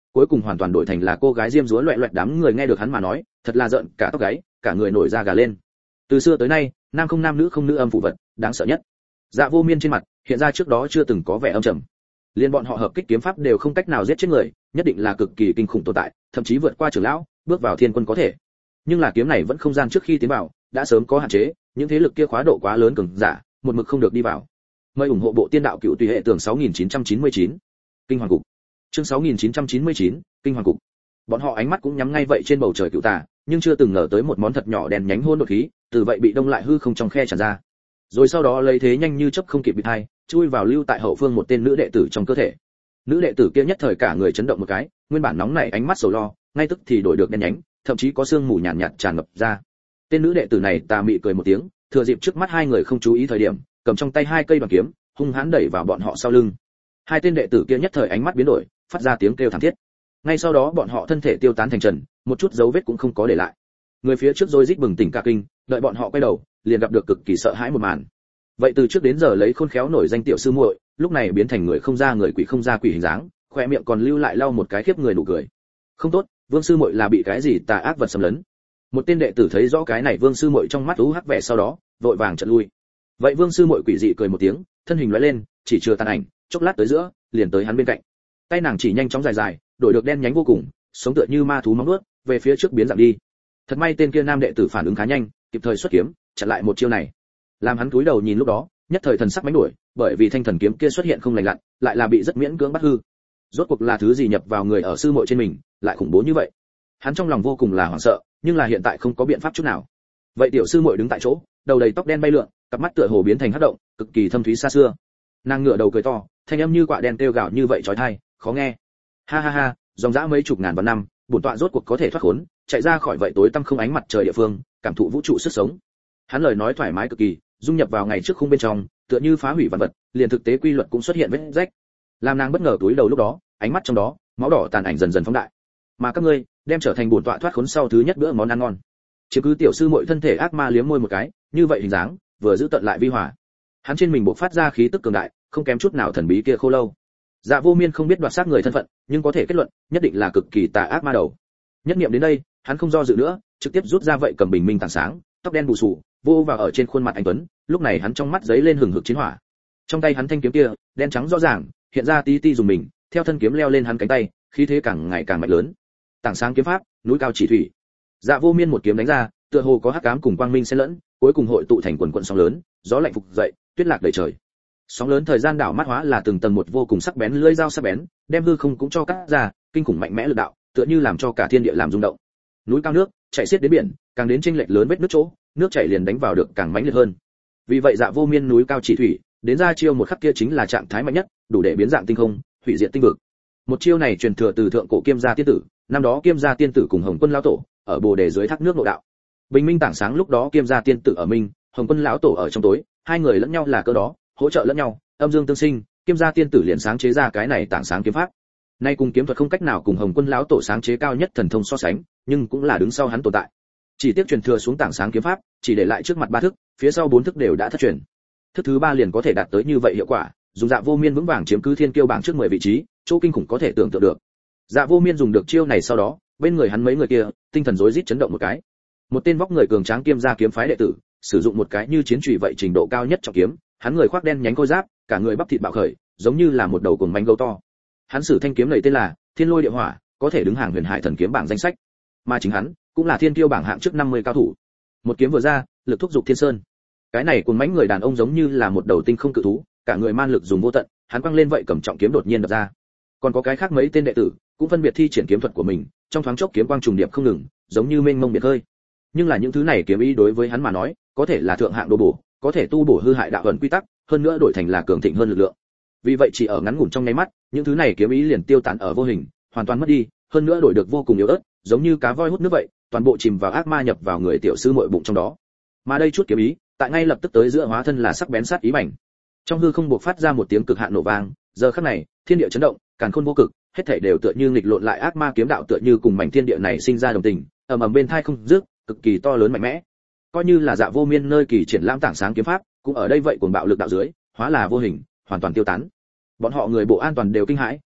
cuối cùng hoàn toàn đổi thành là cô gái diêm dúa loẹt loẹt. Đám người nghe được hắn mà nói, thật là giận cả tóc gáy, cả người nổi da gà lên. Từ xưa tới nay, nam không nam nữ không nữ âm phụ vật, đáng sợ nhất. Dạ Vô Miên trên mặt hiện ra trước đó chưa từng có vẻ âm trầm. Liên bọn họ hợp kích kiếm pháp đều không cách nào giết chết người, nhất định là cực kỳ kinh khủng tồn tại, thậm chí vượt qua trưởng lão, bước vào thiên quân có thể. Nhưng là kiếm này vẫn không gian trước khi tiến vào, đã sớm có hạn chế, những thế lực kia khóa độ quá lớn cường giả, một mực không được đi vào. Mời ủng hộ bộ tiên đạo cựu tùy hệ tưởng sáu nghìn chín trăm chín mươi chín. Kinh hoàng cục. Chương sáu nghìn chín trăm chín mươi chín, kinh hoàng cục. Bọn họ ánh mắt cũng nhắm ngay vậy trên bầu trời cựu tà, nhưng chưa từng ngờ tới một món thật nhỏ đèn nhánh hôn đột khí, từ vậy bị đông lại hư không trong khe tràn ra. Rồi sau đó lấy thế nhanh như chớp không kịp bị thay, chui vào lưu tại hậu phương một tên nữ đệ tử trong cơ thể. Nữ đệ tử kia nhất thời cả người chấn động một cái, nguyên bản nóng nảy ánh mắt sầu lo, ngay tức thì đổi được đen nhánh, thậm chí có sương mù nhàn nhạt, nhạt tràn ngập ra. Tên nữ đệ tử này tà mị cười một tiếng, thừa dịp trước mắt hai người không chú ý thời điểm, cầm trong tay hai cây bằng kiếm, hung hãn đẩy vào bọn họ sau lưng. Hai tên đệ tử kia nhất thời ánh mắt biến đổi, phát ra tiếng kêu thảm thiết. Ngay sau đó bọn họ thân thể tiêu tán thành trần, một chút dấu vết cũng không có để lại. Người phía trước rồi rít bừng tỉnh cả kinh, đợi bọn họ quay đầu, liền gặp được cực kỳ sợ hãi một màn. Vậy từ trước đến giờ lấy khôn khéo nổi danh tiểu sư muội, lúc này biến thành người không ra người quỷ không ra quỷ hình dáng, khóe miệng còn lưu lại lau một cái khiếp người nụ cười. Không tốt, Vương sư muội là bị cái gì tà ác vật xâm lấn. Một tên đệ tử thấy rõ cái này Vương sư muội trong mắt u hắc vẻ sau đó, vội vàng chợt lui. Vậy Vương sư muội quỷ dị cười một tiếng, thân hình lóe lên, chỉ chưa tàn ảnh, chốc lát tới giữa, liền tới hắn bên cạnh. Tay nàng chỉ nhanh chóng dài dài, đổi được đen nhánh vô cùng, sống tựa như ma thú móng nuốt, về phía trước biến dạng đi. Thật may tên kia nam đệ tử phản ứng khá nhanh, kịp thời xuất kiếm, chặn lại một chiêu này. Làm hắn cúi đầu nhìn lúc đó, nhất thời thần sắc mãnh đổi, bởi vì thanh thần kiếm kia xuất hiện không lành lặn, lại là bị rất miễn cưỡng bắt hư. Rốt cuộc là thứ gì nhập vào người ở sư muội trên mình, lại khủng bố như vậy. Hắn trong lòng vô cùng là hoảng sợ, nhưng là hiện tại không có biện pháp chút nào. Vậy tiểu sư muội đứng tại chỗ, đầu đầy tóc đen bay lượn, cặp mắt tựa hồ biến thành hắc động, cực kỳ thâm thúy xa xưa. Nàng ngửa đầu cười to, thanh âm như quạ đen kêu gào như vậy chói tai, khó nghe. Ha ha ha, dòng dã mấy chục ngàn vạn năm, bổn tọa rốt cuộc có thể thoát khốn, chạy ra khỏi vậy tối tăm không ánh mặt trời địa phương, cảm thụ vũ trụ sức sống. Hắn lời nói thoải mái cực kỳ, dung nhập vào ngày trước khung bên trong, tựa như phá hủy vạn vật, liền thực tế quy luật cũng xuất hiện vết rách. Làm nàng bất ngờ túi đầu lúc đó, ánh mắt trong đó, máu đỏ tàn ảnh dần dần phóng đại. Mà các ngươi, đem trở thành bổn tọa thoát khốn sau thứ nhất bữa món ăn ngon. Chứ cứ tiểu sư muội thân thể ác ma liếm môi một cái, như vậy hình dáng, vừa giữ tận lại vi hòa. Hắn trên mình bộc phát ra khí tức cường đại, không kém chút nào thần bí kia khô lâu. Dạ Vô Miên không biết đoạt xác người thân phận, nhưng có thể kết luận, nhất định là cực kỳ tà ác ma đầu. Nhất niệm đến đây, hắn không do dự nữa, trực tiếp rút ra vậy cầm bình minh tảng sáng, tóc đen bù xù, vô vào ở trên khuôn mặt anh tuấn, lúc này hắn trong mắt giấy lên hừng hực chiến hỏa. Trong tay hắn thanh kiếm kia, đen trắng rõ ràng, hiện ra tí ti dùng mình, theo thân kiếm leo lên hắn cánh tay, khí thế càng ngày càng mạnh lớn. Tảng sáng kiếm pháp, núi cao chỉ thủy. Dạ Vô Miên một kiếm đánh ra, tựa hồ có hắc ám cùng quang minh xen lẫn, cuối cùng hội tụ thành quần quần sóng lớn, gió lạnh phục dậy, tuyết lạc đầy trời. Sóng lớn thời gian đảo mắt hóa là từng tầng một vô cùng sắc bén lưỡi dao sắc bén, đem hư không cũng cho cắt ra, kinh khủng mạnh mẽ lực đạo, tựa như làm cho cả thiên địa làm rung động. Núi cao nước, chảy xiết đến biển, càng đến chênh lệch lớn vết nước chỗ, nước chảy liền đánh vào được càng mãnh liệt hơn. Vì vậy Dạ Vô Miên núi cao chỉ thủy, đến ra chiêu một khắc kia chính là trạng thái mạnh nhất, đủ để biến dạng tinh không, hủy diệt tinh vực. Một chiêu này truyền thừa từ thượng cổ Kiêm gia tiên tử, năm đó Kiêm gia tiên tử cùng Hồng Quân lão tổ, ở Bồ Đề dưới thác nước nội đạo. Bình minh tảng sáng lúc đó Kiêm gia tiên tử ở minh, Hồng Quân lão tổ ở trong tối, hai người lẫn nhau là cơ đó, hỗ trợ lẫn nhau, âm dương tương sinh, Kiêm gia tiên tử liền sáng chế ra cái này tảng sáng kiếm pháp. Nay cùng kiếm thuật không cách nào cùng Hồng Quân lão tổ sáng chế cao nhất thần thông so sánh, nhưng cũng là đứng sau hắn tồn tại. Chỉ tiếc truyền thừa xuống tảng sáng kiếm pháp, chỉ để lại trước mặt ba thức, phía sau bốn thức đều đã thất truyền. Thức thứ ba liền có thể đạt tới như vậy hiệu quả, dùng Dạ Vô Miên vững vàng chiếm cứ thiên kiêu bảng trước mười vị trí, chỗ kinh khủng có thể tưởng tượng được. Dạ Vô Miên dùng được chiêu này sau đó, bên người hắn mấy người kia, tinh thần rối rít chấn động một cái. Một tên vóc người cường tráng Kiêm gia kiếm phái đệ tử, sử dụng một cái như chiến chùy vậy trình độ cao nhất trọng kiếm, hắn người khoác đen nhánh khôi giáp, cả người bắp thịt bạo khởi, giống như là một đầu cuồng manh gấu to. Hắn sử thanh kiếm này tên là Thiên Lôi Địa Hỏa, có thể đứng hàng Huyền Hải Thần kiếm bảng danh sách. Mà chính hắn cũng là thiên tiêu bảng hạng trước năm mươi cao thủ. Một kiếm vừa ra, lực thúc dục thiên sơn. Cái này cuồng mãnh người đàn ông giống như là một đầu tinh không cự thú, cả người man lực dùng vô tận, hắn quăng lên vậy cầm trọng kiếm đột nhiên đập ra. Còn có cái khác mấy tên đệ tử, cũng phân biệt thi triển kiếm thuật của mình, trong thoáng chốc kiếm quang trùng điệp không ngừng, giống như mênh mông biển khơi. Nhưng là những thứ này kiếm ý đối với hắn mà nói, có thể là thượng hạng đồ bổ, có thể tu bổ hư hại đạo ẩn quy tắc, hơn nữa đổi thành là cường thịnh hơn lực lượng. Vì vậy chỉ ở ngắn ngủn trong nháy mắt, những thứ này kiếm ý liền tiêu tán ở vô hình, hoàn toàn mất đi, hơn nữa đổi được vô cùng yếu ớt, giống như cá voi hút nước vậy, toàn bộ chìm vào ác ma nhập vào người tiểu sư muội bụng trong đó. Mà đây chút kiếm ý, tại ngay lập tức tới giữa hóa thân là sắc bén sát ý mảnh. Trong hư không buộc phát ra một tiếng cực hạn nổ vang, giờ khắc này, thiên địa chấn động, càn khôn vô cực, hết thảy đều tựa như nghịch lộn lại ác ma kiếm đạo tựa như cùng mảnh thiên địa này sinh ra đồng tình, ầm ầm bên thai không dứt, cực kỳ to lớn mạnh mẽ. Coi như là Dạ Vô Miên nơi kỳ triển lãm tảng sáng kiếm pháp, cũng ở đây vậy cuồng bạo lực đạo dưới, hóa là vô hình, hoàn toàn tiêu tán. Bọn họ người bộ an toàn đều kinh hãi,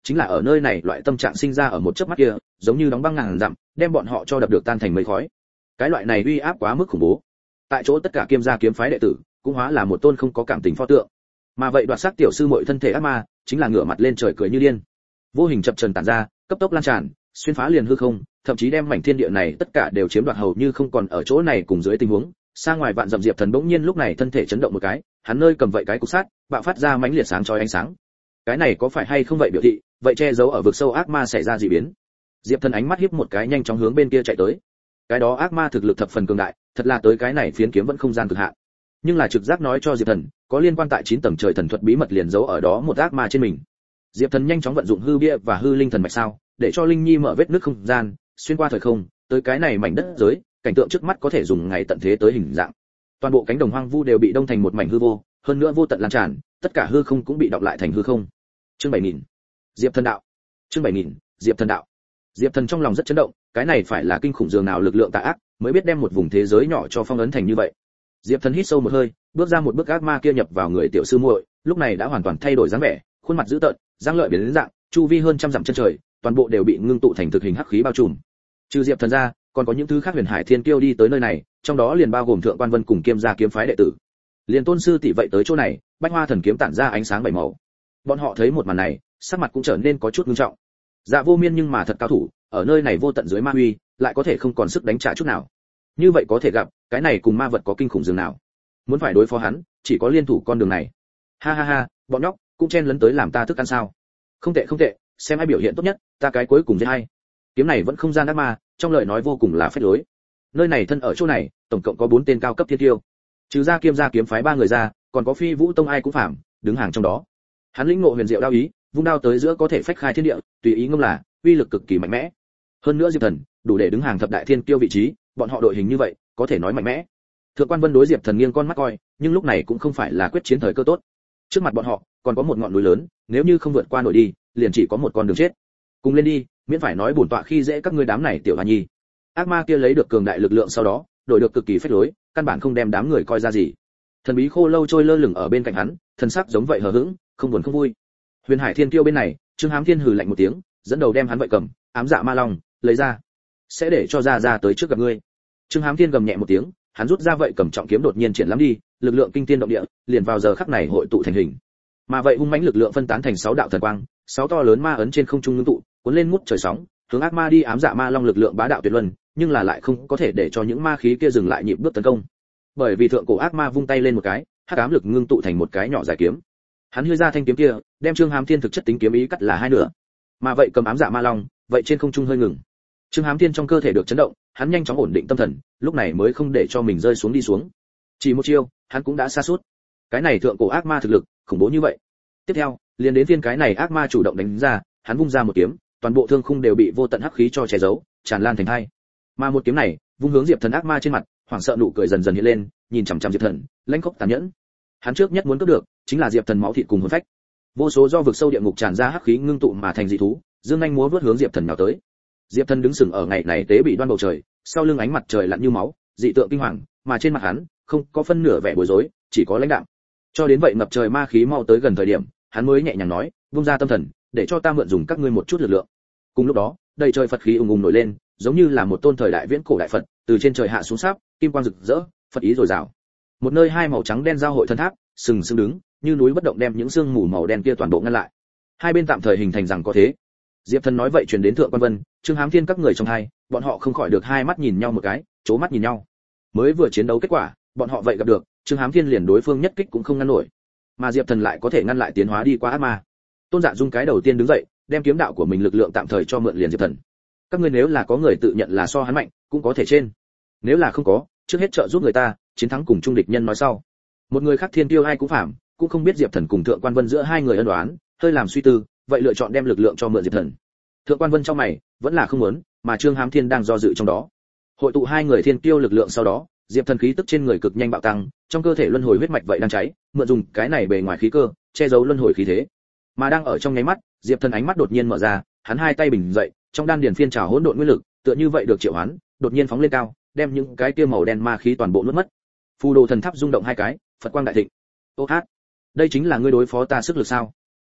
chính là ở nơi này loại tâm trạng sinh ra ở một chớp mắt kia, giống như đóng băng ngàn dặm, đem bọn họ cho đập được tan thành mây khói. Cái loại này uy áp quá mức khủng bố. Tại chỗ tất cả Kiêm gia kiếm phái đệ tử, cũng hóa là một tôn không có cảm tình pho tượng. Mà vậy đoạt xác tiểu sư muội thân thể ác ma, chính là ngửa mặt lên trời cười như điên. Vô hình chập chờn tản ra, cấp tốc lan tràn, xuyên phá liền hư không, thậm chí đem mảnh thiên địa này tất cả đều chiếm đoạt hầu như không còn ở chỗ này cùng dưới tình huống. Xa ngoài vạn dặm Diệp Thần bỗng nhiên lúc này thân thể chấn động một cái, hắn nơi cầm vậy cái cục sát, bạo phát ra mãnh liệt sáng chói ánh sáng. Cái này có phải hay không vậy biểu thị, vậy che giấu ở vực sâu ác ma xảy ra dị biến. Diệp Thần ánh mắt híp một cái nhanh chóng hướng bên kia chạy tới. Cái đó ác ma thực lực thập phần cường đại, thật là tới cái này phiến kiếm vẫn không gian cực hạn. Nhưng là trực giác nói cho Diệp Thần, có liên quan tại chín tầng trời thần thuật bí mật liền giấu ở đó một ác ma trên mình. Diệp Thần nhanh chóng vận dụng hư bia và hư linh thần mạch sao, để cho linh nhi mở vết nứt không gian, xuyên qua thời không, tới cái này mảnh đất giới, cảnh tượng trước mắt có thể dùng ngày tận thế tới hình dạng. Toàn bộ cánh đồng hoang vu đều bị đông thành một mảnh hư vô, hơn nữa vô tận lan tràn, tất cả hư không cũng bị đọng lại thành hư không. Chương bảy nghìn. Diệp Thần đạo. Chương bảy nghìn. Diệp Thần đạo. Diệp Thần trong lòng rất chấn động, cái này phải là kinh khủng dường nào lực lượng tà ác, mới biết đem một vùng thế giới nhỏ cho phong ấn thành như vậy. Diệp Thần hít sâu một hơi, bước ra một bước ác ma kia nhập vào người tiểu sư muội, lúc này đã hoàn toàn thay đổi dáng vẻ, khuôn mặt dữ tợn, răng lợi biến đến dạng, chu vi hơn trăm dặm chân trời, toàn bộ đều bị ngưng tụ thành thực hình hắc khí bao trùm. Trừ Diệp Thần ra, còn có những thứ khác Huyền Hải Thiên Kiêu đi tới nơi này, trong đó liền bao gồm Thượng Quan Vân cùng Kiêm gia kiếm phái đệ tử. Liền tôn sư tỷ vậy tới chỗ này, Bách Hoa thần kiếm tản ra ánh sáng bảy màu. Bọn họ thấy một màn này, sắc mặt cũng trở nên có chút nghiêm trọng. Dạ Vô Miên nhưng mà thật cao thủ, ở nơi này vô tận dưới ma uy, lại có thể không còn sức đánh trả chút nào. Như vậy có thể gặp, cái này cùng ma vật có kinh khủng dường nào. Muốn phải đối phó hắn, chỉ có liên thủ con đường này. Ha ha ha, bọn nhóc cũng chen lấn tới làm ta thức ăn sao? Không tệ không tệ, xem ai biểu hiện tốt nhất, ta cái cuối cùng giết hay. Kiếm này vẫn không gian ác ma, trong lời nói vô cùng là phép lối. Nơi này thân ở chỗ này, tổng cộng có bốn tên cao cấp thiên tiêu. Trừ ra Kiêm gia kiếm phái ba người ra, còn có Phi Vũ tông ai cũng phạm, đứng hàng trong đó. Hắn lĩnh ngộ huyền diệu đao ý, vung đao tới giữa có thể phách khai thiên địa, tùy ý ngâm là, uy lực cực kỳ mạnh mẽ. Hơn nữa Diệp Thần, đủ để đứng hàng thập đại thiên kiêu vị trí, bọn họ đội hình như vậy, có thể nói mạnh mẽ. Thượng Quan Vân đối Diệp Thần nghiêng con mắt coi, nhưng lúc này cũng không phải là quyết chiến thời cơ tốt. Trước mặt bọn họ, còn có một ngọn núi lớn, nếu như không vượt qua nổi đi, liền chỉ có một con đường chết. Cùng lên đi, miễn phải nói bổn tọa khi dễ các ngươi đám này tiểu hoa nhi. Ác ma kia lấy được cường đại lực lượng sau đó, đổi được cực kỳ phách lối, căn bản không đem đám người coi ra gì. Thần bí khô lâu trôi lơ lửng ở bên cạnh hắn, thần sắc giống vậy hờ hững, không buồn không vui. Huyền Hải Thiên Kiêu bên này, Trương Hám Thiên hừ lạnh một tiếng, dẫn đầu đem hắn vậy cầm, ám dạ ma long, lấy ra. Sẽ để cho ra ra tới trước gặp ngươi. Trương Hám Thiên gầm nhẹ một tiếng, hắn rút ra vậy cầm trọng kiếm đột nhiên triển lắm đi, lực lượng kinh thiên động địa, liền vào giờ khắc này hội tụ thành hình. Mà vậy hung mãnh lực lượng phân tán thành sáu đạo thần quang, sáu to lớn ma ấn trên không trung ngưng tụ, cuốn lên ngút trời sóng, hướng ác ma đi ám dạ ma long lực lượng bá đạo tuyệt luân, nhưng là lại không có thể để cho những ma khí kia dừng lại nhịp bước tấn công. Bởi vì thượng cổ ác ma vung tay lên một cái, hắc ám lực ngưng tụ thành một cái nhỏ dài kiếm. Hắn hư ra thanh kiếm kia, đem Trương Hám Thiên thực chất tính kiếm ý cắt là hai nửa. Mà vậy cầm ám dạ ma long, vậy trên không trung hơi ngừng. Trương Hám Thiên trong cơ thể được chấn động, hắn nhanh chóng ổn định tâm thần, lúc này mới không để cho mình rơi xuống đi xuống. Chỉ một chiêu, hắn cũng đã xa suốt. Cái này thượng cổ ác ma thực lực, khủng bố như vậy. Tiếp theo, liền đến phiên cái này ác ma chủ động đánh ra, hắn vung ra một kiếm, toàn bộ thương khung đều bị vô tận hắc khí cho che giấu, tràn lan thành hai. Mà một kiếm này, vung hướng Diệp Thần ác ma trên mặt, hoảng sợ nụ cười dần dần hiện lên, nhìn chằm chằm Diệp Thần, lãnh khốc tàn nhẫn. Hắn trước nhất muốn cướp được, chính là Diệp Thần máu thịt cùng hồn phách. Vô số do vực sâu địa ngục tràn ra hắc khí ngưng tụ mà thành dị thú, dương nhanh múa vút hướng Diệp Thần nào tới. Diệp Thần đứng sừng ở ngày này tế bị đoan bầu trời, sau lưng ánh mặt trời lặn như máu, dị tượng kinh hoàng, mà trên mặt hắn không có phân nửa vẻ bối rối, chỉ có lãnh đạm. Cho đến vậy ngập trời ma khí mau tới gần thời điểm, hắn mới nhẹ nhàng nói, vung ra tâm thần, để cho ta mượn dùng các ngươi một chút lực lượng. Cùng lúc đó, đầy trời Phật khí ùng ùng nổi lên, giống như là một tôn thời đại viễn cổ đại Phật, từ trên trời hạ xuống sáp, kim quang rực rỡ, Phật ý dồi dào. Một nơi hai màu trắng đen giao hội thân tháp, sừng sững đứng, như núi bất động đem những sương mù màu đen kia toàn bộ ngăn lại. Hai bên tạm thời hình thành rằng có thế. Diệp Thần nói vậy truyền đến Thượng Quan Vân, Trương Hám Thiên các người trong hai, bọn họ không khỏi được hai mắt nhìn nhau một cái, chố mắt nhìn nhau. Mới vừa chiến đấu kết quả, bọn họ vậy gặp được, Trương Hám Thiên liền đối phương nhất kích cũng không ngăn nổi, mà Diệp Thần lại có thể ngăn lại tiến hóa đi qua ác ma. Tôn Dạ Dung cái đầu tiên đứng dậy, đem kiếm đạo của mình lực lượng tạm thời cho mượn liền Diệp Thần. Các ngươi nếu là có người tự nhận là so hắn mạnh, cũng có thể trên. Nếu là không có, trước hết trợ giúp người ta, chiến thắng cùng trung địch nhân nói sau. Một người khác thiên tiêu ai cũng phạm, cũng không biết Diệp Thần cùng Thượng Quan Vân giữa hai người ân oán, hơi làm suy tư, vậy lựa chọn đem lực lượng cho mượn Diệp Thần. Thượng Quan Vân trong mày, vẫn là không muốn, mà Trương Hám Thiên đang do dự trong đó. Hội tụ hai người thiên tiêu lực lượng sau đó, Diệp Thần khí tức trên người cực nhanh bạo tăng, trong cơ thể luân hồi huyết mạch vậy đang cháy, mượn dùng cái này bề ngoài khí cơ, che giấu luân hồi khí thế. Mà đang ở trong nháy mắt, Diệp Thần ánh mắt đột nhiên mở ra, hắn hai tay bình dậy, trong đan điền phiên trào hỗn độn nguyên lực, tựa như vậy được triệu hoán, đột nhiên phóng lên cao, đem những cái kia màu đen ma khí toàn bộ nuốt mất. Phù đồ thần tháp rung động hai cái, Phật quang đại thịnh. Ô hát, đây chính là ngươi đối phó ta sức lực sao?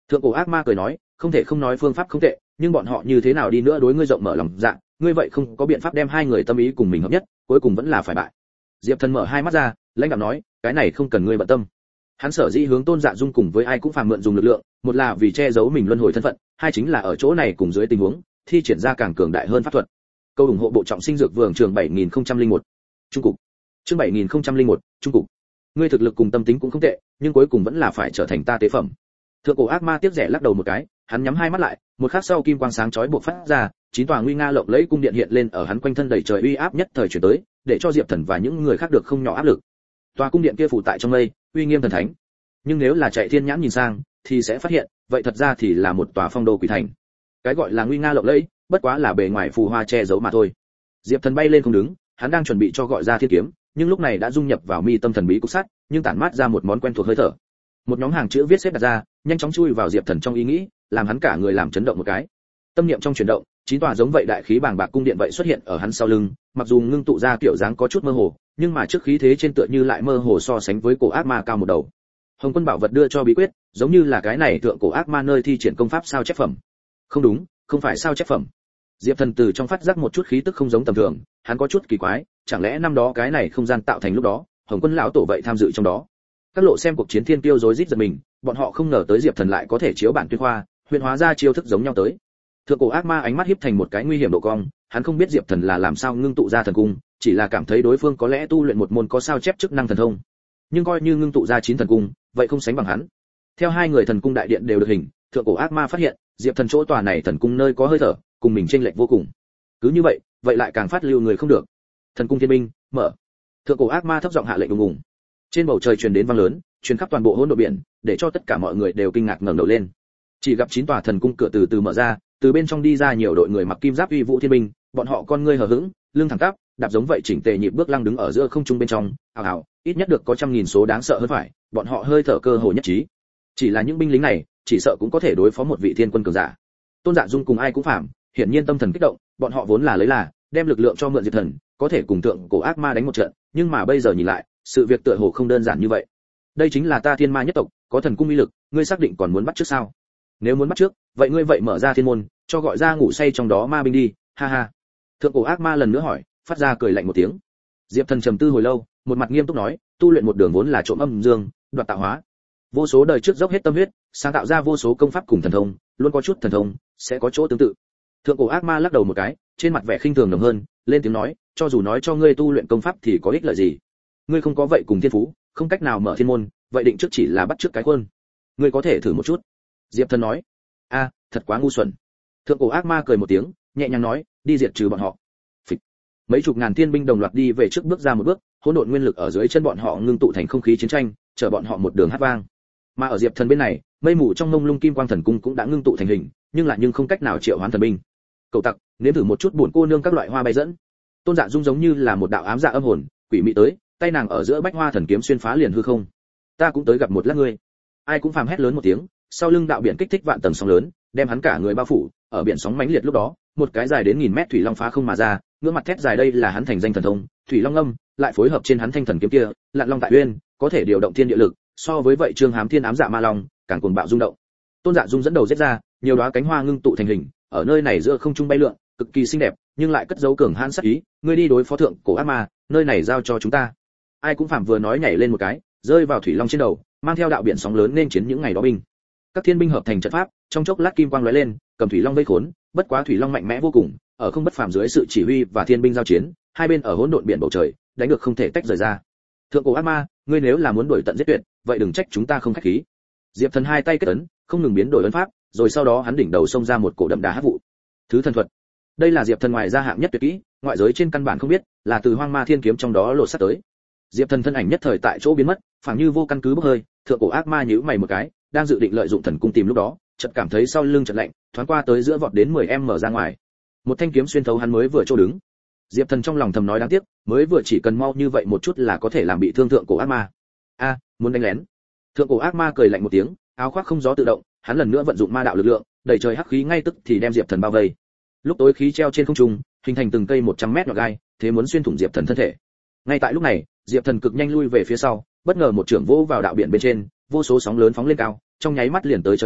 Thượng cổ ác ma cười nói, không thể không nói phương pháp không tệ, nhưng bọn họ như thế nào đi nữa đối ngươi rộng mở lòng dạ, ngươi vậy không có biện pháp đem hai người tâm ý cùng mình hợp nhất, cuối cùng vẫn là phải bại. Diệp Thần mở hai mắt ra, lãnh đạm nói, cái này không cần ngươi bận tâm. Hắn sở dĩ hướng Tôn Dạ Dung cùng với ai cũng phàm mượn dùng lực lượng, một là vì che giấu mình luân hồi thân phận, hai chính là ở chỗ này cùng dưới tình huống thi triển ra càng cường đại hơn pháp thuật. Câu ủng hộ bộ trọng sinh dược vườn trường bảy nghìn không trăm lẻ một. Trung cục. Chương bảy nghìn không trăm lẻ một, trung cục. Ngươi thực lực cùng tâm tính cũng không tệ, nhưng cuối cùng vẫn là phải trở thành ta tế phẩm. Thượng cổ ác ma tiếc rẻ lắc đầu một cái, hắn nhắm hai mắt lại, một khắc sau kim quang sáng chói bộc phát ra, chín tòa nguy nga lộng lẫy cung điện hiện lên ở hắn quanh thân đầy trời uy áp nhất thời chuyển tới, để cho Diệp Thần và những người khác được không nhỏ áp lực. Tòa cung điện kia phủ tại trong mây, uy nghiêm thần thánh. Nhưng nếu là chạy thiên nhãn nhìn sang, thì sẽ phát hiện, vậy thật ra thì là một tòa phong đô quỷ thành. Cái gọi là nguy nga lộng lẫy, bất quá là bề ngoài phù hoa che giấu mà thôi. Diệp Thần bay lên không đứng, hắn đang chuẩn bị cho gọi ra thiên kiếm, nhưng lúc này đã dung nhập vào mi tâm thần bí cục sắt, nhưng tản mát ra một món quen thuộc hơi thở. Một nhóm hàng chữ viết xếp đặt ra, nhanh chóng chui vào Diệp Thần trong ý nghĩ, làm hắn cả người làm chấn động một cái. Tâm niệm trong chuyển động, chín tòa giống vậy đại khí bàng bạc cung điện vậy xuất hiện ở hắn sau lưng, mặc dù ngưng tụ ra kiểu dáng có chút mơ hồ, nhưng mà trước khí thế trên tựa như lại mơ hồ so sánh với cổ ác ma cao một đầu. Hồng Quân bảo vật đưa cho bí quyết, giống như là cái này thượng cổ ác ma nơi thi triển công pháp sao chép phẩm. Không đúng, không phải sao chép phẩm. Diệp Thần từ trong phát giác một chút khí tức không giống tầm thường, hắn có chút kỳ quái, chẳng lẽ năm đó cái này không gian tạo thành lúc đó, Hồng Quân lão tổ vậy tham dự trong đó. Các lộ xem cuộc chiến thiên tiêu rối rít giật mình, bọn họ không ngờ tới Diệp Thần lại có thể chiếu bản tuyên khoa, huyền hóa ra chiêu thức giống nhau tới. Thượng cổ ác ma ánh mắt híp thành một cái nguy hiểm độ cong, hắn không biết Diệp Thần là làm sao ngưng tụ ra thần cung, chỉ là cảm thấy đối phương có lẽ tu luyện một môn có sao chép chức năng thần thông. Nhưng coi như ngưng tụ ra chín thần cung, vậy không sánh bằng hắn. Theo hai người thần cung đại điện đều được hình, thượng cổ ác ma phát hiện, Diệp Thần chỗ tòa này thần cung nơi có hơi thở, cùng mình chênh lệch vô cùng. Cứ như vậy, vậy lại càng phát lưu người không được. Thần cung thiên binh, mở. Thượng cổ ác ma thấp giọng hạ lệnh ùng ùng. Trên bầu trời truyền đến vang lớn, truyền khắp toàn bộ hỗn độn biển, để cho tất cả mọi người đều kinh ngạc ngẩng đầu lên. Chỉ gặp chín tòa thần cung cửa từ từ mở ra, từ bên trong đi ra nhiều đội người mặc kim giáp uy vũ thiên binh, bọn họ con ngươi hờ hững, lưng thẳng tắp, đạp giống vậy chỉnh tề nhịp bước lăng đứng ở giữa không trung bên trong, ảo ảo, ít nhất được có trăm nghìn số đáng sợ hơn phải, bọn họ hơi thở cơ hồ nhất trí. Chỉ là những binh lính này, chỉ sợ cũng có thể đối phó một vị thiên quân cường giả. Tôn Dạ Dung cùng ai cũng phạm, hiển nhiên tâm thần kích động, bọn họ vốn là lấy là đem lực lượng cho mượn Diệp Thần, có thể cùng thượng cổ ác ma đánh một trận, nhưng mà bây giờ nhìn lại, sự việc tựa hồ không đơn giản như vậy. Đây chính là ta thiên ma nhất tộc, có thần cung uy lực, ngươi xác định còn muốn bắt trước sao? Nếu muốn bắt trước, vậy ngươi vậy mở ra thiên môn, cho gọi ra ngủ say trong đó ma binh đi, ha ha. Thượng cổ ác ma lần nữa hỏi, phát ra cười lạnh một tiếng. Diệp Thần trầm tư hồi lâu, một mặt nghiêm túc nói, tu luyện một đường vốn là trộm âm dương, đoạt tạo hóa. Vô số đời trước dốc hết tâm huyết, sáng tạo ra vô số công pháp cùng thần thông, luôn có chút thần thông, sẽ có chỗ tương tự. Thượng cổ ác ma lắc đầu một cái, trên mặt vẻ khinh thường nồng hơn, lên tiếng nói, cho dù nói cho ngươi tu luyện công pháp thì có ích lợi gì? Ngươi không có vậy cùng thiên phú, không cách nào mở thiên môn, vậy định trước chỉ là bắt trước cái khuôn. Ngươi có thể thử một chút. Diệp Thần nói. A, thật quá ngu xuẩn. Thượng cổ ác ma cười một tiếng, nhẹ nhàng nói, đi diệt trừ bọn họ. Phịch. Mấy chục ngàn thiên binh đồng loạt đi về trước bước ra một bước, hỗn độn nguyên lực ở dưới chân bọn họ ngưng tụ thành không khí chiến tranh, chở bọn họ một đường hát vang. Mà ở Diệp Thần bên này, mây mù trong mông lung kim quang thần cung cũng đã ngưng tụ thành hình, nhưng lại nhưng không cách nào triệu hoán thần binh. Cậu tặc, nếm thử một chút buồn cô nương các loại hoa bay dẫn. Tôn Dạ Dung giống như là một đạo ám dạ âm hồn, quỷ mị tới, tay nàng ở giữa bách hoa thần kiếm xuyên phá liền hư không. Ta cũng tới gặp một lát ngươi. Ai cũng phàm hét lớn một tiếng, sau lưng đạo biển kích thích vạn tầng sóng lớn, đem hắn cả người bao phủ, ở biển sóng mãnh liệt lúc đó, một cái dài đến nghìn mét thủy long phá không mà ra, ngửa mặt thét dài đây là hắn thành danh thần thông, thủy long âm, lại phối hợp trên hắn thanh thần kiếm kia, lạn long tại uyên, có thể điều động thiên địa lực, so với vậy trương hám thiên ám dạ ma long, càng cuồng bạo rung động. Tôn Dạ Dung dẫn đầu giết ra, nhiều đóa cánh hoa ngưng tụ thành hình, ở nơi này giữa không trung bay lượn, cực kỳ xinh đẹp, nhưng lại cất giấu cường hãn sát ý, ngươi đi đối phó thượng cổ ác ma, nơi này giao cho chúng ta. Ai cũng phạm vừa nói nhảy lên một cái, rơi vào thủy long trên đầu, mang theo đạo biển sóng lớn nên chiến những ngày đó binh. Các thiên binh hợp thành trận pháp, trong chốc lát kim quang lóe lên, cầm thủy long vây khốn, bất quá thủy long mạnh mẽ vô cùng, ở không bất phàm dưới sự chỉ huy và thiên binh giao chiến, hai bên ở hỗn độn biển bầu trời, đánh được không thể tách rời ra. Thượng cổ ác ma, ngươi nếu là muốn đuổi tận giết tuyệt, vậy đừng trách chúng ta không khách khí. Diệp Thần hai tay kết ấn, không ngừng biến đổi ấn pháp, rồi sau đó hắn đỉnh đầu xông ra một cổ đậm đà hắc vụ. Thứ thần thuật. Đây là Diệp Thần ngoài ra hạng nhất tuyệt kỹ, ngoại giới trên căn bản không biết, là từ Hoang Ma Thiên kiếm trong đó lột xác tới. Diệp Thần thân ảnh nhất thời tại chỗ biến mất, phảng như vô căn cứ bốc hơi, thượng cổ ác ma nhíu mày một cái, đang dự định lợi dụng thần cung tìm lúc đó, chợt cảm thấy sau lưng chợt lạnh, thoáng qua tới giữa vọt đến mười em ra ngoài. Một thanh kiếm xuyên thấu hắn mới vừa chỗ đứng. Diệp Thần trong lòng thầm nói đáng tiếc, mới vừa chỉ cần mau như vậy một chút là có thể làm bị thương thượng cổ ác ma. A, muốn đánh lén. Thượng cổ ác ma cười lạnh một tiếng, áo khoác không gió tự động, hắn lần nữa vận dụng ma đạo lực lượng, đẩy trời hắc khí ngay tức thì đem Diệp Thần bao vây. Lúc tối khí treo trên không trung, hình thành từng cây một trăm mét nhọn gai, thế muốn xuyên thủng Diệp Thần thân thể. Ngay tại lúc này, Diệp Thần cực nhanh lui về phía sau, bất ngờ một trưởng vỗ vào đạo biển bên trên, vô số sóng lớn phóng lên cao, trong nháy mắt liền tới trời cao,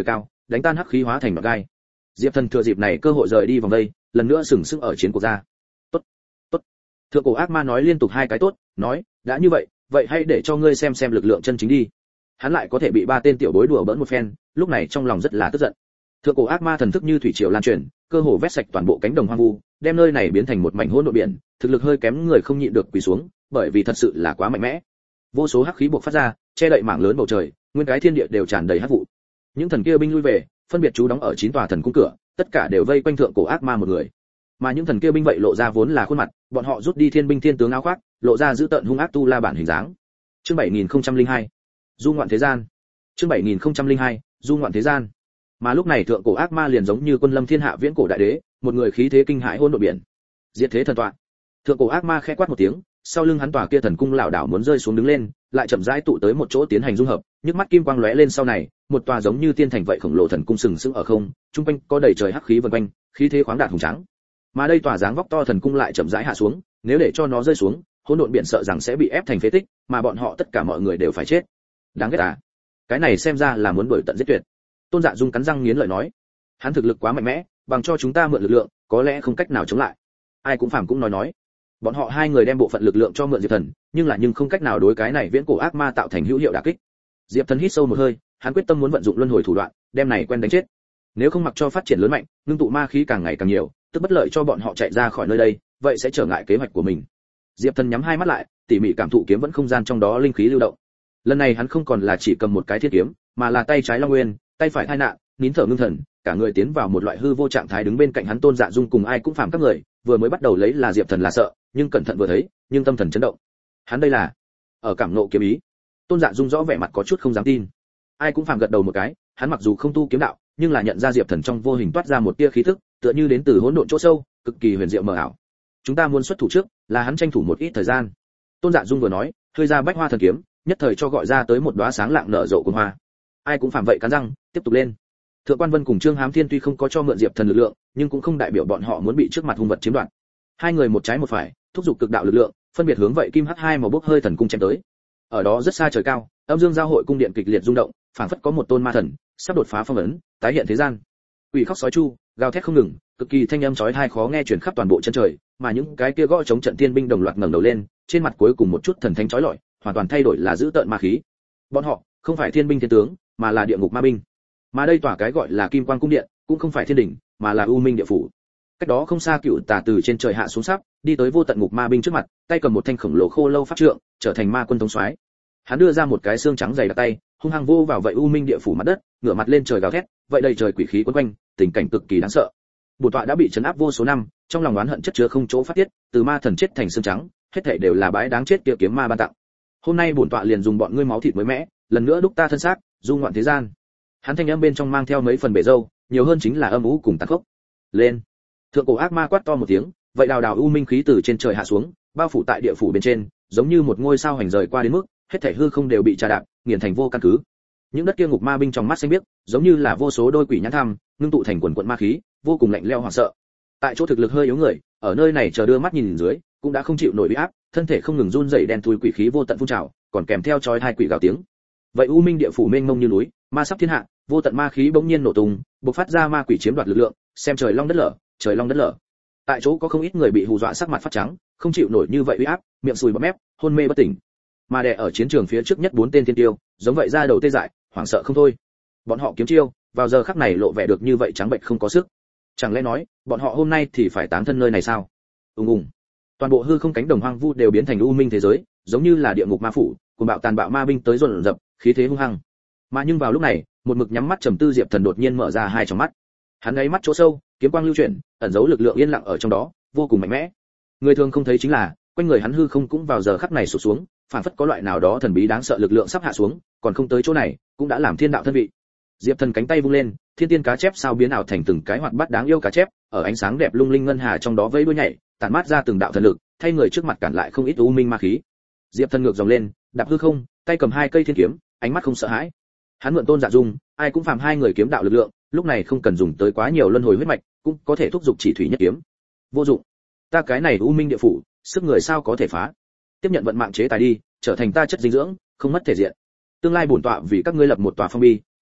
đánh tan hắc khí hóa thành bạc gai. Diệp Thần thừa dịp này cơ hội rời đi vòng đây, lần nữa sừng sững ở chiến cuộc ra. Tốt, tốt. Thượng cổ ác ma nói liên tục hai cái tốt, nói, đã như vậy, vậy hãy để cho ngươi xem xem lực lượng chân chính đi. Hắn lại có thể bị ba tên tiểu bối đùa bỡn một phen, lúc này trong lòng rất là tức giận. Thượng cổ ác ma thần thức như thủy triều lan truyền, cơ hồ vét sạch toàn bộ cánh đồng hoang vu, đem nơi này biến thành một mảnh hỗn độn biển, thực lực hơi kém người không nhịn được quỳ xuống, bởi vì thật sự là quá mạnh mẽ. Vô số hắc khí bộc phát ra, che đậy mảng lớn bầu trời, nguyên cái thiên địa đều tràn đầy hắc vụ. Những thần kia binh lui về, phân biệt trú đóng ở chín tòa thần cung cửa, tất cả đều vây quanh thượng cổ ác ma một người. Mà những thần kia binh vậy lộ ra vốn là khuôn mặt, bọn họ rút đi thiên binh thiên tướng áo khoác, lộ ra dữ tợn hung ác tu la bản hình dáng. Chương bảy nghìn không trăm lẻ hai, du ngoạn thế gian. Chương bảy nghìn không trăm lẻ hai, du ngoạn thế gian. Mà lúc này thượng cổ ác ma liền giống như quân lâm thiên hạ viễn cổ đại đế, một người khí thế kinh hãi hỗn độn biển. Diệt thế thần tọa. Thượng cổ ác ma khẽ quát một tiếng, sau lưng hắn tòa kia thần cung lão đảo muốn rơi xuống đứng lên, lại chậm rãi tụ tới một chỗ tiến hành dung hợp, nhức mắt kim quang lóe lên sau này, một tòa giống như tiên thành vậy khổng lồ thần cung sừng sững ở không, trung quanh có đầy trời hắc khí vần quanh, khí thế khoáng đạt hùng tráng. Mà đây tòa dáng vóc to thần cung lại chậm rãi hạ xuống, nếu để cho nó rơi xuống, hỗn độn biển sợ rằng sẽ bị ép thành phế tích, mà bọn họ tất cả mọi người đều phải chết. Đáng ghét à? Cái này xem ra là muốn đuổi tận giết tuyệt. Tôn Dạ Dung cắn răng nghiến lợi nói, hắn thực lực quá mạnh mẽ, bằng cho chúng ta mượn lực lượng, có lẽ không cách nào chống lại. Ai cũng phàm cũng nói nói, bọn họ hai người đem bộ phận lực lượng cho mượn Diệp Thần, nhưng là nhưng không cách nào đối cái này viễn cổ ác ma tạo thành hữu hiệu đả kích. Diệp Thần hít sâu một hơi, hắn quyết tâm muốn vận dụng luân hồi thủ đoạn, đem này quen đánh chết. Nếu không mặc cho phát triển lớn mạnh, ngưng tụ ma khí càng ngày càng nhiều, tức bất lợi cho bọn họ chạy ra khỏi nơi đây, vậy sẽ trở ngại kế hoạch của mình. Diệp Thần nhắm hai mắt lại, tỉ mỉ cảm thụ kiếm vẫn không gian trong đó linh khí lưu động. Lần này hắn không còn là chỉ cầm một cái thiên kiếm, mà là tay trái long nguyên, tay phải thai nạn, nín thở ngưng thần, cả người tiến vào một loại hư vô trạng thái, đứng bên cạnh hắn Tôn Dạ Dung cùng ai cũng phàm các người, vừa mới bắt đầu lấy là Diệp Thần là sợ, nhưng cẩn thận vừa thấy, nhưng tâm thần chấn động. Hắn đây là ở cảm ngộ kiếm ý. Tôn Dạ Dung rõ vẻ mặt có chút không dám tin. Ai cũng phàm gật đầu một cái, hắn mặc dù không tu kiếm đạo, nhưng là nhận ra Diệp Thần trong vô hình toát ra một tia khí tức, tựa như đến từ hỗn độn chỗ sâu, cực kỳ huyền diệu mờ ảo. Chúng ta muốn xuất thủ trước, là hắn tranh thủ một ít thời gian. Tôn Dạ Dung vừa nói, hơi ra bách hoa thần kiếm, nhất thời cho gọi ra tới một đóa sáng lạng nở rộ cuồng hoa. Ai cũng phàm vậy cắn răng, tiếp tục lên. Thượng Quan Vân cùng Trương Hám Thiên tuy không có cho mượn Diệp Thần lực lượng, nhưng cũng không đại biểu bọn họ muốn bị trước mặt hung vật chiếm đoạt. Hai người một trái một phải, thúc giục cực đạo lực lượng, phân biệt hướng vậy kim hắc hai màu bốc hơi thần cung chém tới. Ở đó rất xa trời cao, âm dương giao hội cung điện kịch liệt rung động, phảng phất có một tôn ma thần sắp đột phá phong ấn, tái hiện thế gian. Quỷ khóc sói chu, gào thét không ngừng, cực kỳ thanh âm chói tai khó nghe truyền khắp toàn bộ chân trời, mà những cái kia gõ chống trận tiên binh đồng loạt ngẩng đầu lên, trên mặt cuối cùng một chút thần thánh chói lọi, hoàn toàn thay đổi là giữ tợn ma khí. Bọn họ không phải thiên binh thiên tướng, mà là địa ngục ma binh. Mà đây tỏa cái gọi là kim quang cung điện, cũng không phải thiên đỉnh, mà là u minh địa phủ. Cách đó không xa cựu tà từ trên trời hạ xuống sắp, đi tới vô tận ngục ma binh trước mặt, tay cầm một thanh khổng lồ khô lâu pháp trượng, trở thành ma quân thống soái. Hắn đưa ra một cái xương trắng dày đặc tay, hung hăng vô vào vậy u minh địa phủ mặt đất, ngửa mặt lên trời gào thét, vậy đầy trời quỷ khí quấn quanh, tình cảnh cực kỳ đáng sợ. Bổn tọa đã bị trấn áp vô số năm, trong lòng oán hận chất chứa không chỗ phát tiết, từ ma thần chết thành xương trắng, hết thảy đều là bãi đáng chết kia kiếm ma ban tặng. Hôm nay bổn tọa liền dùng bọn ngươi máu thịt mới mẽ, lần nữa đúc ta thân xác, du ngoạn thế gian. Hắn thanh âm bên trong mang theo mấy phần bể dâu, nhiều hơn chính là âm u cùng tàn khốc. Lên. Thượng cổ ác ma quát to một tiếng, vậy đào đào u minh khí từ trên trời hạ xuống, bao phủ tại địa phủ bên trên, giống như một ngôi sao hành rời qua đến mức, hết thảy hư không đều bị trà đạp, nghiền thành vô căn cứ. Những đất kia ngục ma binh trong mắt xanh biếc, giống như là vô số đôi quỷ nhãn tham, ngưng tụ thành quần quần ma khí, vô cùng lạnh lẽo hoảng sợ. Tại chỗ thực lực hơi yếu người, ở nơi này chờ đưa mắt nhìn dưới, cũng đã không chịu nổi uy áp, thân thể không ngừng run rẩy, đen thui quỷ khí vô tận phun trào, còn kèm theo chói hai quỷ gào tiếng. Vậy u minh địa phủ mênh mông như núi, ma sắp thiên hạ, vô tận ma khí bỗng nhiên nổ tung, bộc phát ra ma quỷ chiếm đoạt lực lượng, xem trời long đất lở, trời long đất lở. Tại chỗ có không ít người bị hù dọa sắc mặt phát trắng, không chịu nổi như vậy uy áp, miệng sùi bọt mép, hôn mê bất tỉnh. Mà đè ở chiến trường phía trước nhất bốn tên thiên tiêu, giống vậy ra đầu tê dại, hoảng sợ không thôi. Bọn họ kiếm chiêu, vào giờ khắc này lộ vẻ được như vậy trắng bệnh không có sức. Chẳng lẽ nói, bọn họ hôm nay thì phải táng thân nơi này sao? Ùng ùng. Toàn bộ hư không cánh đồng hoang vu đều biến thành u minh thế giới, giống như là địa ngục ma phủ, cùng bạo tàn bạo ma binh tới dồn dập, khí thế hung hăng. Mà nhưng vào lúc này, một mực nhắm mắt trầm tư Diệp Thần đột nhiên mở ra hai tròng mắt. Hắn ấy mắt chỗ sâu, kiếm quang lưu chuyển, ẩn giấu lực lượng yên lặng ở trong đó, vô cùng mạnh mẽ. Người thường không thấy chính là, quanh người hắn hư không cũng vào giờ khắc này sụp xuống, phản phất có loại nào đó thần bí đáng sợ lực lượng sắp hạ xuống, còn không tới chỗ này, cũng đã làm thiên đạo thân vị. Diệp Thần cánh tay vung lên, thiên tiên cá chép sao biến ảo thành từng cái hoạt bát đáng yêu cá chép, ở ánh sáng đẹp lung linh ngân hà trong đó vẫy đuôi nhảy, tản mát ra từng đạo thần lực, thay người trước mặt cản lại không ít u minh ma khí. Diệp Thần ngược dòng lên, đạp hư không, tay cầm hai cây thiên kiếm, ánh mắt không sợ hãi. Hắn mượn Tôn Dạ Dung, ai cũng phàm hai người kiếm đạo lực lượng, lúc này không cần dùng tới quá nhiều luân hồi huyết mạch, cũng có thể thúc giục chỉ thủy nhất kiếm. Vô dụng. Ta cái này u minh địa phủ, sức người sao có thể phá? Tiếp nhận vận mạng chế tài đi, trở thành ta chất dinh dưỡng, không mất thể diện. Tương lai bổn tọa vì các ngươi lập một tòa phong bi,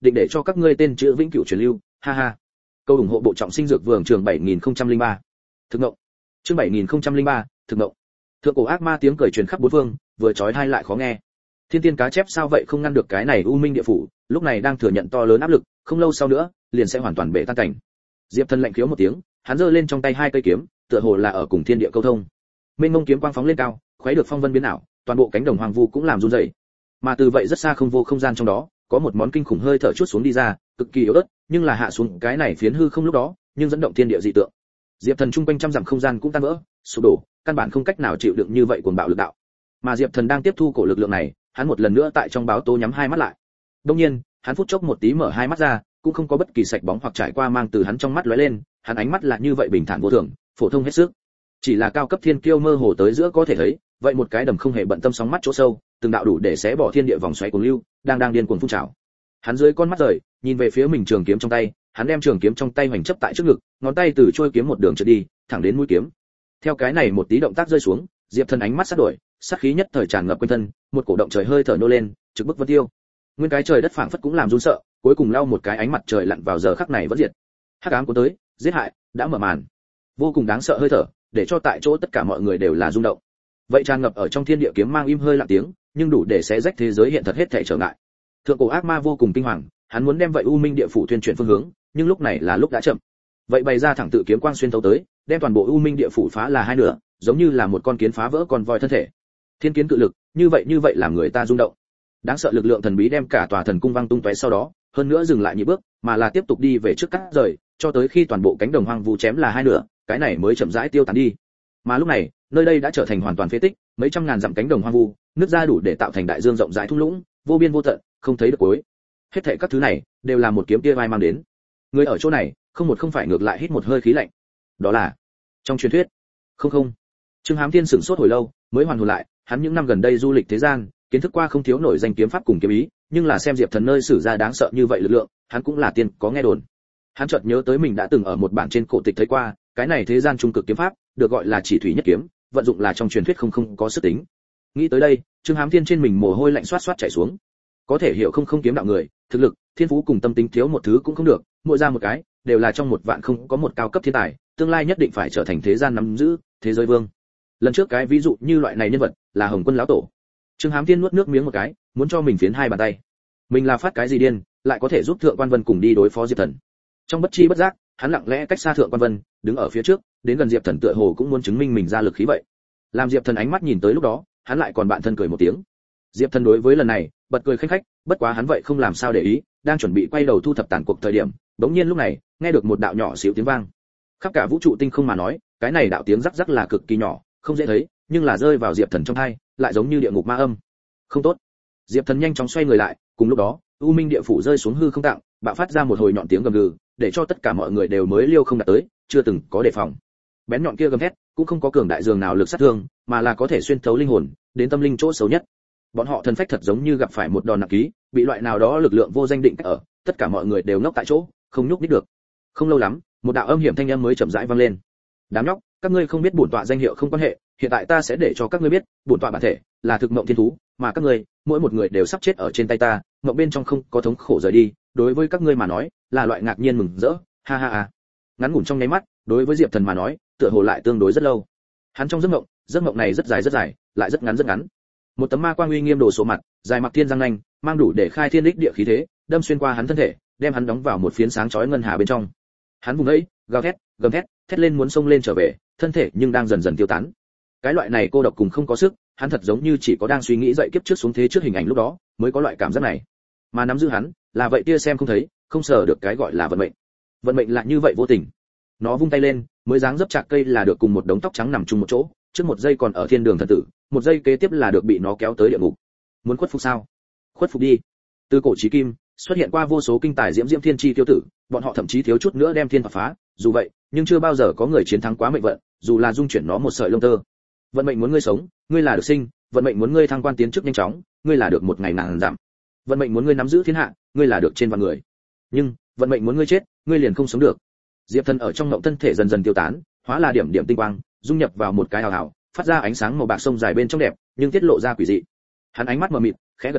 định để cho các ngươi tên chữ vĩnh cửu truyền lưu, ha ha. Câu ủng hộ bộ trọng sinh dược vương trường bảy nghìn không trăm lẻ ba. Thực ngộng. Chương bảy nghìn không trăm lẻ ba, thực ngộng. Thượng cổ ác ma tiếng cười truyền khắp bốn phương, vừa chói tai lại khó nghe. Thiên tiên cá chép sao vậy không ngăn được cái này u minh địa phủ, lúc này đang thừa nhận to lớn áp lực, không lâu sau nữa, liền sẽ hoàn toàn bể tan cảnh. Diệp Thần lạnh khiếu một tiếng, hắn giơ lên trong tay hai cây kiếm, tựa hồ là ở cùng thiên địa câu thông. Mênh mông kiếm quang phóng lên cao, khuấy được phong vân biến ảo, toàn bộ cánh đồng hoang vu cũng làm run rẩy. Mà từ vậy rất xa không vô không gian trong đó, có một món kinh khủng hơi thở chuốt xuống đi ra, cực kỳ yếu ớt, nhưng là hạ xuống cái này phiến hư không lúc đó, nhưng dẫn động thiên địa dị tượng. Diệp Thần trung quanh trăm dặm không gian cũng tan vỡ, sụp đổ, căn bản không cách nào chịu đựng như vậy cuồng bạo lực đạo. Mà Diệp Thần đang tiếp thu cổ lực lượng này, hắn một lần nữa tại trong báo tố nhắm hai mắt lại. Đương nhiên, hắn phút chốc một tí mở hai mắt ra, cũng không có bất kỳ sạch bóng hoặc trải qua mang từ hắn trong mắt lóe lên, hắn ánh mắt là như vậy bình thản vô thường, phổ thông hết sức. Chỉ là cao cấp thiên kiêu mơ hồ tới giữa có thể thấy, vậy một cái đầm không hề bận tâm sóng mắt chỗ sâu, từng đạo đủ để xé bỏ thiên địa vòng xoáy cuồng lưu, đang đang điên cuồng phun trào. Hắn dưới con mắt rời, nhìn về phía mình trường kiếm trong tay, hắn đem trường kiếm trong tay hoành chấp tại trước ngực, ngón tay từ trôi kiếm một đường trượt đi, thẳng đến mũi kiếm. Theo cái này một tí động tác rơi xuống, Diệp Thần ánh mắt sát đổi, sát khí nhất thời tràn ngập quanh thân, một cổ động trời hơi thở nô lên, trực bức vân tiêu. Nguyên cái trời đất phảng phất cũng làm run sợ, cuối cùng lau một cái ánh mặt trời lặn vào giờ khắc này vẫn diệt. Hắc ám cuốn tới, giết hại đã mở màn. Vô cùng đáng sợ hơi thở, để cho tại chỗ tất cả mọi người đều là rung động. Vậy tràn ngập ở trong thiên địa kiếm mang im hơi lặng tiếng, nhưng đủ để xé rách thế giới hiện thật hết thảy trở ngại. Thượng cổ ác ma vô cùng kinh hoàng, hắn muốn đem vậy u minh địa phủ tuyên truyền phương hướng, nhưng lúc này là lúc đã chậm. Vậy bày ra thẳng tự kiếm quang xuyên thấu tới, đem toàn bộ u minh địa phủ phá là hai nửa, giống như là một con kiến phá vỡ con voi thân thể. Thiên kiến cự lực, như vậy như vậy làm người ta rung động. Đáng sợ lực lượng thần bí đem cả tòa thần cung văng tung tóe sau đó, hơn nữa dừng lại nhị bước, mà là tiếp tục đi về trước cắt rời, cho tới khi toàn bộ cánh đồng hoang vu chém là hai nửa, cái này mới chậm rãi tiêu tán đi. Mà lúc này, nơi đây đã trở thành hoàn toàn phế tích, mấy trăm ngàn dặm cánh đồng hoang vu, nước ra đủ để tạo thành đại dương rộng rãi thung lũng, vô biên vô tận, không thấy được cuối. Hết thảy các thứ này đều là một kiếm kia vai mang đến. Người ở chỗ này, không một không phải ngược lại hít một hơi khí lạnh. Đó là trong truyền thuyết. Không không. Trương Hám Thiên sửng sốt hồi lâu, mới hoàn hồn lại, hắn những năm gần đây du lịch thế gian, kiến thức qua không thiếu nổi danh kiếm pháp cùng kiếm ý, nhưng là xem Diệp Thần nơi sử ra đáng sợ như vậy lực lượng, hắn cũng là tiên có nghe đồn. Hắn chợt nhớ tới mình đã từng ở một bản trên cổ tịch thấy qua, cái này thế gian trung cực kiếm pháp, được gọi là chỉ thủy nhất kiếm, vận dụng là trong truyền thuyết không không có sức tính. Nghĩ tới đây, Trương Hám Thiên trên mình mồ hôi lạnh xoát xoát chảy xuống. Có thể hiểu không không kiếm đạo người, thực lực, thiên phú cùng tâm tính thiếu một thứ cũng không được, mỗi ra một cái, đều là trong một vạn không có một cao cấp thiên tài, tương lai nhất định phải trở thành thế gian nắm giữ, thế giới vương. Lần trước cái ví dụ như loại này nhân vật, là Hồng Quân lão tổ. Trương Hám Thiên nuốt nước miếng một cái, muốn cho mình phiến hai bàn tay. Mình là phát cái gì điên, lại có thể giúp Thượng Quan Vân cùng đi đối phó Diệp Thần. Trong bất chi bất giác, hắn lặng lẽ cách xa Thượng Quan Vân, đứng ở phía trước, đến gần Diệp Thần tựa hồ cũng muốn chứng minh mình ra lực khí vậy. Làm Diệp Thần ánh mắt nhìn tới lúc đó, hắn lại còn bạn thân cười một tiếng. Diệp Thần đối với lần này, bật cười khanh khách, bất quá hắn vậy không làm sao để ý, đang chuẩn bị quay đầu thu thập tàn cuộc thời điểm, bỗng nhiên lúc này, nghe được một đạo nhỏ xíu tiếng vang. Khắp cả vũ trụ tinh không mà nói, cái này đạo tiếng rắc rắc là cực kỳ nhỏ, không dễ thấy, nhưng là rơi vào Diệp Thần trong tai, lại giống như địa ngục ma âm. Không tốt. Diệp Thần nhanh chóng xoay người lại, cùng lúc đó, u minh địa phủ rơi xuống hư không tạng, bạo phát ra một hồi nhọn tiếng gầm gừ, để cho tất cả mọi người đều mới liêu không đạt tới, chưa từng có đề phòng. Bén nhọn kia gầm thét, cũng không có cường đại dường nào lực sát thương, mà là có thể xuyên thấu linh hồn, đến tâm linh chỗ xấu nhất. Bọn họ thần phách thật giống như gặp phải một đòn nặng ký, bị loại nào đó lực lượng vô danh định cách ở, tất cả mọi người đều ngốc tại chỗ, không nhúc nhích được. Không lâu lắm, một đạo âm hiểm thanh âm mới chậm rãi vang lên. Đám nhóc, các ngươi không biết bổn tọa danh hiệu không quan hệ, hiện tại ta sẽ để cho các ngươi biết, bổn tọa bản thể là thực mộng thiên thú, mà các ngươi, mỗi một người đều sắp chết ở trên tay ta, mộng bên trong không có thống khổ rời đi, đối với các ngươi mà nói, là loại ngạc nhiên mừng rỡ, ha ha ha. Ngắn ngủn trong nháy mắt, đối với Diệp Thần mà nói, tựa hồ lại tương đối rất lâu. Hắn trong giấc mộng, giấc mộng này rất dài rất dài, lại rất ngắn rất ngắn. Một tấm ma quang uy nghiêm đồ sộ mặt, dài mặc thiên răng nanh, mang đủ để khai thiên đích địa khí thế, đâm xuyên qua hắn thân thể, đem hắn đóng vào một phiến sáng chói ngân hà bên trong. Hắn vùng ấy, gào thét, gầm thét, thét lên muốn xông lên trở về, thân thể nhưng đang dần dần tiêu tán. Cái loại này cô độc cùng không có sức, hắn thật giống như chỉ có đang suy nghĩ dậy kiếp trước xuống thế trước hình ảnh lúc đó, mới có loại cảm giác này. Mà nắm giữ hắn, là vậy tia xem không thấy, không sờ được cái gọi là vận mệnh. Vận mệnh lại như vậy vô tình. Nó vung tay lên, mới dáng dấp chạc cây là được cùng một đống tóc trắng nằm chung một chỗ, trước một giây còn ở thiên đường thần tử, một giây kế tiếp là được bị nó kéo tới địa ngục. Muốn khuất phục sao? Khuất phục đi. Từ cổ chí kim, xuất hiện qua vô số kinh tài diễm diễm thiên chi tiêu tử, bọn họ thậm chí thiếu chút nữa đem thiên phá, dù vậy, nhưng chưa bao giờ có người chiến thắng quá mệnh vận, dù là dung chuyển nó một sợi lông tơ. Vận mệnh muốn ngươi sống, ngươi là được sinh, vận mệnh muốn ngươi thăng quan tiến chức nhanh chóng, ngươi là được một ngày ngàn giảm. Vận mệnh muốn ngươi nắm giữ thiên hạ, ngươi là được trên vạn người. Nhưng, vận mệnh muốn ngươi chết, ngươi liền không sống được. Diệp Thần ở trong ngộng thân thể dần dần tiêu tán, hóa là điểm điểm tinh quang, dung nhập vào một cái hào hào, phát ra ánh sáng màu bạc sông dài bên trong đẹp, nhưng tiết lộ ra quỷ dị. Hắn ánh mắt mờ mịt, khẽ gật đầu,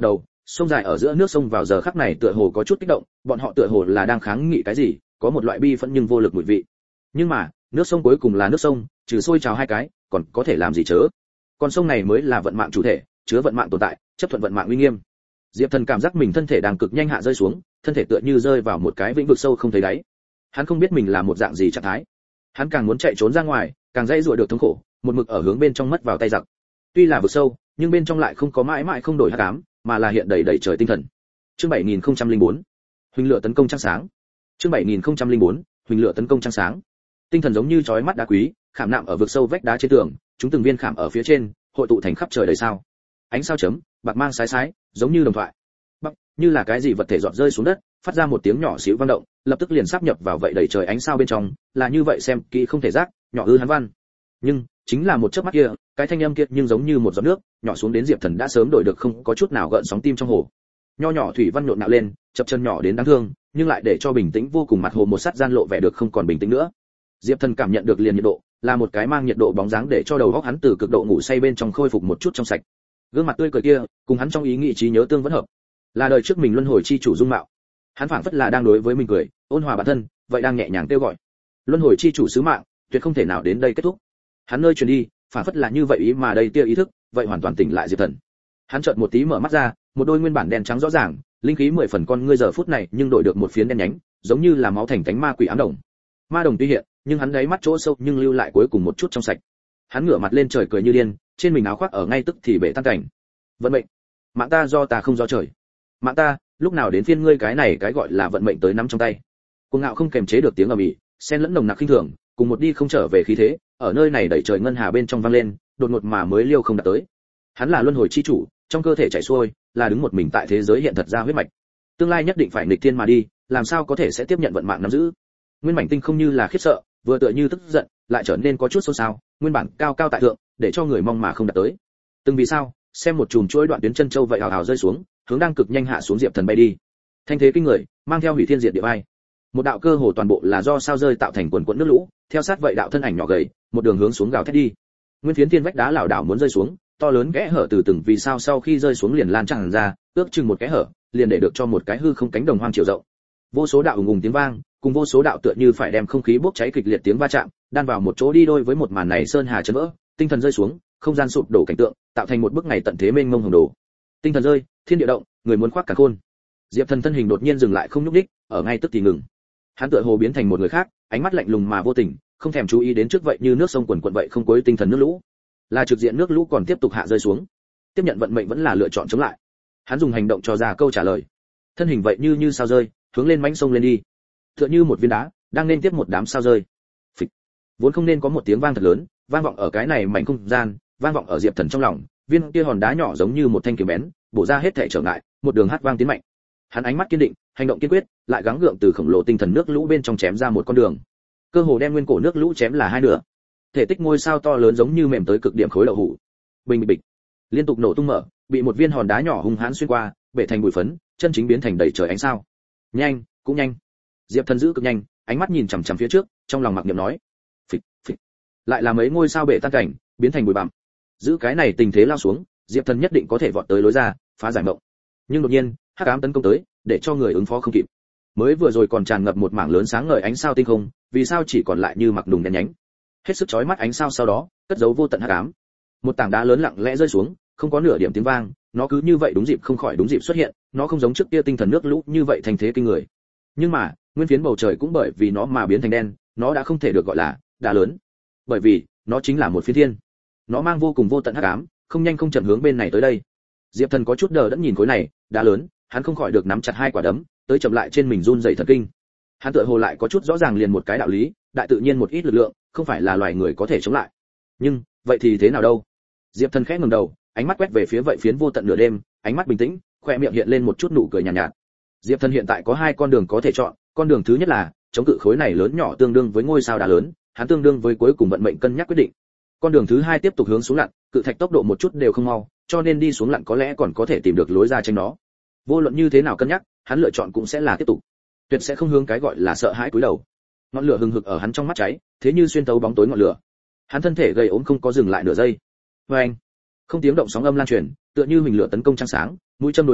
Sông dài ở giữa nước sông vào giờ khắc này tựa hồ có chút kích động, bọn họ tựa hồ là đang kháng nghị cái gì, có một loại bi phẫn nhưng vô lực mùi vị. Nhưng mà, nước sông cuối cùng là nước sông, trừ sôi trào hai cái, còn có thể làm gì chớ? Con sông này mới là vận mạng chủ thể, chứa vận mạng tồn tại, chấp thuận vận mạng uy nghiêm. Diệp Thần cảm giác mình thân thể đang cực nhanh hạ rơi xuống, thân thể tựa như rơi vào một cái vĩnh vực sâu không thấy đáy. Hắn không biết mình là một dạng gì trạng thái. Hắn càng muốn chạy trốn ra ngoài, càng dãy dụa được thống khổ, một mực ở hướng bên trong mất vào tay giặc. Tuy là vực sâu, nhưng bên trong lại không có mãi mãi không đổi hắc ám, mà là hiện đầy đầy trời tinh thần. Chương bảy nghìn không trăm lẻ bốn, huỳnh lửa tấn công trăng sáng. Chương bảy nghìn không trăm lẻ bốn, huỳnh lửa tấn công trăng sáng. Tinh thần giống như chói mắt đá quý, khảm nạm ở vực sâu vách đá trên tường, chúng từng viên khảm ở phía trên, hội tụ thành khắp trời đầy sao. Ánh sao chấm, bạc mang sái sái, giống như đồng thoại. Bắc, như là cái gì vật thể giọt rơi xuống đất, phát ra một tiếng nhỏ xíu vang động, lập tức liền sáp nhập vào vậy đầy trời ánh sao bên trong, là như vậy xem kỹ không thể giác, nhỏ ư hắn văn. Nhưng, chính là một chớp mắt kia, cái thanh âm kia nhưng giống như một giọt nước, nhỏ xuống đến Diệp Thần đã sớm đổi được không có chút nào gợn sóng tim trong hồ. Nho nhỏ thủy văn nhộn nhạo lên, chập chân nhỏ đến đáng thương, nhưng lại để cho bình tĩnh vô cùng mặt hồ một sát gian lộ vẻ được không còn bình tĩnh nữa. Diệp Thần cảm nhận được liền nhiệt độ, là một cái mang nhiệt độ bóng dáng để cho đầu óc hắn từ cực độ ngủ say bên trong khôi phục một chút trong sạch. Gương mặt tươi cười kia, cùng hắn trong ý nghĩ trí nhớ tương vẫn hợp, là đời trước mình luân hồi chi chủ dung mạo. Hắn phảng phất là đang đối với mình cười, ôn hòa bản thân, vậy đang nhẹ nhàng kêu gọi. Luân hồi chi chủ sứ mạng, tuyệt không thể nào đến đây kết thúc. Hắn nơi truyền đi, phảng phất là như vậy ý mà đây tia ý thức, vậy hoàn toàn tỉnh lại Diệp Thần. Hắn chợt một tí mở mắt ra, một đôi nguyên bản đen trắng rõ ràng, linh khí mười phần con ngươi giờ phút này nhưng đổi được một phiến đen nhánh, giống như là máu thành cánh ma quỷ ám đồng. Ma đồng tuy hiện, nhưng hắn đáy mắt chỗ sâu nhưng lưu lại cuối cùng một chút trong sạch. Hắn ngửa mặt lên trời cười như điên, trên mình áo khoác ở ngay tức thì bể tan cảnh. Vận mệnh, mạng ta do ta không do trời. Mạng ta, lúc nào đến phiên ngươi cái này cái gọi là vận mệnh tới nắm trong tay. Cuồng ngạo không kềm chế được tiếng ầm ĩ, xen lẫn nồng nặc khinh thường, cùng một đi không trở về khí thế, ở nơi này đẩy trời ngân hà bên trong vang lên, đột ngột mà mới liêu không đạt tới. Hắn là luân hồi chi chủ, trong cơ thể chảy xuôi, là đứng một mình tại thế giới hiện thật ra huyết mạch. Tương lai nhất định phải nghịch thiên mà đi, làm sao có thể sẽ tiếp nhận vận mạng nắm giữ. Nguyên mảnh tinh không như là khiếp sợ, vừa tựa như tức giận, lại trở nên có chút xôn xao, nguyên bản cao cao tại thượng, để cho người mong mà không đạt tới. Từng vì sao, xem một chùm chuỗi đoạn tuyến chân châu vậy hào hào rơi xuống, hướng đang cực nhanh hạ xuống Diệp Thần bay đi. Thanh thế kinh người, mang theo hủy thiên diệt địa vai. Một đạo cơ hồ toàn bộ là do sao rơi tạo thành quần quần nước lũ, theo sát vậy đạo thân ảnh nhỏ gầy, một đường hướng xuống gào thét đi. Nguyên phiến thiên vách đá lảo đảo muốn rơi xuống, to lớn kẽ hở từ từng vì sao sau khi rơi xuống liền lan tràn ra, ước chừng một kẽ hở, liền để được cho một cái hư không cánh đồng hoang chiều rộng. Vô số đạo ùng ùng tiếng vang, cùng vô số đạo tựa như phải đem không khí bốc cháy kịch liệt tiếng va chạm, đan vào một chỗ đi đôi với một màn này sơn hà chấn vỡ, tinh thần rơi xuống, không gian sụp đổ cảnh tượng, tạo thành một bức ngày tận thế mênh mông hồng đồ. Tinh thần rơi, thiên địa động, người muốn khoác cả khôn. Diệp Thần thân hình đột nhiên dừng lại không nhúc nhích, ở ngay tức thì ngừng. Hắn tựa hồ biến thành một người khác, ánh mắt lạnh lùng mà vô tình, không thèm chú ý đến trước vậy như nước sông quần quần vậy không cuối tinh thần nước lũ. Là trực diện nước lũ còn tiếp tục hạ rơi xuống. Tiếp nhận vận mệnh vẫn là lựa chọn chống lại. Hắn dùng hành động cho ra câu trả lời. Thân hình vậy như như sao rơi, hướng lên mãnh sông lên đi. Tựa như một viên đá, đang nên tiếp một đám sao rơi. Phịch. Vốn không nên có một tiếng vang thật lớn, vang vọng ở cái này mảnh không gian, vang vọng ở Diệp Thần trong lòng, viên kia hòn đá nhỏ giống như một thanh kiếm bén, bổ ra hết thảy trở ngại, một đường hát vang tiến mạnh. Hắn ánh mắt kiên định, hành động kiên quyết, lại gắng gượng từ khổng lồ tinh thần nước lũ bên trong chém ra một con đường. Cơ hồ đem nguyên cổ nước lũ chém là hai nửa. Thể tích ngôi sao to lớn giống như mềm tới cực điểm khối đậu hũ. Bình bịch bịch, liên tục nổ tung mở, bị một viên hòn đá nhỏ hung hãn xuyên qua, bể thành bụi phấn, chân chính biến thành đầy trời ánh sao. Nhanh, cũng nhanh. Diệp Thần giữ cực nhanh, ánh mắt nhìn chằm chằm phía trước, trong lòng mặc niệm nói: phịch, phịch. Lại là mấy ngôi sao bể tan cảnh, biến thành bụi bặm. Giữ cái này tình thế lao xuống, Diệp Thần nhất định có thể vọt tới lối ra, phá giải mộng. Nhưng đột nhiên, hắc ám tấn công tới, để cho người ứng phó không kịp. Mới vừa rồi còn tràn ngập một mảng lớn sáng ngời ánh sao tinh không, vì sao chỉ còn lại như mặc đùng đen nhánh. Hết sức chói mắt ánh sao sau đó, cất giấu vô tận hắc ám. Một tảng đá lớn lặng lẽ rơi xuống, không có nửa điểm tiếng vang, nó cứ như vậy đúng dịp không khỏi đúng dịp xuất hiện, nó không giống trước kia tinh thần nước lũ như vậy thành thế kinh người. Nhưng mà, nguyên phiến bầu trời cũng bởi vì nó mà biến thành đen, nó đã không thể được gọi là đá lớn, bởi vì nó chính là một phiến thiên. Nó mang vô cùng vô tận hắc ám, không nhanh không chậm hướng bên này tới đây. Diệp Thần có chút đờ đẫn nhìn khối này đá lớn, hắn không khỏi được nắm chặt hai quả đấm, tới chậm lại trên mình run rẩy thần kinh. Hắn tựa hồ lại có chút rõ ràng liền một cái đạo lý, đại tự nhiên một ít lực lượng, không phải là loài người có thể chống lại. Nhưng, vậy thì thế nào đâu? Diệp Thần khẽ ngẩng đầu, ánh mắt quét về phía vậy phiến vô tận nửa đêm, ánh mắt bình tĩnh, khóe miệng hiện lên một chút nụ cười nhàn nhạt, nhạt. Diệp Thần hiện tại có hai con đường có thể chọn, con đường thứ nhất là chống cự khối này lớn nhỏ tương đương với ngôi sao đá lớn, hắn tương đương với cuối cùng vận mệnh cân nhắc quyết định. Con đường thứ hai tiếp tục hướng xuống lặn, cự thạch tốc độ một chút đều không mau, cho nên đi xuống lặn có lẽ còn có thể tìm được lối ra tranh nó. Vô luận như thế nào cân nhắc, hắn lựa chọn cũng sẽ là tiếp tục, tuyệt sẽ không hướng cái gọi là sợ hãi cúi đầu. Ngọn lửa hừng hực ở hắn trong mắt cháy, thế như xuyên tấu bóng tối ngọn lửa. Hắn thân thể gầy ốm không có dừng lại nửa giây. Oeng! Không tiếng động sóng âm lan truyền, tựa như mình lửa tấn công trăng sáng, mũi châm đối dâu,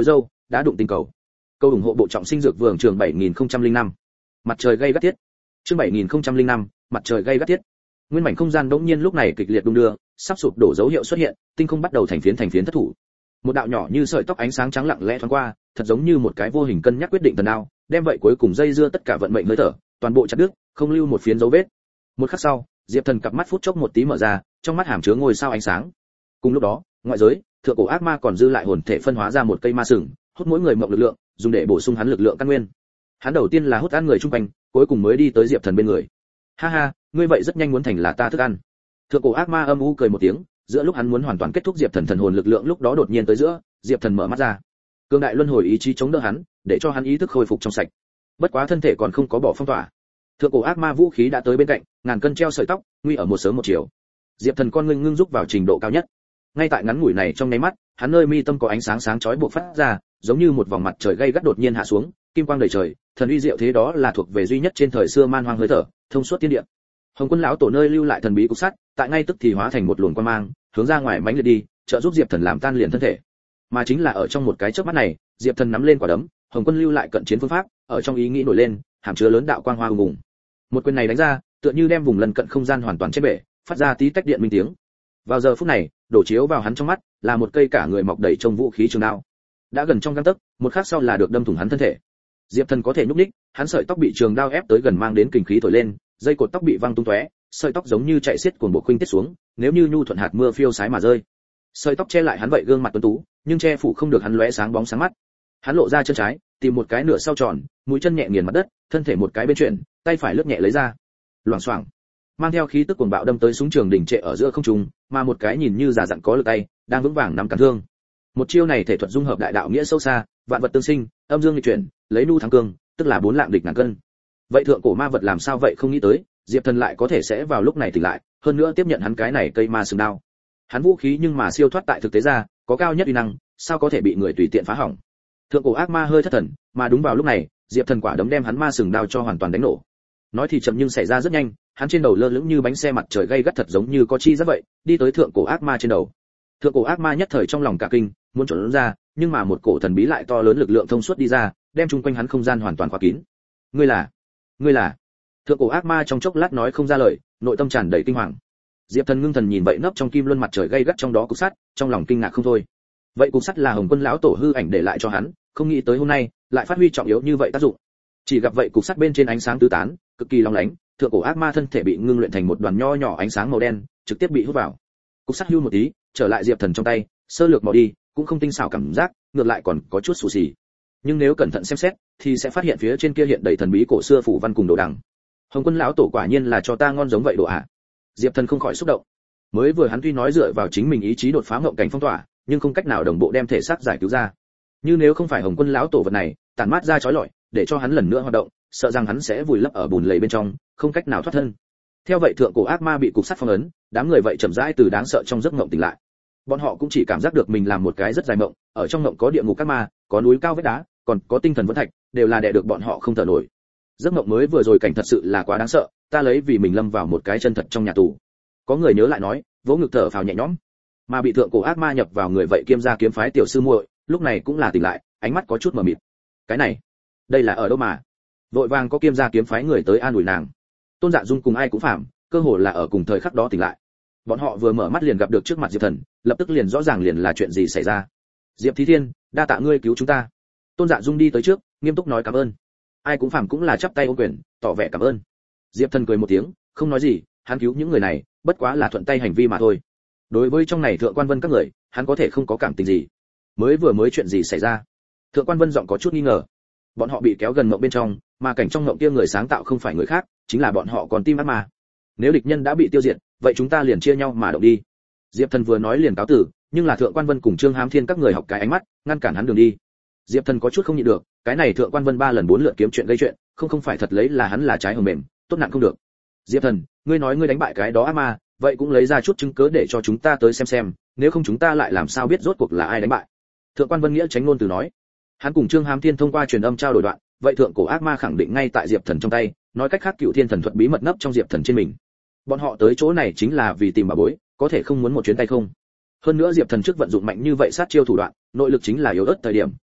đã đụng tinh cầu. Câu ủng hộ bộ trọng sinh dược vương trường bảy nghìn không trăm lẻ năm. Mặt trời gay gắt tiết. Chương bảy nghìn không trăm lẻ năm, mặt trời gay gắt tiết. Nguyên mảnh không gian đột nhiên lúc này kịch liệt đung đưa, sắp sụp đổ dấu hiệu xuất hiện, tinh không bắt đầu thành phiến thành phiến thất thủ. Một đạo nhỏ như sợi tóc ánh sáng trắng lặng lẽ thoáng qua, thật giống như một cái vô hình cân nhắc quyết định thần nào, đem vậy cuối cùng dây dưa tất cả vận mệnh hơi thở, toàn bộ chặt đứt, không lưu một phiến dấu vết. Một khắc sau, Diệp Thần cặp mắt phút chốc một tí mở ra, trong mắt hàm chứa ngôi sao ánh sáng. Cùng lúc đó, ngoại giới, thượng cổ ác ma còn dư lại hồn thể phân hóa ra một cây ma sừng, hút mỗi người mộng lực lượng, dùng để bổ sung hắn lực lượng căn nguyên. Hắn đầu tiên là hút ăn người chung quanh, cuối cùng mới đi tới Diệp Thần bên người. Ha ha, ngươi vậy rất nhanh muốn thành là ta thức ăn. Thượng cổ ác ma âm u cười một tiếng, giữa lúc hắn muốn hoàn toàn kết thúc Diệp Thần thần hồn lực lượng lúc đó đột nhiên tới giữa, Diệp Thần mở mắt ra. Cương đại luân hồi ý chí chống đỡ hắn, để cho hắn ý thức khôi phục trong sạch. Bất quá thân thể còn không có bỏ phong tỏa. Thượng cổ ác ma vũ khí đã tới bên cạnh, ngàn cân treo sợi tóc, nguy ở một sớm một chiều. Diệp Thần con ngưng ngưng rúc vào trình độ cao nhất. Ngay tại ngắn ngủi này trong nháy mắt, hắn nơi mi tâm có ánh sáng sáng chói bộc phát ra, giống như một vòng mặt trời gay gắt đột nhiên hạ xuống, kim quang đầy trời, thần uy diệu thế đó là thuộc về duy nhất trên thời xưa man hoang hơi thở, thông suốt thiên địa. Hồng Quân lão tổ nơi lưu lại thần bí cục sắt, tại ngay tức thì hóa thành một luồng quang mang, hướng ra ngoài mãnh liệt đi, trợ giúp Diệp Thần làm tan liền thân thể. Mà chính là ở trong một cái chớp mắt này, Diệp Thần nắm lên quả đấm, Hồng Quân lưu lại cận chiến phương pháp, ở trong ý nghĩ nổi lên, hàm chứa lớn đạo quang hoa ùng ùng. Một quyền này đánh ra, tựa như đem vùng lân cận không gian hoàn toàn che bể, phát ra tí tách điện minh tiếng. Vào giờ phút này, đổ chiếu vào hắn trong mắt, là một cây cả người mọc đầy trông vũ khí trường đao. Đã gần trong gang tấc, một khắc sau là được đâm thủng hắn thân thể. Diệp Thần có thể nhúc nhích, hắn sợi tóc bị trường đao ép tới gần mang đến kinh khí thổi lên, dây cột tóc bị văng tung tóe, sợi tóc giống như chạy xiết cuồng bộ khuynh tiết xuống, nếu như nhu thuận hạt mưa phiêu sái mà rơi. Sợi tóc che lại hắn vậy gương mặt tuấn tú, nhưng che phủ không được hắn lóe sáng bóng sáng mắt. Hắn lộ ra chân trái, tìm một cái nửa sau tròn, mũi chân nhẹ nghiền mặt đất, thân thể một cái bên chuyển, tay phải lướt nhẹ lấy ra. Loảng xoảng, mang theo khí tức cuồng bạo đâm tới súng trường đỉnh trệ ở giữa không trung, mà một cái nhìn như giả dặn có lực tay, đang vững vàng nắm cán thương. Một chiêu này thể thuật dung hợp đại đạo nghĩa sâu xa, vạn vật tương sinh, âm dương nghịch chuyển, lấy nu thắng cương, tức là bốn lạng địch ngàn cân. Vậy thượng cổ ma vật làm sao vậy không nghĩ tới, Diệp Thần lại có thể sẽ vào lúc này tỉnh lại, hơn nữa tiếp nhận hắn cái này cây ma sừng đao. Hắn vũ khí nhưng mà siêu thoát tại thực tế ra, có cao nhất uy năng, sao có thể bị người tùy tiện phá hỏng. Thượng cổ ác ma hơi thất thần, mà đúng vào lúc này, Diệp Thần quả đấm đem hắn ma sừng đao cho hoàn toàn đánh nổ. Nói thì chậm nhưng xảy ra rất nhanh, hắn trên đầu lơ lửng như bánh xe mặt trời gay gắt thật giống như có chi rất vậy, đi tới thượng cổ ác ma trên đầu. Thượng cổ ác ma nhất thời trong lòng cả kinh, muốn trốn ra, nhưng mà một cổ thần bí lại to lớn lực lượng thông suốt đi ra, đem chung quanh hắn không gian hoàn toàn khóa kín. Ngươi là, ngươi là. Thượng cổ ác ma trong chốc lát nói không ra lời, nội tâm tràn đầy kinh hoàng. Diệp Thần ngưng thần nhìn vậy nấp trong kim luân mặt trời gay gắt trong đó cục sắt, trong lòng kinh ngạc không thôi. Vậy cục sắt là Hồng Quân lão tổ hư ảnh để lại cho hắn, không nghĩ tới hôm nay lại phát huy trọng yếu như vậy tác dụng. Chỉ gặp vậy cục sắt bên trên ánh sáng tứ tán, cực kỳ long lánh, thượng cổ ác ma thân thể bị ngưng luyện thành một đoàn nho nhỏ ánh sáng màu đen, trực tiếp bị hút vào. Cục sắt hưu một tí, trở lại Diệp Thần trong tay, sơ lược mò đi, cũng không tinh xảo cảm giác, ngược lại còn có chút xù xì. Nhưng nếu cẩn thận xem xét, thì sẽ phát hiện phía trên kia hiện đầy thần bí cổ xưa phủ văn cùng đồ đằng. Hồng Quân lão tổ quả nhiên là cho ta ngon giống vậy đồ ạ. À. Diệp Thần không khỏi xúc động. Mới vừa hắn tuy nói dựa vào chính mình ý chí đột phá ngộng cảnh phong tỏa, nhưng không cách nào đồng bộ đem thể xác giải cứu ra. Như nếu không phải Hồng Quân lão tổ vật này, tản mát ra chói lọi, để cho hắn lần nữa hoạt động, sợ rằng hắn sẽ vùi lấp ở bùn lầy bên trong, không cách nào thoát thân. Theo vậy thượng cổ ác ma bị cục sắt phong ấn, đám người vậy chậm rãi từ đáng sợ trong giấc mộng tỉnh lại. Bọn họ cũng chỉ cảm giác được mình làm một cái rất dài mộng, ở trong mộng có địa ngục các ma, có núi cao vách đá, còn có tinh thần vẫn thạch, đều là đè được bọn họ không thở nổi. Giấc mộng mới vừa rồi cảnh thật sự là quá đáng sợ, ta lấy vì mình lâm vào một cái chân thật trong nhà tù. Có người nhớ lại nói, vỗ ngực thở phào nhẹ nhõm. Mà bị thượng cổ ác ma nhập vào người vậy kiêm gia kiếm phái tiểu sư muội, lúc này cũng là tỉnh lại, ánh mắt có chút mờ mịt. Cái này, đây là ở đâu mà? Vội vàng có kiêm gia kiếm phái người tới an ủi nàng. Tôn Dạ Dung cùng ai cũng phạm, cơ hồ là ở cùng thời khắc đó tỉnh lại. Bọn họ vừa mở mắt liền gặp được trước mặt Diệp Thần, lập tức liền rõ ràng liền là chuyện gì xảy ra. Diệp Thí Thiên, đa tạ ngươi cứu chúng ta. Tôn Dạ Dung đi tới trước, nghiêm túc nói cảm ơn. Ai cũng phạm cũng là chắp tay ôm quyền, tỏ vẻ cảm ơn. Diệp Thần cười một tiếng, không nói gì, hắn cứu những người này, bất quá là thuận tay hành vi mà thôi. Đối với trong này thượng quan vân các người, hắn có thể không có cảm tình gì. Mới vừa mới chuyện gì xảy ra? Thượng quan vân giọng có chút nghi ngờ. Bọn họ bị kéo gần mộng bên trong, mà cảnh trong mộng kia người sáng tạo không phải người khác, chính là bọn họ còn tim ác ma. Nếu địch nhân đã bị tiêu diệt, vậy chúng ta liền chia nhau mà động đi. Diệp Thần vừa nói liền cáo tử, nhưng là thượng quan vân cùng Trương Hám Thiên các người học cái ánh mắt, ngăn cản hắn đường đi. Diệp Thần có chút không nhịn được, cái này thượng quan vân ba lần bốn lượt kiếm chuyện gây chuyện, không không phải thật lấy là hắn là trái hồng mềm, tốt nặng không được. Diệp Thần, ngươi nói ngươi đánh bại cái đó ác ma, vậy cũng lấy ra chút chứng cứ để cho chúng ta tới xem xem, nếu không chúng ta lại làm sao biết rốt cuộc là ai đánh bại. Thượng quan Vân Nghĩa tránh ngôn từ nói. Hắn cùng Trương Hám Thiên thông qua truyền âm trao đổi đoạn, vậy thượng cổ ác ma khẳng định ngay tại Diệp Thần trong tay, nói cách khác Cựu Thiên thần thuật bí mật nấp trong Diệp Thần trên mình. Bọn họ tới chỗ này chính là vì tìm bà bối, có thể không muốn một chuyến tay không. Hơn nữa Diệp Thần trước vận dụng mạnh như vậy sát chiêu thủ đoạn, nội lực chính là yếu ớt thời điểm,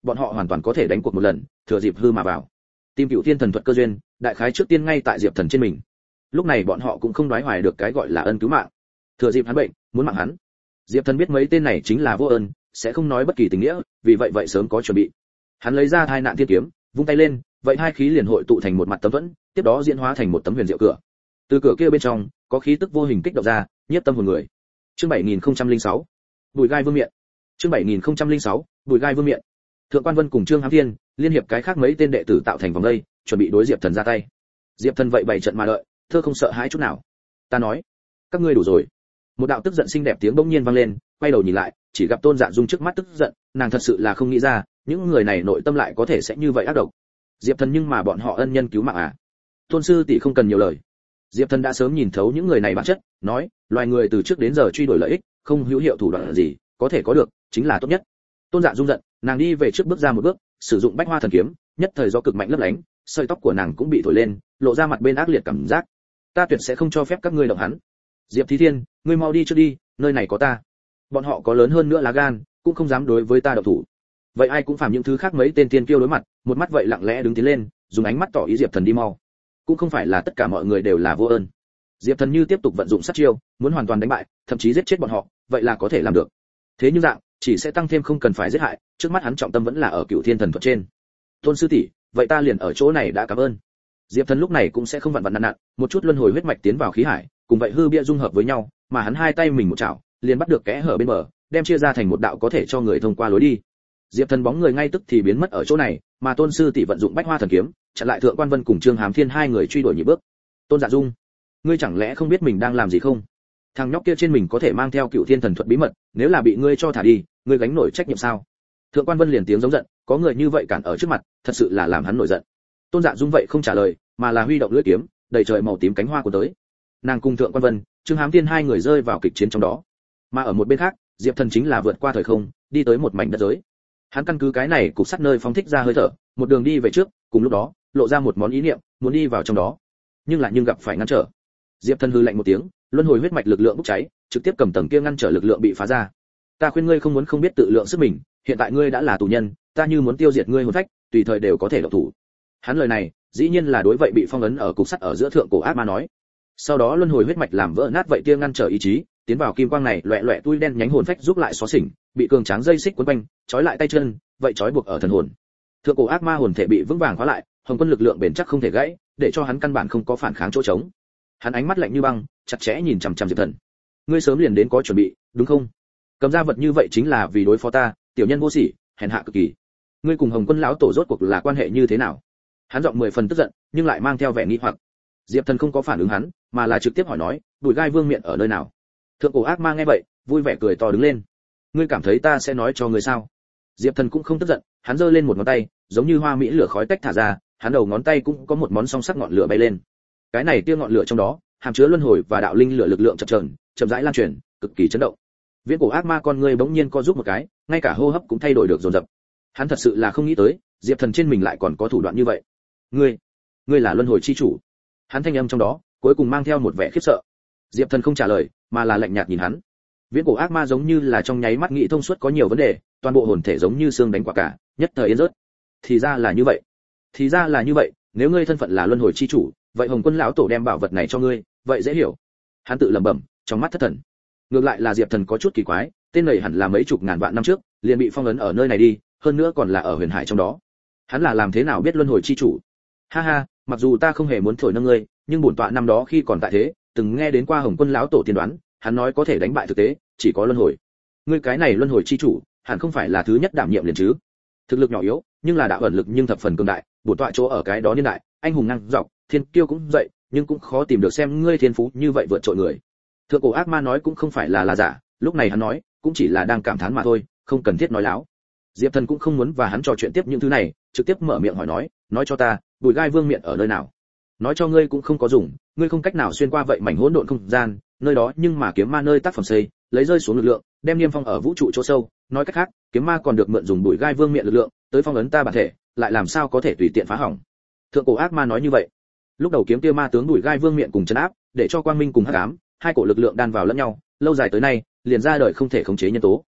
bọn họ hoàn toàn có thể đánh cuộc một lần, thừa dịp hư mà vào. Tìm Cửu Thiên thần thuật cơ duyên, đại khái trước tiên ngay tại Diệp Thần trên mình. Lúc này bọn họ cũng không đoái hoài được cái gọi là ân cứu mạng. Thừa dịp hắn bệnh, muốn mạng hắn. Diệp Thần biết mấy tên này chính là vô ơn, sẽ không nói bất kỳ tình nghĩa, vì vậy vậy sớm có chuẩn bị. Hắn lấy ra hai nạn thiên kiếm, vung tay lên, vậy hai khí liền hội tụ thành một mặt tấm thuẫn, tiếp đó diễn hóa thành một tấm huyền diệu cửa. Từ cửa kia bên trong, có khí tức vô hình kích động ra, nhiếp tâm hồn người. Chương bảy nghìn không trăm lẻ sáu, Bùi Gai Vương Miện. Chương bảy nghìn không trăm lẻ sáu, Bùi Gai Vương Miện. Thượng Quan Vân cùng Trương Hám Thiên, liên hiệp cái khác mấy tên đệ tử tạo thành vòng dây, chuẩn bị đối Diệp Thần ra tay. Diệp Thần vậy bày trận mà đợi, thơ không sợ hãi chút nào. Ta nói, các ngươi đủ rồi. Một đạo tức giận xinh đẹp tiếng bỗng nhiên vang lên, quay đầu nhìn lại, chỉ gặp Tôn Dạ Dung trước mắt tức giận, nàng thật sự là không nghĩ ra, những người này nội tâm lại có thể sẽ như vậy ác độc. Diệp Thần nhưng mà bọn họ ân nhân cứu mạng à? Tôn sư tỷ không cần nhiều lời. Diệp Thần đã sớm nhìn thấu những người này bản chất, nói, loài người từ trước đến giờ truy đuổi lợi ích, không hữu hiệu thủ đoạn gì, có thể có được, chính là tốt nhất. Tôn Dạ Dung giận, nàng đi về trước bước ra một bước, sử dụng Bách Hoa thần kiếm, nhất thời do cực mạnh lấp lánh, sợi tóc của nàng cũng bị thổi lên, lộ ra mặt bên ác liệt cảm giác. Ta tuyệt sẽ không cho phép các ngươi động hắn. Diệp Thí Thiên, ngươi mau đi trước đi, nơi này có ta. Bọn họ có lớn hơn nữa lá gan, cũng không dám đối với ta động thủ. Vậy ai cũng phàm những thứ khác mấy tên tiên kiêu đối mặt, một mắt vậy lặng lẽ đứng tiến lên, dùng ánh mắt tỏ ý Diệp Thần đi mau. Cũng không phải là tất cả mọi người đều là vô ơn. Diệp Thần như tiếp tục vận dụng sát chiêu, muốn hoàn toàn đánh bại, thậm chí giết chết bọn họ, vậy là có thể làm được. Thế nhưng dạng, chỉ sẽ tăng thêm không cần phải giết hại, trước mắt hắn trọng tâm vẫn là ở Cửu Thiên thần thuật trên. Tôn sư tỷ, vậy ta liền ở chỗ này đã cảm ơn. Diệp Thần lúc này cũng sẽ không vặn vặn nặn nặn, một chút luân hồi huyết mạch tiến vào khí hải, cùng vậy hư bia dung hợp với nhau, mà hắn hai tay mình một chảo, liền bắt được kẽ hở bên bờ, đem chia ra thành một đạo có thể cho người thông qua lối đi. Diệp Thần bóng người ngay tức thì biến mất ở chỗ này, mà Tôn sư tỷ vận dụng Bách Hoa thần kiếm, chặn lại Thượng Quan Vân cùng Trương Hám Thiên hai người truy đuổi nhị bước. Tôn Dạ Dung, ngươi chẳng lẽ không biết mình đang làm gì không? Thằng nhóc kia trên mình có thể mang theo Cửu Thiên thần thuật bí mật, nếu là bị ngươi cho thả đi, ngươi gánh nổi trách nhiệm sao? Thượng Quan Vân liền tiếng giống giận, có người như vậy cản ở trước mặt, thật sự là làm hắn nổi giận. Tôn Dạ Dung vậy không trả lời, mà là huy động lưỡi kiếm, đầy trời màu tím cánh hoa của tới. Nàng cùng Thượng Quan Vân, Trương Hám Thiên hai người rơi vào kịch chiến trong đó. Mà ở một bên khác, Diệp Thần chính là vượt qua thời không, đi tới một mảnh đất giới. Hắn căn cứ cái này cục sắt nơi phóng thích ra hơi thở, một đường đi về trước, cùng lúc đó, lộ ra một món ý niệm, muốn đi vào trong đó, nhưng lại nhưng gặp phải ngăn trở. Diệp Thần hừ lạnh một tiếng, luân hồi huyết mạch lực lượng bốc cháy, trực tiếp cầm tầng kia ngăn trở lực lượng bị phá ra. Ta khuyên ngươi không muốn không biết tự lượng sức mình, hiện tại ngươi đã là tù nhân, ta như muốn tiêu diệt ngươi hồn phách, tùy thời đều có thể động thủ. Hắn lời này, dĩ nhiên là đối vậy bị phong ấn ở cục sắt ở giữa thượng cổ ác ma nói. Sau đó luân hồi huyết mạch làm vỡ nát vậy kia ngăn trở ý chí, tiến vào kim quang này, loẹt loẹt tui đen nhánh hồn phách giúp lại xóa xỉnh, bị cường tráng dây xích quấn quanh, trói lại tay chân, vậy trói buộc ở thần hồn. Thượng cổ ác ma hồn thể bị vững vàng khóa lại, hồng quân lực lượng bền chắc không thể gãy, để cho hắn căn bản không có phản kháng chỗ trống. Hắn ánh mắt lạnh như băng, chặt chẽ nhìn chằm chằm Diệp Thần. Ngươi sớm liền đến có chuẩn bị, đúng không? Cầm ra vật như vậy chính là vì đối phó ta, tiểu nhân vô sỉ, hèn hạ cực kỳ. Ngươi cùng Hồng Quân lão tổ rốt cuộc là quan hệ như thế nào? Hắn giọng mười phần tức giận, nhưng lại mang theo vẻ nghi hoặc. Diệp Thần không có phản ứng hắn, mà là trực tiếp hỏi nói, Bùi Gai Vương Miện ở nơi nào? Thượng cổ ác ma nghe vậy, vui vẻ cười to đứng lên. Ngươi cảm thấy ta sẽ nói cho ngươi sao? Diệp Thần cũng không tức giận, hắn giơ lên một ngón tay, giống như hoa mỹ lửa khói tách thả ra, hắn đầu ngón tay cũng có một món song sắc ngọn lửa bay lên. Cái này tia ngọn lửa trong đó, hàm chứa luân hồi và đạo linh lửa lực lượng chập chờn, chậm rãi lan truyền, cực kỳ chấn động. Viễn cổ ác ma con ngươi bỗng nhiên co rút một cái, ngay cả hô hấp cũng thay đổi được dồn dập. Hắn thật sự là không nghĩ tới, Diệp Thần trên mình lại còn có thủ đoạn như vậy. Ngươi, ngươi là luân hồi chi chủ? Hắn thanh âm trong đó, cuối cùng mang theo một vẻ khiếp sợ. Diệp Thần không trả lời, mà là lạnh nhạt nhìn hắn. Viễn cổ ác ma giống như là trong nháy mắt nghĩ thông suốt có nhiều vấn đề, toàn bộ hồn thể giống như xương đánh quả cả, nhất thời yên rớt. Thì ra là như vậy. Thì ra là như vậy, nếu ngươi thân phận là luân hồi chi chủ, vậy Hồng Quân lão tổ đem bảo vật này cho ngươi, vậy dễ hiểu. Hắn tự lẩm bẩm, trong mắt thất thần. Ngược lại là Diệp Thần có chút kỳ quái, tên này hẳn là mấy chục ngàn vạn năm trước, liền bị phong ấn ở nơi này đi, hơn nữa còn là ở huyền hải trong đó. Hắn là làm thế nào biết luân hồi chi chủ? Ha ha, mặc dù ta không hề muốn thổi nâng ngươi, nhưng bổn tọa năm đó khi còn tại thế, từng nghe đến qua Hồng Quân lão tổ tiên đoán, hắn nói có thể đánh bại thực tế, chỉ có luân hồi. Ngươi cái này luân hồi chi chủ, hẳn không phải là thứ nhất đảm nhiệm liền chứ? Thực lực nhỏ yếu, nhưng là đạo ẩn lực nhưng thập phần cường đại, bổn tọa chỗ ở cái đó niên đại, anh hùng năng dọc, thiên kiêu cũng dậy, nhưng cũng khó tìm được xem ngươi thiên phú như vậy vượt trội người. Thượng cổ ác ma nói cũng không phải là là giả, lúc này hắn nói, cũng chỉ là đang cảm thán mà thôi, không cần thiết nói láo. Diệp Thần cũng không muốn và hắn trò chuyện tiếp những thứ này, trực tiếp mở miệng hỏi nói, nói cho ta, Bùi Gai Vương Miện ở nơi nào? Nói cho ngươi cũng không có dùng, ngươi không cách nào xuyên qua vậy mảnh hỗn độn không gian, nơi đó nhưng mà kiếm ma nơi tác phẩm xây, lấy rơi xuống lực lượng, đem niêm phong ở vũ trụ chỗ sâu, nói cách khác, kiếm ma còn được mượn dùng Bùi Gai Vương Miện lực lượng, tới phong ấn ta bản thể, lại làm sao có thể tùy tiện phá hỏng. Thượng cổ ác ma nói như vậy. Lúc đầu kiếm kia ma tướng Bùi Gai Vương Miện cùng trấn áp, để cho quang minh cùng hắc ám, hai cổ lực lượng đan vào lẫn nhau, lâu dài tới nay, liền ra đời không thể khống chế nhân tố.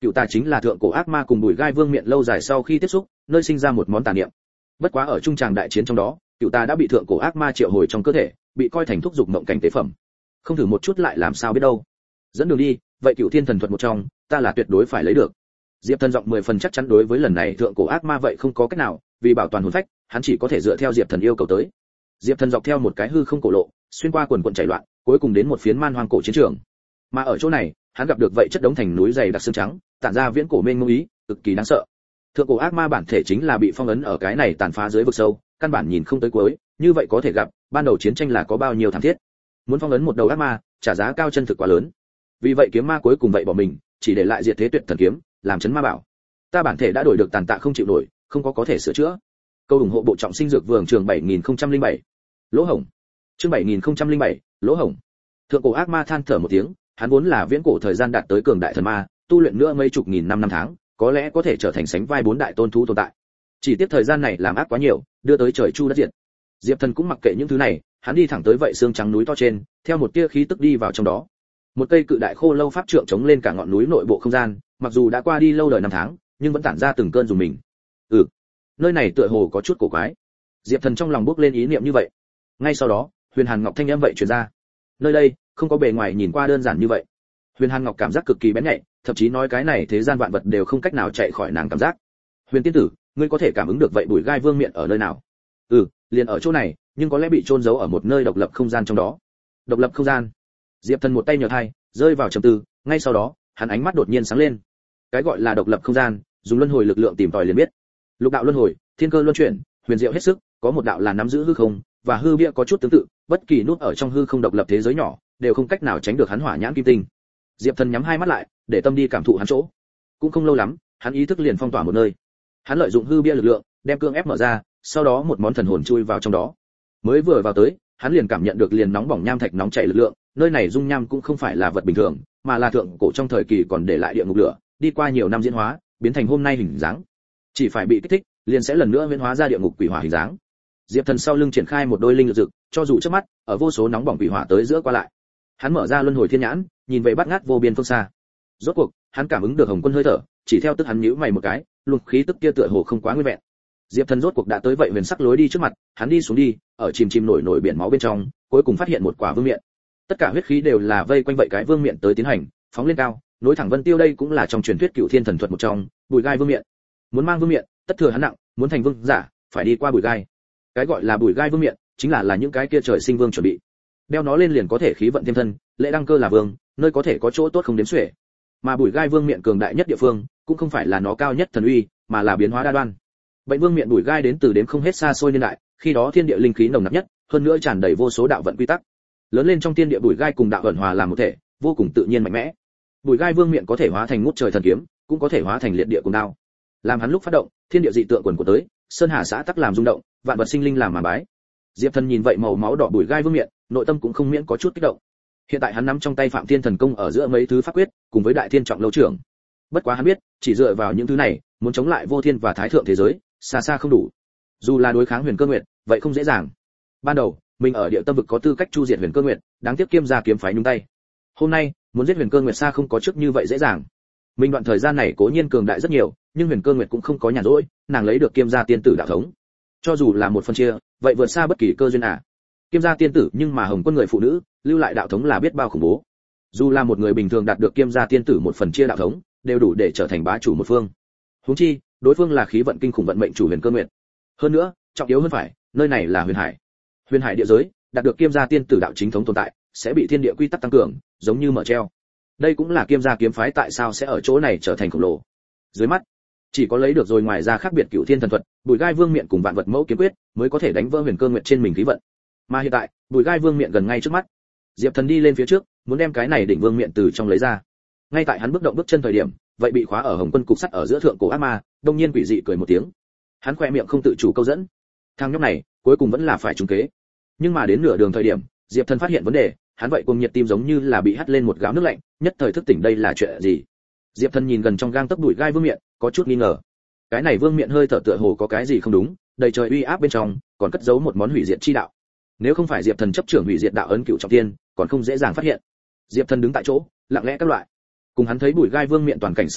cựu tà chính là thượng cổ ác ma cùng bùi gai vương miện lâu dài sau khi tiếp xúc nơi sinh ra một món tà niệm. Bất quá ở trung tràng đại chiến trong đó, cựu tà đã bị thượng cổ ác ma triệu hồi trong cơ thể, bị coi thành thúc dục mộng cảnh tế phẩm. Không thử một chút lại làm sao biết đâu. Dẫn đường đi, vậy cựu thiên thần thuật một trong, ta là tuyệt đối phải lấy được. Diệp Thần giọng mười phần chắc chắn đối với lần này thượng cổ ác ma vậy không có cách nào, vì bảo toàn hồn phách, hắn chỉ có thể dựa theo Diệp Thần yêu cầu tới. Diệp Thần dọc theo một cái hư không cổ lộ, xuyên qua quần quần chảy loạn, cuối cùng đến một phiến man hoang cổ chiến trường. Mà ở chỗ này, hắn gặp được vậy chất đống thành núi dày đặc xương trắng, tản ra viễn cổ mênh mông ý, cực kỳ đáng sợ. Thượng cổ ác ma bản thể chính là bị phong ấn ở cái này tàn phá dưới vực sâu, căn bản nhìn không tới cuối, như vậy có thể gặp, ban đầu chiến tranh là có bao nhiêu thảm thiết. Muốn phong ấn một đầu ác ma, trả giá cao chân thực quá lớn. Vì vậy kiếm ma cuối cùng vậy bỏ mình, chỉ để lại diệt thế tuyệt thần kiếm, làm chấn ma bảo. Ta bản thể đã đổi được tàn tạ không chịu nổi, không có có thể sửa chữa. Câu ủng hộ bộ trọng sinh dược vườn trường bảy nghìn không trăm lẻ bảy. Lỗ hổng. Chương bảy nghìn không trăm lẻ bảy, lỗ hổng. Thượng cổ ác ma than thở một tiếng, hắn vốn là viễn cổ thời gian đạt tới cường đại thần ma, tu luyện nữa mấy chục nghìn năm năm tháng, có lẽ có thể trở thành sánh vai bốn đại tôn thú tồn tại. Chỉ tiếc thời gian này làm ác quá nhiều, đưa tới trời chu đất diệt. Diệp Thần cũng mặc kệ những thứ này, hắn đi thẳng tới vậy xương trắng núi to trên, theo một tia khí tức đi vào trong đó. Một cây cự đại khô lâu pháp trượng chống lên cả ngọn núi nội bộ không gian, mặc dù đã qua đi lâu đời năm tháng, nhưng vẫn tản ra từng cơn dùng mình. Ừ, nơi này tựa hồ có chút cổ quái. Diệp Thần trong lòng bước lên ý niệm như vậy. Ngay sau đó, Huyền Hàn Ngọc thanh âm vậy truyền ra. Nơi đây không có bề ngoài nhìn qua đơn giản như vậy. Huyền Hàn Ngọc cảm giác cực kỳ bén nhạy, thậm chí nói cái này thế gian vạn vật đều không cách nào chạy khỏi nàng cảm giác. Huyền tiên tử, ngươi có thể cảm ứng được vậy bùi gai vương miện ở nơi nào? Ừ, liền ở chỗ này, nhưng có lẽ bị chôn giấu ở một nơi độc lập không gian trong đó. Độc lập không gian? Diệp Thần một tay nhờ thai, rơi vào trầm tư, ngay sau đó, hắn ánh mắt đột nhiên sáng lên. Cái gọi là độc lập không gian, dùng luân hồi lực lượng tìm tòi liền biết. Lục đạo luân hồi, thiên cơ luân chuyển, huyền diệu hết sức, có một đạo là nắm giữ hư không, và hư bia có chút tương tự, bất kỳ nút ở trong hư không độc lập thế giới nhỏ, đều không cách nào tránh được hắn hỏa nhãn kim tinh. Diệp Thần nhắm hai mắt lại, để tâm đi cảm thụ hắn chỗ. Cũng không lâu lắm, hắn ý thức liền phong tỏa một nơi. Hắn lợi dụng hư bia lực lượng, đem cương ép mở ra, sau đó một món thần hồn chui vào trong đó. Mới vừa vào tới, hắn liền cảm nhận được liền nóng bỏng nham thạch nóng chảy lực lượng, nơi này dung nham cũng không phải là vật bình thường, mà là thượng cổ trong thời kỳ còn để lại địa ngục lửa, đi qua nhiều năm diễn hóa, biến thành hôm nay hình dáng. Chỉ phải bị kích thích, liền sẽ lần nữa biến hóa ra địa ngục quỷ hỏa hình dáng. Diệp Thần sau lưng triển khai một đôi linh lực dực, cho dù trước mắt, ở vô số nóng bỏng quỷ hỏa tới giữa qua lại. Hắn mở ra luân hồi thiên nhãn, nhìn về bát ngát vô biên phương xa. Rốt cuộc, hắn cảm ứng được Hồng Quân hơi thở, chỉ theo tức hắn nhíu mày một cái, luồng khí tức kia tựa hồ không quá nguyên vẹn. Diệp Thần rốt cuộc đã tới vậy huyền sắc lối đi trước mặt, hắn đi xuống đi, ở chìm chìm nổi nổi biển máu bên trong, cuối cùng phát hiện một quả vương miện. Tất cả huyết khí đều là vây quanh vậy cái vương miện tới tiến hành, phóng lên cao, nối thẳng vân tiêu, đây cũng là trong truyền thuyết cựu thiên thần thuật một trong, bùi gai vương miện. Muốn mang vương miện, tất thừa hắn nặng, muốn thành vương giả, phải đi qua bùi gai. Cái gọi là bùi gai vương miện, chính là là những cái kia trời sinh vương chuẩn bị. Đeo nó lên liền có thể khí vận thêm thân, lễ đăng cơ là vương, nơi có thể có chỗ tốt không đếm xuể. Mà bùi gai vương miện cường đại nhất địa phương, cũng không phải là nó cao nhất thần uy, mà là biến hóa đa đoan. Bệnh vương miện bùi gai đến từ đếm không hết xa xôi niên đại, khi đó thiên địa linh khí nồng nặc nhất, hơn nữa tràn đầy vô số đạo vận quy tắc. Lớn lên trong thiên địa bùi gai cùng đạo vận hòa làm một thể, vô cùng tự nhiên mạnh mẽ. Bùi gai vương miện có thể hóa thành ngút trời thần kiếm, cũng có thể hóa thành liệt địa cùng đao. Làm hắn lúc phát động, thiên địa dị tượng quần của tới, sơn hà xã tắc làm rung động, vạn vật sinh linh làm mà bái. Diệp Thần nhìn vậy màu máu đỏ bùi gai vương miện, nội tâm cũng không miễn có chút kích động. Hiện tại hắn nắm trong tay Phạm Thiên Thần Công ở giữa mấy thứ pháp quyết, cùng với Đại Thiên Trọng Lâu trưởng. Bất quá hắn biết, chỉ dựa vào những thứ này, muốn chống lại Vô Thiên và Thái Thượng thế giới, xa xa không đủ. Dù là đối kháng Huyền Cơ Nguyệt, vậy không dễ dàng. Ban đầu, mình ở địa tâm vực có tư cách chu diệt Huyền Cơ Nguyệt, đáng tiếc Kiêm gia kiếm phái nhúng tay. Hôm nay, muốn giết Huyền Cơ Nguyệt xa không có trước như vậy dễ dàng. Mình đoạn thời gian này cố nhiên cường đại rất nhiều, nhưng Huyền Cơ Nguyệt cũng không có nhàn rỗi, nàng lấy được Kiêm gia tiên tử đạo thống. Cho dù là một phần chia, vậy vượt xa bất kỳ cơ duyên à. Kiêm gia tiên tử nhưng mà Hồng Quân người phụ nữ, lưu lại đạo thống là biết bao khủng bố. Dù là một người bình thường đạt được Kiêm gia tiên tử một phần chia đạo thống, đều đủ để trở thành bá chủ một phương. Huống chi, đối phương là khí vận kinh khủng vận mệnh chủ Huyền Cơ Nguyệt. Hơn nữa, trọng yếu hơn phải, nơi này là Huyền Hải. Huyền Hải địa giới, đạt được Kiêm gia tiên tử đạo chính thống tồn tại, sẽ bị thiên địa quy tắc tăng cường, giống như mở treo. Đây cũng là Kiêm gia kiếm phái tại sao sẽ ở chỗ này trở thành khổng lồ. Dưới mắt, chỉ có lấy được rồi ngoài ra khác biệt cửu thiên thần thuật, bùi gai vương miện cùng vạn vật mẫu kiếm quyết, mới có thể đánh vỡ Huyền Cơ Nguyệt trên mình khí vận. Mà hiện tại, bùi gai vương miện gần ngay trước mắt. Diệp Thần đi lên phía trước, muốn đem cái này đỉnh vương miện từ trong lấy ra. Ngay tại hắn bước động bước chân thời điểm, vậy bị khóa ở Hồng Quân cục sắt ở giữa thượng cổ ác ma, đông nhiên quỷ dị cười một tiếng. Hắn khẽ miệng không tự chủ câu dẫn. Thằng nhóc này, cuối cùng vẫn là phải trúng kế. Nhưng mà đến nửa đường thời điểm, Diệp Thần phát hiện vấn đề, hắn vậy cùng nhiệt tim giống như là bị hắt lên một gáo nước lạnh, nhất thời thức tỉnh đây là chuyện gì. Diệp Thần nhìn gần trong gang tấc bụi gai vương miện, có chút nghi ngờ. Cái này vương miện hơi thở tựa hồ có cái gì không đúng, đầy trời uy áp bên trong, còn cất giấu một món hủy diệt chi đạo. Nếu không phải Diệp Thần chấp trưởng hủy diệt đạo ấn cựu trọng thiên, còn không dễ dàng phát hiện. Diệp Thần đứng tại chỗ, lặng lẽ các loại. Cùng hắn thấy bụi gai vương miện toàn cảnh sau đó,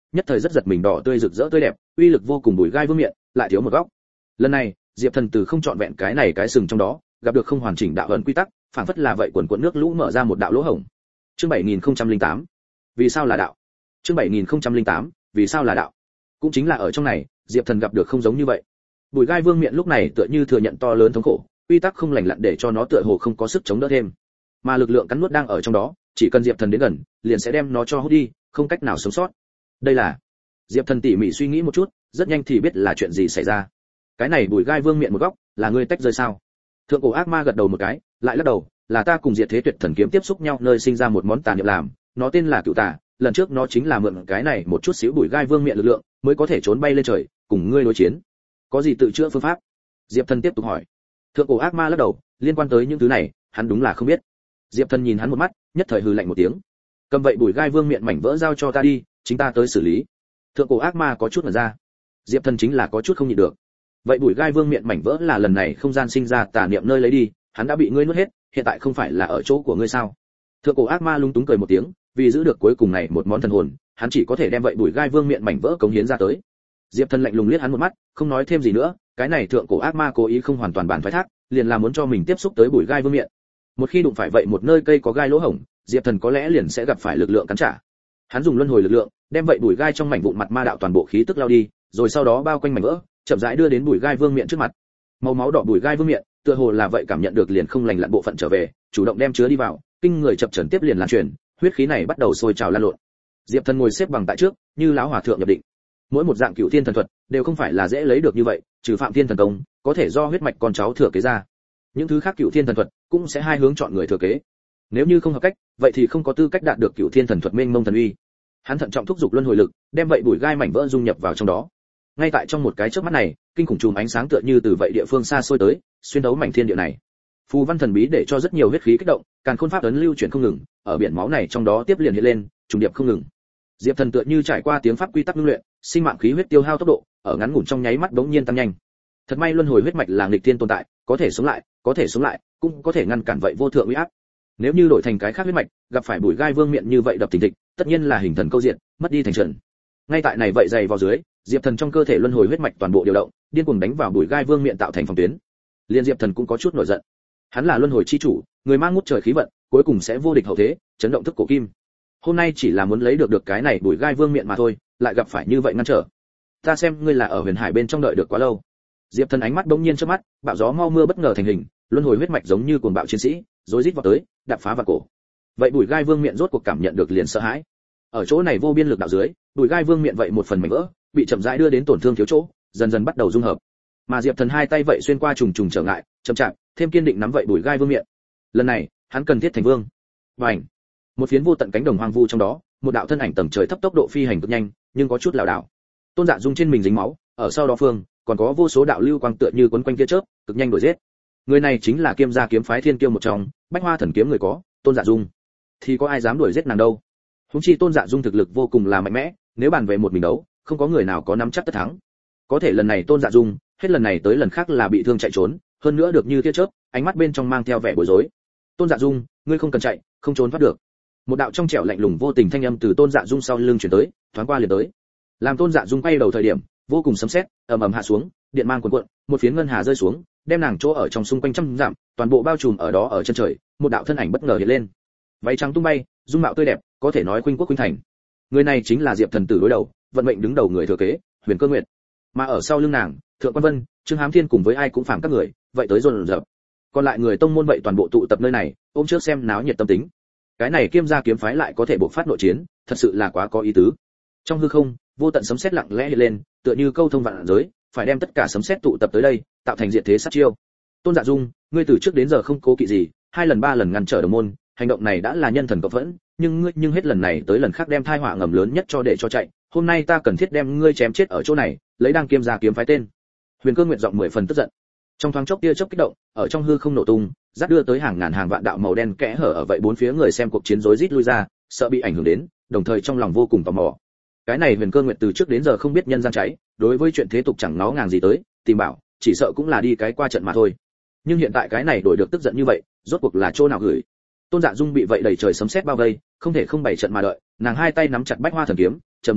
nhất thời rất giật mình, đỏ tươi rực rỡ tươi đẹp, uy lực vô cùng, bùi gai vương miện lại thiếu một góc. Lần này Diệp Thần từ không chọn vẹn cái này cái sừng trong đó, gặp được không hoàn chỉnh đạo ấn quy tắc, phản phất là vậy quần cuộn nước lũ mở ra một đạo lỗ hổng. Chương bảy nghìn không trăm lẻ tám, vì sao là đạo? Chương bảy nghìn không trăm lẻ tám, vì sao là đạo? Cũng chính là ở trong này, Diệp Thần gặp được không giống như vậy. Bùi gai vương miện lúc này tựa như thừa nhận to lớn thống khổ, quy tắc không lành lặn để cho nó tựa hồ không có sức chống đỡ thêm, mà lực lượng cắn nuốt đang ở trong đó, chỉ cần Diệp Thần đến gần, liền sẽ đem nó cho hút đi, không cách nào sống sót. Đây là Diệp Thần tỉ mỉ suy nghĩ một chút, rất nhanh thì biết là chuyện gì xảy ra. Cái này bùi gai vương miện một góc, là ngươi tách rơi sao? Thượng cổ ác ma gật đầu một cái, lại lắc đầu, là ta cùng Diệt Thế Tuyệt Thần kiếm tiếp xúc nhau nơi sinh ra một món tà niệm làm, nó tên là Cựu Tà, lần trước nó chính là mượn cái này một chút xíu bùi gai vương miện lực lượng, mới có thể trốn bay lên trời, cùng ngươi đối chiến. Có gì tự chữa phương pháp? Diệp Thần tiếp tục hỏi. Thượng cổ ác ma lắc đầu, liên quan tới những thứ này, hắn đúng là không biết. Diệp Thần nhìn hắn một mắt, nhất thời hừ lạnh một tiếng. Cầm vậy bùi gai vương miện mảnh vỡ giao cho ta đi, chính ta tới xử lý. Thượng cổ ác ma có chút mở ra. Diệp Thần chính là có chút không nhịn được. Vậy bùi gai vương miện mảnh vỡ là lần này không gian sinh ra tà niệm nơi lấy đi, hắn đã bị ngươi nuốt hết, hiện tại không phải là ở chỗ của ngươi sao? Thượng cổ ác ma lung túng cười một tiếng, vì giữ được cuối cùng này một món thần hồn, hắn chỉ có thể đem vậy bùi gai vương miện mảnh vỡ cống hiến ra tới. Diệp Thần lạnh lùng liếc hắn một mắt, không nói thêm gì nữa, cái này thượng cổ ác ma cố ý không hoàn toàn bản phái thác, liền là muốn cho mình tiếp xúc tới bùi gai vương miện. Một khi đụng phải vậy một nơi cây có gai lỗ hổng, Diệp Thần có lẽ liền sẽ gặp phải lực lượng cắn trả. Hắn dùng luân hồi lực lượng, đem vậy bùi gai trong mảnh vụn mặt ma đạo toàn bộ khí tức lao đi, rồi sau đó bao quanh mảnh vỡ, chậm rãi đưa đến bùi gai vương miện trước mặt. Màu máu đỏ bùi gai vương miện, tựa hồ là vậy cảm nhận được liền không lành lặn bộ phận trở về, chủ động đem chứa đi vào, kinh người chập chờn tiếp liền lan truyền, huyết khí này bắt đầu sôi trào lan lộn. Diệp Thần ngồi xếp bằng tại trước, như lão hòa thượng nhập định. Mỗi một dạng cựu thiên thần thuật đều không phải là dễ lấy được như vậy, trừ Phạm Thiên thần công, có thể do huyết mạch con cháu thừa kế ra. Những thứ khác cựu thiên thần thuật cũng sẽ hai hướng chọn người thừa kế. Nếu như không hợp cách, vậy thì không có tư cách đạt được cựu thiên thần thuật mênh mông thần uy. Hắn thận trọng thúc giục luân hồi lực, đem vậy bùi gai mảnh vỡ dung nhập vào trong đó. Ngay tại trong một cái chớp mắt này, kinh khủng chùm ánh sáng tựa như từ vậy địa phương xa xôi tới, xuyên thấu mảnh thiên địa này. Phù văn thần bí để cho rất nhiều huyết khí kích động, càn khôn pháp ấn lưu chuyển không ngừng, ở biển máu này trong đó tiếp liền hiện lên, trùng điệp không ngừng. Diệp Thần tựa như trải qua tiếng pháp quy tắc ngưng luyện, sinh mạng khí huyết tiêu hao tốc độ, ở ngắn ngủn trong nháy mắt đống nhiên tăng nhanh. Thật may luân hồi huyết mạch là nghịch thiên tồn tại, có thể sống lại, có thể sống lại, cũng có thể ngăn cản vậy vô thượng uy áp. Nếu như đổi thành cái khác huyết mạch, gặp phải bùi gai vương miện như vậy đập thình thịch, tất nhiên là hình thần câu diện, mất đi thành trận. Ngay tại này vậy dày vào dưới, Diệp Thần trong cơ thể luân hồi huyết mạch toàn bộ điều động, điên cuồng đánh vào bùi gai vương miện tạo thành phòng tuyến. Liên Diệp Thần cũng có chút nổi giận. Hắn là luân hồi chi chủ, người mang ngút trời khí vận, cuối cùng sẽ vô địch hậu thế, chấn động thức cổ kim. Hôm nay chỉ là muốn lấy được được cái này bùi gai vương miện mà thôi, lại gặp phải như vậy ngăn trở. Ta xem ngươi là ở huyền hải bên trong đợi được quá lâu. Diệp Thần ánh mắt bỗng nhiên chớp mắt, bão gió mau mưa bất ngờ thành hình, luân hồi huyết mạch giống như cuồng bạo chiến sĩ, rối rít vào tới, đạp phá vào cổ. Vậy bùi gai vương miện rốt cuộc cảm nhận được liền sợ hãi. Ở chỗ này vô biên lực đạo dưới, bùi gai vương miện vậy một phần mảnh vỡ, bị chậm rãi đưa đến tổn thương thiếu chỗ, dần dần bắt đầu dung hợp. Mà Diệp Thần hai tay vậy xuyên qua trùng trùng trở ngại, chậm chạp, thêm kiên định nắm vậy bùi gai vương miện. Lần này, hắn cần thiết thành vương. Bành! Một phiến vô tận cánh đồng hoang vu trong đó, một đạo thân ảnh tầng trời thấp tốc độ phi hành cực nhanh, nhưng có chút lảo đảo. Tôn Dạ Dung trên mình dính máu, ở sau đó phương, còn có vô số đạo lưu quang tựa như quấn quanh tia chớp, cực nhanh đuổi giết. Người này chính là Kiêm gia kiếm phái Thiên Kiêu một trong, Bách Hoa thần kiếm người có, Tôn Dạ Dung. Thì có ai dám đuổi giết nàng đâu? Huống chi Tôn Dạ Dung thực lực vô cùng là mạnh mẽ, nếu bàn về một mình đấu, không có người nào có nắm chắc tất thắng. Có thể lần này Tôn Dạ Dung, hết lần này tới lần khác là bị thương chạy trốn, hơn nữa được như tia chớp, ánh mắt bên trong mang theo vẻ bối rối. Tôn Dạ Dung, ngươi không cần chạy, không trốn thoát được. Một đạo trong trẻo lạnh lùng vô tình thanh âm từ Tôn Dạ Dung sau lưng truyền tới, thoáng qua liền tới. Làm Tôn Dạ Dung quay đầu thời điểm, vô cùng sấm sét, ầm ầm hạ xuống, điện mang cuồn cuộn, một phiến ngân hà rơi xuống, đem nàng chỗ ở trong xung quanh trăm dặm, toàn bộ bao trùm ở đó ở chân trời, một đạo thân ảnh bất ngờ hiện lên. Váy trắng tung bay, dung mạo tươi đẹp, có thể nói khuynh quốc khuynh thành. Người này chính là Diệp Thần tử đối đầu, vận mệnh đứng đầu người thừa kế, Huyền Cơ Nguyệt. Mà ở sau lưng nàng, Thượng Quan Vân, Trương Hám Thiên cùng với ai cũng phàm các người, vậy tới dồn dập. Còn lại người tông môn vậy toàn bộ tụ tập nơi này, ôm trước xem náo nhiệt tâm tính. Cái này Kiêm gia kiếm phái lại có thể bộc phát nội chiến, thật sự là quá có ý tứ. Trong hư không, vô tận sấm sét lặng lẽ hiện lên, tựa như câu thông vạn giới, phải đem tất cả sấm sét tụ tập tới đây, tạo thành diệt thế sát chiêu. Tôn Dạ Dung, ngươi từ trước đến giờ không cố kỵ gì, hai lần ba lần ngăn trở đồng môn, hành động này đã là nhân thần cộng phẫn, nhưng ngươi nhưng hết lần này tới lần khác đem tai họa ngầm lớn nhất cho để cho chạy, hôm nay ta cần thiết đem ngươi chém chết ở chỗ này, lấy đang Kiêm gia kiếm phái tên. Huyền Cơ Nguyệt giọng mười phần tức giận. Trong thoáng chốc tia chớp kích động, ở trong hư không nổ tung, dắt đưa tới hàng ngàn hàng vạn đạo màu đen kẽ hở ở vậy bốn phía người xem cuộc chiến rối rít lui ra, sợ bị ảnh hưởng đến, đồng thời trong lòng vô cùng tò mò. Cái này Huyền Cơ Nguyệt từ trước đến giờ không biết nhân gian cháy, đối với chuyện thế tục chẳng ngó ngàng gì tới, tìm bảo, chỉ sợ cũng là đi cái qua trận mà thôi. Nhưng hiện tại cái này đổi được tức giận như vậy, rốt cuộc là chỗ nào gửi? Tôn Dạ Dung bị vậy đầy trời sấm sét bao vây, không thể không bày trận mà đợi, nàng hai tay nắm chặt Bách Hoa thần kiếm, trầm giọng nói,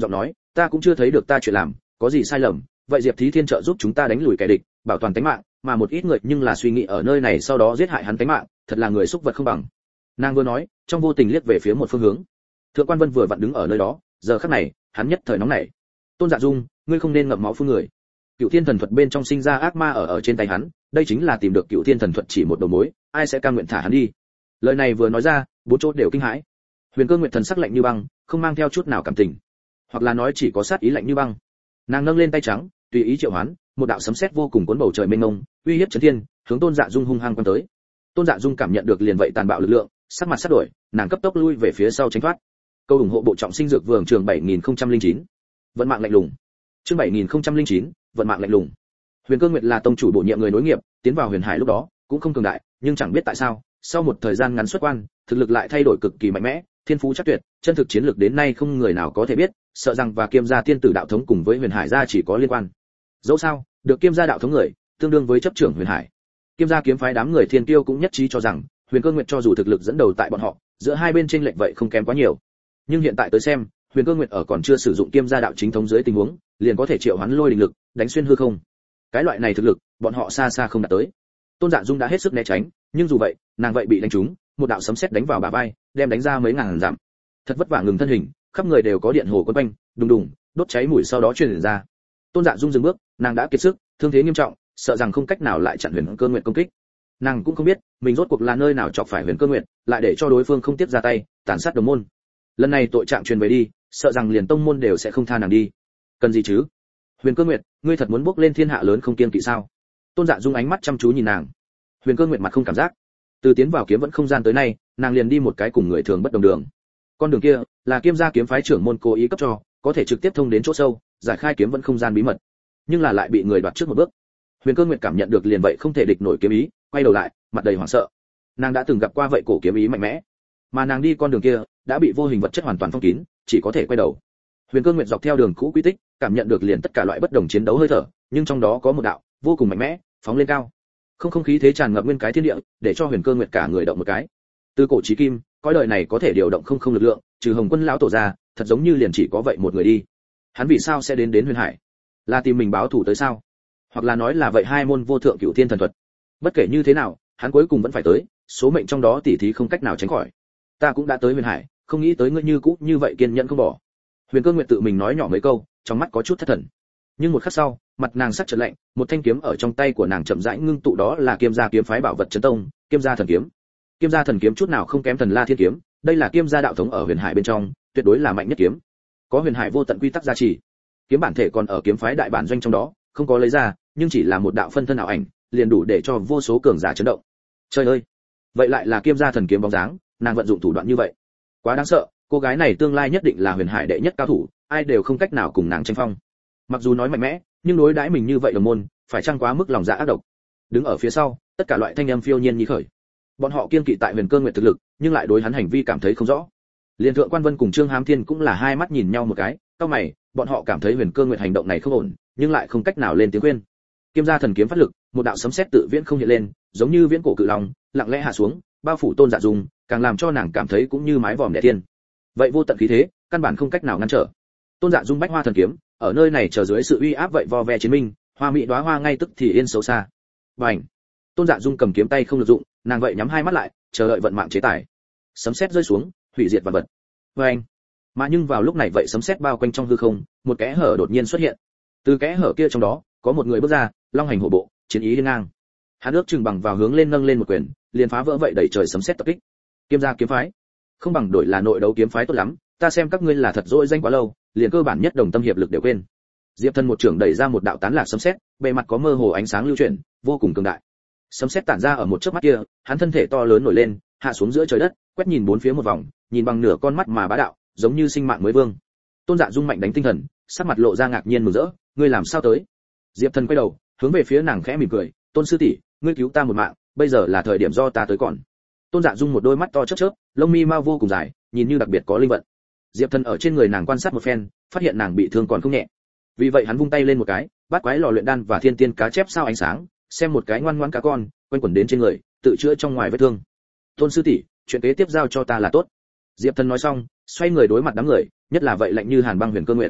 ta cũng chưa thấy được ta chuyện làm có gì sai lầm, vậy Diệp Thí Thiên trợ giúp chúng ta đánh lùi kẻ địch, bảo toàn tính mạng, mà một ít người nhưng là suy nghĩ ở nơi này sau đó giết hại hắn tính mạng, thật là người xúc vật không bằng. Nàng vừa nói, trong vô tình liếc về phía một phương hướng. Thượng quan Vân vừa vặn đứng ở nơi đó, giờ khắc này, hắn nhất thời nóng nảy. Tôn Dạ Dung, ngươi không nên ngậm máu phun người. Cựu Thiên Thần Thuật bên trong sinh ra ác ma ở ở trên tay hắn, đây chính là tìm được Cựu Thiên Thần Thuật chỉ một đầu mối, ai sẽ cam nguyện thả hắn đi. Lời này vừa nói ra, bốn chỗ đều kinh hãi. Huyền Cơ Nguyệt thần sắc lạnh như băng, không mang theo chút nào cảm tình, hoặc là nói chỉ có sát ý lạnh như băng. Nàng nâng lên tay trắng, tùy ý triệu hoán, một đạo sấm sét vô cùng cuốn bầu trời mênh mông, uy hiếp chấn thiên, hướng Tôn Dạ Dung hung hăng quăng tới. Tôn Dạ Dung cảm nhận được liền vậy tàn bạo lực lượng, sắc mặt sắc đổi, nàng cấp tốc lui về phía sau tránh thoát. Câu ủng hộ bộ trọng sinh dược vương trường bảy nghìn không trăm lẻ chín. Vận mạng lạnh lùng. Chương bảy nghìn không trăm lẻ chín, vận mạng lạnh lùng. Huyền Cơ Nguyệt là tông chủ bổ nhiệm người nối nghiệp, tiến vào Huyền Hải lúc đó, cũng không cường đại, nhưng chẳng biết tại sao, sau một thời gian ngắn xuất quan, thực lực lại thay đổi cực kỳ mạnh mẽ, thiên phú chắc tuyệt, chân thực chiến lược đến nay không người nào có thể biết, sợ rằng và Kiêm gia tiên tử đạo thống cùng với Huyền Hải gia chỉ có liên quan. Dẫu sao, được Kiêm gia đạo thống người, tương đương với chấp trưởng Huyền Hải. Kiêm gia kiếm phái đám người thiên tiêu cũng nhất trí cho rằng, Huyền Cơ Nguyệt cho dù thực lực dẫn đầu tại bọn họ, giữa hai bên chênh lệch vậy không kém quá nhiều. Nhưng hiện tại tới xem, Huyền Cơ Nguyệt ở còn chưa sử dụng Kiêm gia đạo chính thống dưới tình huống, liền có thể triệu hoán lôi đình lực, đánh xuyên hư không. Cái loại này thực lực, bọn họ xa xa không đạt tới. Tôn Dạ Dung đã hết sức né tránh, nhưng dù vậy, nàng vậy bị đánh trúng, một đạo sấm sét đánh vào bả vai, đem đánh ra mấy ngàn dặm. Thật vất vả ngừng thân hình, khắp người đều có điện hồ quấn quanh, đùng đùng, đốt cháy mũi sau đó truyền ra. Tôn Dạ Dung dừng bước, nàng đã kiệt sức, thương thế nghiêm trọng, sợ rằng không cách nào lại chặn Huyền Cơ Nguyệt công kích. Nàng cũng không biết, mình rốt cuộc là nơi nào chọc phải Huyền Cơ Nguyệt, lại để cho đối phương không tiếp ra tay, tàn sát đồng môn. Lần này tội trạng truyền về đi, sợ rằng liền tông môn đều sẽ không tha nàng đi. Cần gì chứ? Huyền Cơ Nguyệt, ngươi thật muốn bước lên thiên hạ lớn không kiêng kỵ sao? Tôn Dạ Dung ánh mắt chăm chú nhìn nàng. Huyền Cơ Nguyệt mặt không cảm giác. Từ tiến vào kiếm vẫn không gian tới nay, nàng liền đi một cái cùng người thường bất đồng đường. Con đường kia là Kiêm gia kiếm phái trưởng môn cố ý cấp cho, có thể trực tiếp thông đến chỗ sâu, giải khai kiếm vẫn không gian bí mật. Nhưng là lại bị người đoạt trước một bước. Huyền Cơ Nguyệt cảm nhận được liền vậy không thể địch nổi kiếm ý, quay đầu lại, mặt đầy hoảng sợ. Nàng đã từng gặp qua vậy cổ kiếm ý mạnh mẽ, mà nàng đi con đường kia đã bị vô hình vật chất hoàn toàn phong kín, chỉ có thể quay đầu. Huyền Cơ Nguyệt dọc theo đường cũ quy tích, cảm nhận được liền tất cả loại bất đồng chiến đấu hơi thở, nhưng trong đó có một đạo vô cùng mạnh mẽ, phóng lên cao. Không không khí thế tràn ngập nguyên cái thiên địa, để cho Huyền Cơ Nguyệt cả người động một cái. Từ cổ chí kim, cõi đời này có thể điều động không không lực lượng, trừ Hồng Quân lão tổ ra, thật giống như liền chỉ có vậy một người đi. Hắn vì sao sẽ đến đến Huyền Hải? Là tìm mình báo thù tới sao? Hoặc là nói là vậy hai môn vô thượng cửu thiên thần thuật. Bất kể như thế nào, hắn cuối cùng vẫn phải tới, số mệnh trong đó tỉ thí không cách nào tránh khỏi. Ta cũng đã tới Huyền Hải, không nghĩ tới ngươi như cũ như vậy kiên nhẫn không bỏ. Huyền Cơ Nguyệt tự mình nói nhỏ mấy câu, trong mắt có chút thất thần. Nhưng một khắc sau, mặt nàng sắc chợt lạnh, một thanh kiếm ở trong tay của nàng chậm rãi ngưng tụ, đó là Kiêm gia kiếm phái bảo vật chấn tông, Kiêm gia thần kiếm. Kiêm gia thần kiếm chút nào không kém Thần La Thiên kiếm, đây là Kiêm gia đạo thống ở Huyền Hải bên trong, tuyệt đối là mạnh nhất kiếm. Có Huyền Hải vô tận quy tắc gia trì. Kiếm bản thể còn ở kiếm phái đại bản doanh trong đó, không có lấy ra, nhưng chỉ là một đạo phân thân ảo ảnh, liền đủ để cho vô số cường giả chấn động. Trời ơi, vậy lại là Kiêm gia thần kiếm bóng dáng, nàng vận dụng thủ đoạn như vậy, quá đáng sợ. Cô gái này tương lai nhất định là Huyền Hải đệ nhất cao thủ, ai đều không cách nào cùng nàng tranh phong. Mặc dù nói mạnh mẽ, nhưng đối đãi mình như vậy đồng môn, phải chăng quá mức lòng dạ ác độc. Đứng ở phía sau, tất cả loại thanh âm phiêu nhiên như khởi. Bọn họ kiêng kỵ tại Huyền Cơ Nguyệt thực lực, nhưng lại đối hắn hành vi cảm thấy không rõ. Liên Thượng Quan Vân cùng Trương Hám Thiên cũng là hai mắt nhìn nhau một cái, cau mày, bọn họ cảm thấy Huyền Cơ Nguyệt hành động này không ổn, nhưng lại không cách nào lên tiếng khuyên. Kiêm gia thần kiếm phát lực, một đạo sấm sét tự viễn không hiện lên, giống như viễn cổ cự long, lặng lẽ hạ xuống, bao phủ Tôn Dạ Dung, càng làm cho nàng cảm thấy cũng như mái vòm đẻ thiên. Vậy vô tận khí thế, căn bản không cách nào ngăn trở. Tôn Dạ Dung bách hoa thần kiếm, ở nơi này chờ dưới sự uy áp vậy vo ve chiến minh, hoa mỹ đóa hoa ngay tức thì yên xấu xa. Bành! Tôn Dạ Dung cầm kiếm tay không được dụng, nàng vậy nhắm hai mắt lại, chờ đợi vận mạng chế tài. Sấm sét rơi xuống, hủy diệt vạn vật. Bành! Mà nhưng vào lúc này vậy sấm sét bao quanh trong hư không, một kẽ hở đột nhiên xuất hiện. Từ kẽ hở kia trong đó, có một người bước ra, long hành hổ bộ, chiến ý hiên ngang. Hắn ước chừng bằng vào hướng lên nâng lên một quyền, liền phá vỡ vậy đẩy trời sấm sét tập kích. Kiêm gia kiếm phái, không bằng đổi là nội đấu kiếm phái tốt lắm, ta xem các ngươi là thật dỗi danh quá lâu, liền cơ bản nhất đồng tâm hiệp lực đều quên. Diệp Thần một trưởng đẩy ra một đạo tán lạc sấm sét, bề mặt có mơ hồ ánh sáng lưu chuyển, vô cùng cường đại. Sấm sét tản ra ở một chớp mắt kia, hắn thân thể to lớn nổi lên, hạ xuống giữa trời đất, quét nhìn bốn phía một vòng, nhìn bằng nửa con mắt mà bá đạo, giống như sinh mạng mới vương. Tôn Dạ Dung mạnh đánh tinh thần, sắc mặt lộ ra ngạc nhiên mừng rỡ, ngươi làm sao tới? Diệp Thần quay đầu, hướng về phía nàng khẽ mỉm cười, Tôn sư tỷ, ngươi cứu ta một mạng, bây giờ là thời điểm do ta tới còn. Tôn Dạ Dung một đôi mắt to chớp chớp, lông mi mau vô cùng dài, nhìn như đặc biệt có linh vận. Diệp Thần ở trên người nàng quan sát một phen, phát hiện nàng bị thương còn không nhẹ. Vì vậy hắn vung tay lên một cái, bát quái lò luyện đan và thiên tiên cá chép sao ánh sáng, xem một cái ngoan ngoãn cá con, quanh quẩn đến trên người, tự chữa trong ngoài vết thương. Tôn sư tỷ, chuyện kế tiếp giao cho ta là tốt. Diệp Thần nói xong, xoay người đối mặt đám người, nhất là vậy lạnh như hàn băng Huyền Cơ Nguyệt.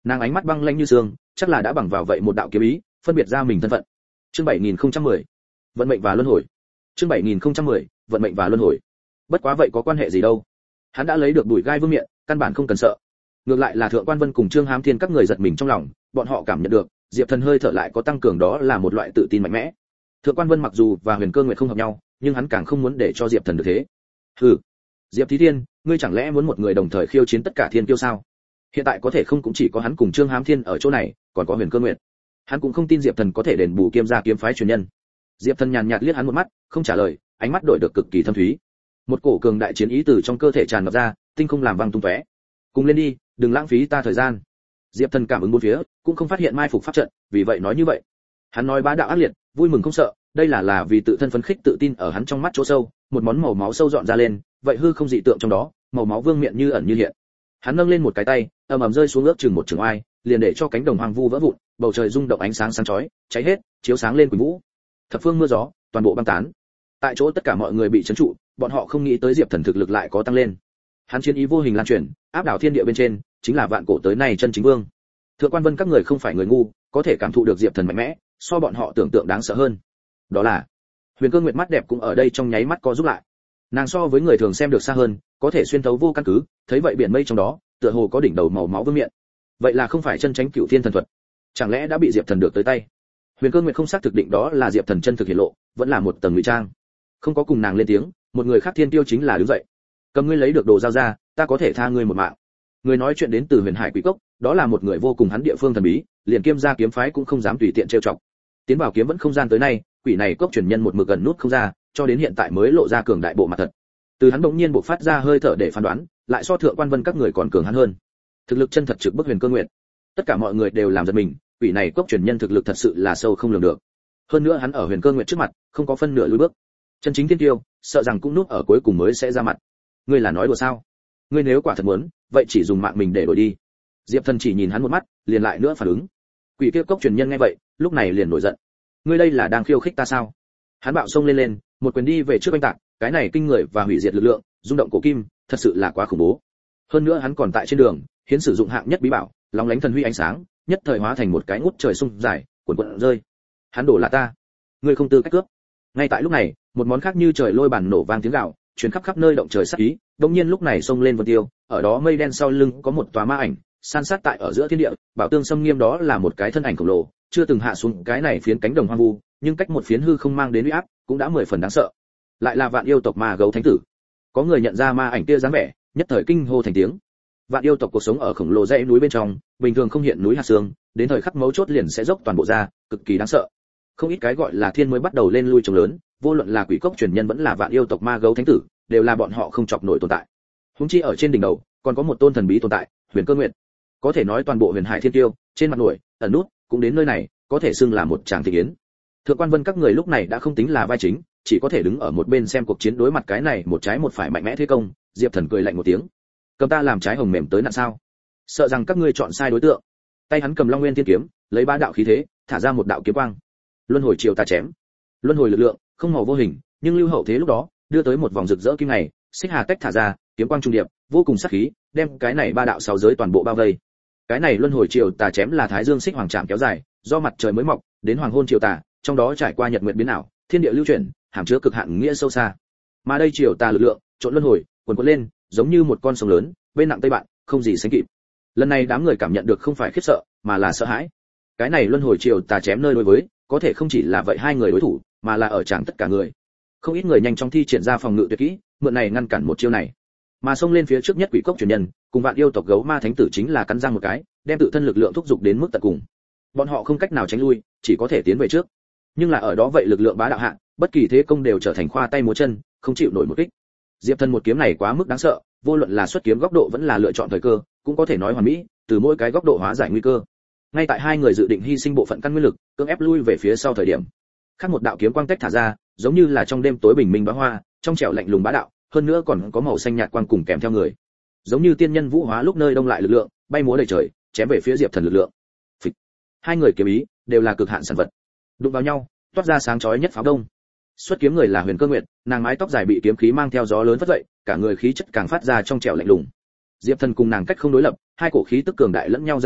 Nàng ánh mắt băng lãnh như xương, chắc là đã bằng vào vậy một đạo kiếm ý, phân biệt ra mình thân phận. Chương bảy nghìn không trăm mười, vận mệnh và luân hồi. Chương bảy nghìn không trăm mười, vận mệnh và luân hồi. Bất quá vậy có quan hệ gì đâu? Hắn đã lấy được đùi gai vương miện, căn bản không cần sợ. Ngược lại là Thượng Quan Vân cùng Trương Hám Thiên các người giật mình trong lòng, bọn họ cảm nhận được, Diệp Thần hơi thở lại có tăng cường, đó là một loại tự tin mạnh mẽ. Thượng Quan Vân mặc dù và Huyền Cơ Nguyệt không hợp nhau, nhưng hắn càng không muốn để cho Diệp Thần được thế. Hừ, Diệp Thí Thiên, ngươi chẳng lẽ muốn một người đồng thời khiêu chiến tất cả thiên kiêu sao? Hiện tại có thể không cũng chỉ có hắn cùng Trương Hám Thiên ở chỗ này, còn có Huyền Cơ Nguyệt. Hắn cũng không tin Diệp Thần có thể đền bù Kiêm gia kiếm phái truyền nhân. Diệp Thần nhàn nhạt liếc hắn một mắt, không trả lời, ánh mắt đổi được cực kỳ thâm thúy. Một cổ cường đại chiến ý từ trong cơ thể tràn ngập ra, tinh không làm vang tung tóe. Cùng lên đi, đừng lãng phí ta thời gian. Diệp Thần cảm ứng bốn phía, cũng không phát hiện mai phục pháp trận, vì vậy nói như vậy. Hắn nói bá đạo ác liệt, vui mừng không sợ, đây là là vì tự thân phấn khích tự tin ở hắn trong mắt chỗ sâu, một món màu máu sâu dọn ra lên, vậy hư không dị tượng trong đó, màu máu vương miện như ẩn như hiện. Hắn nâng lên một cái tay, ầm ầm rơi xuống ước chừng một trường oai, liền để cho cánh đồng hoang vu vỡ vụn, bầu trời rung động ánh sáng sáng chói, cháy hết, chiếu sáng lên quỳnh vũ. Thập phương mưa gió, toàn bộ băng tán. Tại chỗ tất cả mọi người bị chấn trụ, bọn họ không nghĩ tới Diệp Thần thực lực lại có tăng lên. Hắn chiến ý vô hình lan truyền, áp đảo thiên địa bên trên, chính là vạn cổ tới nay chân chính vương. Thượng Quan Vân các người không phải người ngu, có thể cảm thụ được Diệp Thần mạnh mẽ, so bọn họ tưởng tượng đáng sợ hơn. Đó là Huyền Cơ Nguyệt mắt đẹp cũng ở đây trong nháy mắt co rút lại. Nàng so với người thường xem được xa hơn, có thể xuyên thấu vô căn cứ, thấy vậy biển mây trong đó, tựa hồ có đỉnh đầu màu máu vương miện. Vậy là không phải chân tránh cửu thiên thần thuật, chẳng lẽ đã bị Diệp Thần được tới tay? Huyền Cơ Nguyệt không xác thực định đó là Diệp Thần chân thực hiện lộ, vẫn là một tầng ngụy trang. Không có cùng nàng lên tiếng, một người khác thiên tiêu chính là đứng dậy. Cầm ngươi lấy được đồ giao ra, ta có thể tha ngươi một mạng. Người nói chuyện đến từ Huyền Hải Quỷ Cốc, đó là một người vô cùng hắn địa phương thần bí, liền Kiêm gia kiếm phái cũng không dám tùy tiện trêu chọc. Tiến vào kiếm vẫn không gian tới nay, quỷ này cốc truyền nhân một mực gần nút không ra, cho đến hiện tại mới lộ ra cường đại bộ mặt thật. Từ hắn bỗng nhiên bộc phát ra hơi thở để phán đoán, lại so Thượng Quan Vân các người còn cường hắn hơn. Thực lực chân thật trực bức Huyền Cơ Nguyệt. Tất cả mọi người đều làm giật mình, quỷ này cốc truyền nhân thực lực thật sự là sâu không lường được. Hơn nữa hắn ở Huyền Cơ Nguyệt trước mặt, không có phân nửa lùi bước. Chân chính tiên tiêu, sợ rằng cũng núp ở cuối cùng mới sẽ ra mặt. Ngươi là nói đùa sao? Ngươi nếu quả thật muốn, vậy chỉ dùng mạng mình để đổi đi. Diệp Thần chỉ nhìn hắn một mắt, liền lại nữa phản ứng. Quỷ kia cốc truyền nhân nghe vậy, lúc này liền nổi giận. Ngươi đây là đang khiêu khích ta sao? Hắn bạo xông lên lên, một quyền đi về trước anh tạc, cái này kinh người và hủy diệt lực lượng, rung động cổ kim, thật sự là quá khủng bố. Hơn nữa hắn còn tại trên đường, hiến sử dụng hạng nhất bí bảo, lóng lánh thần huy ánh sáng, nhất thời hóa thành một cái ngút trời sung dài, cuộn cuộn rơi. Hắn đổ là ta, ngươi không tư cách cướp. Ngay tại lúc này, một món khác như trời lôi bản nổ vang tiếng gào, truyền khắp khắp nơi động trời sát ý. Đống nhiên lúc này xông lên vân tiêu, ở đó mây đen sau lưng có một tòa ma ảnh, san sát tại ở giữa thiên địa, bảo tương xâm nghiêm đó là một cái thân ảnh khổng lồ, chưa từng hạ xuống cái này phiến cánh đồng hoang vu, nhưng cách một phiến hư không mang đến uy áp, cũng đã mười phần đáng sợ. Lại là Vạn yêu tộc ma gấu thánh tử. Có người nhận ra ma ảnh kia dáng vẻ, nhất thời kinh hô thành tiếng. Vạn yêu tộc cuộc sống ở khổng lồ dãy núi bên trong, bình thường không hiện núi hạt xương, đến thời khắc mấu chốt liền sẽ dốc toàn bộ ra, cực kỳ đáng sợ. Không ít cái gọi là thiên mới bắt đầu lên lui trồng lớn, vô luận là quỷ cốc truyền nhân vẫn là Vạn yêu tộc ma gấu thánh tử, đều là bọn họ không chọc nổi tồn tại. Huống chi ở trên đỉnh đầu, còn có một tôn thần bí tồn tại, Huyền Cơ Nguyệt. Có thể nói toàn bộ Huyền Hải Thiên Tiêu, trên mặt nổi, ẩn nút, cũng đến nơi này, có thể xưng là một tràng thịnh yến. Thượng Quan Vân các người lúc này đã không tính là vai chính, chỉ có thể đứng ở một bên xem cuộc chiến đối mặt cái này một trái một phải mạnh mẽ thế công. Diệp Thần cười lạnh một tiếng, cầm ta làm trái hồng mềm tới nạn sao? Sợ rằng các ngươi chọn sai đối tượng. Tay hắn cầm Long Nguyên Thiên kiếm, lấy ba đạo khí thế, thả ra một đạo kiếm quang. Luân hồi chiều ta chém. Luân hồi lực lượng, không màu vô hình, nhưng lưu hậu thế lúc đó, đưa tới một vòng rực rỡ kim này, xích hà tách thả ra, kiếm quang trung điệp, vô cùng sát khí, đem cái này ba đạo sáu giới toàn bộ bao vây. Cái này luân hồi chiều tà chém là Thái Dương xích hoàng trảm kéo dài, do mặt trời mới mọc đến hoàng hôn chiều tà, trong đó trải qua nhật nguyệt biến ảo, thiên địa lưu chuyển, hàm chứa cực hạn nghĩa sâu xa. Mà đây chiều tà lực lượng, trộn luân hồi, cuồn cuộn lên, giống như một con sông lớn, bên nặng tây bạn, không gì sánh kịp. Lần này đám người cảm nhận được không phải khiếp sợ, mà là sợ hãi. Cái này luân hồi chiều tà chém nơi đối với, có thể không chỉ là vậy hai người đối thủ, mà là ở chẳng tất cả người. Không ít người nhanh chóng thi triển ra phòng ngự tuyệt kỹ, mượn này ngăn cản một chiêu này. Mà xông lên phía trước nhất quỷ cốc truyền nhân, cùng Vạn yêu tộc gấu ma thánh tử chính là cắn răng một cái, đem tự thân lực lượng thúc giục đến mức tận cùng. Bọn họ không cách nào tránh lui, chỉ có thể tiến về trước. Nhưng là ở đó vậy lực lượng bá đạo hạ, bất kỳ thế công đều trở thành khoa tay múa chân, không chịu nổi một kích. Diệp Thần một kiếm này quá mức đáng sợ, vô luận là xuất kiếm góc độ vẫn là lựa chọn thời cơ, cũng có thể nói hoàn mỹ, từ mỗi cái góc độ hóa giải nguy cơ. Ngay tại hai người dự định hy sinh bộ phận căn nguyên lực, cưỡng ép lui về phía sau thời điểm, khác một đạo kiếm quang tách thả ra, giống như là trong đêm tối bình minh bá hoa, trong trẻo lạnh lùng bá đạo, hơn nữa còn có màu xanh nhạt quang cùng kèm theo người, giống như tiên nhân vũ hóa lúc nơi đông lại lực lượng, bay múa đầy trời, chém về phía Diệp Thần lực lượng. Phịch. Hai người kiếm ý đều là cực hạn sản vật, đụng vào nhau, toát ra sáng chói nhất pháo đông. Xuất kiếm người là Huyền Cơ Nguyệt, nàng mái tóc dài bị kiếm khí mang theo gió lớn phất dậy, cả người khí chất càng phát ra trong trẻo lạnh lùng. Diệp Thần cùng nàng cách không đối lập, hai cổ khí tức cường đại lẫn nhau dây dưa,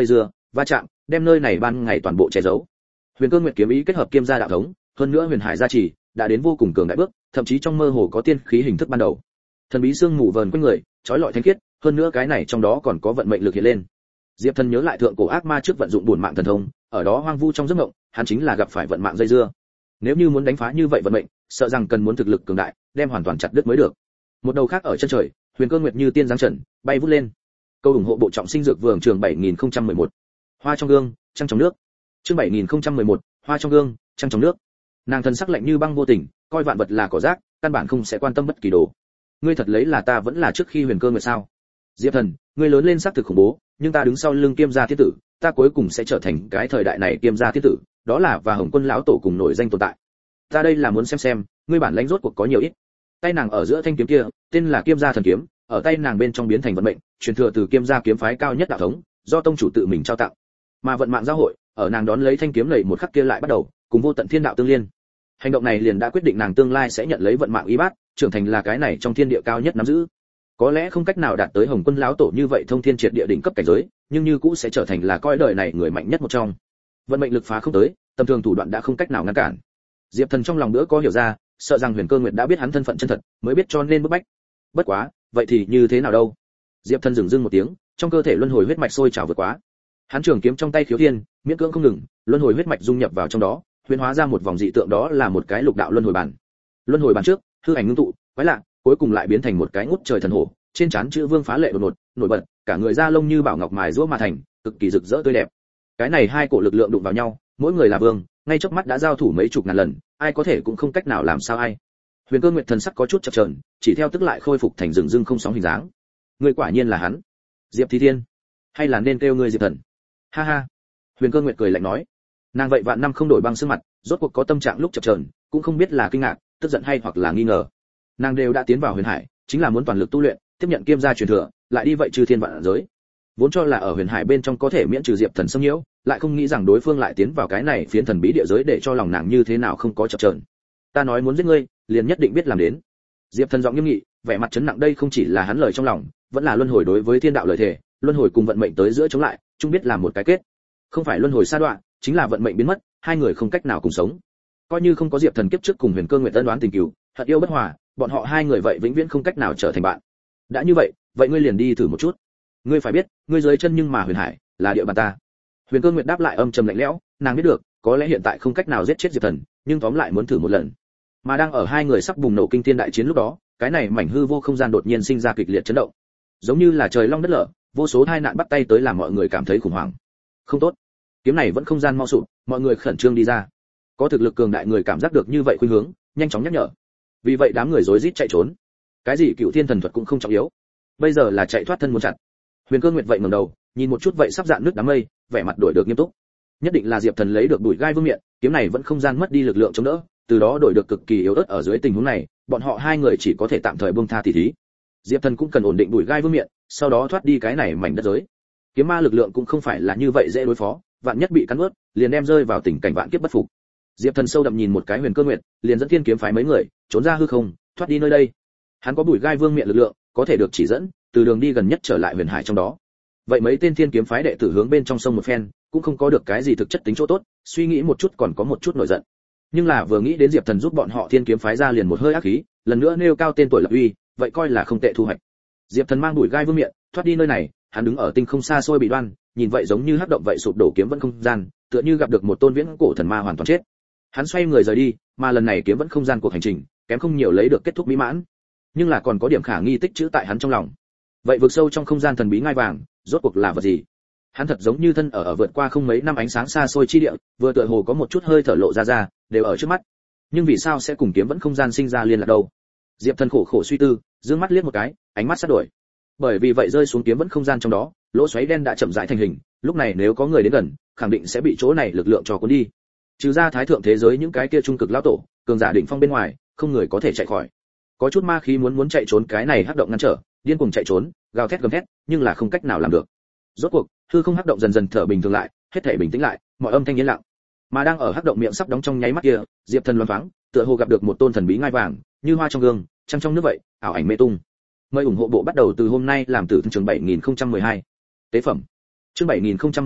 va chạm, đem nơi này ban ngày toàn bộ che giấu. Huyền Cơ Nguyệt kiếm ý kết hợp kiêm gia đạo thống, hơn nữa huyền hải gia trì, đã đến vô cùng cường đại bước, thậm chí trong mơ hồ có tiên khí hình thức ban đầu. Thần bí xương mù vờn quanh người, chói lọi thánh khiết, hơn nữa cái này trong đó còn có vận mệnh lực hiện lên. Diệp Thần nhớ lại thượng cổ ác ma trước vận dụng bổn mạng thần thông, ở đó hoang vu trong giấc mộng, hắn chính là gặp phải vận mạng dây dưa. Nếu như muốn đánh phá như vậy vận mệnh, sợ rằng cần muốn thực lực cường đại, đem hoàn toàn chặt đứt mới được. Một đầu khác ở chân trời, Huyền Cơ Nguyệt như tiên giáng trần, bay vút lên. Câu ủng hộ bộ trọng sinh dược vườn trường bảy nghìn không trăm mười một. Hoa trong gương, trăng trong nước. Chương bảy nghìn không trăm mười một, hoa trong gương, trăng trong nước. Nàng thần sắc lạnh như băng vô tình, coi vạn vật là cỏ rác, căn bản không sẽ quan tâm bất kỳ đồ. Ngươi thật lấy là ta vẫn là trước khi Huyền Cơ Nguyệt sao? Diệp Thần, ngươi lớn lên xác thực khủng bố, nhưng ta đứng sau lưng Kiêm gia thiên tử, ta cuối cùng sẽ trở thành cái thời đại này Kiêm gia thiên tử, đó là và Hồng Quân lão tổ cùng nổi danh tồn tại. Ta đây là muốn xem xem, ngươi bản lãnh rốt cuộc có nhiều ít. Tay nàng ở giữa thanh kiếm kia, tên là Kiêm gia thần kiếm, ở tay nàng bên trong biến thành vận mệnh, truyền thừa từ Kiêm gia kiếm phái cao nhất đạo thống, do tông chủ tự mình trao tặng. Mà vận mạng giao hội, ở nàng đón lấy thanh kiếm này một khắc kia lại bắt đầu, cùng vô tận thiên đạo tương liên. Hành động này liền đã quyết định nàng tương lai sẽ nhận lấy vận mạng y bát, trưởng thành là cái này trong thiên địa cao nhất nắm giữ. Có lẽ không cách nào đạt tới Hồng Quân lão tổ như vậy thông thiên triệt địa đỉnh cấp cảnh giới, nhưng như cũ sẽ trở thành là coi đời này người mạnh nhất một trong. Vận mệnh lực phá không tới, tầm thường thủ đoạn đã không cách nào ngăn cản. Diệp Thần trong lòng nữa có hiểu ra, sợ rằng Huyền Cơ Nguyệt đã biết hắn thân phận chân thật, mới biết cho nên bức bách. Bất quá, vậy thì như thế nào đâu? Diệp Thần dừng dưng một tiếng, trong cơ thể luân hồi huyết mạch sôi trào vượt quá. Hắn trường kiếm trong tay khiếu thiên, miễn cưỡng không ngừng, luân hồi huyết mạch dung nhập vào trong đó, huyễn hóa ra một vòng dị tượng, đó là một cái lục đạo luân hồi bản. Luân hồi bản trước, hư ảnh ngưng tụ, quái lạ, cuối cùng lại biến thành một cái ngút trời thần hổ, trên trán chữ vương phá lệ đột ngột, nổi bật, cả người da lông như bảo ngọc mài giũa mà thành, cực kỳ rực rỡ tươi đẹp. Cái này hai cổ lực lượng đụng vào nhau, mỗi người là vương, ngay chớp mắt đã giao thủ mấy chục ngàn lần, ai có thể cũng không cách nào làm sao ai. Huyền Cơ Nguyệt thần sắc có chút chập chờn, chỉ theo tức lại khôi phục thành rừng rưng không sóng hình dáng. Người quả nhiên là hắn, Diệp Thí Thiên, hay là nên kêu ngươi Diệp Thần? Ha ha. Huyền Cơ Nguyệt cười lạnh nói. Nàng vậy vạn năm không đổi băng sương mặt, rốt cuộc có tâm trạng lúc chập chờn, cũng không biết là kinh ngạc, tức giận hay hoặc là nghi ngờ. Nàng đều đã tiến vào huyền hải, chính là muốn toàn lực tu luyện, tiếp nhận Kiêm gia truyền thừa, lại đi vậy trừ thiên vạn giới. Vốn cho là ở huyền hải bên trong có thể miễn trừ Diệp Thần xâm nhiễu, lại không nghĩ rằng đối phương lại tiến vào cái này phiến thần bí địa giới, để cho lòng nàng như thế nào không có chập chờn. Ta nói muốn giết ngươi, liền nhất định biết làm đến. Diệp Thần giọng nghiêm nghị, vẻ mặt chấn nặng, đây không chỉ là hắn lời trong lòng, vẫn là luân hồi đối với thiên đạo lời thề, luân hồi cùng vận mệnh tới giữa chống lại, chung biết làm một cái kết. Không phải luân hồi sa đoạn, chính là vận mệnh biến mất, hai người không cách nào cùng sống. Coi như không có Diệp Thần kiếp trước cùng Huyền Cơ Nguyệt ân đoán tình cừu, hận yêu bất hòa, bọn họ hai người vậy vĩnh viễn không cách nào trở thành bạn. Đã như vậy, vậy ngươi liền đi thử một chút. Ngươi phải biết, ngươi dưới chân nhưng mà huyền hải, là địa bàn ta. Huyền Cơ Nguyệt đáp lại âm trầm lạnh lẽo, nàng biết được, có lẽ hiện tại không cách nào giết chết Diệp Thần, nhưng tóm lại muốn thử một lần. Mà đang ở hai người sắp bùng nổ kinh thiên đại chiến lúc đó, cái này mảnh hư vô không gian đột nhiên sinh ra kịch liệt chấn động, giống như là trời long đất lở, vô số tai nạn bắt tay tới làm mọi người cảm thấy khủng hoảng. Không tốt, kiếm này vẫn không gian mau sụp, mọi người khẩn trương đi ra. Có thực lực cường đại người cảm giác được như vậy khuynh hướng, nhanh chóng nhắc nhở. Vì vậy đám người rối rít chạy trốn. Cái gì cựu thiên thần thuật cũng không trọng yếu, bây giờ là chạy thoát thân muốn chặt. Huyền Cơ Nguyệt vậy ngẩng đầu, nhìn một chút vậy sắp dạn nước đám mây, vẻ mặt đổi được nghiêm túc. Nhất định là Diệp Thần lấy được đuổi gai vương miện, kiếm này vẫn không gian mất đi lực lượng chống đỡ, từ đó đổi được cực kỳ yếu ớt. Ở dưới tình huống này, bọn họ hai người chỉ có thể tạm thời buông tha tỉ thí. Diệp Thần cũng cần ổn định đuổi gai vương miện, sau đó thoát đi cái này mảnh đất giới. Kiếm ma lực lượng cũng không phải là như vậy dễ đối phó, vạn nhất bị cắn nuốt, liền đem rơi vào tình cảnh vạn kiếp bất phục. Diệp Thần sâu đậm nhìn một cái Huyền Cơ Nguyệt, liền dẫn thiên kiếm phái mấy người trốn ra hư không, thoát đi nơi đây. Hắn có đuổi gai vương miện lực lượng, có thể được chỉ dẫn, từ đường đi gần nhất trở lại huyền hải trong đó. Vậy mấy tên thiên kiếm phái đệ tử hướng bên trong sông một phen, cũng không có được cái gì thực chất tính chỗ tốt, suy nghĩ một chút còn có một chút nổi giận. Nhưng là vừa nghĩ đến Diệp Thần giúp bọn họ thiên kiếm phái ra liền một hơi ác khí, lần nữa nêu cao tên tuổi lập uy, vậy coi là không tệ thu hoạch. Diệp Thần mang đuổi gai vương miện, thoát đi nơi này, hắn đứng ở tinh không xa xôi bị đoan, nhìn vậy giống như hắc động vậy sụp đổ kiếm vẫn không gian, tựa như gặp được một tôn viễn cổ thần ma hoàn toàn chết. Hắn xoay người rời đi, mà lần này kiếm vẫn không gian cuộc hành trình, kém không nhiều lấy được kết thúc mỹ mãn. Nhưng là còn có điểm khả nghi tích trữ tại hắn trong lòng. Vậy vực sâu trong không gian thần bí ngai vàng, rốt cuộc là vật gì? Hắn thật giống như thân ở ở vượt qua không mấy năm ánh sáng xa xôi chi địa, vừa tựa hồ có một chút hơi thở lộ ra ra, đều ở trước mắt. Nhưng vì sao sẽ cùng kiếm vẫn không gian sinh ra liên lạc đâu? Diệp Thần khổ khổ suy tư, dương mắt liếc một cái, ánh mắt sát đổi. Bởi vì vậy rơi xuống kiếm vẫn không gian trong đó, lỗ xoáy đen đã chậm rãi thành hình, lúc này nếu có người đến gần, khẳng định sẽ bị chỗ này lực lượng cho cuốn đi. Trừ ra thái thượng thế giới những cái kia trung cực lão tổ, cường giả đỉnh phong bên ngoài, không người có thể chạy khỏi. Có chút ma khí muốn muốn chạy trốn cái này hắc động ngăn trở, điên cuồng chạy trốn, gào thét gầm thét, nhưng là không cách nào làm được. Rốt cuộc, hư không hắc động dần dần thở bình thường lại, hết thảy bình tĩnh lại, mọi âm thanh yên lặng. Mà đang ở hắc động miệng sắp đóng trong nháy mắt kia, Diệp Thần loáng thoáng, tựa hồ gặp được một tôn thần bí ngai vàng, như hoa trong gương, trăng trong nước vậy, ảo ảnh mê tung. Mời ủng hộ bộ bắt đầu từ hôm nay làm tử chương bảy nghìn không trăm mười hai. Tế phẩm. Chương bảy nghìn không trăm mười hai,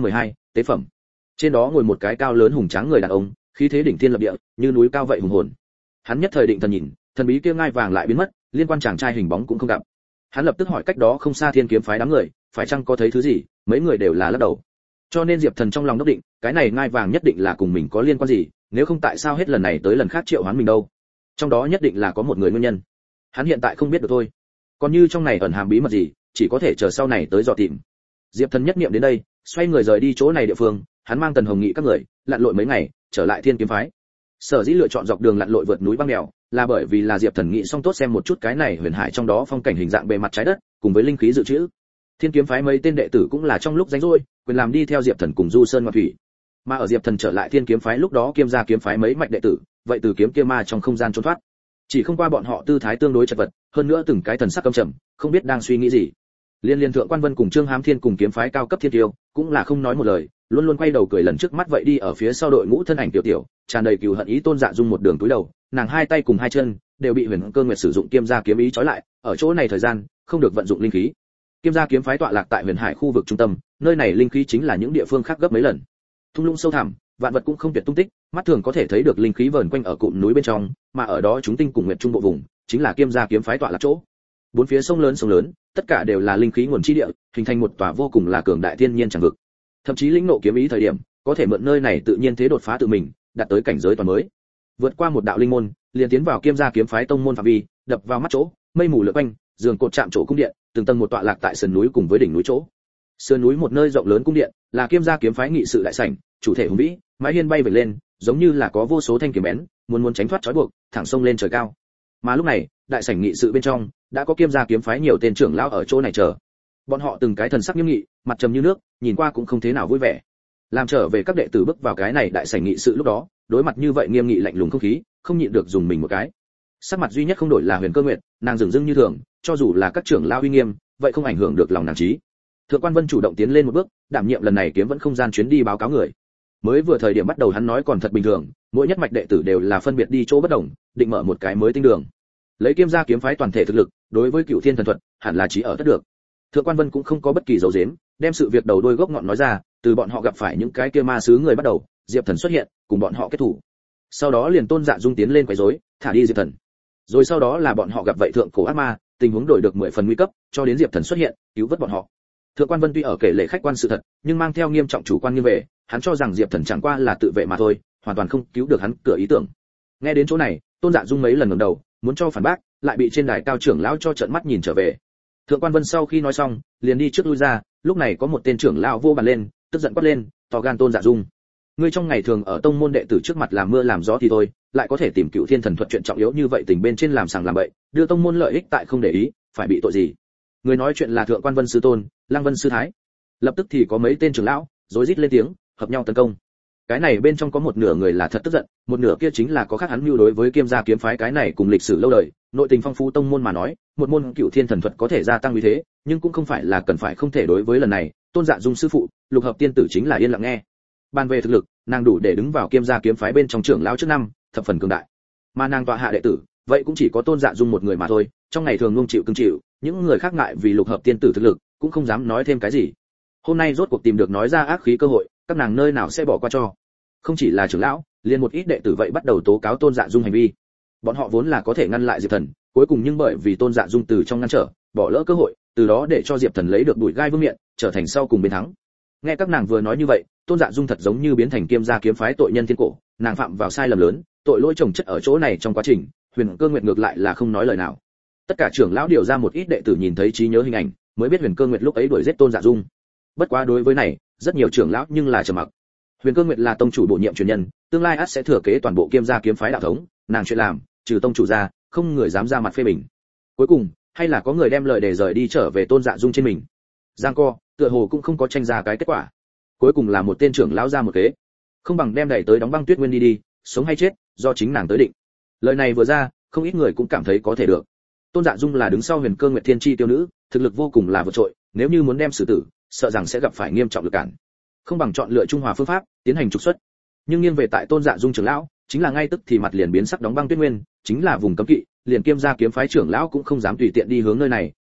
tế phẩm. Trên đó ngồi một cái cao lớn hùng tráng người đàn ông, khí thế đỉnh thiên lập địa, như núi cao vậy hùng hồn. Hắn nhất thời định thần nhìn, thần bí kia ngai vàng lại biến mất, liên quan chàng trai hình bóng cũng không gặp. Hắn lập tức hỏi cách đó không xa Thiên Kiếm phái đám người, phải chăng có thấy thứ gì? Mấy người đều là lắc đầu. Cho nên Diệp Thần trong lòng đốc định, cái này ngai vàng nhất định là cùng mình có liên quan gì, nếu không tại sao hết lần này tới lần khác triệu hoán mình đâu? Trong đó nhất định là có một người nguyên nhân. Hắn hiện tại không biết được thôi. Còn như trong này ẩn hàm bí mật gì, chỉ có thể chờ sau này tới dò tìm. Diệp Thần nhất niệm đến đây, xoay người rời đi chỗ này địa phương, hắn mang Tần Hồng Nghị các người, lặn lội mấy ngày, trở lại Thiên Kiếm phái. Sở dĩ lựa chọn dọc đường lặn lội vượt núi băng đèo, là bởi vì là Diệp Thần nghĩ xong tốt xem một chút cái này huyền hải trong đó phong cảnh hình dạng bề mặt trái đất, cùng với linh khí dự trữ. Thiên Kiếm phái mấy tên đệ tử cũng là trong lúc rảnh rỗi, quyền làm đi theo Diệp Thần cùng Du Sơn Ngoạn Thủy. Mà ở Diệp Thần trở lại Thiên Kiếm phái lúc đó kiêm gia kiếm phái mấy mạch đệ tử, vậy từ kiếm kia ma trong không gian trốn thoát. Chỉ không qua bọn họ tư thái tương đối chật vật, hơn nữa từng cái thần sắc căm trầm, không biết đang suy nghĩ gì. Liên Liên Thượng Quan Vân cùng Trương Hám Thiên cùng kiếm phái cao cấp thiên tiêu, cũng là không nói một lời, luôn luôn quay đầu cười lần trước mắt vậy đi ở phía sau đội ngũ thân ảnh tiểu tiểu, tràn đầy cừu hận ý Tôn Dạ Dung một đường túi đầu, nàng hai tay cùng hai chân đều bị Huyền Cơ Nguyệt sử dụng kiêm gia kiếm ý trói lại, ở chỗ này thời gian không được vận dụng linh khí. Kiêm gia kiếm phái tọa lạc tại Huyền Hải khu vực trung tâm, nơi này linh khí chính là những địa phương khác gấp mấy lần. Thung lũng sâu thẳm, vạn vật cũng không tuyệt tung tích, mắt thường có thể thấy được linh khí vờn quanh ở cụm núi bên trong, mà ở đó chúng tinh cùng nguyệt trung bộ vùng, chính là Kiêm gia kiếm phái tọa lạc chỗ. Bốn phía sông lớn sông lớn, tất cả đều là linh khí nguồn chi địa, hình thành một tòa vô cùng là cường đại thiên nhiên chẳng vực. Thậm chí lĩnh nộ kiếm ý thời điểm, có thể mượn nơi này tự nhiên thế đột phá tự mình, đạt tới cảnh giới toàn mới. Vượt qua một đạo linh môn, liền tiến vào Kiêm gia kiếm phái tông môn phạm vi, đập vào mắt chỗ, mây mù lượn quanh, giường cột chạm chỗ cung điện, từng tầng một tọa lạc tại sườn núi cùng với đỉnh núi chỗ. Sườn núi một nơi rộng lớn cung điện, là Kiêm gia kiếm phái nghị sự đại sảnh, chủ thể hùng vĩ, mái hiên bay vẩy lên, giống như là có vô số thanh kiếm bén, muốn muốn tránh thoát trói buộc, thẳng sông lên trời cao. Mà lúc này, đại sảnh nghị sự bên trong, đã có Kiêm gia kiếm phái nhiều tên trưởng lão ở chỗ này chờ. Bọn họ từng cái thần sắc nghiêm nghị, mặt trầm như nước, nhìn qua cũng không thế nào vui vẻ. Làm trở về các đệ tử bước vào cái này đại sảnh nghị sự lúc đó, đối mặt như vậy nghiêm nghị lạnh lùng không khí, không nhịn được dùng mình một cái. Sắc mặt duy nhất không đổi là Huyền Cơ Nguyệt, nàng dửng dưng như thường, cho dù là các trưởng lão uy nghiêm, vậy không ảnh hưởng được lòng nàng trí. Thượng Quan Vân chủ động tiến lên một bước, đảm nhiệm lần này kiếm vẫn không gian chuyến đi báo cáo người. Mới vừa thời điểm bắt đầu hắn nói còn thật bình thường, mỗi nhất mạch đệ tử đều là phân biệt đi chỗ bất đồng, định mở một cái mới tinh đường. Lấy Kiêm gia kiếm phái toàn thể thực lực, đối với Cửu Thiên thần thuật, hẳn là chỉ ở tất được. Thượng Quan Vân cũng không có bất kỳ dấu giếm, đem sự việc đầu đuôi gốc ngọn nói ra, từ bọn họ gặp phải những cái kia ma sứ người bắt đầu, Diệp Thần xuất hiện, cùng bọn họ kết thủ. Sau đó liền Tôn Dạ Dung tiến lên quấy rối, thả đi Diệp Thần. Rồi sau đó là bọn họ gặp vậy thượng cổ ác ma, tình huống đổi được mười phần nguy cấp, cho đến Diệp Thần xuất hiện, cứu vớt bọn họ. Thượng Quan Vân tuy ở kể lể khách quan sự thật, nhưng mang theo nghiêm trọng chủ quan nghiêng về, hắn cho rằng Diệp Thần chẳng qua là tự vệ mà thôi, hoàn toàn không cứu được hắn cửa ý tưởng. Nghe đến chỗ này, Tôn Dạ Dung mấy lần ngẩng đầu, muốn cho phản bác, lại bị trên đài cao trưởng lão cho trợn mắt nhìn trở về. Thượng Quan Vân sau khi nói xong, liền đi trước lui ra, lúc này có một tên trưởng lão vô bàn lên, tức giận quát lên, to gan Tôn Dạ Dung. Ngươi trong ngày thường ở tông môn đệ tử trước mặt làm mưa làm gió thì thôi, lại có thể tìm Cửu Thiên thần thuật chuyện trọng yếu như vậy tình bên trên làm sàng làm bậy, đưa tông môn lợi ích tại không để ý, phải bị tội gì? Người nói chuyện là Thượng Quan Vân sư tôn, Lăng Vân sư thái. Lập tức thì có mấy tên trưởng lão rối rít lên tiếng, hợp nhau tấn công. Cái này bên trong có một nửa người là thật tức giận, một nửa kia chính là có khác hắn mưu đối với Kiêm gia kiếm phái cái này cùng lịch sử lâu đời, nội tình phong phú tông môn mà nói, một môn Cửu Thiên thần thuật có thể gia tăng uy thế, nhưng cũng không phải là cần phải không thể đối với lần này, Tôn Dạ Dung sư phụ, Lục Hợp tiên tử chính là yên lặng nghe. Bàn về thực lực, nàng đủ để đứng vào Kiêm gia kiếm phái bên trong trưởng lão trước năm, thập phần cường đại. Mà nàng tọa hạ đệ tử, vậy cũng chỉ có Tôn Dạ Dung một người mà thôi, trong ngày thường luôn chịu cứng chịu, những người khác ngại vì Lục Hợp tiên tử thực lực, cũng không dám nói thêm cái gì. Hôm nay rốt cuộc tìm được nói ra ác khí cơ hội, các nàng nơi nào sẽ bỏ qua cho. Không chỉ là trưởng lão, liền một ít đệ tử vậy bắt đầu tố cáo Tôn Dạ Dung hành vi. Bọn họ vốn là có thể ngăn lại Diệp Thần, cuối cùng nhưng bởi vì Tôn Dạ Dung từ trong ngăn trở, bỏ lỡ cơ hội, từ đó để cho Diệp Thần lấy được đuổi gai vương miện, trở thành sau cùng bên thắng. Nghe các nàng vừa nói như vậy, Tôn Dạ Dung thật giống như biến thành Kiêm gia kiếm phái tội nhân thiên cổ, nàng phạm vào sai lầm lớn, tội lỗi chồng chất ở chỗ này trong quá trình, Huyền Cơ Nguyệt ngược lại là không nói lời nào. Tất cả trưởng lão điều ra một ít đệ tử nhìn thấy trí nhớ hình ảnh, mới biết Huyền Cơ Nguyệt lúc ấy đuổi giết Tôn Dạ Dung. Bất quá đối với này, rất nhiều trưởng lão nhưng là trầm mặc. Huyền Cơ Nguyệt là tông chủ bổ nhiệm truyền nhân, tương lai ắt sẽ thừa kế toàn bộ Kiêm gia kiếm phái đạo thống, nàng chuyện làm, trừ tông chủ ra, không người dám ra mặt phê bình. Cuối cùng, hay là có người đem lời đề rời đi trở về Tôn Dạ Dung trên mình. Giang co, tựa hồ cũng không có tranh ra cái kết quả. Cuối cùng là một tên trưởng lão ra một kế, không bằng đem đẩy tới đóng băng tuyết nguyên đi đi, sống hay chết, do chính nàng tới định. Lời này vừa ra, không ít người cũng cảm thấy có thể được. Tôn Dạ Dung là đứng sau Huyền Cơ Nguyệt thiên chi tiêu nữ, thực lực vô cùng là vượt trội, nếu như muốn đem xử tử, sợ rằng sẽ gặp phải nghiêm trọng lực cản. Không bằng chọn lựa trung hòa phương pháp, tiến hành trục xuất. Nhưng nghiêng về tại Tôn Dạ Dung trưởng lão, chính là ngay tức thì mặt liền biến sắc đóng băng tuyết nguyên, chính là vùng cấm kỵ, liền Kiêm gia kiếm phái trưởng lão cũng không dám tùy tiện đi hướng nơi này,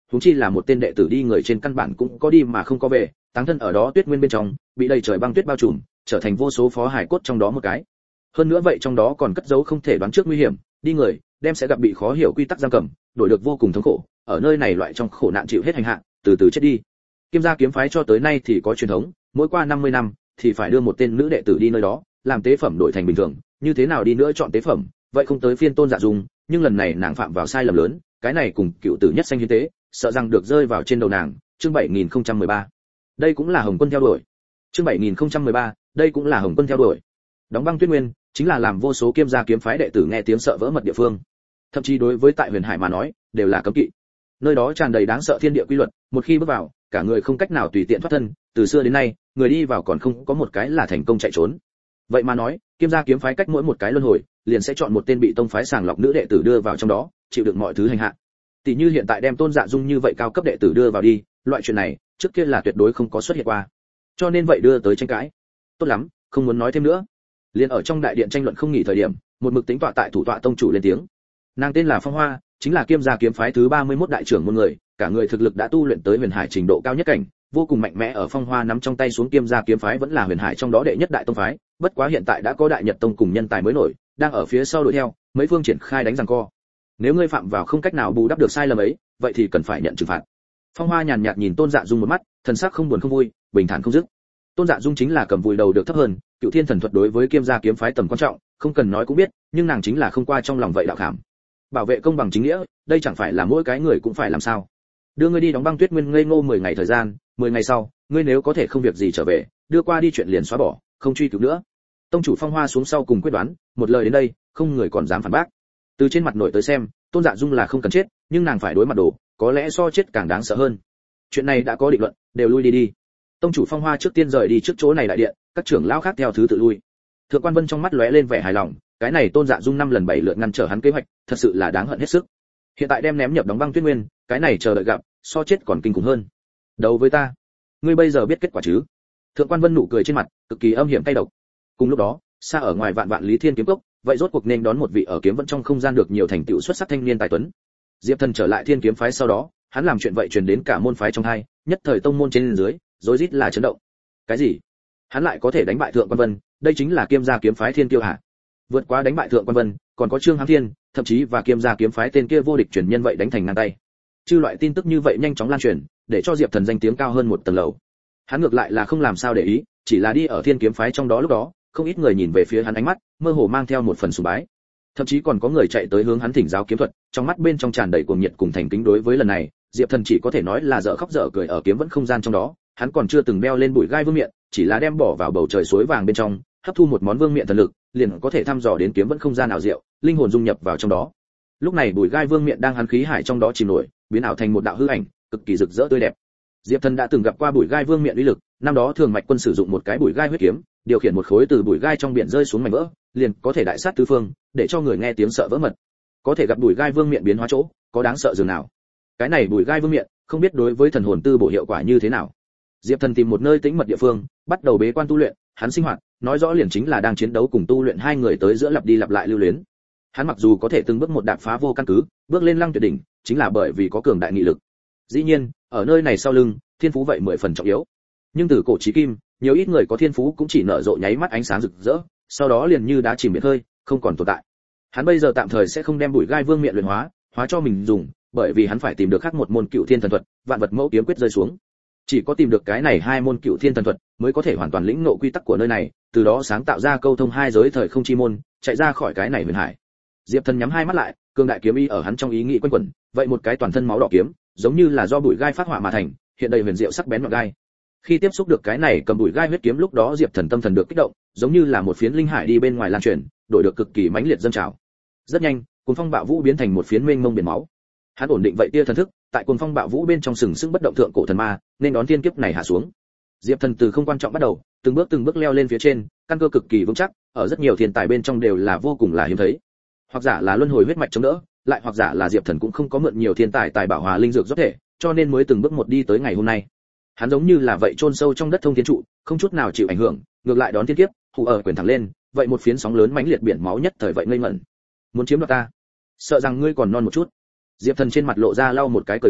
huống chi là một tên đệ tử đi người trên căn bản cũng có đi mà không có về, táng thân ở đó tuyết nguyên bên trong, bị đầy trời băng tuyết bao trùm, trở thành vô số phó hải cốt trong đó một cái. Hơn nữa vậy trong đó còn cất giấu không thể đoán trước nguy hiểm, đi người đem sẽ gặp bị khó hiểu quy tắc giam cầm, đổi được vô cùng thống khổ, ở nơi này loại trong khổ nạn chịu hết hành hạ, từ từ chết đi. Kim gia kiếm phái cho tới nay thì có truyền thống, mỗi qua năm mươi năm thì phải đưa một tên nữ đệ tử đi nơi đó, làm tế phẩm đổi thành bình thường, như thế nào đi nữa chọn tế phẩm, vậy không tới phiên Tôn Dạ Dung, nhưng lần này nàng phạm vào sai lầm lớn, cái này cùng cựu tử nhất sanh hiến tế, sợ rằng được rơi vào trên đầu nàng. Chương bảy nghìn không trăm mười ba. Đây cũng là Hồng Quân theo đuổi. Chương bảy nghìn không trăm mười ba, đây cũng là Hồng Quân theo đuổi. Đóng băng tuyết nguyên, chính là làm vô số Kiêm gia kiếm phái đệ tử nghe tiếng sợ vỡ mật địa phương. Thậm chí đối với tại Huyền Hải mà nói, đều là cấm kỵ. Nơi đó tràn đầy đáng sợ thiên địa quy luật, một khi bước vào, cả người không cách nào tùy tiện thoát thân, từ xưa đến nay, người đi vào còn không có một cái là thành công chạy trốn. Vậy mà nói, Kiêm gia kiếm phái cách mỗi một cái luân hồi, liền sẽ chọn một tên bị tông phái sàng lọc nữ đệ tử đưa vào trong đó, chịu đựng mọi thứ hành hạ. Tỷ như hiện tại đem Tôn Dạ Dung như vậy cao cấp đệ tử đưa vào đi, loại chuyện này, trước kia là tuyệt đối không có xuất hiện qua. Cho nên vậy đưa tới tranh cãi. Tốt lắm, không muốn nói thêm nữa. Liên ở trong đại điện tranh luận không nghỉ thời điểm, một mực tính tọa tại thủ tọa tông chủ lên tiếng. Nàng tên là Phong Hoa, chính là Kiêm gia kiếm phái thứ ba mươi mốt đại trưởng môn người, cả người thực lực đã tu luyện tới Huyền Hải trình độ cao nhất cảnh, vô cùng mạnh mẽ. Ở Phong Hoa nắm trong tay xuống Kiêm gia kiếm phái vẫn là Huyền Hải trong đó đệ nhất đại tông phái, bất quá hiện tại đã có Đại Nhật tông cùng nhân tài mới nổi, đang ở phía sau đuổi theo, mấy phương triển khai đánh giằng co. Nếu ngươi phạm vào không cách nào bù đắp được sai lầm ấy, vậy thì cần phải nhận trừng phạt. Phong Hoa nhàn nhạt nhìn Tôn Dạ Dung một mắt, thần sắc không buồn không vui, bình thản không dứt. Tôn Dạ Dung chính là cầm vùi đầu được thấp hơn, Cựu Thiên thần thuật đối với Kiêm gia kiếm phái tầm quan trọng, không cần nói cũng biết, nhưng nàng chính là không qua trong lòng vậy đạo khảm. Bảo vệ công bằng chính nghĩa, đây chẳng phải là mỗi cái người cũng phải làm sao? Đưa ngươi đi đóng băng tuyết nguyên ngây ngô mười ngày thời gian, mười ngày sau, ngươi nếu có thể không việc gì trở về, đưa qua đi chuyện liền xóa bỏ, không truy cứu nữa. Tông chủ Phong Hoa xuống sau cùng quyết đoán, một lời đến đây, không người còn dám phản bác. Từ trên mặt nội tới xem, Tôn Dạ Dung là không cần chết, nhưng nàng phải đối mặt đồ, có lẽ so chết càng đáng sợ hơn. Chuyện này đã có định luận, đều lui đi đi. Tông chủ Phong Hoa trước tiên rời đi trước chỗ này đại điện, các trưởng lão khác theo thứ tự lui. Thượng Quan Vân trong mắt lóe lên vẻ hài lòng, cái này Tôn Dạ Dung năm lần bảy lượt ngăn trở hắn kế hoạch, thật sự là đáng hận hết sức. Hiện tại đem ném nhập đóng băng tuyết nguyên, cái này chờ đợi gặp, so chết còn kinh khủng hơn. Đấu với ta, ngươi bây giờ biết kết quả chứ? Thượng Quan Vân nụ cười trên mặt, cực kỳ âm hiểm cay độc. Cùng lúc đó, xa ở ngoài vạn vạn lý thiên kiếm cốc, vậy rốt cuộc nên đón một vị ở kiếm vẫn trong không gian được nhiều thành tựu xuất sắc thanh niên tài tuấn. Diệp Thần trở lại thiên kiếm phái sau đó, hắn làm chuyện vậy truyền đến cả môn phái trong hai, nhất thời tông môn trên dưới, rối rít là chấn động. Cái gì? Hắn lại có thể đánh bại Thượng Quan Vân, đây chính là Kiêm gia kiếm phái thiên kiêu hả? Vượt quá đánh bại Thượng Quan Vân, còn có Trương Hám Thiên, thậm chí và Kiêm gia kiếm phái tên kia vô địch truyền nhân vậy đánh thành ngang tay. Chư loại tin tức như vậy nhanh chóng lan truyền, để cho Diệp Thần danh tiếng cao hơn một tầng lầu. Hắn ngược lại là không làm sao để ý, chỉ là đi ở thiên kiếm phái trong đó lúc đó, không ít người nhìn về phía hắn ánh mắt, mơ hồ mang theo một phần sùng bái. Thậm chí còn có người chạy tới hướng hắn thỉnh giáo kiếm thuật, trong mắt bên trong tràn đầy cuồng nhiệt cùng thành kính. Đối với lần này, Diệp Thần chỉ có thể nói là dở khóc dở cười. Ở kiếm vẫn không gian trong đó, hắn còn chưa từng đeo lên bụi gai vương miện, chỉ là đem bỏ vào bầu trời suối vàng bên trong, hấp thu một món vương miện thần lực, liền có thể thăm dò đến kiếm vẫn không gian ảo diệu, linh hồn dung nhập vào trong đó. Lúc này bụi gai vương miện đang hắn khí hải trong đó chìm nổi, biến ảo thành một đạo hư ảnh, cực kỳ rực rỡ tươi đẹp. Diệp Thần đã từng gặp qua bụi gai vương miện uy lực, năm đó Thường Mạch Quân sử dụng một cái bụi gai huyết kiếm, điều khiển một khối từ bụi gai trong biển rơi xuống mảnh vỡ, liền có thể đại sát tứ phương, để cho người nghe tiếng sợ vỡ mật. Có thể gặp bụi gai vương miện biến hóa chỗ, có đáng sợ dường nào? Cái này bụi gai vương miện, không biết đối với thần hồn tư bổ hiệu quả như thế nào. Diệp Thần tìm một nơi tĩnh mật địa phương, bắt đầu bế quan tu luyện, hắn sinh hoạt, nói rõ liền chính là đang chiến đấu cùng tu luyện hai người tới giữa lặp đi lặp lại lưu luyến. Hắn mặc dù có thể từng bước một đạp phá vô căn cứ, bước lên lăng tuyệt đỉnh, chính là bởi vì có cường đại nghị lực. Dĩ nhiên, ở nơi này sau lưng, thiên phú vậy mười phần trọng yếu. Nhưng từ cổ chí kim, nhiều ít người có thiên phú cũng chỉ nở rộ nháy mắt ánh sáng rực rỡ, sau đó liền như đá chìm biển khơi, không còn tồn tại. Hắn bây giờ tạm thời sẽ không đem bụi gai vương miện luyện hóa, hóa cho mình dùng, bởi vì hắn phải tìm được khác một môn Cựu Thiên thần thuật, vạn vật mẫu kiếm quyết rơi xuống. Chỉ có tìm được cái này hai môn Cựu Thiên thần thuật, mới có thể hoàn toàn lĩnh ngộ quy tắc của nơi này, từ đó sáng tạo ra câu thông hai giới thời không chi môn, chạy ra khỏi cái này huyền hải. Diệp Thần nhắm hai mắt lại, cương đại kiếm ý ở hắn trong ý nghĩ quanh quẩn, vậy một cái toàn thân máu đỏ kiếm, giống như là do bụi gai phát họa mà thành, hiện đầy huyền diệu sắc bén nhọn gai. Khi tiếp xúc được cái này cầm bụi gai huyết kiếm, lúc đó Diệp Thần tâm thần được kích động, giống như là một phiến linh hải đi bên ngoài lan truyền, đổi được cực kỳ mãnh liệt dâng trào. Rất nhanh, cuồng phong bạo vũ biến thành một phiến mênh mông biển máu. Hắn ổn định vậy tia thần thức, tại cuồng phong bạo vũ bên trong sừng sững bất động thượng cổ thần ma, nên đón thiên kiếp này hạ xuống. Diệp Thần từ không quan trọng bắt đầu, từng bước từng bước leo lên phía trên, căn cơ cực kỳ vững chắc, ở rất nhiều thiên tài bên trong đều là vô cùng là hiếm thấy. Hoặc giả là luân hồi huyết mạch chống đỡ, lại hoặc giả là Diệp Thần cũng không có mượn nhiều thiên tài tài bảo hòa linh dược rót thể, cho nên mới từng bước một đi tới ngày hôm nay. Hắn giống như là vậy chôn sâu trong đất thông thiên trụ, không chút nào chịu ảnh hưởng, ngược lại đón thiên kiếp, hù ở quyền thẳng lên, vậy một phiến sóng lớn mãnh liệt biển máu nhất thời vậy ngây ngẩn. Muốn chiếm đoạt ta, sợ rằng ngươi còn non một chút. Diệp Thần trên mặt lộ ra lau một cái cười gằn,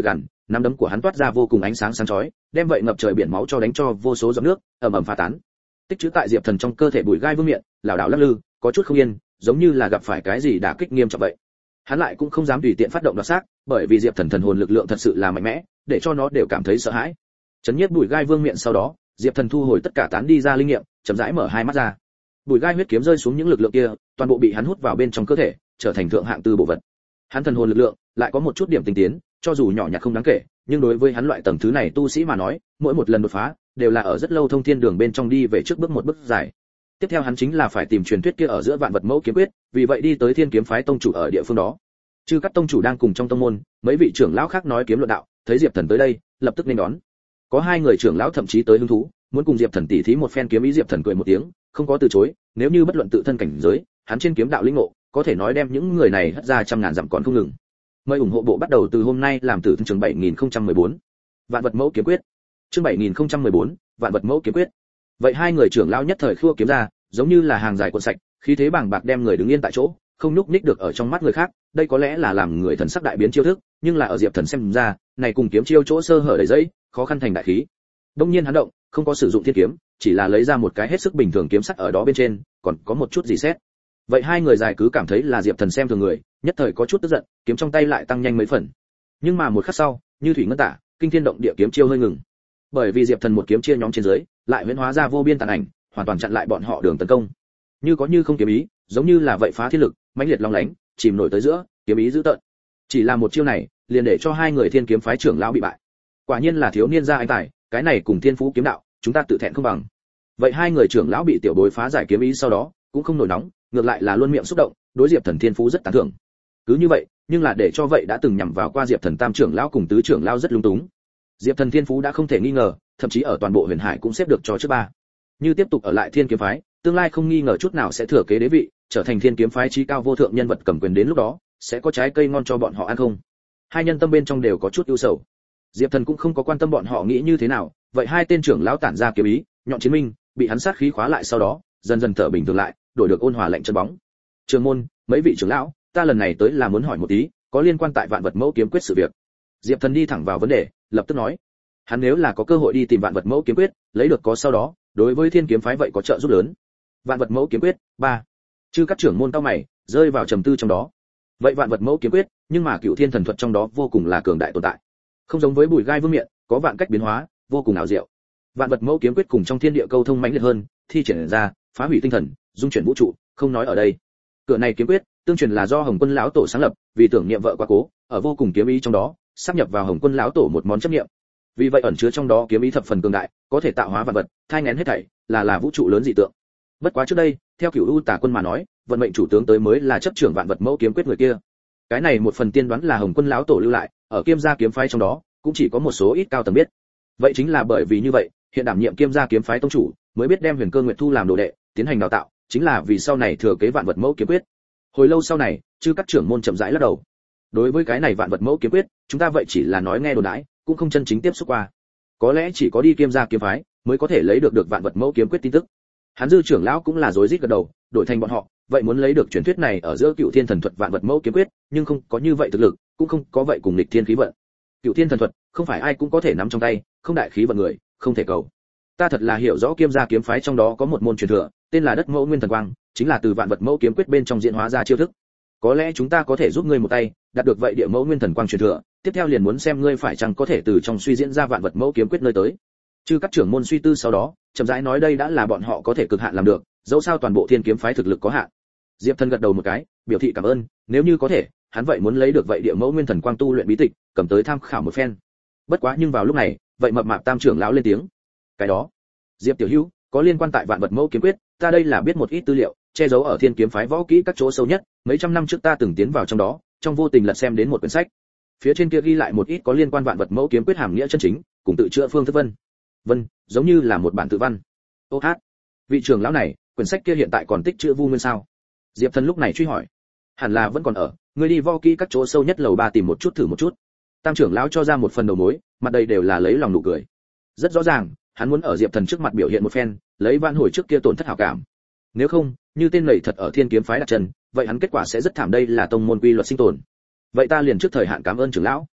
nắm đấm của hắn toát ra vô cùng ánh sáng sáng chói, đem vậy ngập trời biển máu cho đánh cho vô số giọt nước ầm ầm phá tán. Tích trữ tại Diệp Thần trong cơ thể bụi gai vương miện, lảo đảo lắc lư, có chút không yên, giống như là gặp phải cái gì đả kích nghiêm trọng vậy. Hắn lại cũng không dám tùy tiện phát động đoạt xác, bởi vì Diệp Thần thần hồn lực lượng thật sự là mạnh mẽ, để cho nó đều cảm thấy sợ hãi. Chấn nhiếp bụi gai vương miện sau đó, Diệp Thần thu hồi tất cả tán đi ra linh nghiệm, chậm rãi mở hai mắt ra. Bụi gai huyết kiếm rơi xuống những lực lượng kia, toàn bộ bị hắn hút vào bên trong cơ thể, trở thành thượng hạng tư bộ vật. Hắn thần hồn lực lượng lại có một chút điểm tinh tiến, cho dù nhỏ nhặt không đáng kể, nhưng đối với hắn loại tầng thứ này tu sĩ mà nói, mỗi một lần đột phá đều là ở rất lâu thông thiên đường bên trong đi về trước bước một bước dài. Tiếp theo hắn chính là phải tìm truyền thuyết kia ở giữa vạn vật mẫu kiếm quyết, vì vậy đi tới Thiên Kiếm phái tông chủ ở địa phương đó. Chư Cắt tông chủ đang cùng trong tông môn, mấy vị trưởng lão khác nói kiếm luận đạo, thấy Diệp Thần tới đây, lập tức nên đón. Có hai người trưởng lão thậm chí tới hứng thú, muốn cùng Diệp Thần tỉ thí một phen kiếm ý. Diệp Thần cười một tiếng, không có từ chối, nếu như bất luận tự thân cảnh giới, hắn trên kiếm đạo linh ngộ, có thể nói đem những người này hất ra trăm ngàn dặm còn không ngừng. Mời ủng hộ bộ bắt đầu từ hôm nay làm từ chương bảy nghìn không trăm mười bốn. Vạn vật mẫu kiếm quyết. Chương bảy nghìn không trăm mười bốn, vạn vật mẫu kiếm quyết. Vậy hai người trưởng lão nhất thời khua kiếm ra, giống như là hàng dài cuộn sạch, khí thế bàng bạc đem người đứng yên tại chỗ, không nhúc nhích được ở trong mắt người khác, đây có lẽ là làm người thần sắc đại biến chiêu thức, nhưng là ở Diệp Thần xem ra, này cùng kiếm chiêu chỗ sơ hở đầy dẫy, khó khăn thành đại khí. Đông nhiên hắn động, không có sử dụng thiên kiếm, chỉ là lấy ra một cái hết sức bình thường kiếm sắt ở đó bên trên, còn có một chút gì xét. Vậy hai người dài cứ cảm thấy là Diệp Thần xem thường người, nhất thời có chút tức giận, kiếm trong tay lại tăng nhanh mấy phần. Nhưng mà một khắc sau, như thủy ngân tả, kinh thiên động địa kiếm chiêu hơi ngừng. Bởi vì Diệp Thần một kiếm chia nhóm trên dưới, lại huyễn hóa ra vô biên tàn ảnh, hoàn toàn chặn lại bọn họ đường tấn công. Như có như không kiếm ý, giống như là vậy phá thiên lực, mãnh liệt long lánh, chìm nổi tới giữa, kiếm ý dữ tợn. Chỉ là một chiêu này, liền để cho hai người Thiên Kiếm phái trưởng lão bị bại. Quả nhiên là thiếu niên gia anh tài, cái này cùng thiên phú kiếm đạo, chúng ta tự thẹn không bằng. Vậy hai người trưởng lão bị tiểu bối phá giải kiếm ý sau đó, cũng không nổi nóng, ngược lại là luôn miệng xúc động, đối Diệp Thần thiên phú rất tán thưởng. Cứ như vậy, nhưng là để cho vậy đã từng nhằm vào qua Diệp Thần tam trưởng lão cùng tứ trưởng lão rất lung túng. Diệp Thần thiên phú đã không thể nghi ngờ, thậm chí ở toàn bộ Huyền Hải cũng xếp được cho trước ba. Như tiếp tục ở lại Thiên Kiếm phái, tương lai không nghi ngờ chút nào sẽ thừa kế đế vị, trở thành Thiên Kiếm phái chí cao vô thượng nhân vật cầm quyền, đến lúc đó sẽ có trái cây ngon cho bọn họ ăn không. Hai nhân tâm bên trong đều có chút ưu sầu. Diệp Thần cũng không có quan tâm bọn họ nghĩ như thế nào, vậy hai tên trưởng lão tản ra kiếm ý, nhọn chiến minh, bị hắn sát khí khóa lại sau đó, dần dần thở bình thường lại, đổi được ôn hòa lạnh chân bóng. Trường môn, mấy vị trưởng lão, ta lần này tới là muốn hỏi một tí, có liên quan tại vạn vật mẫu kiếm quyết sự việc. Diệp Thần đi thẳng vào vấn đề, lập tức nói, hắn nếu là có cơ hội đi tìm vạn vật mẫu kiếm quyết, lấy được có sau đó, đối với Thiên Kiếm phái vậy có trợ giúp lớn. Vạn vật mẫu kiếm quyết ba. Chư các trưởng môn cao mày, rơi vào trầm tư trong đó. Vậy vạn vật mẫu kiếm quyết, nhưng mà cựu thiên thần thuật trong đó vô cùng là cường đại tồn tại. Không giống với bùi gai vương miện, có vạn cách biến hóa, vô cùng ảo diệu. Vạn vật mẫu kiếm quyết cùng trong thiên địa câu thông mãnh liệt hơn, thi triển ra, phá hủy tinh thần, dung chuyển vũ trụ, không nói ở đây. Cửa này kiếm quyết, tương truyền là do Hồng Quân lão tổ sáng lập, vì tưởng niệm vợ quá cố, ở vô cùng kiếm ý trong đó, sắp nhập vào Hồng Quân lão tổ một món chấp niệm. Vì vậy ẩn chứa trong đó kiếm ý thập phần cường đại, có thể tạo hóa vạn vật, thai nghén hết thảy, là là vũ trụ lớn dị tượng. Bất quá trước đây, theo Cửu U Tà Quân mà nói, vận mệnh chủ tướng tới mới là chấp trưởng vạn vật mẫu kiếm quyết người kia. Cái này một phần tiên đoán là Hồng Quân lão tổ lưu lại, ở Kiêm gia kiếm phái trong đó, cũng chỉ có một số ít cao tầng biết. Vậy chính là bởi vì như vậy, hiện đảm nhiệm Kiêm gia kiếm phái tông chủ, mới biết đem Huyền Cơ Nguyệt thu làm đồ đệ, tiến hành đào tạo, chính là vì sau này thừa kế vạn vật mẫu kiếm quyết. Hồi lâu sau này, chư các trưởng môn chậm rãi lắc đầu. Đối với cái này vạn vật mẫu kiếm quyết, chúng ta vậy chỉ là nói nghe đồn đãi, cũng không chân chính tiếp xúc qua. Có lẽ chỉ có đi Kiêm gia kiếm phái, mới có thể lấy được được vạn vật mẫu kiếm quyết tin tức. Hắn dư trưởng lão cũng là rối rít gật đầu, đổi thành bọn họ, vậy muốn lấy được truyền thuyết này ở giữa cựu thiên thần thuật vạn vật mẫu kiếm quyết, nhưng không có như vậy thực lực, cũng không có vậy cùng nghịch thiên khí vận. Cựu thiên thần thuật, không phải ai cũng có thể nắm trong tay, không đại khí vận người, không thể cầu. Ta thật là hiểu rõ Kiêm gia kiếm phái trong đó có một môn truyền thừa, tên là Đất Mẫu Nguyên Thần Quang, chính là từ vạn vật mẫu kiếm quyết bên trong diễn hóa ra chiêu thức. Có lẽ chúng ta có thể giúp ngươi một tay, đạt được vậy địa mẫu nguyên thần quang truyền thừa, tiếp theo liền muốn xem ngươi phải chăng có thể từ trong suy diễn ra vạn vật mẫu kiếm quyết nơi tới. Chư các trưởng môn suy tư sau đó, chậm rãi nói đây đã là bọn họ có thể cực hạn làm được, dẫu sao toàn bộ Thiên Kiếm phái thực lực có hạn. Diệp Thần gật đầu một cái, biểu thị cảm ơn, nếu như có thể, hắn vậy muốn lấy được vậy địa mẫu nguyên thần quang tu luyện bí tịch, cầm tới tham khảo một phen. Bất quá nhưng vào lúc này, vậy mập mạp tam trưởng lão lên tiếng. Cái đó, Diệp tiểu hữu, có liên quan tại vạn vật mẫu kiếm quyết, ta đây là biết một ít tư liệu, che giấu ở Thiên Kiếm phái võ kỹ các chỗ sâu nhất, mấy trăm năm trước ta từng tiến vào trong đó, trong vô tình lật xem đến một quyển sách. Phía trên kia ghi lại một ít có liên quan vạn vật mẫu kiếm quyết hàm nghĩa chân chính, cùng tự chữa phương thức vân. Vân, giống như là một bản tự văn. Ô hát, vị trưởng lão này, quyển sách kia hiện tại còn tích chữa vu nguyên sao? Diệp Thần lúc này truy hỏi. Hẳn là vẫn còn ở, ngươi đi võ kỹ các chỗ sâu nhất lầu ba tìm một chút thử một chút. Tam trưởng lão cho ra một phần đầu mối, mặt đầy đều là lấy lòng nụ cười. Rất rõ ràng, hắn muốn ở Diệp Thần trước mặt biểu hiện một phen, lấy vãn hồi trước kia tổn thất hảo cảm. Nếu không, như tên lầy thật ở Thiên Kiếm phái đặt chân, vậy hắn kết quả sẽ rất thảm, đây là tông môn quy luật sinh tồn. Vậy ta liền trước thời hạn cảm ơn trưởng lão.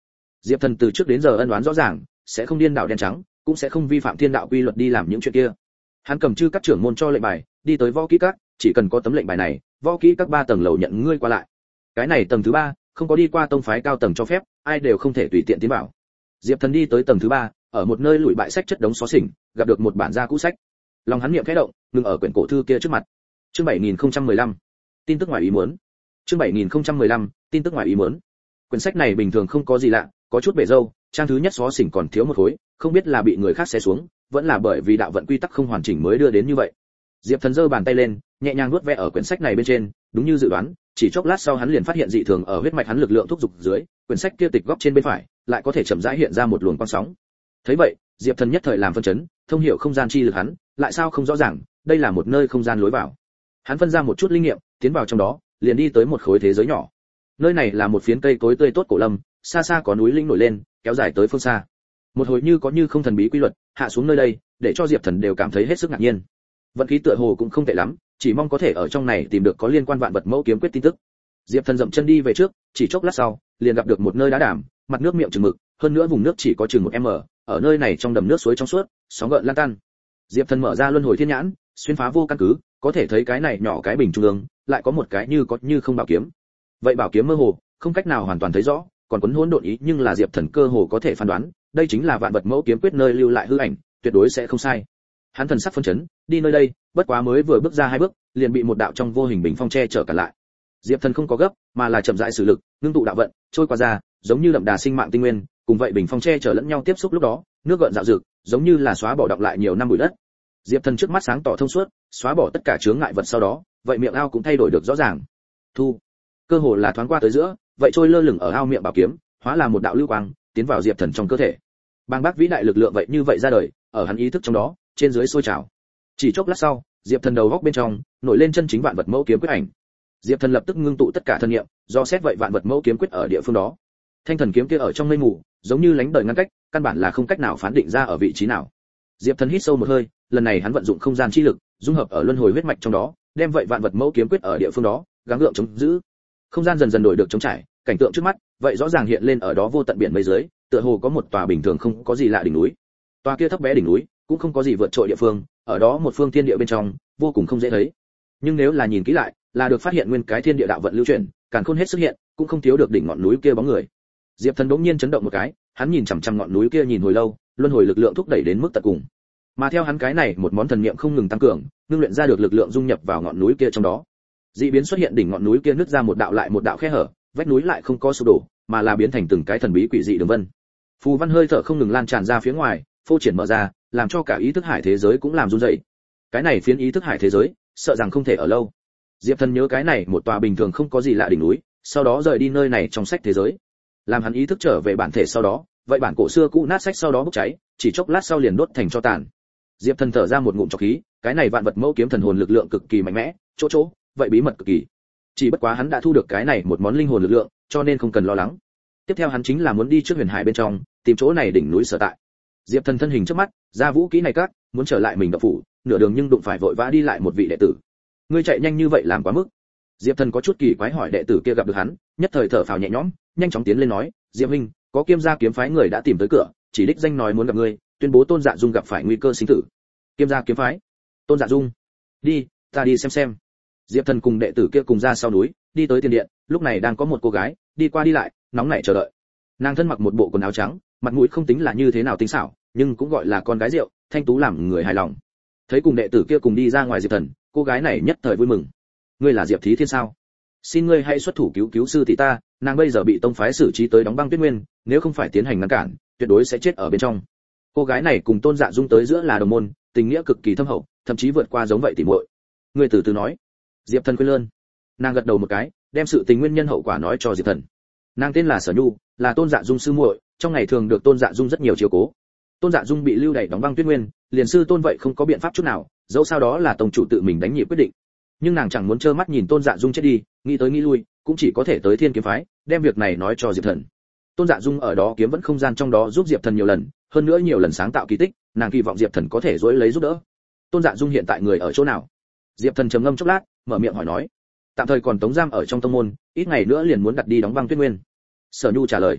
Diệp Thần từ trước đến giờ ân oán rõ ràng, sẽ không điên đảo đen trắng, cũng sẽ không vi phạm thiên đạo quy luật đi làm những chuyện kia. Hắn cầm chư các trưởng môn cho lệnh bài, đi tới võ kỹ các, chỉ cần có tấm lệnh bài này, võ kỹ các ba tầng lầu nhận ngươi qua lại. Cái này tầng thứ ba, không có đi qua tông phái cao tầng cho phép, ai đều không thể tùy tiện tiến vào. Diệp Thần đi tới tầng thứ ba, ở một nơi lụi bại sách chất đống xó xỉnh, gặp được một bản gia cũ sách. Lòng hắn niệm khẽ động, ngừng ở quyển cổ thư kia trước mặt. Chương bảy nghìn không trăm mười lăm, tin tức ngoài ý muốn. Chương bảy nghìn không trăm mười lăm, tin tức ngoài ý muốn. Quyển sách này bình thường không có gì lạ, có chút bể râu, trang thứ nhất xó xỉnh còn thiếu một khối, không biết là bị người khác xé xuống, vẫn là bởi vì đạo vận quy tắc không hoàn chỉnh mới đưa đến như vậy. Diệp Thần giơ bàn tay lên, nhẹ nhàng nuốt ve ở quyển sách này bên trên, đúng như dự đoán, chỉ chốc lát sau hắn liền phát hiện dị thường ở huyết mạch hắn lực lượng thúc dục dưới, quyển sách kia tịch góc trên bên phải, lại có thể chậm rãi hiện ra một luồng quang sóng. Thấy vậy, Diệp Thần nhất thời làm phân chấn, thông hiểu không gian chi lực hắn, lại sao không rõ ràng, đây là một nơi không gian lối vào. Hắn phân ra một chút linh nghiệm, tiến vào trong đó, liền đi tới một khối thế giới nhỏ. Nơi này là một phiến cây cối tươi tốt cổ lâm, xa xa có núi linh nổi lên, kéo dài tới phương xa. Một hồi như có như không thần bí quy luật, hạ xuống nơi đây, để cho Diệp Thần đều cảm thấy hết sức ngạc nhiên. Vận khí tựa hồ cũng không tệ lắm, chỉ mong có thể ở trong này tìm được có liên quan vạn vật mẫu kiếm quyết tin tức. Diệp Thần dậm chân đi về trước, chỉ chốc lát sau, liền gặp được một nơi đá đàm, mặt nước miệng chừng mực, hơn nữa vùng nước chỉ có chừng một m, ở nơi này trong đầm nước suối trong suốt, sóng gợn lan tan. Diệp Thần mở ra luân hồi thiên nhãn, xuyên phá vô căn cứ, có thể thấy cái này nhỏ cái bình trung ương, lại có một cái như có như không bảo kiếm. Vậy bảo kiếm mơ hồ, không cách nào hoàn toàn thấy rõ, còn cuốn hỗn độn ý, nhưng là Diệp Thần cơ hồ có thể phán đoán, đây chính là vạn vật mẫu kiếm quyết nơi lưu lại hư ảnh, tuyệt đối sẽ không sai. Hắn thần sắc phân chấn, đi nơi đây, bất quá mới vừa bước ra hai bước, liền bị một đạo trong vô hình bình phong che chở cả lại. Diệp Thần không có gấp, mà là chậm rãi sử lực, ngưng tụ đạo vận, trôi qua ra, giống như đậm đà sinh mạng tinh nguyên, cùng vậy bình phong che chở lẫn nhau tiếp xúc lúc đó, nước gợn dạo dực, giống như là xóa bỏ đọng lại nhiều năm bụi đất. Diệp Thần trước mắt sáng tỏ thông suốt, xóa bỏ tất cả chướng ngại vật sau đó, vậy miệng ao cũng thay đổi được rõ ràng. Thu, cơ hồ là thoáng qua tới giữa, vậy trôi lơ lửng ở ao miệng bảo kiếm, hóa là một đạo lưu quang, tiến vào Diệp Thần trong cơ thể. Bàng bác vĩ đại lực lượng vậy như vậy ra đời, ở hắn ý thức trong đó, trên dưới sôi trào. Chỉ chốc lát sau, Diệp Thần đầu góc bên trong nổi lên chân chính vạn vật mẫu kiếm quyết ảnh. Diệp Thần lập tức ngưng tụ tất cả thân niệm, do xét vậy vạn vật mẫu kiếm quyết ở địa phương đó. Thanh thần kiếm kia ở trong mây mù, giống như lánh đời ngăn cách, căn bản là không cách nào phán định ra ở vị trí nào. Diệp Thần hít sâu một hơi, lần này hắn vận dụng không gian chi lực, dung hợp ở luân hồi huyết mạch trong đó, đem vậy vạn vật mẫu kiếm quyết ở địa phương đó, gắng gượng chống giữ. Không gian dần dần đổi được chống trải, cảnh tượng trước mắt, vậy rõ ràng hiện lên ở đó vô tận biển mây dưới, tựa hồ có một tòa bình thường không có gì lạ đỉnh núi. Tòa kia thấp bé đỉnh núi, cũng không có gì vượt trội địa phương, ở đó một phương thiên địa bên trong, vô cùng không dễ thấy. Nhưng nếu là nhìn kỹ lại, là được phát hiện nguyên cái thiên địa đạo vận lưu chuyển, càn khôn hết sức hiện, cũng không thiếu được đỉnh ngọn núi kia bóng người. Diệp Thần đống nhiên chấn động một cái, hắn nhìn chằm chằm ngọn núi kia nhìn hồi lâu, luân hồi lực lượng thúc đẩy đến mức tận cùng. Mà theo hắn cái này một món thần niệm không ngừng tăng cường, ngưng luyện ra được lực lượng dung nhập vào ngọn núi kia trong đó. Dị biến xuất hiện, đỉnh ngọn núi kia nứt ra một đạo lại một đạo khe hở, vách núi lại không có sụp đổ, mà là biến thành từng cái thần bí quỷ dị đường vân. Phù văn hơi thở không ngừng lan tràn ra phía ngoài, phô triển mở ra, làm cho cả ý thức hải thế giới cũng làm run rẩy. Cái này phiến ý thức hải thế giới, sợ rằng không thể ở lâu. Diệp Thần nhớ cái này một tòa bình thường không có gì lạ đỉnh núi, sau đó rời đi nơi này trong sách thế giới. Làm hắn ý thức trở về bản thể sau đó, vậy bản cổ xưa cũ nát sách sau đó bốc cháy, chỉ chốc lát sau liền đốt thành tro tàn. Diệp Thần thở ra một ngụm trọc khí, cái này vạn vật mẫu kiếm thần hồn lực lượng cực kỳ mạnh mẽ, chỗ chỗ, vậy bí mật cực kỳ. Chỉ bất quá hắn đã thu được cái này một món linh hồn lực lượng, cho nên không cần lo lắng. Tiếp theo hắn chính là muốn đi trước huyền hải bên trong, tìm chỗ này đỉnh núi sở tại. Diệp Thần thân hình trước mắt, ra vũ kỹ này các, muốn trở lại mình đạo phủ, nửa đường nhưng đụng phải vội vã đi lại một vị đệ tử. Ngươi chạy nhanh như vậy làm quá mức. Diệp Thần có chút kỳ quái hỏi đệ tử kia gặp được hắn, nhất thời thở phào nhẹ nhõm, nhanh chóng tiến lên nói, Diệp huynh, có Kiêm gia kiếm phái người đã tìm tới cửa, chỉ đích danh nói muốn gặp ngươi, tuyên bố Tôn Dạ Dung gặp phải nguy cơ sinh tử. Kiêm gia kiếm phái? Tôn Dạ Dung? Đi, ta đi xem xem. Diệp Thần cùng đệ tử kia cùng ra sau núi, đi tới tiền điện, lúc này đang có một cô gái đi qua đi lại, nóng nảy chờ đợi. Nàng thân mặc một bộ quần áo trắng, mặt mũi không tính là như thế nào tinh xảo, nhưng cũng gọi là con gái rượu, thanh tú làm người hài lòng. Thấy cùng đệ tử kia cùng đi ra ngoài Diệp Thần, cô gái này nhất thời vui mừng. Ngươi là Diệp Thí Thiên sao? Xin ngươi hãy xuất thủ cứu cứu sư tỷ ta, nàng bây giờ bị tông phái xử trí tới đóng băng Tuyết Nguyên, nếu không phải tiến hành ngăn cản, tuyệt đối sẽ chết ở bên trong. Cô gái này cùng Tôn Dạ Dung tới giữa là đồng môn, tình nghĩa cực kỳ thâm hậu, thậm chí vượt qua giống vậy tỉ muội. Ngươi từ từ nói. Diệp Thần khuyên lơn. Nàng gật đầu một cái, đem sự tình nguyên nhân hậu quả nói cho Diệp Thần. Nàng tên là Sở Nhu, là Tôn Dạ Dung sư muội, trong ngày thường được Tôn Dạ Dung rất nhiều chiếu cố. Tôn Dạ Dung bị lưu đày đóng băng Tuyết Nguyên, liền sư Tôn vậy không có biện pháp chút nào, dẫu sao đó là tông chủ tự mình đánh nhị quyết định. Nhưng nàng chẳng muốn trơ mắt nhìn Tôn Dạ Dung chết đi, nghĩ tới nghĩ lui, cũng chỉ có thể tới Thiên Kiếm phái, đem việc này nói cho Diệp Thần. Tôn Dạ Dung ở đó kiếm vẫn không gian trong đó giúp Diệp Thần nhiều lần, hơn nữa nhiều lần sáng tạo kỳ tích, nàng kỳ vọng Diệp Thần có thể dỗi lấy giúp đỡ. Tôn Dạ Dung hiện tại người ở chỗ nào? Diệp Thần trầm ngâm chốc lát, mở miệng hỏi nói. Tạm thời còn tống giam ở trong tông môn, ít ngày nữa liền muốn đặt đi đóng băng Tuyết Nguyên. Sở Nhu trả lời.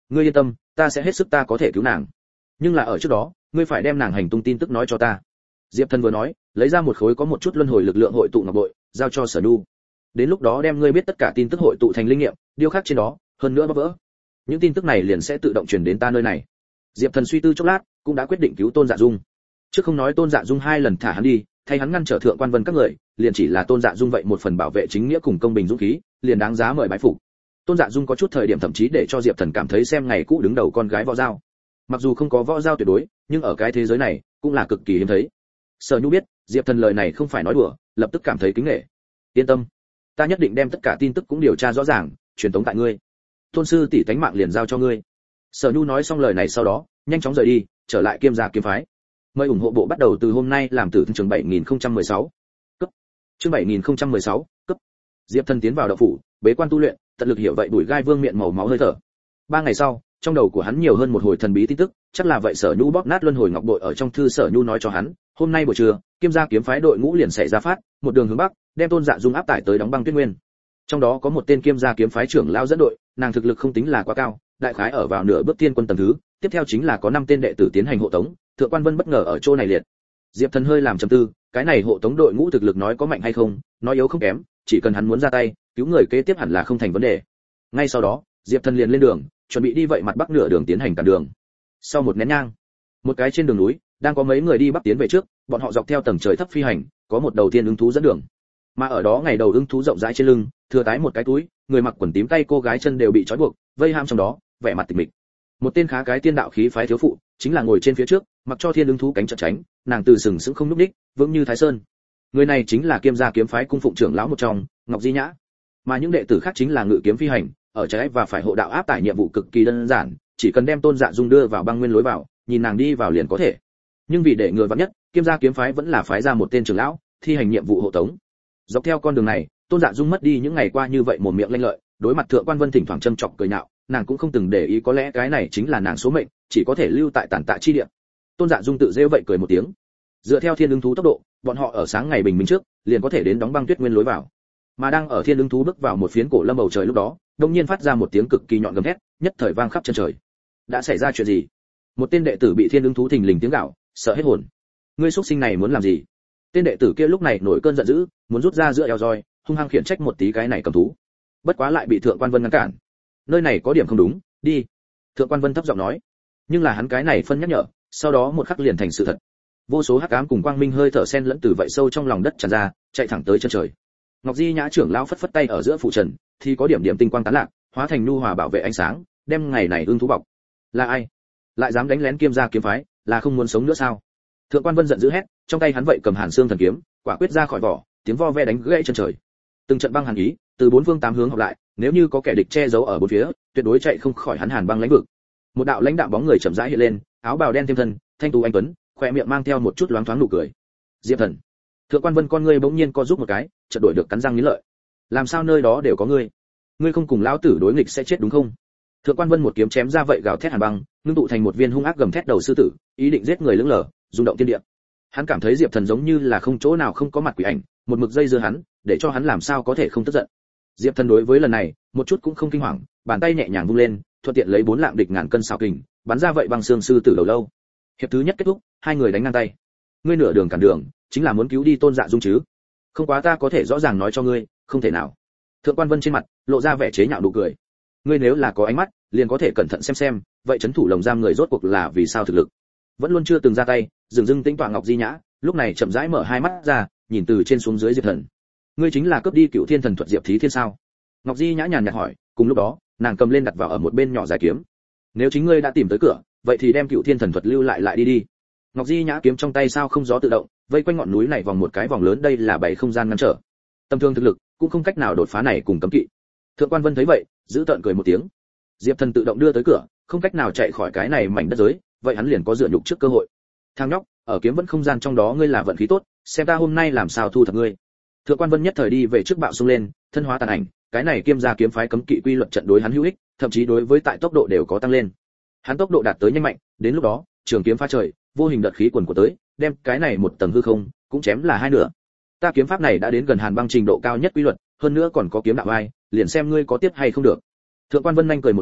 ngươi yên tâm, ta sẽ hết sức ta có thể cứu nàng, nhưng là ở trước đó ngươi phải đem nàng hành tung tin tức nói cho ta. Diệp Thần vừa nói, lấy ra một khối có một chút luân hồi lực lượng hội tụ ngọc bội, giao cho Sở Nhu. Đến lúc đó đem ngươi biết tất cả tin tức hội tụ thành linh nghiệm, điêu khắc trên đó, hơn nữa bóp vỡ. Những tin tức này liền sẽ tự động truyền đến ta nơi này. Diệp Thần suy tư chốc lát, cũng đã quyết định cứu Tôn Dạ Dung. Trước không nói Tôn Dạ Dung hai lần thả hắn đi, thay hắn ngăn trở Thượng Quan Vân các người, liền chỉ là Tôn Dạ Dung vậy một phần bảo vệ chính nghĩa cùng công bình dũng khí, liền đáng giá mời bái phục. Tôn Dạ Dung có chút thời điểm thậm chí để cho Diệp Thần cảm thấy xem ngày cũ đứng đầu con gái võ dao. Mặc dù không có võ dao tuyệt đối, nhưng ở cái thế giới này cũng là cực kỳ hiếm thấy. Sở Nhu biết, Diệp Thần lời này không phải nói đùa, lập tức cảm thấy kính nể. Yên tâm, ta nhất định đem tất cả tin tức cũng điều tra rõ ràng, truyền tống tại ngươi. Tôn sư tỷ tánh mạng liền giao cho ngươi. Sở Nhu nói xong lời này sau đó, nhanh chóng rời đi, trở lại Kiêm gia kiếm phái. Mời ủng hộ bộ bắt đầu từ hôm nay làm tử chương bảy nghìn không trăm mười sáu. Cấp. Chương bảy nghìn không trăm mười sáu, cấp. Diệp Thần tiến vào động phủ, bế quan tu luyện, tận lực hiểu vậy đuổi gai vương miệng màu máu hơi thở. Ba ngày sau, trong đầu của hắn nhiều hơn một hồi thần bí tin tức, chắc là vậy Sở Nhu bóp nát luân hồi ngọc bội ở trong thư Sở Nhu nói cho hắn, hôm nay buổi trưa, Kiêm gia kiếm phái đội ngũ liền xảy ra phát, một đường hướng bắc, đem Tôn Dạ Dung áp tải tới đóng băng Tuyết Nguyên. Trong đó có một tên Kiêm gia kiếm phái trưởng lão dẫn đội, nàng thực lực không tính là quá cao, đại khái ở vào nửa bước tiên quân tầng thứ, tiếp theo chính là có năm tên đệ tử tiến hành hộ tống, Thượng Quan Vân bất ngờ ở chỗ này liệt. Diệp Thần hơi làm trầm tư, cái này hộ tống đội ngũ thực lực nói có mạnh hay không, nói yếu không kém, chỉ cần hắn muốn ra tay, cứu người kế tiếp hẳn là không thành vấn đề. Ngay sau đó, Diệp Thần liền lên đường, chuẩn bị đi vậy mặt bắc nửa đường tiến hành cản đường. Sau một nén nhang, một cái trên đường núi, đang có mấy người đi bắc tiến về trước, bọn họ dọc theo tầng trời thấp phi hành, có một đầu tiên ứng thú dẫn đường. Mà ở đó ngày đầu ứng thú rộng rãi trên lưng, thừa tái một cái túi, người mặc quần tím tay cô gái chân đều bị trói buộc, vây ham trong đó, vẻ mặt tịch mịch. Một tên khá cái tiên đạo khí phái thiếu phụ, chính là ngồi trên phía trước, mặc cho thiên ứng thú cánh chợt tránh, nàng từ sừng sững không nhúc nhích, vững như Thái Sơn. Người này chính là Kiêm gia kiếm phái cung phụng trưởng lão một trong, Ngọc Di Nhã. Mà những đệ tử khác chính là ngự kiếm phi hành, ở trái và phải hộ đạo áp tải nhiệm vụ cực kỳ đơn giản, chỉ cần đem Tôn Dạ Dung đưa vào băng nguyên lối vào, nhìn nàng đi vào liền có thể. Nhưng vì để người vắng nhất, Kiêm gia kiếm phái vẫn là phái ra một tên trưởng lão, thi hành nhiệm vụ hộ tống. Dọc theo con đường này, Tôn Dạ Dung mất đi những ngày qua như vậy một miệng lanh lợi, đối mặt Thượng Quan Vân thỉnh thoảng châm chọc cười nhạo, nàng cũng không từng để ý có lẽ cái này chính là nàng số mệnh, chỉ có thể lưu tại tản tạ chi địa. Tôn Dạ Dung tự rêu vậy cười một tiếng. Dựa theo thiên ứng thú tốc độ, bọn họ ở sáng ngày bình minh trước, liền có thể đến đóng băng Tuyết Nguyên lối vào. Mà đang ở thiên ứng thú bước vào một phiến cổ lâm bầu trời lúc đó, đột nhiên phát ra một tiếng cực kỳ nhọn gầm thét, nhất thời vang khắp chân trời. Đã xảy ra chuyện gì? Một tên đệ tử bị thiên ứng thú thình lình tiếng gào, sợ hết hồn. Ngươi xuất sinh này muốn làm gì? Tên đệ tử kia lúc này nổi cơn giận dữ, muốn rút ra giữa eo roi, hung hăng khiển trách một tí cái này cầm thú. Bất quá lại bị Thượng Quan Vân ngăn cản. Nơi này có điểm không đúng, đi. Thượng Quan Vân thấp giọng nói. Nhưng là hắn cái này phân nhắc nhở, sau đó một khắc liền thành sự thật. Vô số hắc ám cùng quang minh hơi thở xen lẫn từ vậy sâu trong lòng đất tràn ra, chạy thẳng tới chân trời. Ngọc Di Nhã trưởng lão phất phất tay ở giữa phụ trần, thì có điểm điểm tinh quang tán lạc, hóa thành nhu hòa bảo vệ ánh sáng, đem ngày này ương thú bọc. Là ai? Lại dám đánh lén Kiêm gia kiếm phái, là không muốn sống nữa sao? Thượng Quan Vân giận dữ hét, trong tay hắn vậy cầm Hàn Xương thần kiếm, quả quyết ra khỏi vỏ, tiếng vo ve đánh gãy chân trời. Từng trận băng hàn ý, từ bốn phương tám hướng hợp lại, nếu như có kẻ địch che giấu ở bốn phía, tuyệt đối chạy không khỏi hắn hàn băng lãnh vực. Một đạo lãnh đạm bóng người chậm rãi hiện lên, áo bào đen thêm thân, thanh tú anh tuấn, khóe miệng mang theo một chút loáng thoáng nụ cười. Diệp Thần. Thượng Quan Vân con ngươi bỗng nhiên co rút một cái, chợt đổi được cắn răng nghiến lợi. Làm sao nơi đó đều có ngươi? Ngươi không cùng lão tử đối nghịch sẽ chết đúng không? Thượng Quan Vân một kiếm chém ra vậy gào thét hàn băng, ngưng tụ thành một viên hung ác gầm thét đầu sư tử, ý định giết người lững lờ, rung động thiên địa. Hắn cảm thấy Diệp Thần giống như là không chỗ nào không có mặt quỷ ảnh, một mực dây dưa hắn, để cho hắn làm sao có thể không tức giận. Diệp Thần đối với lần này, một chút cũng không kinh hoàng, bàn tay nhẹ nhàng vung lên, thuận tiện lấy bốn lạng địch ngàn cân xảo kình, bắn ra vậy băng xương sư tử đầu lâu. Hiệp thứ nhất kết thúc, hai người đánh ngang tay. Ngươi nửa đường cản đường, chính là muốn cứu đi Tôn Dạ Dung chứ? Không quá ta có thể rõ ràng nói cho ngươi, không thể nào. Thượng Quan Vân trên mặt lộ ra vẻ chế nhạo nụ cười. Ngươi nếu là có ánh mắt, liền có thể cẩn thận xem xem, vậy trấn thủ lồng giam người rốt cuộc là vì sao thực lực? Vẫn luôn chưa từng ra tay, dừng dưng tĩnh tọa Ngọc Di Nhã, lúc này chậm rãi mở hai mắt ra, nhìn từ trên xuống dưới Diệp Thần. Ngươi chính là cướp đi Cựu Thiên Thần thuật Diệp Thí Thiên sao? Ngọc Di Nhã nhàn nhạt hỏi, cùng lúc đó, nàng cầm lên đặt vào ở một bên nhỏ dài kiếm. Nếu chính ngươi đã tìm tới cửa, vậy thì đem Cựu Thiên Thần thuật lưu lại lại đi đi. Ngọc Di Nhã kiếm trong tay sao không gió tự động, vây quanh ngọn núi này vòng một cái vòng lớn, đây là bảy không gian ngăn trở. Tầm thường thực lực cũng không cách nào đột phá này cùng cấm kỵ. Thượng Quan Vân thấy vậy, giữ tợn cười một tiếng. Diệp Thần tự động đưa tới cửa, không cách nào chạy khỏi cái này mảnh đất giới, vậy hắn liền có dựa nhục trước cơ hội. Thằng nhóc, ở kiếm vẫn không gian trong đó ngươi là vận khí tốt, xem ta hôm nay làm sao thu thập ngươi. Thượng Quan Vân nhất thời đi về trước bạo xung lên, thân hóa tàn ảnh, cái này Kiêm gia kiếm phái cấm kỵ quy luật trận đối hắn hữu ích, thậm chí đối với tại tốc độ đều có tăng lên. Hắn tốc độ đạt tới nhanh mạnh, đến lúc đó, trường kiếm phá trời, vô hình đợt khí quần của tới, đem cái này một tầng hư không cũng chém là hai nửa. Ta kiếm pháp này đã đến gần hàn băng trình độ cao nhất quy luật, hơn nữa còn có kiếm đạo ai, liền xem ngươi có tiếp hay không được. Thượng Quan Vân nhanh cười một tiếng,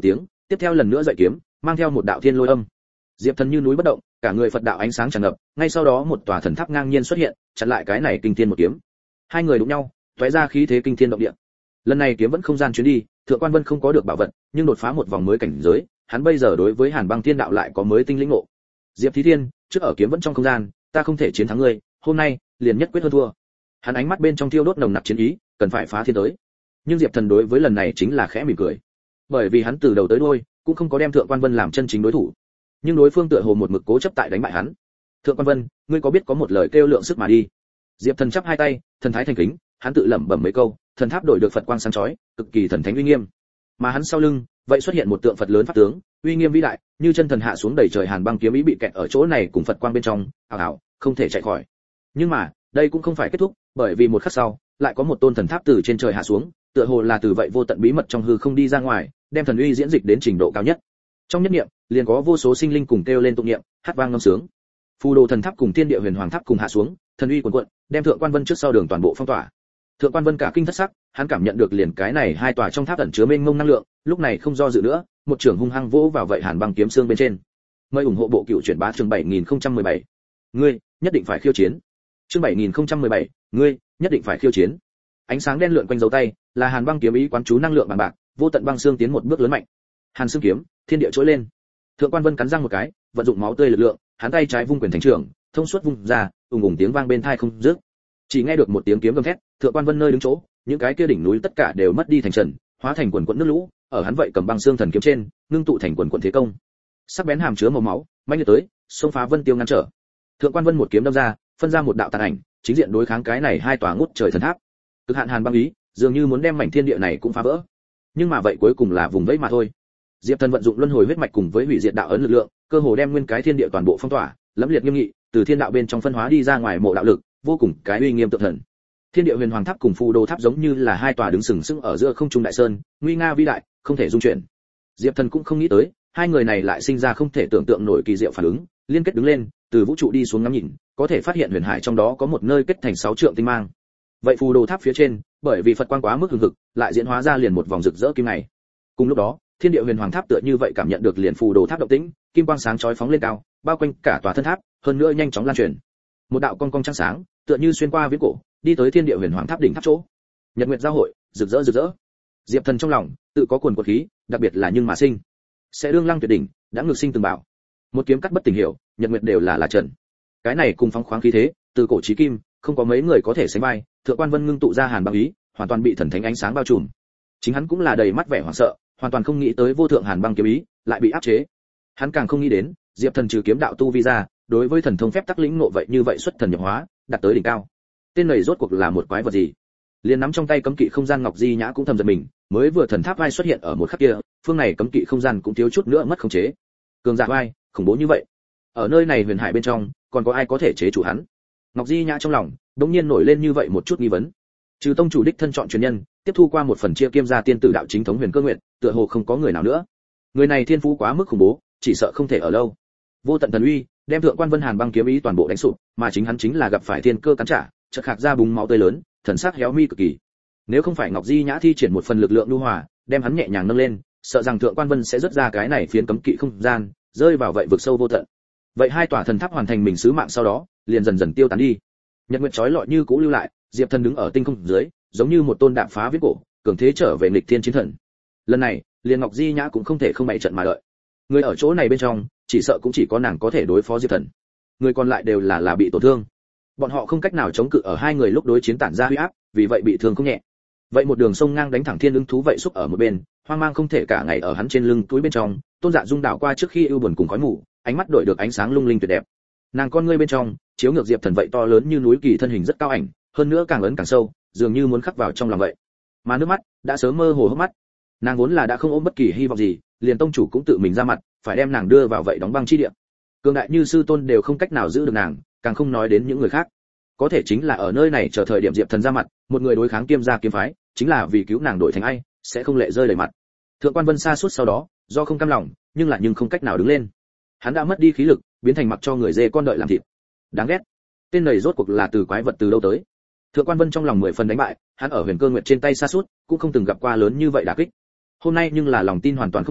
tiếp theo lần nữa dậy kiếm, mang theo một đạo thiên lôi âm. Diệp Thần như núi bất động, cả người Phật đạo ánh sáng tràn ngập, ngay sau đó một tòa thần tháp ngang nhiên xuất hiện, chặn lại cái này kinh thiên một kiếm. Hai người đụng nhau, tóe ra khí thế kinh thiên động địa. Lần này kiếm vẫn không gian chuyến đi, Thượng Quan Vân không có được bảo vật, nhưng đột phá một vòng mới cảnh giới, hắn bây giờ đối với Hàn Băng Thiên đạo lại có mới tinh lĩnh ngộ. Diệp Thí Thiên, trước ở kiếm vẫn trong không gian, ta không thể chiến thắng ngươi, hôm nay liền nhất quyết hơn thua. Hắn ánh mắt bên trong thiêu đốt nồng nặc chiến ý, cần phải phá thiên tới. Nhưng Diệp Thần đối với lần này chính là khẽ mỉm cười, bởi vì hắn từ đầu tới đuôi cũng không có đem Thượng Quan Vân làm chân chính đối thủ, nhưng đối phương tựa hồ một mực cố chấp tại đánh bại hắn. Thượng Quan Vân, ngươi có biết có một lời kêu lượng sức mà đi. Diệp Thần chắp hai tay, thần thái thành kính, hắn tự lẩm bẩm mấy câu, thần tháp đổi được Phật quang sáng chói, cực kỳ thần thánh uy nghiêm. Mà hắn sau lưng, vậy xuất hiện một tượng Phật lớn pháp tướng, uy nghiêm vĩ đại, như chân thần hạ xuống đầy trời hàn băng kiếm ý bị kẹt ở chỗ này cùng Phật quang bên trong, ảo ảo, không thể chạy khỏi. Nhưng mà, đây cũng không phải kết thúc, bởi vì một khắc sau, lại có một tôn thần tháp từ trên trời hạ xuống, tựa hồ là từ vậy vô tận bí mật trong hư không đi ra ngoài, đem thần uy diễn dịch đến trình độ cao nhất. Trong nhất niệm, liền có vô số sinh linh cùng kêu lên tụng niệm, hát vang ngâm sướng. Phù Đồ thần tháp cùng Thiên Địa Huyền Hoàng tháp cùng hạ xuống, thần uy cuồn cuộn, đem Thượng Quan Vân trước sau đường toàn bộ phong tỏa. Thượng Quan Vân cả kinh thất sắc, hắn cảm nhận được liền cái này hai tòa trong tháp ẩn chứa mênh mông năng lượng, lúc này không do dự nữa, một trường hung hăng vỗ vào vậy hàn băng kiếm xương bên trên. Mời ủng hộ bộ cựu chuyển bá chương bảy nghìn không trăm mười bảy. Ngươi nhất định phải khiêu chiến. Chương bảy nghìn không trăm mười bảy, ngươi nhất định phải khiêu chiến. Ánh sáng đen lượn quanh dấu tay, là hàn băng kiếm ý quán chú năng lượng bằng bạc, vô tận băng xương tiến một bước lớn mạnh. Hàn xương kiếm, thiên địa trỗi lên. Thượng Quan Vân cắn răng một cái, vận dụng máu tươi lực lượng, hắn tay trái vung quyền thành trưởng, thông suốt vung ra, ùng ùng tiếng vang bên tai không dứt. Chỉ nghe được một tiếng kiếm gầm thét, Thượng Quan Vân nơi đứng chỗ, những cái kia đỉnh núi tất cả đều mất đi thành trần, hóa thành quần quần nước lũ, ở hắn vậy cầm băng xương thần kiếm trên, ngưng tụ thành quần quần thế công. Sắc bén hàm chứa màu máu, mãnh liệt tới, xông phá Vân Tiêu ngăn trở. Thượng Quan Vân một kiếm đâm ra, phân ra một đạo tàn ảnh, chính diện đối kháng cái này hai tòa ngút trời thần tháp. Cực hạn hàn băng ý, dường như muốn đem mảnh thiên địa này cũng phá vỡ. Nhưng mà vậy cuối cùng là vùng vẫy mà thôi. Diệp Thần vận dụng luân hồi huyết mạch cùng với hủy diệt đạo ấn lực lượng, cơ hồ đem nguyên cái thiên địa toàn bộ phong tỏa, lẫm liệt nghiêm nghị, từ thiên đạo bên trong phân hóa đi ra ngoài mộ đạo lực, vô cùng cái uy nghiêm tượng thần. Thiên Địa Huyền Hoàng tháp cùng Phù Đồ tháp giống như là hai tòa đứng sừng sững ở giữa không trung đại sơn, nguy nga vĩ đại, không thể dung chuyển. Diệp Thần cũng không nghĩ tới, hai người này lại sinh ra không thể tưởng tượng nổi kỳ diệu phản ứng, liên kết đứng lên, từ vũ trụ đi xuống ngắm nhìn, có thể phát hiện huyền hải trong đó có một nơi kết thành sáu trượng tinh mang. Vậy Phù Đồ tháp phía trên, bởi vì Phật quang quá mức hừng hực, lại diễn hóa ra liền một vòng rực rỡ kim này. Cùng lúc đó, Thiên Địa Huyền Hoàng tháp tựa như vậy cảm nhận được liền Phù Đồ tháp động tĩnh, kim quang sáng chói phóng lên cao, bao quanh cả tòa thân tháp, hơn nữa nhanh chóng lan truyền. Một đạo cong cong trăng sáng, tựa như xuyên qua viễn cổ, đi tới Thiên Địa Huyền Hoàng tháp đỉnh tháp chỗ. Nhật nguyệt giao hội, rực rỡ rực rỡ. Diệp Thần trong lòng tự có cuồn cuộn khí, đặc biệt là nhưng mà sinh, sẽ đương lăng tuyệt đỉnh, đã ngược sinh từng bảo. Một kiếm cắt bất tình hiểu, nhật nguyệt đều là là trần. Cái này cùng phóng khoáng khí thế, từ cổ chí kim, không có mấy người có thể sánh vai. Thượng Quan Vân ngưng tụ ra hàn băng ý, hoàn toàn bị thần thánh ánh sáng bao trùm. Chính hắn cũng là đầy mắt vẻ hoảng sợ, hoàn toàn không nghĩ tới vô thượng hàn băng kiếm ý lại bị áp chế. Hắn càng không nghĩ đến, Diệp Thần trừ kiếm đạo tu vi ra, đối với thần thông phép tắc lĩnh ngộ vậy như vậy xuất thần nhập hóa, đạt tới đỉnh cao. Tên này rốt cuộc là một quái vật gì? Liên nắm trong tay cấm kỵ không gian Ngọc Di Nhã cũng thầm giật mình, mới vừa thần tháp vai xuất hiện ở một khắc kia, phương này cấm kỵ không gian cũng thiếu chút nữa mất khống chế. Cường giả vai, khủng bố như vậy. Ở nơi này huyền hải bên trong, còn có ai có thể chế chủ hắn? Ngọc Di Nhã trong lòng, đống nhiên nổi lên như vậy một chút nghi vấn. Trừ tông chủ đích thân chọn truyền nhân, tiếp thu qua một phần chia kiêm gia tiên tử đạo chính thống Huyền Cơ Nguyệt, tựa hồ không có người nào nữa. Người này thiên phú quá mức khủng bố, chỉ sợ không thể ở lâu. Vô tận thần uy, đem Thượng Quan Vân hàn băng kiếm ý toàn bộ đánh sụp, mà chính hắn chính là gặp phải thiên cơ cắn trả, chợt khạc ra búng máu tươi lớn, thần sắc héo mi cực kỳ. Nếu không phải Ngọc Di Nhã thi triển một phần lực lượng nhu hòa, đem hắn nhẹ nhàng nâng lên, sợ rằng Thượng Quan Vân sẽ rớt ra cái này phiến cấm kỵ không gian, rơi vào vậy vực sâu vô tận. Vậy hai tòa thần tháp hoàn thành mình sứ mạng sau đó, liền dần dần tiêu tán đi. Nhật nguyệt chói lọi như cũ lưu lại, Diệp Thần đứng ở tinh không dưới, giống như một tôn đạp phá viễn cổ, cường thế trở về nghịch thiên chiến thần. Lần này, liền Ngọc Di Nhã cũng không thể không bày trận mà đợi. Người ở chỗ này bên trong, chỉ sợ cũng chỉ có nàng có thể đối phó Diệp Thần. Người còn lại đều là là bị tổn thương. Bọn họ không cách nào chống cự ở hai người lúc đối chiến tản ra uy áp, vì vậy bị thương không nhẹ. Vậy một đường sông ngang đánh thẳng thiên ứng thú vậy xúc ở một bên, hoang mang không thể cả ngày ở hắn trên lưng túi bên trong, Tôn Dạ Dung đảo qua trước khi ưu buồn cùng khói mù, ánh mắt đổi được ánh sáng lung linh tuyệt đẹp. Nàng con ngươi bên trong, chiếu ngược Diệp Thần vậy to lớn như núi kỳ thân hình rất cao ảnh, hơn nữa càng lớn càng sâu, dường như muốn khắc vào trong lòng vậy. Mà nước mắt đã sớm mơ hồ hốc mắt. Nàng vốn là đã không ôm bất kỳ hy vọng gì, liền tông chủ cũng tự mình ra mặt, phải đem nàng đưa vào vậy đóng băng chi địa. Cường đại như sư tôn đều không cách nào giữ được nàng, càng không nói đến những người khác. Có thể chính là ở nơi này chờ thời điểm Diệp Thần ra mặt, một người đối kháng Kiêm gia kiếm phái, chính là vì cứu nàng đổi thành ai, sẽ không lệ rơi đầy mặt. Thượng Quan Vân xa suốt sau đó, do không cam lòng, nhưng lại nhưng không cách nào đứng lên. Hắn đã mất đi khí lực, biến thành mặc cho người dê con đợi làm thịt. Đáng ghét. Tên này rốt cuộc là từ quái vật từ đâu tới? Thượng Quan Vân trong lòng mười phần đánh bại, hắn ở Huyền Cơ Nguyệt trên tay xa suốt, cũng không từng gặp qua lớn như vậy đả kích. Hôm nay nhưng là lòng tin hoàn toàn không có,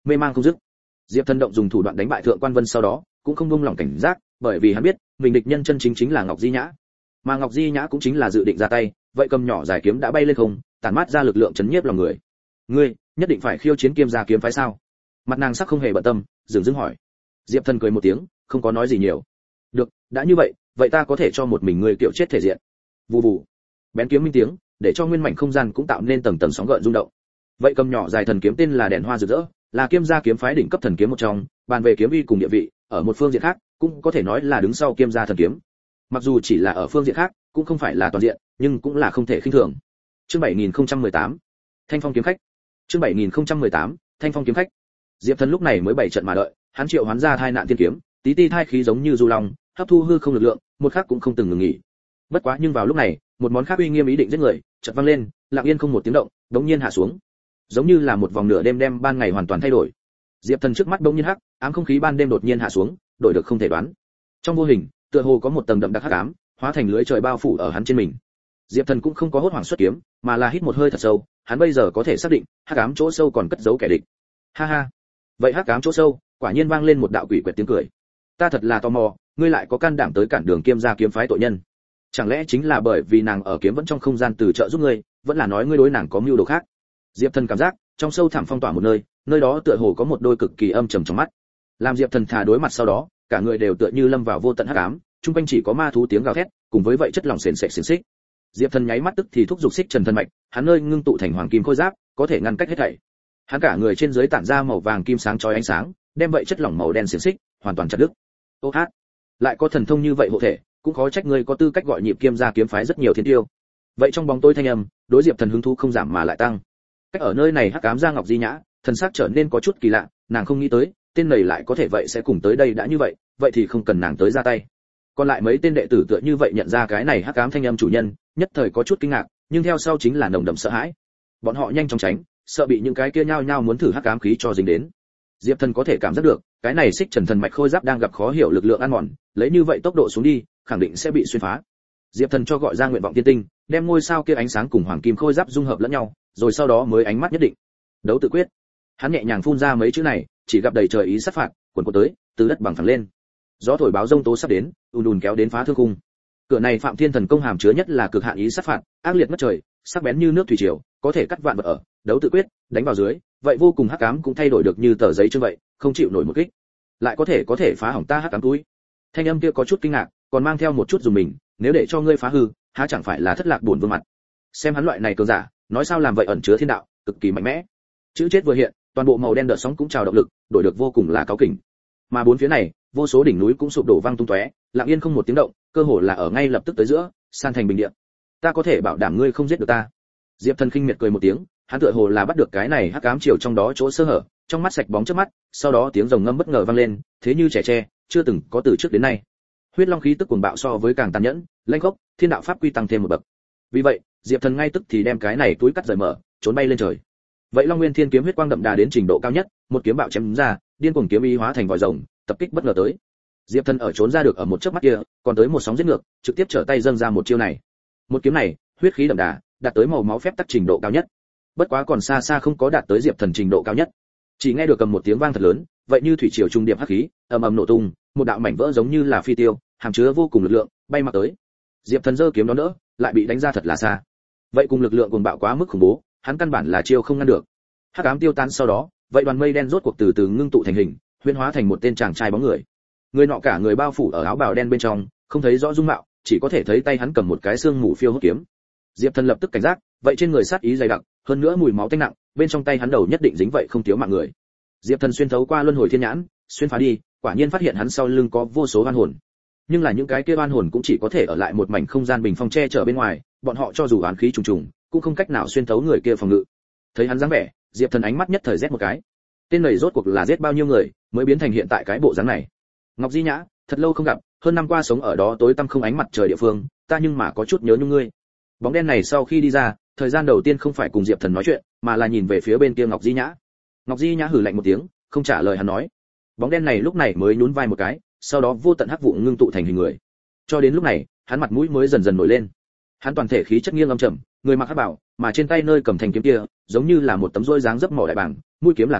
mê mang không dứt. Diệp Thần động dùng thủ đoạn đánh bại Thượng Quan Vân sau đó, cũng không buông lỏng cảnh giác, bởi vì hắn biết, mình địch nhân chân chính chính là Ngọc Di Nhã. Mà Ngọc Di Nhã cũng chính là dự định ra tay, vậy cầm nhỏ dài kiếm đã bay lên không, tản mát ra lực lượng chấn nhiếp lòng người. Ngươi, nhất định phải khiêu chiến Kiêm gia kiếm phái sao? Mặt nàng sắc không hề bận tâm, dừng dưng hỏi. Diệp Thần cười một tiếng, không có nói gì nhiều. Được, đã như vậy, vậy ta có thể cho một mình ngươi kiểu chết thể diện. Vù vù. Bén kiếm minh tiếng, để cho nguyên mảnh không gian cũng tạo nên tầng tầng sóng gợn rung động. Vậy cầm nhỏ dài thần kiếm tên là Đèn Hoa rực rỡ, là Kiêm gia kiếm phái đỉnh cấp thần kiếm một trong, bàn về kiếm uy cùng địa vị, ở một phương diện khác, cũng có thể nói là đứng sau Kiêm gia thần kiếm. Mặc dù chỉ là ở phương diện khác, cũng không phải là toàn diện, nhưng cũng là không thể khinh thường. Chương bảy nghìn không trăm mười tám, Thanh Phong kiếm khách. Chương bảy nghìn không trăm mười tám, Thanh Phong kiếm khách. Diệp Thần lúc này mới bảy trận mà đợi, hắn triệu hoán ra thai nạn tiên kiếm, tí ti thai khí giống như du long, hấp thu hư không lực lượng, một khắc cũng không từng ngừng nghỉ. Bất quá nhưng vào lúc này, một món khác uy nghiêm ý định giết người, chợt vang lên, lặng yên không một tiếng động, đống nhiên hạ xuống. Giống như là một vòng nửa đêm đem ban ngày hoàn toàn thay đổi. Diệp Thần trước mắt đống nhiên hắc, ám không khí ban đêm đột nhiên hạ xuống, đổi được không thể đoán. Trong vô hình, tựa hồ có một tầng đậm đặc hắc ám, hóa thành lưới trời bao phủ ở hắn trên mình. Diệp Thần cũng không có hốt hoảng xuất kiếm, mà là hít một hơi thật sâu, hắn bây giờ có thể xác định, hắc ám chỗ sâu còn cất giấu kẻ địch. Ha ha. Vậy hắc ám chỗ sâu, quả nhiên vang lên một đạo quỷ quyệt tiếng cười. Ta thật là tò mò, ngươi lại có can đảm tới cản đường Kiêm gia kiếm phái tội nhân. Chẳng lẽ chính là bởi vì nàng ở kiếm vẫn trong không gian từ trợ giúp ngươi, vẫn là nói ngươi đối nàng có mưu đồ khác? Diệp Thần cảm giác, trong sâu thẳm phong tỏa một nơi, nơi đó tựa hồ có một đôi cực kỳ âm trầm trong mắt. Làm Diệp Thần thả đối mặt sau đó, cả người đều tựa như lâm vào vô tận hắc ám, trung quanh chỉ có ma thú tiếng gào thét, cùng với vậy chất lỏng sền sệt xiển xích. Diệp Thần nháy mắt tức thì thúc giục xích trần thân mạch, hắn nơi ngưng tụ thành hoàng kim khôi giáp, có thể ngăn cách hết thảy. Hắn cả người trên dưới tản ra màu vàng kim sáng chói ánh sáng, đem vậy chất lỏng màu đen xiển xích hoàn toàn chặt đứt. Ô hát, lại có thần thông như vậy hộ thể, cũng khó trách ngươi có tư cách gọi nhịp Kiêm gia kiếm phái rất nhiều thiên tiêu. Vậy trong bóng tối thanh âm, đối Diệp Thần hứng thú không giảm mà lại tăng. Cách ở nơi này hắc ám ra Ngọc Di Nhã, thần sắc trở nên có chút kỳ lạ, nàng không nghĩ tới, tên này lại có thể vậy sẽ cùng tới đây đã như vậy, vậy thì không cần nàng tới ra tay. Còn lại mấy tên đệ tử tựa như vậy nhận ra cái này hắc ám thanh âm chủ nhân, nhất thời có chút kinh ngạc, nhưng theo sau chính là nồng đậm sợ hãi. Bọn họ nhanh chóng tránh, sợ bị những cái kia nhao nhao muốn thử hắc ám khí cho dính đến. Diệp Thần có thể cảm giác được, cái này xích trần thần mạch khôi giáp đang gặp khó hiểu lực lượng ăn mòn, lấy như vậy tốc độ xuống đi, khẳng định sẽ bị xuyên phá. Diệp Thần cho gọi ra nguyện vọng tiên tinh, đem ngôi sao kia ánh sáng cùng hoàng kim khôi giáp dung hợp lẫn nhau, rồi sau đó mới ánh mắt nhất định. Đấu tự quyết. Hắn nhẹ nhàng phun ra mấy chữ này, chỉ gặp đầy trời ý sát phạt, cuồn cuộn tới, từ đất bằng phẳng lên. Gió thổi báo rông tố sắp đến, ùn ùn kéo đến phá thương khung. Cửa này Phạm Thiên thần công hàm chứa nhất là cực hạn ý sát phạt, ác liệt ngất trời, sắc bén như nước thủy triều, có thể cắt vạn vật ở, đấu tự quyết, đánh vào dưới, vậy vô cùng hắc ám cũng thay đổi được như tờ giấy trơn vậy, không chịu nổi một kích. Lại có thể có thể phá hỏng ta hắc ám túi. Thanh âm kia có chút kinh ngạc, còn mang theo một chút dùng mình, nếu để cho ngươi phá hư, há chẳng phải là thất lạc buồn vương mặt. Xem hắn loại này cường giả, nói sao làm vậy ẩn chứa thiên đạo, cực kỳ mạnh mẽ. Chữ chết vừa hiện, toàn bộ màu đen đợt sóng cũng trào động lực, đổi được vô cùng là cáu kỉnh. Mà bốn phía này, vô số đỉnh núi cũng sụp đổ vang tung tóe, lặng yên không một tiếng động, cơ hồ là ở ngay lập tức tới giữa, san thành bình địa. Ta có thể bảo đảm ngươi không giết được ta. Diệp Thần khinh miệt cười một tiếng, hắn tựa hồ là bắt được cái này hắc ám chiều trong đó chỗ sơ hở, trong mắt sạch bóng trước mắt, sau đó tiếng rồng ngâm bất ngờ vang lên, thế như trẻ tre, chưa từng có từ trước đến nay. Huyết long khí tức cuồng bạo so với càng tàn nhẫn, lanh khốc, thiên đạo pháp quy tăng thêm một bậc. Vì vậy, Diệp Thần ngay tức thì đem cái này túi cắt rời mở, trốn bay lên trời. Vậy Long Nguyên Thiên kiếm huyết quang đậm đà đến trình độ cao nhất, một kiếm bạo chém ra, điên cuồng kiếm ý hóa thành vòi rồng, tập kích bất ngờ tới. Diệp Thần ở trốn ra được ở một chớp mắt kia, còn tới một sóng giết ngược, trực tiếp trở tay dâng ra một chiêu này. Một kiếm này, huyết khí đậm đà, đạt tới màu máu phép tắc trình độ cao nhất. Bất quá còn xa xa không có đạt tới Diệp Thần trình độ cao nhất. Chỉ nghe được cầm một tiếng vang thật lớn, vậy như thủy triều trung điệp hắc khí, ầm ầm nổ tung, một đạo mảnh vỡ giống như là phi tiêu, hàm chứa vô cùng lực lượng, bay mặc tới. Diệp Thần giơ kiếm đó đỡ, lại bị đánh ra thật là xa. Vậy cùng lực lượng cuồng bạo quá mức khủng bố, hắn căn bản là chiêu không ngăn được. Hắc ám tiêu tan sau đó, vậy đoàn mây đen rốt cuộc từ từ ngưng tụ thành hình, huyễn hóa thành một tên chàng trai bóng người. Người nọ cả người bao phủ ở áo bào đen bên trong, không thấy rõ dung mạo, chỉ có thể thấy tay hắn cầm một cái xương mù phiêu hốt kiếm. Diệp Thần lập tức cảnh giác, vậy trên người sát ý dày đặc, hơn nữa mùi máu tanh nặng, bên trong tay hắn đầu nhất định dính vậy không thiếu mạng người. Diệp Thần xuyên thấu qua luân hồi thiên nhãn, xuyên phá đi, quả nhiên phát hiện hắn sau lưng có vô số oan hồn. Nhưng là những cái kia oan hồn cũng chỉ có thể ở lại một mảnh không gian bình phong che chở bên ngoài, bọn họ cho dù oán khí trùng trùng, cũng không cách nào xuyên thấu người kia phòng ngự. Thấy hắn dáng vẻ, Diệp Thần ánh mắt nhất thời rét một cái. Tên này rốt cuộc là giết bao nhiêu người, mới biến thành hiện tại cái bộ dáng này. Ngọc Di Nhã, thật lâu không gặp, hơn năm qua sống ở đó tối tăm không ánh mặt trời địa phương, ta nhưng mà có chút nhớ nhung ngươi. Bóng đen này sau khi đi ra, thời gian đầu tiên không phải cùng Diệp Thần nói chuyện, mà là nhìn về phía bên kia Ngọc Di Nhã. Ngọc Di Nhã hừ lạnh một tiếng, không trả lời hắn nói. Bóng đen này lúc này mới nhún vai một cái, sau đó vô tận hắc vụ ngưng tụ thành hình người. Cho đến lúc này, hắn mặt mũi mới dần dần nổi lên. Hắn toàn thể khí chất nghiêng âm trầm, người mặc hắc bảo, mà trên tay nơi cầm thanh kiếm kia, giống như là một tấm roi dáng dấp mỏ đại bảng, mũi kiếm là cong,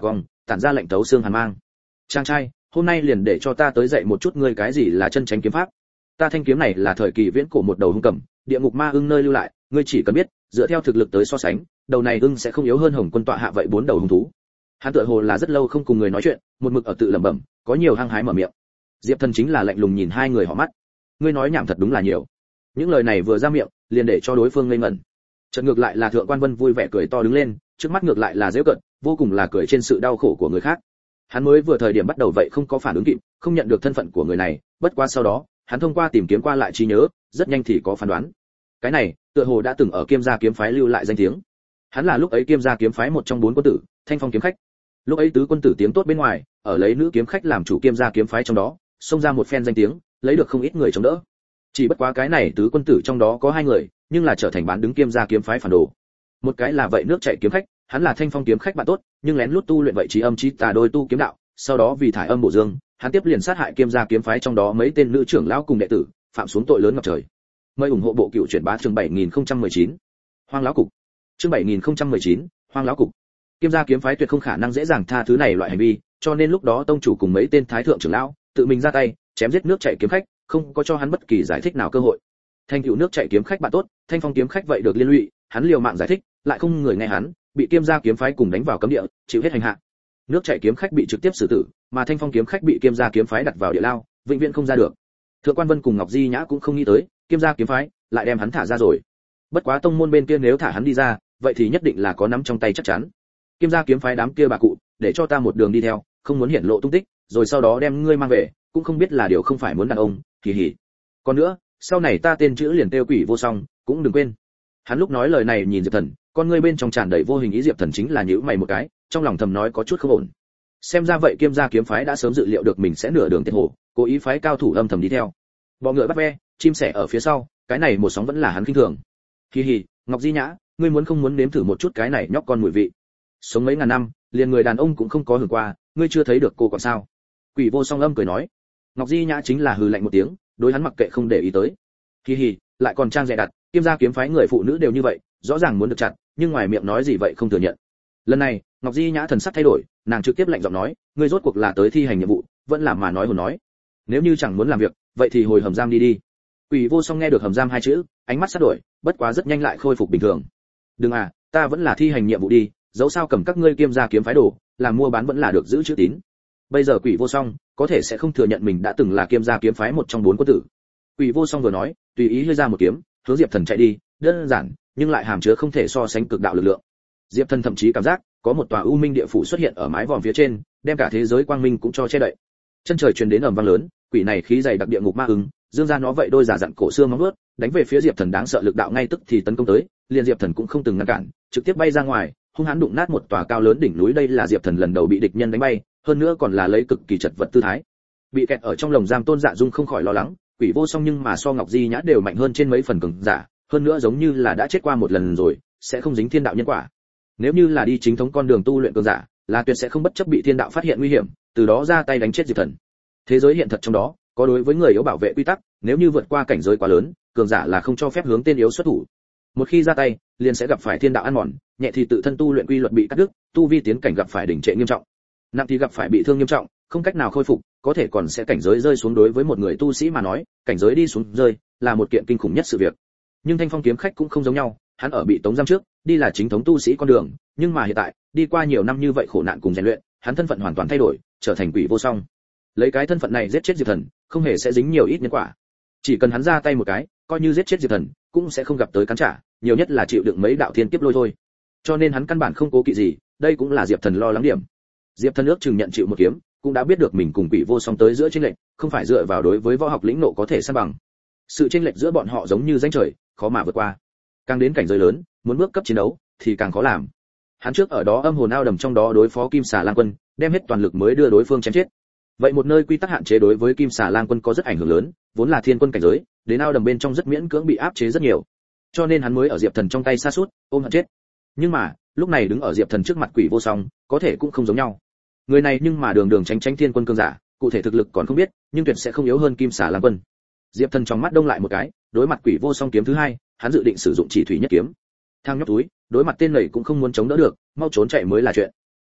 tản ra lạnh tấu xương hàn mang. Chàng trai, hôm nay liền để cho ta tới dạy một chút ngươi cái gì là chân chánh kiếm pháp. Ta thanh kiếm này là thời kỳ viễn cổ một đầu hung cầm, địa ngục ma ưng nơi lưu lại, ngươi chỉ cần biết, dựa theo thực lực tới so sánh, đầu này ưng sẽ không yếu hơn Hồng Quân tọa hạ vậy bốn đầu hung thú. Hắn tựa hồ là rất lâu không cùng người nói chuyện, một mực ở tự lẩm bẩm, có nhiều hăng hái mở miệng. Diệp Thần chính là lạnh lùng nhìn hai người họ mắt. Ngươi nói nhảm thật đúng là nhiều. Những lời này vừa ra miệng, liền để cho đối phương ngây ngẩn. Chợt ngược lại là Thượng Quan Vân vui vẻ cười to đứng lên, trước mắt ngược lại là giễu cợt, vô cùng là cười trên sự đau khổ của người khác. Hắn mới vừa thời điểm bắt đầu vậy không có phản ứng kịp, không nhận được thân phận của người này, bất quá sau đó, hắn thông qua tìm kiếm qua lại trí nhớ, rất nhanh thì có phán đoán. Cái này, tựa hồ đã từng ở Kiêm Gia kiếm phái lưu lại danh tiếng. Hắn là lúc ấy Kiêm Gia kiếm phái một trong bốn quân tử, Thanh Phong kiếm khách. Lúc ấy tứ quân tử tiếng tốt bên ngoài, ở lấy nữ kiếm khách làm chủ Kiêm Gia kiếm phái trong đó, xông ra một phen danh tiếng, lấy được không ít người chống đỡ. Chỉ bất quá cái này tứ quân tử trong đó có hai người, nhưng là trở thành bán đứng Kiêm Gia kiếm phái phản đồ. Một cái là vậy nước chảy kiếm khách, hắn là Thanh Phong kiếm khách bạn tốt, nhưng lén lút tu luyện vậy trí âm trí tà đôi tu kiếm đạo, sau đó vì thải âm bổ dương, hắn tiếp liền sát hại Kiêm Gia kiếm phái trong đó mấy tên nữ trưởng lão cùng đệ tử, phạm xuống tội lớn ngập trời. Mời ủng hộ bộ cựu truyện bá chương bảy nghìn không trăm mười chín. Hoang lão cục. Chương bảy nghìn không trăm mười chín, Hoang lão cục. Kiêm Gia kiếm phái tuyệt không khả năng dễ dàng tha thứ này loại hành vi, cho nên lúc đó tông chủ cùng mấy tên thái thượng trưởng lão tự mình ra tay, chém giết nước chảy kiếm khách, không có cho hắn bất kỳ giải thích nào cơ hội. Thanh cựu nước chảy kiếm khách bạn tốt, Thanh Phong kiếm khách vậy được liên lụy, hắn liều mạng giải thích, lại không người nghe hắn, bị Kiêm Gia kiếm phái cùng đánh vào cấm địa, chịu hết hành hạ. Nước chảy kiếm khách bị trực tiếp xử tử, mà Thanh Phong kiếm khách bị Kiêm Gia kiếm phái đặt vào địa lao, vĩnh viễn không ra được. Thượng Quan Vân cùng Ngọc Di Nhã cũng không nghĩ tới, Kiêm Gia kiếm phái lại đem hắn thả ra rồi. Bất quá tông môn bên kia nếu thả hắn đi ra, vậy thì nhất định là có nắm trong tay chắc chắn. Kiêm Gia kiếm phái đám kia bà cụ, để cho ta một đường đi theo, không muốn hiển lộ tung tích, rồi sau đó đem ngươi mang về, cũng không biết là điều không phải muốn đàn ông, kỳ hỉ. Còn nữa, sau này ta tên chữ liền tiêu Quỷ Vô Song, cũng đừng quên. Hắn lúc nói lời này nhìn Diệp Thần, con ngươi bên trong tràn đầy vô hình ý. Diệp Thần chính là nhíu mày một cái, trong lòng thầm nói có chút không ổn. Xem ra vậy Kiêm Gia kiếm phái đã sớm dự liệu được mình sẽ nửa đường tiệt hổ, cố ý phái cao thủ âm thầm đi theo. Bọ ngựa bắt ve, chim sẻ ở phía sau, cái này một sóng vẫn là hắn kinh thường. Hi hi, Ngọc Di Nhã, ngươi muốn không muốn nếm thử một chút cái này nhóc con mùi vị? Sống mấy ngàn năm, liền người đàn ông cũng không có hưởng qua, ngươi chưa thấy được cô còn sao? Quỷ Vô Song âm cười nói. Ngọc Di Nhã chính là hừ lạnh một tiếng, đối hắn mặc kệ không để ý tới. Hi hi, lại còn trang dè đặt, Kiêm Gia kiếm phái người phụ nữ đều như vậy, rõ ràng muốn được chặt, nhưng ngoài miệng nói gì vậy không thừa nhận. Lần này, Ngọc Di Nhã thần sắc thay đổi, nàng trực tiếp lạnh giọng nói, ngươi rốt cuộc là tới thi hành nhiệm vụ, vẫn là mà nói hồn nói. Nếu như chẳng muốn làm việc, vậy thì hồi hầm giam đi đi. Quỷ Vô Song nghe được hầm giam hai chữ, ánh mắt sát đổi, bất quá rất nhanh lại khôi phục bình thường. Đừng à, ta vẫn là thi hành nhiệm vụ đi, dẫu sao cầm các ngươi Kiêm Gia kiếm phái đồ, làm mua bán vẫn là được giữ chữ tín. Bây giờ Quỷ Vô Song có thể sẽ không thừa nhận mình đã từng là Kiêm Gia kiếm phái một trong bốn quân tử. Quỷ Vô Song vừa nói, tùy ý hơi ra một kiếm, hướng Diệp Thần chạy đi, đơn giản, nhưng lại hàm chứa không thể so sánh cực đạo lực lượng. Diệp Thần thậm chí cảm giác có một tòa u minh địa phủ xuất hiện ở mái vòm phía trên, đem cả thế giới quang minh cũng cho che đậy. Chân trời truyền đến ầm vang lớn, quỷ này khí dày đặc địa ngục ma ứng, dương ra nó vậy đôi giả dặn cổ xương móng vuốt, đánh về phía Diệp Thần đáng sợ lực đạo ngay tức thì tấn công tới, liền Diệp Thần cũng không từng ngăn cản, trực tiếp bay ra ngoài, hung hãn đụng nát một tòa cao lớn đỉnh núi. Đây là Diệp Thần lần đầu bị địch nhân đánh bay, hơn nữa còn là lấy cực kỳ chật vật tư thái. Bị kẹt ở trong lồng giam Tôn Dạ Dung không khỏi lo lắng, Quỷ Vô Song nhưng mà so Ngọc Di Nhã đều mạnh hơn trên mấy phần cường giả, hơn nữa giống như là đã chết qua một lần rồi, sẽ không dính thiên đạo nhân quả. Nếu như là đi chính thống con đường tu luyện cường giả, là tuyệt sẽ không bất chấp bị thiên đạo phát hiện nguy hiểm, từ đó ra tay đánh chết Diệp Thần. Thế giới hiện thật trong đó, có đối với người yếu bảo vệ quy tắc, nếu như vượt qua cảnh giới quá lớn, cường giả là không cho phép hướng tên yếu xuất thủ. Một khi ra tay, liền sẽ gặp phải thiên đạo ăn mòn, nhẹ thì tự thân tu luyện quy luật bị cắt đứt, tu vi tiến cảnh gặp phải đỉnh trệ nghiêm trọng, nặng thì gặp phải bị thương nghiêm trọng, không cách nào khôi phục, có thể còn sẽ cảnh giới rơi xuống. Đối với một người tu sĩ mà nói, cảnh giới đi xuống rơi là một kiện kinh khủng nhất sự việc. Nhưng Thanh Phong kiếm khách cũng không giống nhau, hắn ở bị tống giam trước, đi là chính thống tu sĩ con đường, nhưng mà hiện tại, đi qua nhiều năm như vậy khổ nạn cùng rèn luyện, hắn thân phận hoàn toàn thay đổi, trở thành Quỷ Vô Song. Lấy cái thân phận này giết chết Diệp Thần, không hề sẽ dính nhiều ít nhân quả. Chỉ cần hắn ra tay một cái, coi như giết chết Diệp Thần, cũng sẽ không gặp tới cắn trả, nhiều nhất là chịu đựng mấy đạo thiên kiếp lôi thôi. Cho nên hắn căn bản không cố kỵ gì, đây cũng là Diệp Thần lo lắng điểm. Diệp Thần ước chừng nhận chịu một kiếm, cũng đã biết được mình cùng Quỷ Vô Song tới giữa chênh lệch, không phải dựa vào đối với võ học lĩnh nộ có thể san bằng. Sự chênh lệch giữa bọn họ giống như ranh trời, khó mà vượt qua. Càng đến cảnh giới lớn, muốn bước cấp chiến đấu thì càng khó làm. Hắn trước ở đó âm hồn ao đầm trong đó đối phó Kim Xà Lang Quân, đem hết toàn lực mới đưa đối phương chém chết. Vậy một nơi quy tắc hạn chế đối với Kim Xà Lang Quân có rất ảnh hưởng lớn, vốn là thiên quân cảnh giới, đến ao đầm bên trong rất miễn cưỡng bị áp chế rất nhiều. Cho nên hắn mới ở Diệp Thần trong tay sa sút, ôm hận chết. Nhưng mà, lúc này đứng ở Diệp Thần trước mặt Quỷ Vô Song, có thể cũng không giống nhau. Người này nhưng mà đường đường tránh tránh thiên quân cương giả, cụ thể thực lực còn không biết, nhưng tuyệt sẽ không yếu hơn Kim Xà Lang Quân. Diệp Thần trong mắt đông lại một cái, đối mặt Quỷ Vô Song kiếm thứ hai, hắn dự định sử dụng chỉ thủy nhất kiếm. Thang nhóc túi, đối mặt tên này cũng không muốn chống đỡ được, mau trốn chạy mới là chuyện.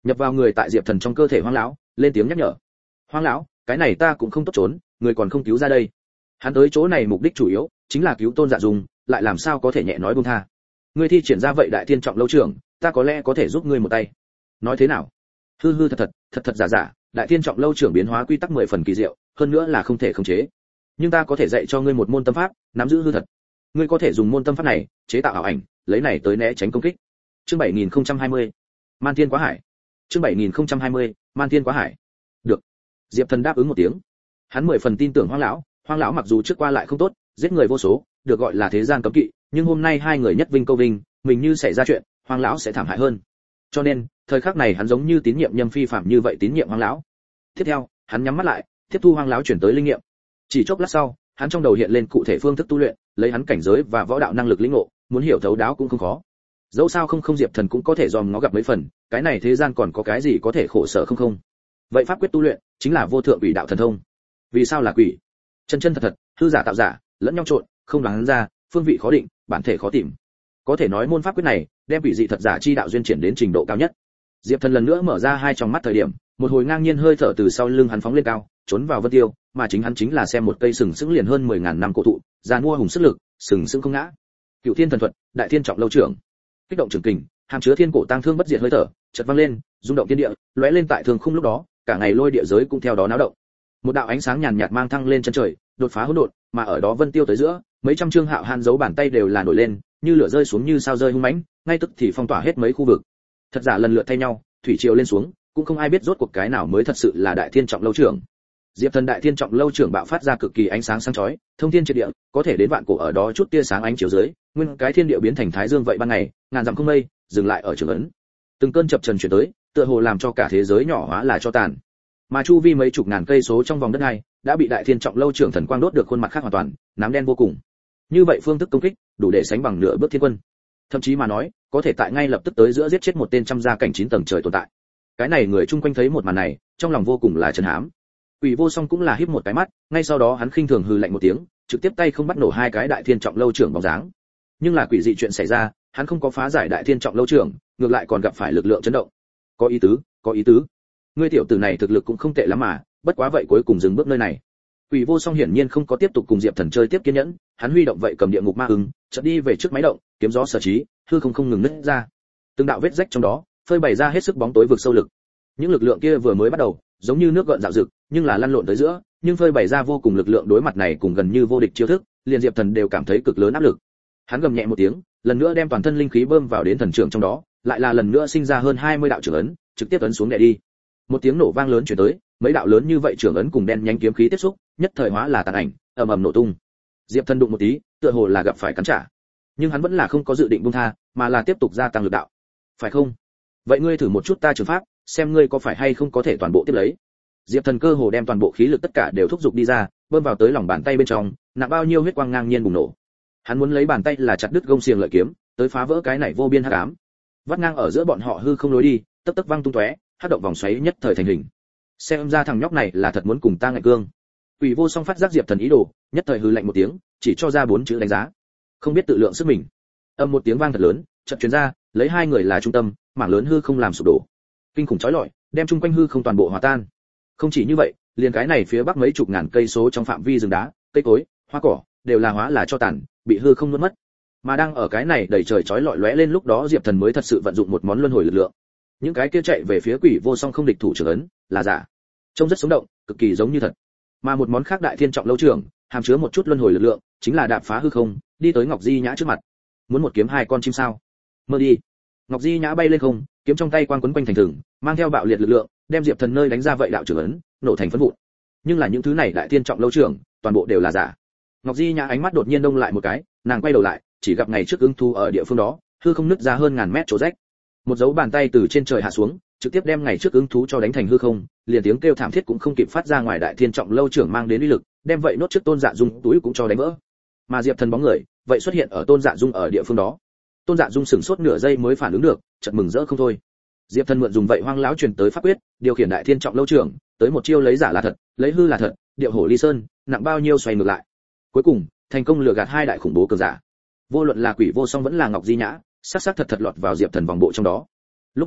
nhập vào người tại diệp thần trong cơ thể hoang lão, lên tiếng nhắc nhở. Hoang lão, cái này ta cũng không tốt trốn, người còn không cứu ra đây. Hắn tới chỗ này mục đích chủ yếu chính là cứu Tôn Dạ Dung, lại làm sao có thể nhẹ nói buông tha. Ngươi thi triển ra vậy đại thiên trọng lâu trưởng, ta có lẽ có thể giúp ngươi một tay. Nói thế nào? Hư hư thật thật, thật thật giả giả, đại thiên trọng lâu trưởng biến hóa quy tắc mười phần kỳ diệu, hơn nữa là không thể khống chế. Nhưng ta có thể dạy cho ngươi một môn tâm pháp, nắm giữ hư thật. Ngươi có thể dùng môn tâm pháp này chế tạo ảo ảnh, lấy này tới né tránh công kích. Chương bảy nghìn không trăm hai mươi, Man Thiên Quá Hải. Chương bảy nghìn không trăm hai mươi, Man Thiên Quá Hải. Được. Diệp Thần đáp ứng một tiếng. Hắn mười phần tin tưởng Hoang lão, Hoang lão mặc dù trước qua lại không tốt, giết người vô số, được gọi là thế gian cấm kỵ, nhưng hôm nay hai người nhất vinh câu vinh, mình như xảy ra chuyện, Hoang lão sẽ thảm hại hơn. Cho nên, thời khắc này hắn giống như tín nhiệm Nhâm Phi Phạm như vậy tín nhiệm Hoang lão. Tiếp theo, hắn nhắm mắt lại, tiếp thu Hoang lão chuyển tới linh nghiệm. Chỉ chốc lát sau, hắn trong đầu hiện lên cụ thể phương thức tu luyện, lấy hắn cảnh giới và võ đạo năng lực lĩnh ngộ, muốn hiểu thấu đáo cũng không khó. Dẫu sao không không Diệp Thần cũng có thể dòm ngó gặp mấy phần, cái này thế gian còn có cái gì có thể khổ sở không không. Vậy pháp quyết tu luyện chính là vô thượng quỷ đạo thần thông. Vì sao là quỷ? Chân chân thật thật, hư giả tạo giả, lẫn nhau trộn, không đoán ra, phương vị khó định, bản thể khó tìm. Có thể nói môn pháp quyết này đem quỷ dị thật giả chi đạo duyên triển đến trình độ cao nhất. Diệp Thần lần nữa mở ra hai tròng mắt thời điểm, một hồi ngang nhiên hơi thở từ sau lưng hắn phóng lên cao, trốn vào vân tiêu, mà chính hắn chính là xem một cây sừng sững liền hơn mười ngàn năm cổ thụ, giàn mua hùng sức lực, sừng sững không ngã. Cựu Thiên thần thuật, đại thiên trọng lâu trưởng. Kích động trường kình, hàm chứa thiên cổ tang thương bất diệt hơi thở, chợt vang lên, rung động thiên địa, lóe lên tại thường khung lúc đó, cả ngày lôi địa giới cũng theo đó náo động. Một đạo ánh sáng nhàn nhạt mang thăng lên chân trời, đột phá hỗn độn, mà ở đó vân tiêu tới giữa, mấy trăm trương hạo hàn giấu bàn tay đều là nổi lên, như lửa rơi xuống như sao rơi hung mãnh, ngay tức thì phong tỏa hết mấy khu vực. Thật giả lần lượt thay nhau, thủy triều lên xuống, cũng không ai biết rốt cuộc cái nào mới thật sự là đại thiên trọng lâu trưởng. Diệp Thần đại thiên trọng lâu trưởng bạo phát ra cực kỳ ánh sáng sáng chói, thông thiên triệt địa, có thể đến vạn cổ ở đó chút tia sáng ánh chiếu dưới, nguyên cái thiên địa biến thành thái dương vậy ban ngày, ngàn dặm không mây, dừng lại ở trường ấn. Từng cơn chập trần chuyển tới, tựa hồ làm cho cả thế giới nhỏ hóa là cho tàn. Mà chu vi mấy chục ngàn cây số trong vòng đất này, đã bị đại thiên trọng lâu trưởng thần quang đốt được khuôn mặt khác hoàn toàn, nám đen vô cùng. Như vậy phương thức công kích, đủ để sánh bằng nửa bước thiên quân. Thậm chí mà nói, có thể tại ngay lập tức tới giữa giết chết một tên trăm gia cảnh chín tầng trời tồn tại. Cái này người chung quanh thấy một màn này, trong lòng vô cùng là chấn hám. Quỷ Vô Song cũng là híp một cái mắt, ngay sau đó hắn khinh thường hừ lạnh một tiếng, trực tiếp tay không bắt nổ hai cái đại thiên trọng lâu trưởng bóng dáng. Nhưng là quỷ dị chuyện xảy ra, hắn không có phá giải đại thiên trọng lâu trưởng, ngược lại còn gặp phải lực lượng chấn động. Có ý tứ, có ý tứ. Ngươi tiểu tử này thực lực cũng không tệ lắm mà, bất quá vậy cuối cùng dừng bước nơi này. Quỷ Vô Song hiển nhiên không có tiếp tục cùng Diệp Thần chơi tiếp kiên nhẫn, hắn huy động vậy cầm địa ngục ma ưng, chợt đi về trước máy động, kiếm gió sở trí, hư không không ngừng nứt ra. Từng đạo vết rách trong đó, phơi bày ra hết sức bóng tối vực sâu lực. Những lực lượng kia vừa mới bắt đầu, giống như nước gợn dạo dực, nhưng là lăn lộn tới giữa, nhưng phơi bày ra vô cùng lực lượng đối mặt này cùng gần như vô địch chiêu thức, liền Diệp Thần đều cảm thấy cực lớn áp lực. Hắn gầm nhẹ một tiếng, lần nữa đem toàn thân linh khí bơm vào đến thần trưởng trong đó, lại là lần nữa sinh ra hơn hai mươi đạo trưởng ấn, trực tiếp ấn xuống đè đi. Một tiếng nổ vang lớn truyền tới, mấy đạo lớn như vậy trưởng ấn cùng đen nhánh kiếm khí tiếp xúc, nhất thời hóa là tàn ảnh, ầm ầm nổ tung. Diệp Thần đụng một tí, tựa hồ là gặp phải cắn trả, nhưng hắn vẫn là không có dự định buông tha, mà là tiếp tục gia tăng lực đạo. Phải không? Vậy ngươi thử một chút ta trường pháp, xem ngươi có phải hay không có thể toàn bộ tiếp lấy. Diệp Thần cơ hồ đem toàn bộ khí lực tất cả đều thúc giục đi ra, bơm vào tới lòng bàn tay bên trong, nặng bao nhiêu huyết quang ngang nhiên bùng nổ. Hắn muốn lấy bàn tay là chặt đứt gông xiềng lợi kiếm, tới phá vỡ cái này vô biên hắc ám. Vắt ngang ở giữa bọn họ hư không lối đi, tấp tấp văng tung tóe, hắc động vòng xoáy nhất thời thành hình. Xem ra thằng nhóc này là thật muốn cùng ta ngạnh cương. Quỷ Vô Song phát giác Diệp Thần ý đồ, nhất thời hừ lạnh một tiếng, chỉ cho ra bốn chữ đánh giá. Không biết tự lượng sức mình. Âm một tiếng vang thật lớn, chợt truyền ra, lấy hai người là trung tâm, mảng lớn hư không làm sụp đổ. Kinh khủng chói lọi, đem chung quanh hư không toàn bộ hòa tan. Không chỉ như vậy, liền cái này phía bắc mấy chục ngàn cây số trong phạm vi rừng đá, cây cối, hoa cỏ đều là hóa là cho tàn, bị hư không nuốt mất. Mà đang ở cái này đầy trời chói lọi lóe lên lúc đó Diệp Thần mới thật sự vận dụng một món luân hồi lực lượng. Những cái kia chạy về phía Quỷ Vô Song không địch thủ trưởng ấn, là giả. Trông rất sống động, cực kỳ giống như thật. Mà một món khác đại thiên trọng lâu trưởng, hàm chứa một chút luân hồi lực lượng, chính là đạp phá hư không, đi tới Ngọc Di Nhã trước mặt. Muốn một kiếm hai con chim sao? Mơ đi. Ngọc Di Nhã bay lên không, kiếm trong tay quang quấn quanh thành thừng, mang theo bạo liệt lực lượng, đem Diệp Thần nơi đánh ra vậy đạo trưởng ấn, nổ thành phấn vụn. Nhưng là những thứ này đại thiên trọng lâu trưởng, toàn bộ đều là giả. Ngọc Di Nhã ánh mắt đột nhiên đông lại một cái, nàng quay đầu lại, chỉ gặp ngày trước ứng thu ở địa phương đó, hư không nứt ra hơn ngàn mét chỗ rách. Một dấu bàn tay từ trên trời hạ xuống, trực tiếp đem ngày trước ứng thú cho đánh thành hư không, liền tiếng kêu thảm thiết cũng không kịp phát ra ngoài đại thiên trọng lâu trưởng mang đến uy lực, đem vậy nốt trước Tôn Dạ Dung túi cũng cho đánh vỡ. Mà Diệp Thần bóng người, vậy xuất hiện ở Tôn Dạ Dung ở địa phương đó. Tôn Dạ Dung sửng sốt nửa giây mới phản ứng được, chợt mừng rỡ không thôi. Diệp Thần mượn dùng vậy hoang lão truyền tới pháp quyết, điều khiển đại thiên trọng lâu trưởng, tới một chiêu lấy giả là thật, lấy hư là thật, điệu hổ ly sơn, nặng bao nhiêu xoay ngược lại. Cuối cùng, thành công lừa gạt hai đại khủng bố cường giả. Vô luận là Quỷ Vô Song vẫn là Ngọc Di Nhã, sắc sắc thật thật lọt vào Diệp Thần vòng bộ trong đó. Lúc này,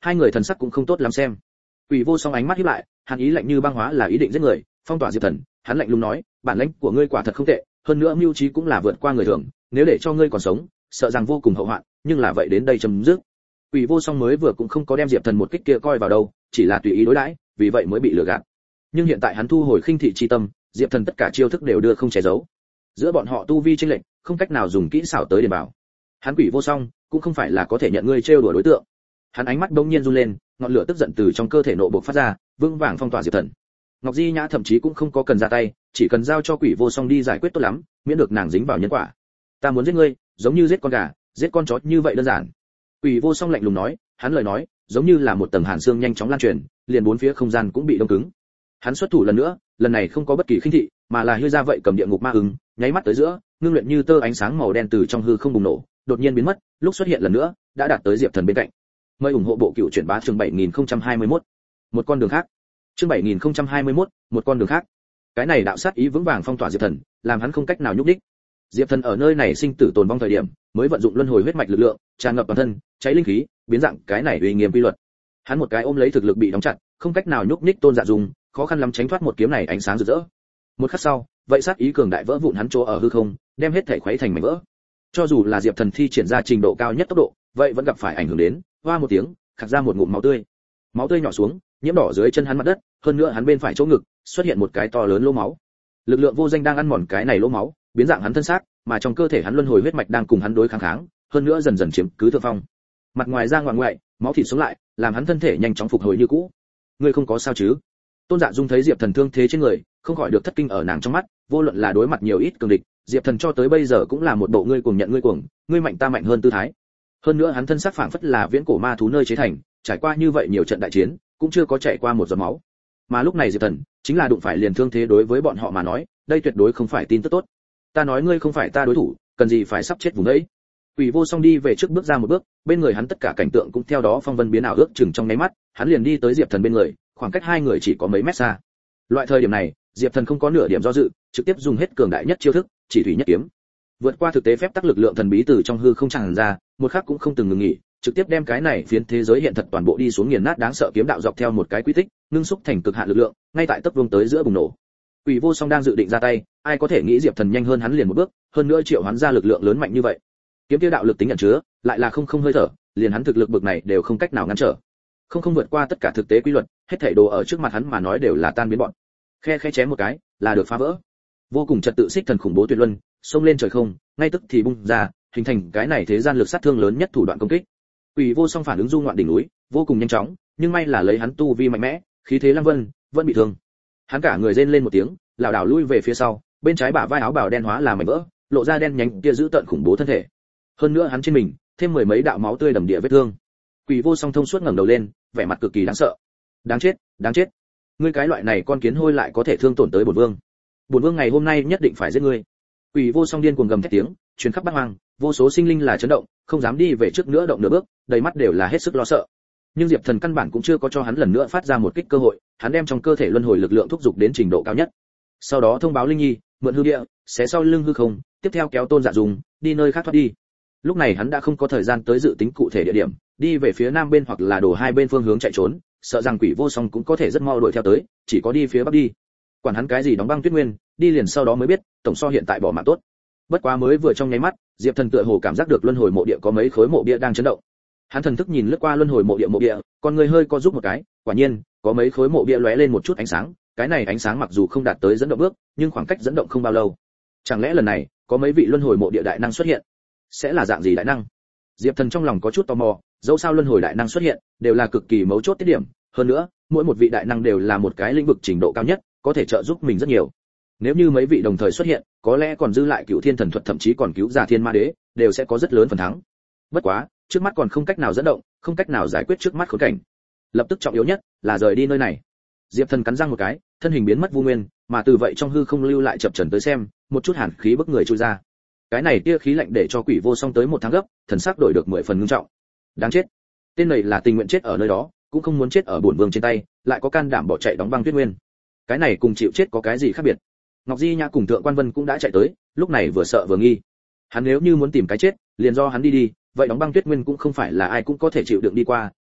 hai người thần sắc cũng không tốt lắm xem. Quỷ Vô Song ánh mắt híp lại, hàn ý lạnh như băng hóa là ý định giết người, phong tỏa Diệp Thần, hắn lạnh lùng nói, bản lĩnh của ngươi quả thật không tệ, hơn nữa mưu trí cũng là vượt qua người thường, nếu để cho ngươi còn sống, sợ rằng vô cùng hậu hoạn, nhưng là vậy đến đây chấm dứt. Quỷ Vô Song mới vừa cũng không có đem Diệp Thần một kích kia coi vào đâu, chỉ là tùy ý đối đãi, vì vậy mới bị lừa gạt. Nhưng hiện tại hắn thu hồi khinh thị chi tâm, Diệp Thần tất cả chiêu thức đều đưa không che giấu. Giữa bọn họ tu vi chênh lệch, không cách nào dùng kỹ xảo tới để bảo. Hắn Quỷ Vô Song cũng không phải là có thể nhận ngươi trêu đùa đối tượng. Hắn ánh mắt bỗng nhiên run lên, ngọn lửa tức giận từ trong cơ thể nộ bộc phát ra, vững vàng phong tỏa Diệp Thần. Ngọc Di Nhã thậm chí cũng không có cần ra tay, chỉ cần giao cho Quỷ Vô Song đi giải quyết tốt lắm, miễn được nàng dính vào nhân quả. Ta muốn giết ngươi, giống như giết con gà, giết con chó như vậy đơn giản. Quỷ Vô Song lạnh lùng nói, hắn lời nói giống như là một tầng hàn xương nhanh chóng lan truyền, liền bốn phía không gian cũng bị đông cứng. Hắn xuất thủ lần nữa, lần này không có bất kỳ khinh thị, mà là hư ra vậy cầm địa ngục ma ứng, nháy mắt tới giữa, ngưng luyện như tơ ánh sáng màu đen từ trong hư không bùng nổ, đột nhiên biến mất, lúc xuất hiện lần nữa, đã đạt tới Diệp Thần bên cạnh. Mời ủng hộ bộ cựu truyện bá chương bảy nghìn không trăm hai mươi mốt. Một con đường khác. Chương bảy nghìn không trăm hai mươi mốt, một con đường khác. Cái này đạo sát ý vững vàng phong tỏa Diệp Thần, làm hắn không cách nào nhúc nhích. Diệp Thần ở nơi này sinh tử tồn vong thời điểm, mới vận dụng luân hồi huyết mạch lực lượng, tràn ngập toàn thân, cháy linh khí, biến dạng cái này uy nghiêm quy luật. Hắn một cái ôm lấy thực lực bị đóng chặt, không cách nào nhúc nhích Tôn Dạ Dung, khó khăn lắm tránh thoát một kiếm này ánh sáng rực rỡ. Một khắc sau, vậy sát ý cường đại vỡ vụn hắn chỗ ở hư không, đem hết thể khuấy thành mảnh vỡ. Cho dù là Diệp Thần thi triển ra trình độ cao nhất tốc độ, vậy vẫn gặp phải ảnh hưởng đến, hoa một tiếng, khạc ra một ngụm máu tươi. Máu tươi nhỏ xuống, nhiễm đỏ dưới chân hắn mặt đất, hơn nữa hắn bên phải chỗ ngực xuất hiện một cái to lớn lỗ máu. Lực lượng vô danh đang ăn mòn cái này lỗ máu, biến dạng hắn thân xác, mà trong cơ thể hắn luân hồi huyết mạch đang cùng hắn đối kháng kháng, hơn nữa dần dần chiếm cứ thượng phong. Mặt ngoài ra ngoại ngoại, máu thịt sống lại, làm hắn thân thể nhanh chóng phục hồi như cũ. Ngươi không có sao chứ? Tôn Dạ Dung thấy Diệp Thần thương thế trên người, không khỏi được thất kinh ở nàng trong mắt, vô luận là đối mặt nhiều ít cường địch, Diệp Thần cho tới bây giờ cũng là một bộ ngươi cuồng nhận ngươi cuồng, ngươi mạnh ta mạnh hơn tư thái. Hơn nữa hắn thân xác phảng phất là viễn cổ ma thú nơi chế thành, trải qua như vậy nhiều trận đại chiến, cũng chưa có chảy qua một giọt máu. Mà lúc này Diệp Thần chính là đụng phải liền thương thế, đối với bọn họ mà nói, đây tuyệt đối không phải tin tức tốt. Ta nói ngươi không phải ta đối thủ, cần gì phải sắp chết vùng đấy. Quỷ Vô Song đi về trước bước ra một bước, bên người hắn tất cả cảnh tượng cũng theo đó phong vân biến ảo, ước chừng trong nháy mắt, hắn liền đi tới Diệp Thần bên người, khoảng cách hai người chỉ có mấy mét xa. Loại thời điểm này, Diệp Thần không có nửa điểm do dự, trực tiếp dùng hết cường đại nhất chiêu thức, chỉ thủy nhất kiếm. Vượt qua thực tế phép tắc lực lượng thần bí từ trong hư không tràn ra, một khắc cũng không từng ngừng nghỉ, trực tiếp đem cái này phiến thế giới hiện thật toàn bộ đi xuống nghiền nát, đáng sợ kiếm đạo dọc theo một cái quy tích, ngưng xúc thành cực hạn lực lượng, ngay tại tấp vương tới giữa bùng nổ. Quỷ Vô Song đang dự định ra tay, ai có thể nghĩ Diệp Thần nhanh hơn hắn liền một bước, hơn nữa triệu hoán ra lực lượng lớn mạnh như vậy. Kiếm tiêu đạo lực tính nhận chứa, lại là không không hơi thở, liền hắn thực lực bực này đều không cách nào ngăn trở. Không không vượt qua tất cả thực tế quy luật, hết thảy đồ ở trước mặt hắn mà nói đều là tan biến bọn. Khe khe chém một cái, là được phá vỡ. Vô cùng trật tự xích thần khủng bố tuyệt luân, xông lên trời không, ngay tức thì bung ra, hình thành cái này thế gian lực sát thương lớn nhất thủ đoạn công kích. Quỷ Vô Song phản ứng du ngoạn đỉnh núi, vô cùng nhanh chóng, nhưng may là lấy hắn tu vi mạnh mẽ, khí thế lăng vân, vẫn bị thương. Hắn cả người rên lên một tiếng, lảo đảo lui về phía sau, bên trái bả vai áo bào đen hóa là mảnh vỡ, lộ ra đen nhánh kia giữ tận khủng bố thân thể. Hơn nữa hắn trên mình thêm mười mấy đạo máu tươi đầm địa vết thương. Quỷ Vô Song thông suốt ngẩng đầu lên, vẻ mặt cực kỳ đáng sợ. Đáng chết, đáng chết. Ngươi cái loại này con kiến hôi lại có thể thương tổn tới bổn vương. Bổn vương ngày hôm nay nhất định phải giết ngươi. Quỷ Vô Song điên cuồng gầm thét tiếng, truyền khắp bát hoang, vô số sinh linh là chấn động, không dám đi về trước nữa động nửa bước, đầy mắt đều là hết sức lo sợ. Nhưng Diệp Thần căn bản cũng chưa có cho hắn lần nữa phát ra một kích cơ hội, hắn đem trong cơ thể luân hồi lực lượng thúc giục đến trình độ cao nhất. Sau đó thông báo Linh Nhi, mượn hư địa, xé sau lưng hư không, tiếp theo kéo Tôn Dạ Dung, đi nơi khác thoát đi. Lúc này hắn đã không có thời gian tới dự tính cụ thể địa điểm, đi về phía nam bên hoặc là đổ hai bên phương hướng chạy trốn, sợ rằng Quỷ Vô Song cũng có thể rất mau đuổi theo tới, chỉ có đi phía bắc đi. Quản hắn cái gì đóng băng tuyết nguyên, đi liền sau đó mới biết, tổng so hiện tại bỏ mạng tốt. Bất quá mới vừa trong nháy mắt, Diệp Thần tựa hồ cảm giác được luân hồi mộ địa có mấy khối mộ bia đang chấn động. Hắn thần thức nhìn lướt qua luân hồi mộ địa mộ địa, con người hơi co giúp một cái, quả nhiên, có mấy khối mộ bia lóe lên một chút ánh sáng, cái này ánh sáng mặc dù không đạt tới dẫn động bước, nhưng khoảng cách dẫn động không bao lâu. Chẳng lẽ lần này, có mấy vị luân hồi mộ địa đại năng xuất hiện? Sẽ là dạng gì đại năng? Diệp Thần trong lòng có chút tò mò, dẫu sao luân hồi đại năng xuất hiện, đều là cực kỳ mấu chốt tiết điểm, hơn nữa, mỗi một vị đại năng đều là một cái lĩnh vực trình độ cao nhất, có thể trợ giúp mình rất nhiều. Nếu như mấy vị đồng thời xuất hiện, có lẽ còn dư lại Cửu Thiên Thần Thuật, thậm chí còn cứu ra Thiên Ma Đế, đều sẽ có rất lớn phần thắng. Bất quá, trước mắt còn không cách nào dẫn động, không cách nào giải quyết trước mắt khốn cảnh. Lập tức trọng yếu nhất là rời đi nơi này. Diệp Thần cắn răng một cái, thân hình biến mất vô nguyên, mà từ vậy trong hư không lưu lại chập chờn tới xem, một chút hàn khí bức người trôi ra. Cái này tia khí lạnh để cho Quỷ Vô Song tới một tháng gấp, thần sắc đổi được mười phần ngưng trọng. Đáng chết, tên này là tình nguyện chết ở nơi đó, cũng không muốn chết ở bổn vương trên tay, lại có can đảm bỏ chạy đóng băng tuyết nguyên. Cái này cùng chịu chết có cái gì khác biệt? Ngọc Di Nhã cùng Thượng Quan Vân cũng đã chạy tới, lúc này vừa sợ vừa nghi. Hắn nếu như muốn tìm cái chết, liền do hắn đi đi, vậy đóng băng tuyết nguyên cũng không phải là ai cũng có thể chịu đựng đi qua,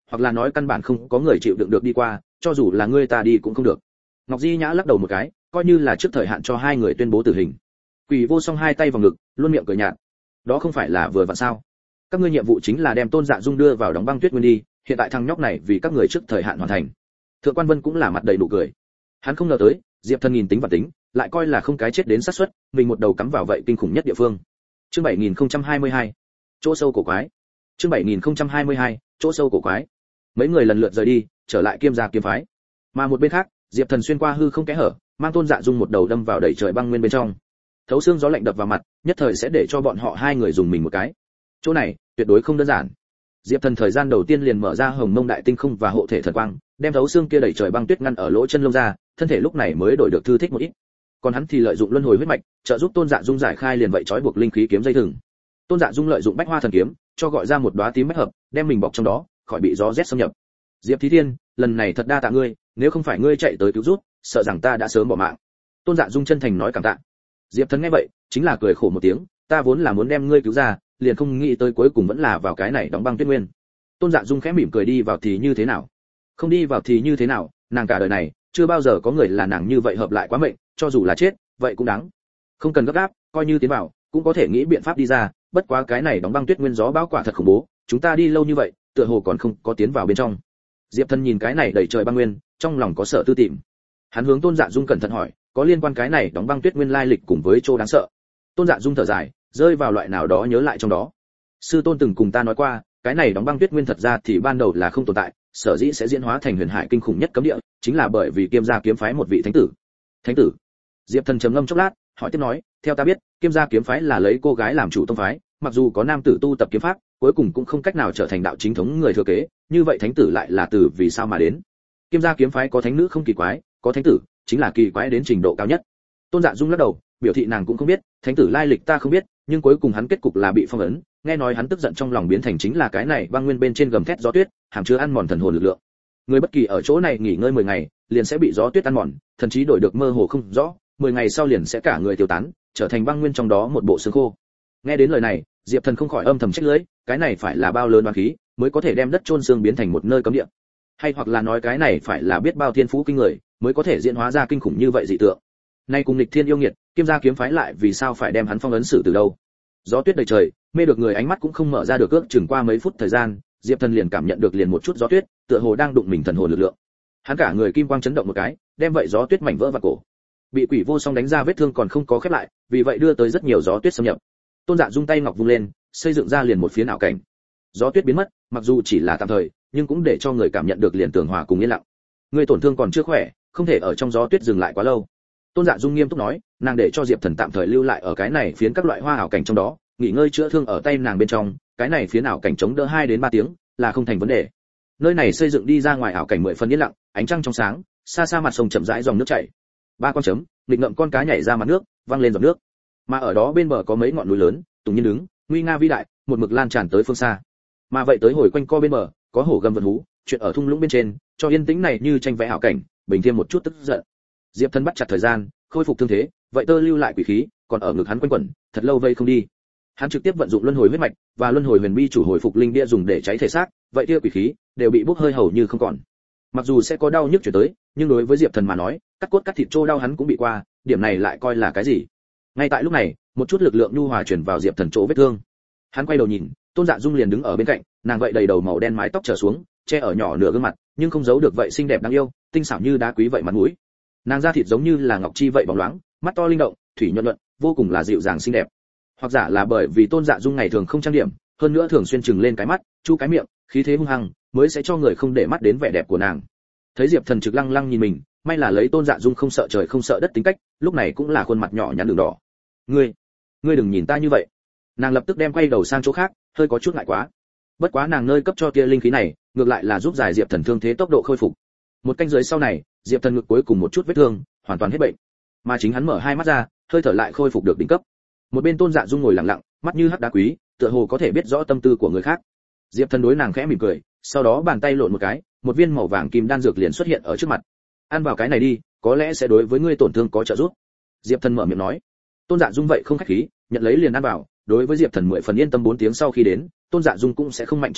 hoặc là nói căn bản không có người chịu đựng được đi qua, cho dù là ngươi ta đi cũng không được. Ngọc Di Nhã lắc đầu một cái, coi như là trước thời hạn cho hai người tuyên bố tử hình. Quỷ Vô Song hai tay vào ngực, luôn miệng cười nhạt. Đó không phải là vừa vặn sao? Các ngươi nhiệm vụ chính là đem Tôn Dạ Dung đưa vào đóng băng tuyết nguyên đi, hiện tại thằng nhóc này vì các người trước thời hạn hoàn thành. Thượng Quan Vân cũng là mặt đầy nụ cười. Hắn không ngờ tới, Diệp Thần nghìn tính và tính, lại coi là không cái chết đến xác suất, mình một đầu cắm vào vậy kinh khủng nhất địa phương. Chương bảy nghìn không trăm hai mươi hai, chỗ sâu cổ quái. Chương bảy nghìn không trăm hai mươi hai, chỗ sâu cổ quái. Mấy người lần lượt rời đi, trở lại Kiêm gia kiếm phái. Mà một bên khác, Diệp Thần xuyên qua hư không kẽ hở, mang Tôn Dạ Dung một đầu đâm vào đầy trời băng nguyên bên trong. Thấu xương gió lạnh đập vào mặt, nhất thời sẽ để cho bọn họ hai người dùng mình một cái. Chỗ này, tuyệt đối không đơn giản. Diệp Thần thời gian đầu tiên liền mở ra Hồng Mông Đại Tinh Không và hộ thể thần quang, đem thấu xương kia đầy trời băng tuyết ngăn ở lỗ chân lông ra, thân thể lúc này mới đổi được thư thích một ít. Còn hắn thì lợi dụng luân hồi huyết mạch, trợ giúp Tôn Dạ Dung giải khai liền vậy trói buộc linh khí kiếm dây thừng. Tôn Dạ Dung lợi dụng Bách Hoa thần kiếm, cho gọi ra một đóa tím bách hợp, đem mình bọc trong đó, khỏi bị gió rét xâm nhập. Diệp Thí Thiên, lần này thật đa tạ ngươi, nếu không phải ngươi chạy tới cứu giúp, sợ rằng ta đã sớm bỏ mạng. Tôn Dạ Dung chân thành nói cảm tạ. Diệp Thần nghe vậy, chính là cười khổ một tiếng, ta vốn là muốn đem ngươi cứu ra, liền không nghĩ tới cuối cùng vẫn là vào cái này đóng băng tuyết nguyên. Tôn Dạ Dung khẽ mỉm cười, đi vào thì như thế nào? Không đi vào thì như thế nào, nàng cả đời này, chưa bao giờ có người là nàng như vậy hợp lại quá mệnh, cho dù là chết, vậy cũng đáng. Không cần gấp gáp, coi như tiến vào, cũng có thể nghĩ biện pháp đi ra, bất quá cái này đóng băng tuyết nguyên gió bão quả thật khủng bố, chúng ta đi lâu như vậy, tựa hồ còn không có tiến vào bên trong. Diệp Thần nhìn cái này đầy trời băng nguyên, trong lòng có sợ tư tìm. Hắn hướng Tôn Dạ Dung cẩn thận hỏi, có liên quan cái này đóng băng tuyết nguyên lai lịch cùng với chỗ đáng sợ. Tôn Dạ Dung thở dài, rơi vào loại nào đó nhớ lại trong đó. Sư tôn từng cùng ta nói qua, cái này đóng băng tuyết nguyên thật ra thì ban đầu là không tồn tại, sở dĩ sẽ diễn hóa thành huyền hải kinh khủng nhất cấm địa, chính là bởi vì Kiêm gia kiếm phái một vị thánh tử. Thánh tử? Diệp Thần trầm ngâm chốc lát, hỏi tiếp nói, theo ta biết, Kiêm gia kiếm phái là lấy cô gái làm chủ tông phái, mặc dù có nam tử tu tập kiếm pháp, cuối cùng cũng không cách nào trở thành đạo chính thống người thừa kế, như vậy thánh tử lại là từ vì sao mà đến? Kiêm gia kiếm phái có thánh nữ không kỳ quái, có thánh tử, chính là kỳ quái đến trình độ cao nhất. Tôn Dạ Dung lắc đầu, biểu thị nàng cũng không biết, thánh tử lai lịch ta không biết, nhưng cuối cùng hắn kết cục là bị phong ấn, nghe nói hắn tức giận trong lòng biến thành chính là cái này băng nguyên bên trên gầm thét gió tuyết, hàm chứa ăn mòn thần hồn lực lượng. Người bất kỳ ở chỗ này nghỉ ngơi mười ngày, liền sẽ bị gió tuyết ăn mòn, thậm chí đổi được mơ hồ không rõ, mười ngày sau liền sẽ cả người tiêu tán, trở thành băng nguyên trong đó một bộ xương khô. Nghe đến lời này, Diệp Thần không khỏi âm thầm trách lưỡi, cái này phải là bao lớn oán khí, mới có thể đem đất chôn xương biến thành một nơi cấm địa. Hay hoặc là nói cái này phải là biết bao thiên phú kinh người, mới có thể diễn hóa ra kinh khủng như vậy dị tượng. Nay cùng nghịch thiên yêu nghiệt, Kiêm gia kiếm phái lại vì sao phải đem hắn phong ấn xử từ đâu? Gió tuyết đầy trời, mê được người ánh mắt cũng không mở ra được, ước chừng qua mấy phút thời gian, Diệp Thần liền cảm nhận được liền một chút gió tuyết, tựa hồ đang đụng mình thần hồn lực lượng. Hắn cả người kim quang chấn động một cái, đem vậy gió tuyết mảnh vỡ vào cổ. Bị Quỷ Vô Song đánh ra vết thương còn không có khép lại, vì vậy đưa tới rất nhiều gió tuyết xâm nhập. Tôn Dạ Dung tay ngọc vung lên, xây dựng ra liền một phiến ảo cảnh. Gió tuyết biến mất, mặc dù chỉ là tạm thời, nhưng cũng để cho người cảm nhận được liền tường hòa cùng yên lặng. Người tổn thương còn chưa khỏe, không thể ở trong gió tuyết dừng lại quá lâu. Tôn Dạ Dung nghiêm túc nói, nàng để cho Diệp Thần tạm thời lưu lại ở cái này phiến các loại hoa ảo cảnh trong đó, nghỉ ngơi chữa thương ở tay nàng bên trong, cái này phiến ảo cảnh chống đỡ hai đến ba tiếng, là không thành vấn đề. Nơi này xây dựng đi ra ngoài ảo cảnh mười phần yên lặng, ánh trăng trong sáng, xa xa mặt sông chậm rãi dòng nước chảy. Ba con chấm, nghịch ngợm con cá nhảy ra mặt nước, văng lên giọt nước. Mà ở đó bên bờ có mấy ngọn núi lớn, tùng nhiên đứng, nguy nga vĩ đại, một mực lan tràn tới phương xa. Mà vậy tới hồi quanh co bên bờ, có hổ gầm vượn hú, chuyện ở thung lũng bên trên, cho yên tĩnh này như tranh vẽ ảo cảnh, bình thêm một chút tức giận. Diệp Thần bắt chặt thời gian, khôi phục thương thế, vậy tơ lưu lại quỷ khí, còn ở ngực hắn quanh quẩn, thật lâu vây không đi. Hắn trực tiếp vận dụng luân hồi huyết mạch và luân hồi huyền bi chủ hồi phục linh bia dùng để cháy thể xác, vậy kia quỷ khí đều bị bốc hơi hầu như không còn. Mặc dù sẽ có đau nhức chuyển tới, nhưng đối với Diệp Thần mà nói, cắt cốt cắt thịt trô đau hắn cũng bị qua, điểm này lại coi là cái gì? Ngay tại lúc này, một chút lực lượng nhu hòa chuyển vào Diệp Thần chỗ vết thương. Hắn quay đầu nhìn, Tôn Dạ Dung liền đứng ở bên cạnh, nàng vậy đầy đầu màu đen mái tóc trở xuống, che ở nhỏ nửa gương mặt, nhưng không giấu được vậy xinh đẹp đáng yêu, tinh xảo như đá quý vậy mặt mũi. Nàng da thịt giống như là ngọc chi vậy bóng loáng, mắt to linh động, thủy nhuận nhuận, vô cùng là dịu dàng xinh đẹp. Hoặc giả là bởi vì Tôn Dạ Dung ngày thường không trang điểm, hơn nữa thường xuyên chừng lên cái mắt, chu cái miệng, khí thế hung hăng, mới sẽ cho người không để mắt đến vẻ đẹp của nàng. Thấy Diệp Thần trực lăng lăng nhìn mình, may là lấy Tôn Dạ Dung không sợ trời không sợ đất tính cách, lúc này cũng là khuôn mặt nhỏ nhắn đường đỏ. "Ngươi, ngươi đừng nhìn ta như vậy." Nàng lập tức đem quay đầu sang chỗ khác, hơi có chút ngại quá. Bất quá nàng nơi cấp cho tia linh khí này, ngược lại là giúp giải Diệp Thần thương thế tốc độ khôi phục. Một canh dưới sau này, Diệp Thần ngực cuối cùng một chút vết thương, hoàn toàn hết bệnh. Mà chính hắn mở hai mắt ra, hơi thở lại khôi phục được đỉnh cấp. Một bên Tôn Dạ Dung ngồi lặng lặng, mắt như hắc đá quý, tựa hồ có thể biết rõ tâm tư của người khác. Diệp Thần đối nàng khẽ mỉm cười, sau đó bàn tay lộn một cái, một viên màu vàng kim đan dược liền xuất hiện ở trước mặt. "Ăn vào cái này đi, có lẽ sẽ đối với ngươi tổn thương có trợ giúp." Diệp Thần mở miệng nói. Tôn Dạ Dung vậy không khách khí, nhận lấy liền ăn vào, đối với Diệp Thần mười phần yên tâm. Bốn tiếng sau khi đến, Tôn Dạ Dung cũng sẽ không mạnh chống đỡ,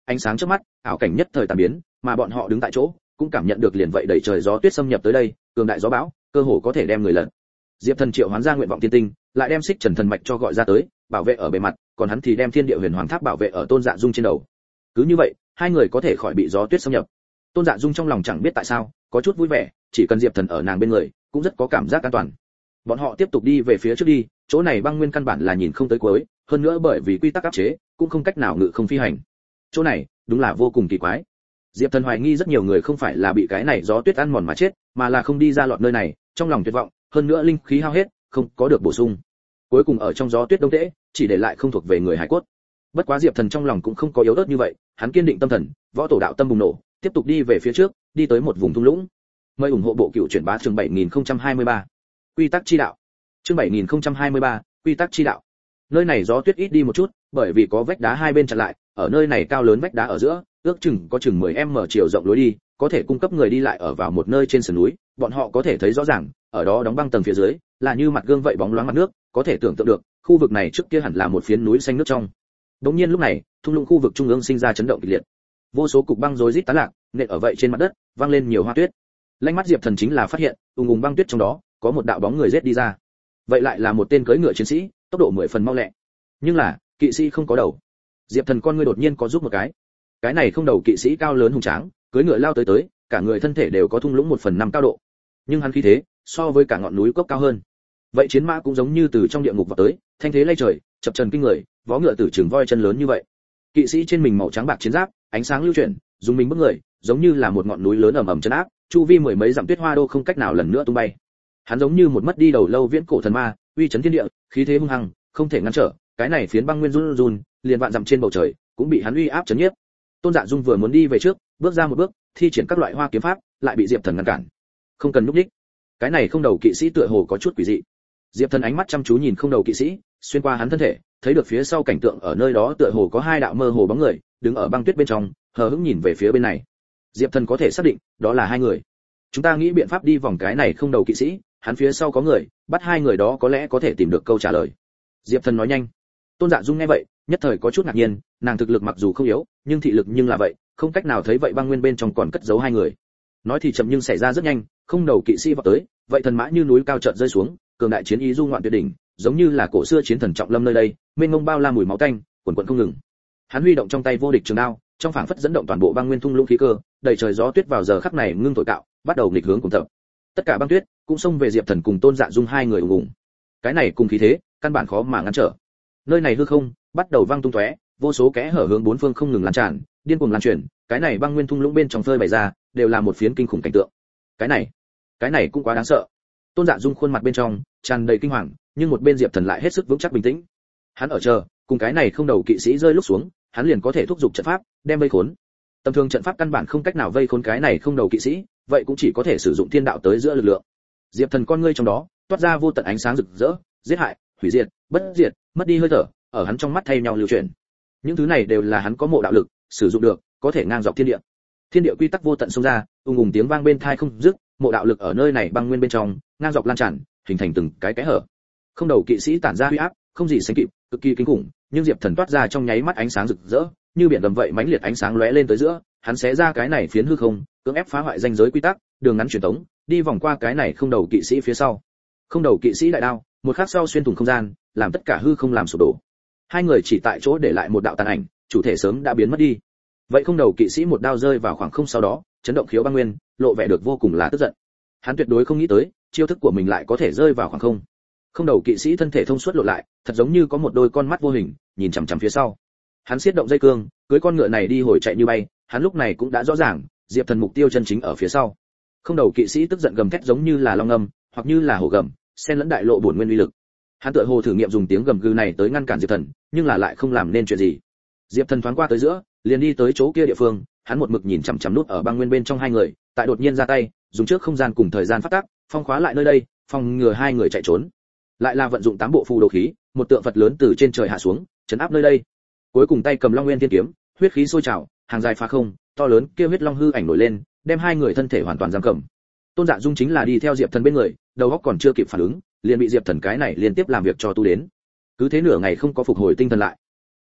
ánh sáng chớp mắt, ảo cảnh nhất thời tàn biến, mà bọn họ đứng tại chỗ, cũng cảm nhận được liền vậy đẩy trời gió tuyết xâm nhập tới đây, cường đại gió bão, cơ hồ có thể đem người lật. Diệp Thần triệu hoán ra nguyện vọng tiên tinh, lại đem xích trần thần mạch cho gọi ra tới, bảo vệ ở bề mặt, còn hắn thì đem thiên địa huyền hoàng tháp bảo vệ ở Tôn Dạ Dung trên đầu. Cứ như vậy, hai người có thể khỏi bị gió tuyết xâm nhập. Tôn Dạ Dung trong lòng chẳng biết tại sao, có chút vui vẻ, chỉ cần Diệp Thần ở nàng bên người, cũng rất có cảm giác an toàn. Bọn họ tiếp tục đi về phía trước đi, chỗ này băng nguyên căn bản là nhìn không tới cuối, hơn nữa bởi vì quy tắc áp chế, cũng không cách nào ngự không phi hành. Chỗ này, đúng là vô cùng kỳ quái. Diệp Thần hoài nghi rất nhiều người không phải là bị cái này gió tuyết ăn mòn mà chết, mà là không đi ra lọt nơi này, trong lòng tuyệt vọng, hơn nữa linh khí hao hết, không có được bổ sung. Cuối cùng ở trong gió tuyết đông tễ, chỉ để lại không thuộc về người hải cốt. Bất quá Diệp Thần trong lòng cũng không có yếu ớt như vậy, hắn kiên định tâm thần, võ tổ đạo tâm bùng nổ, tiếp tục đi về phía trước, đi tới một vùng thung lũng. Mời ủng hộ bộ cựu chuyển bá chương bảy nghìn không trăm hai mươi ba. Quy tắc chi đạo. Chương bảy nghìn không trăm hai mươi ba, quy tắc chi đạo. Nơi này gió tuyết ít đi một chút, bởi vì có vách đá hai bên chặn lại, ở nơi này cao lớn vách đá ở giữa, ước chừng có chừng mười m chiều rộng lối đi, có thể cung cấp người đi lại ở vào một nơi trên sườn núi, bọn họ có thể thấy rõ ràng, ở đó đóng băng tầng phía dưới, là như mặt gương vậy bóng loáng mặt nước, có thể tưởng tượng được, khu vực này trước kia hẳn là một phiến núi xanh nước trong. Đống nhiên lúc này, thung lũng khu vực trung ương sinh ra chấn động kịch liệt. Vô số cục băng rối rít tán lạc, nện ở vậy trên mặt đất, vang lên nhiều hoa tuyết. Lanh mắt Diệp Thần chính là phát hiện, ùng ùng băng tuyết trong đó, có một đạo bóng người rết đi ra. Vậy lại là một tên cưỡi ngựa chiến sĩ, tốc độ mười phần mau lẹ. Nhưng là, kỵ sĩ không có đầu. Diệp Thần con ngươi đột nhiên có giúp một cái. Cái này không đầu kỵ sĩ cao lớn hùng tráng, cưỡi ngựa lao tới tới, cả người thân thể đều có thung lũng một phần năm cao độ. Nhưng hắn khí thế, so với cả ngọn núi cốc cao hơn. Vậy chiến mã cũng giống như từ trong địa ngục vào tới, thanh thế lay trời, chập trần kinh người, vó ngựa tử trường voi chân lớn như vậy. Kỵ sĩ trên mình màu trắng bạc chiến giáp, ánh sáng lưu chuyển, dùng mình bức người, giống như là một ngọn núi lớn ầm ầm chấn áp, chu vi mười mấy dặm tuyết hoa đô không cách nào lần nữa tung bay. Hắn giống như một mất đi đầu lâu viễn cổ thần ma, uy chấn thiên địa, khí thế hung hăng, không thể ngăn trở, cái này phiến băng nguyên run run, liền vạn dặm trên bầu trời, cũng bị hắn uy áp chấn nhiếp. Tôn Dạ Dung vừa muốn đi về trước, bước ra một bước, thi triển các loại hoa kiếm pháp, lại bị Diệp Thần ngăn cản. Không cần núp đích. Cái này không đầu kỵ sĩ tựa hồ có chút quỷ dị. Diệp Thần ánh mắt chăm chú nhìn không đầu kỵ sĩ, xuyên qua hắn thân thể, thấy được phía sau cảnh tượng ở nơi đó tựa hồ có hai đạo mơ hồ bóng người, đứng ở băng tuyết bên trong, hờ hững nhìn về phía bên này. Diệp Thần có thể xác định, đó là hai người. Chúng ta nghĩ biện pháp đi vòng cái này không đầu kỵ sĩ, hắn phía sau có người, bắt hai người đó có lẽ có thể tìm được câu trả lời. Diệp Thần nói nhanh. Tôn Dạ Dung nghe vậy, nhất thời có chút ngạc nhiên, nàng thực lực mặc dù không yếu, nhưng thị lực nhưng là vậy, không cách nào thấy vậy băng nguyên bên trong còn cất giấu hai người. Nói thì chậm nhưng xảy ra rất nhanh, không đầu kỵ sĩ vọt tới, vậy thần mã như núi cao chợt rơi xuống, cường đại chiến ý du ngoạn tuyệt đỉnh, giống như là cổ xưa chiến thần trọng lâm nơi đây, mênh mông bao la mùi máu tanh, quần quần không ngừng. Hắn huy động trong tay vô địch trường đao, trong phảng phất dẫn động toàn bộ băng nguyên thung lũng khí cơ, đầy trời gió tuyết vào giờ khắc này ngưng thổi cạo, bắt đầu nghịch hướng cùng tập. Tất cả băng tuyết cũng xông về Diệp Thần cùng Tôn Dạ Dung hai người ùng ùng. Cái này cùng khí thế, căn bản khó mà ngăn trở. Nơi này hư không bắt đầu văng tung tóe, vô số kẽ hở hướng bốn phương không ngừng lan tràn, điên cuồng lan truyền, cái này băng nguyên thung lũng bên trong phơi bày ra, đều là một phiến kinh khủng cảnh tượng. Cái này, cái này cũng quá đáng sợ. Tôn Dạ Dung khuôn mặt bên trong tràn đầy kinh hoàng, nhưng một bên Diệp Thần lại hết sức vững chắc bình tĩnh. Hắn ở chờ, cùng cái này không đầu kỵ sĩ rơi lúc xuống, hắn liền có thể thúc giục trận pháp, đem vây khốn. Tầm thường trận pháp căn bản không cách nào vây khốn cái này không đầu kỵ sĩ, vậy cũng chỉ có thể sử dụng thiên đạo tới giữa lực lượng. Diệp Thần con ngươi trong đó toát ra vô tận ánh sáng rực rỡ, giết hại, hủy diệt, bất diệt, mất đi hơi thở, ở hắn trong mắt thay nhau lưu chuyển. Những thứ này đều là hắn có mộ đạo lực, sử dụng được, có thể ngang dọc thiên địa. Thiên địa quy tắc vô tận xông ra, ùng ùng tiếng vang bên tai không dứt, mộ đạo lực ở nơi này băng nguyên bên trong, ngang dọc lan tràn, hình thành từng cái kẽ hở. Không đầu kỵ sĩ tản ra uy áp, không gì sánh kịp, cực kỳ kinh khủng, nhưng Diệp Thần toát ra trong nháy mắt ánh sáng rực rỡ, như biển gầm vậy mãnh liệt ánh sáng lóe lên tới giữa, hắn xé ra cái này phiến hư không, cưỡng ép phá hoại ranh giới quy tắc, đường ngắn truyền tống, đi vòng qua cái này không đầu kỵ sĩ phía sau. Không đầu kỵ sĩ đại đao, một khắc sau xuyên thủng không gian, làm tất cả hư không làm sụp đổ. Hai người chỉ tại chỗ để lại một đạo tàn ảnh, chủ thể sớm đã biến mất đi. Vậy không đầu kỵ sĩ một đao rơi vào khoảng không sau đó, chấn động khiếu băng nguyên, lộ vẻ được vô cùng là tức giận. Hắn tuyệt đối không nghĩ tới, chiêu thức của mình lại có thể rơi vào khoảng không. Không đầu kỵ sĩ thân thể thông suốt lộ lại, thật giống như có một đôi con mắt vô hình, nhìn chằm chằm phía sau. Hắn siết động dây cương, cưỡi con ngựa này đi hồi chạy như bay, hắn lúc này cũng đã rõ ràng, Diệp Thần mục tiêu chân chính ở phía sau. Không đầu kỵ sĩ tức giận gầm thét giống như là long ngâm, hoặc như là hổ gầm, xen lẫn đại lộ bổn nguyên uy lực. Hắn tựa hồ thử nghiệm dùng tiếng gầm gừ này tới ngăn cản Diệp Thần, nhưng là lại không làm nên chuyện gì. Diệp Thần thoáng qua tới giữa, liền đi tới chỗ kia địa phương, hắn một mực nhìn chằm chằm nút ở băng nguyên bên trong hai người, tại đột nhiên ra tay, dùng trước không gian cùng thời gian phát tác, phong khóa lại nơi đây, phòng ngừa hai người chạy trốn. Lại là vận dụng tám bộ phù đồ khí, một tượng Phật lớn từ trên trời hạ xuống, trấn áp nơi đây. Cuối cùng tay cầm Long Nguyên Thiên kiếm, huyết khí sôi trào, hàng dài phá không, to lớn kia huyết long hư ảnh nổi lên, đem hai người thân thể hoàn toàn giam cầm. Tôn Dạ Dung chính là đi theo Diệp Thần bên người, đầu óc còn chưa kịp phản ứng, liền bị Diệp Thần cái này liên tiếp làm việc cho tu đến. Cứ thế nửa ngày không có phục hồi tinh thần lại.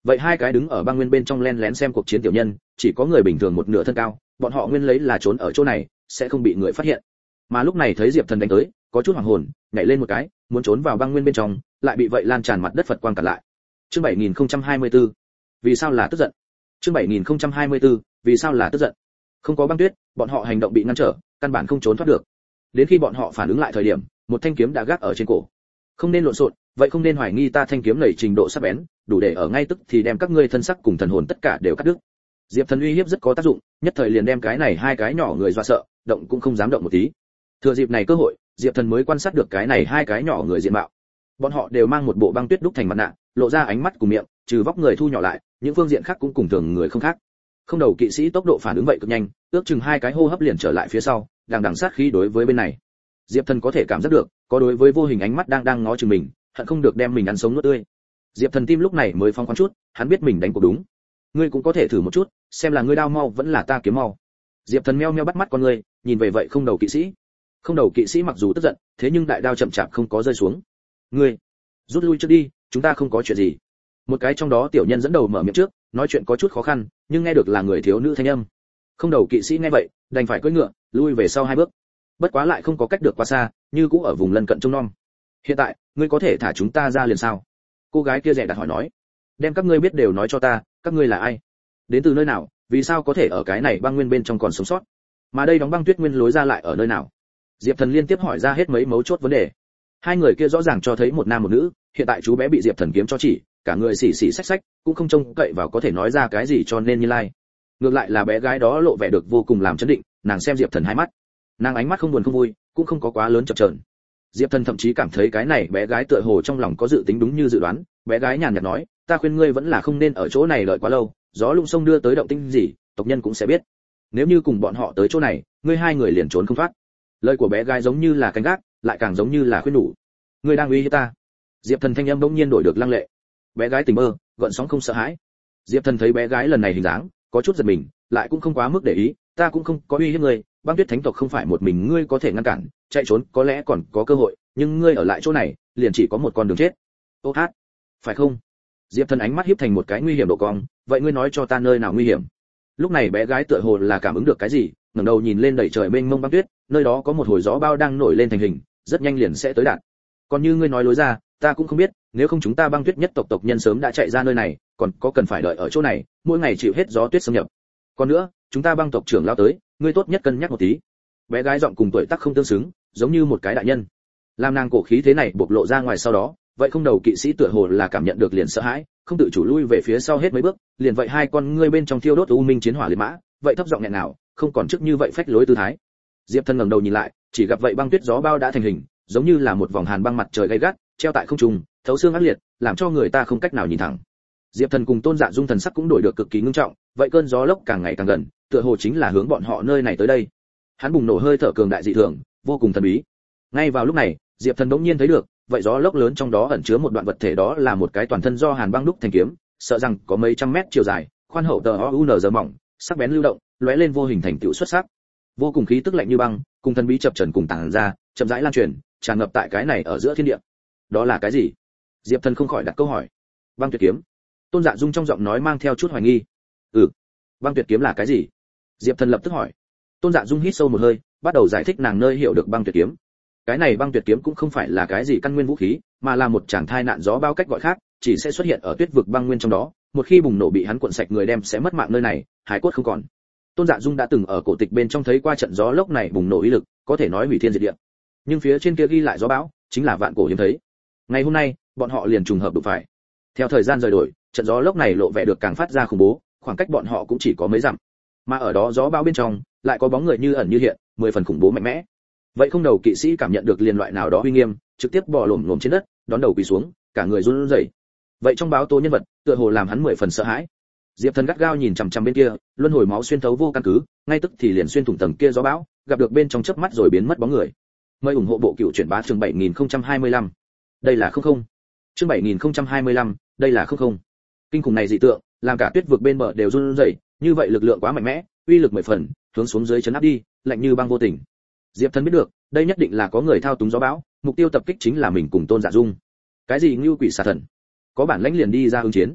vậy hai cái đứng ở băng nguyên bên trong len lén xem cuộc chiến tiểu nhân chỉ có người bình thường một nửa thân cao, bọn họ nguyên lấy là trốn ở chỗ này sẽ không bị người phát hiện, mà lúc này thấy Diệp Thần đánh tới, có chút hoảng hồn, nhảy lên một cái, muốn trốn vào băng nguyên bên trong, lại bị vậy lan tràn mặt đất Phật quang cản lại. Chương bảy nghìn không trăm hai mươi tư, vì sao là tức giận? Chương bảy nghìn không trăm hai mươi tư, vì sao là tức giận? Không có băng tuyết, bọn họ hành động bị ngăn trở, căn bản không trốn thoát được. Đến khi bọn họ phản ứng lại thời điểm, một thanh kiếm đã gác ở trên cổ. Không nên lộn xộn, vậy không nên hoài nghi ta thanh kiếm này trình độ sắc bén, đủ để ở ngay tức thì đem các ngươi thân sắc cùng thần hồn tất cả đều cắt đứt. Diệp Thần uy hiếp rất có tác dụng, nhất thời liền đem cái này hai cái nhỏ người dọa sợ, động cũng không dám động một tí. Thừa dịp này cơ hội, Diệp Thần mới quan sát được cái này hai cái nhỏ người diện mạo. Bọn họ đều mang một bộ băng tuyết đúc thành mặt nạ, lộ ra ánh mắt cùng miệng, trừ vóc người thu nhỏ lại, những phương diện khác cũng cùng thường người không khác. Không đầu kỵ sĩ tốc độ phản ứng vậy cực nhanh, ước chừng hai cái hô hấp liền trở lại phía sau, đang đằng sát khí đối với bên này. Diệp Thần có thể cảm giác được, có đối với vô hình ánh mắt đang đang ngó chừng mình, hận không được đem mình ăn sống nuốt tươi. Diệp Thần tim lúc này mới phóng khoáng chút, hắn biết mình đánh cuộc đúng. Ngươi cũng có thể thử một chút, xem là ngươi đao mau vẫn là ta kiếm mau. Diệp Thần meo meo bắt mắt con ngươi, nhìn về vậy không đầu kỵ sĩ. Không đầu kỵ sĩ mặc dù tức giận, thế nhưng đại đao chậm chạp không có rơi xuống. Ngươi, rút lui trước đi, chúng ta không có chuyện gì. Một cái trong đó tiểu nhân dẫn đầu mở miệng trước, nói chuyện có chút khó khăn, nhưng nghe được là người thiếu nữ thanh âm. Không đầu kỵ sĩ nghe vậy, đành phải cưỡi ngựa, lui về sau hai bước. Bất quá lại không có cách được quá xa, như cũ ở vùng lân cận trông nom. Hiện tại, ngươi có thể thả chúng ta ra liền sao? Cô gái kia rẻ đặt hỏi nói. Đem các ngươi biết đều nói cho ta, các ngươi là ai? Đến từ nơi nào? Vì sao có thể ở cái này băng nguyên bên trong còn sống sót? Mà đây đóng băng tuyết nguyên lối ra lại ở nơi nào? Diệp Thần liên tiếp hỏi ra hết mấy mấu chốt vấn đề. Hai người kia rõ ràng cho thấy một nam một nữ, hiện tại chú bé bị Diệp Thần kiếm cho chỉ, cả người xỉ xỉ xách xách, cũng không trông cậy vào có thể nói ra cái gì cho nên như lai. Ngược lại là bé gái đó lộ vẻ được vô cùng làm chấn định, nàng xem Diệp Thần hai mắt. Nàng ánh mắt không buồn không vui, cũng không có quá lớn chập chờn. Diệp Thần thậm chí cảm thấy cái này bé gái tựa hồ trong lòng có dự tính đúng như dự đoán, bé gái nhàn nhạt nói, ta khuyên ngươi vẫn là không nên ở chỗ này đợi quá lâu, gió lung sông đưa tới động tĩnh gì, tộc nhân cũng sẽ biết. Nếu như cùng bọn họ tới chỗ này, ngươi hai người liền trốn không thoát. Lời của bé gái giống như là canh gác, lại càng giống như là khuyên nhủ. Ngươi đang uy hiếp ta? Diệp Thần thanh âm bỗng nhiên đổi được lăng lệ. Bé gái tỉnh mơ, gợn sóng không sợ hãi. Diệp Thần thấy bé gái lần này hình dáng, có chút giật mình, lại cũng không quá mức để ý, ta cũng không có uy hiếp ngươi, băng tuyết thánh tộc không phải một mình ngươi có thể ngăn cản, chạy trốn có lẽ còn có cơ hội, nhưng ngươi ở lại chỗ này, liền chỉ có một con đường chết. Ô hát, phải không? Diệp Thần ánh mắt híp thành một cái nguy hiểm độ cong, vậy ngươi nói cho ta nơi nào nguy hiểm? Lúc này bé gái tựa hồ là cảm ứng được cái gì, ngẩng đầu nhìn lên đầy trời mênh mông băng tuyết, nơi đó có một hồi gió bao đang nổi lên thành hình, rất nhanh liền sẽ tới đạt. Còn như ngươi nói lối ra, ta cũng không biết, nếu không chúng ta băng tuyết nhất tộc tộc nhân sớm đã chạy ra nơi này, còn có cần phải đợi ở chỗ này, mỗi ngày chịu hết gió tuyết xâm nhập. Còn nữa, chúng ta băng tộc trưởng lao tới, ngươi tốt nhất cân nhắc một tí. Bé gái giọng cùng tuổi tác không tương xứng, giống như một cái đại nhân. Làm nàng cổ khí thế này bộc lộ ra ngoài sau đó, vậy không đầu kỵ sĩ tựa hồ là cảm nhận được liền sợ hãi, không tự chủ lui về phía sau hết mấy bước, liền vậy hai con ngươi bên trong thiêu đốt u minh chiến hỏa liệt mã, vậy thấp giọng nghẹn nào, không còn trước như vậy phách lối tư thái. Diệp Thần ngẩng đầu nhìn lại, chỉ gặp vậy băng tuyết gió bao đã thành hình, giống như là một vòng hàn băng mặt trời gay gắt, treo tại không trung, thấu xương ác liệt, làm cho người ta không cách nào nhìn thẳng. Diệp Thần cùng Tôn Dạ Dung thần sắc cũng đổi được cực kỳ ngưng trọng, vậy cơn gió lốc càng ngày càng gần, tựa hồ chính là hướng bọn họ nơi này tới đây. Hắn bùng nổ hơi thở cường đại dị thường, vô cùng thần bí. Ngay vào lúc này, Diệp Thần đống nhiên thấy được, vậy gió lốc lớn trong đó ẩn chứa một đoạn vật thể, đó là một cái toàn thân do hàn băng đúc thành kiếm, sợ rằng có mấy trăm mét chiều dài, khoan hậu tờ o u n giờ mỏng, sắc bén lưu động, lóe lên vô hình thành tựu xuất sắc. Vô cùng khí tức lạnh như băng, cùng thần bí chập chờn cùng tàng ra, chậm rãi lan truyền, tràn ngập tại cái này ở giữa thiên địa. Đó là cái gì? Diệp Thần không khỏi đặt câu hỏi. Băng tuyệt kiếm. Tôn Dạ Dung trong giọng nói mang theo chút hoài nghi. Ừ, băng tuyệt kiếm là cái gì? Diệp Thần lập tức hỏi. Tôn Dạ Dung hít sâu một hơi, bắt đầu giải thích nàng nơi hiểu được băng tuyệt kiếm. Cái này băng tuyệt kiếm cũng không phải là cái gì căn nguyên vũ khí, mà là một tràng thai nạn gió bao cách gọi khác, chỉ sẽ xuất hiện ở tuyết vực băng nguyên trong đó, một khi bùng nổ bị hắn cuộn sạch người đem sẽ mất mạng nơi này, hải cốt không còn. Tôn Dạ Dung đã từng ở cổ tịch bên trong thấy qua trận gió lốc này bùng nổ uy lực, có thể nói hủy thiên diệt địa. Nhưng phía trên kia ghi lại gió bão, chính là vạn cổ hiếm thấy. Ngày hôm nay, bọn họ liền trùng hợp đụng phải. Theo thời gian rời đổi, trận gió lốc này lộ vẻ được càng phát ra khủng bố, khoảng cách bọn họ cũng chỉ có mấy dặm. Mà ở đó gió bão bên trong, lại có bóng người như ẩn như hiện, mười phần khủng bố mạnh mẽ. Vậy không đầu kỵ sĩ cảm nhận được liền loại nào đó uy nghiêm, trực tiếp bò lổm lổm trên đất, đón đầu quỳ xuống, cả người run rẩy. Vậy trong báo tố nhân vật, tựa hồ làm hắn mười phần sợ hãi. Diệp Thần gắt gao nhìn chằm chằm bên kia, luân hồi máu xuyên thấu vô căn cứ, ngay tức thì liền xuyên thủng tầng kia gió bão, gặp được bên trong chớp mắt rồi biến mất bóng người. Mời ủng hộ bộ cựu truyện bá chương bảy nghìn không trăm hai mươi lăm. Đây là không không. Chương bảy nghìn không trăm hai mươi lăm, đây là không không. Kinh khủng này dị tượng, làm cả tuyết vực bên bờ đều run rẩy, như vậy lực lượng quá mạnh mẽ, uy lực mười phần, hướng xuống dưới chấn áp đi, lạnh như băng vô tình. Diệp Thần biết được, đây nhất định là có người thao túng gió bão, mục tiêu tập kích chính là mình cùng Tôn Dạ Dung. Cái gì ngưu quỷ xà thần? Có bản lãnh liền đi ra ứng chiến.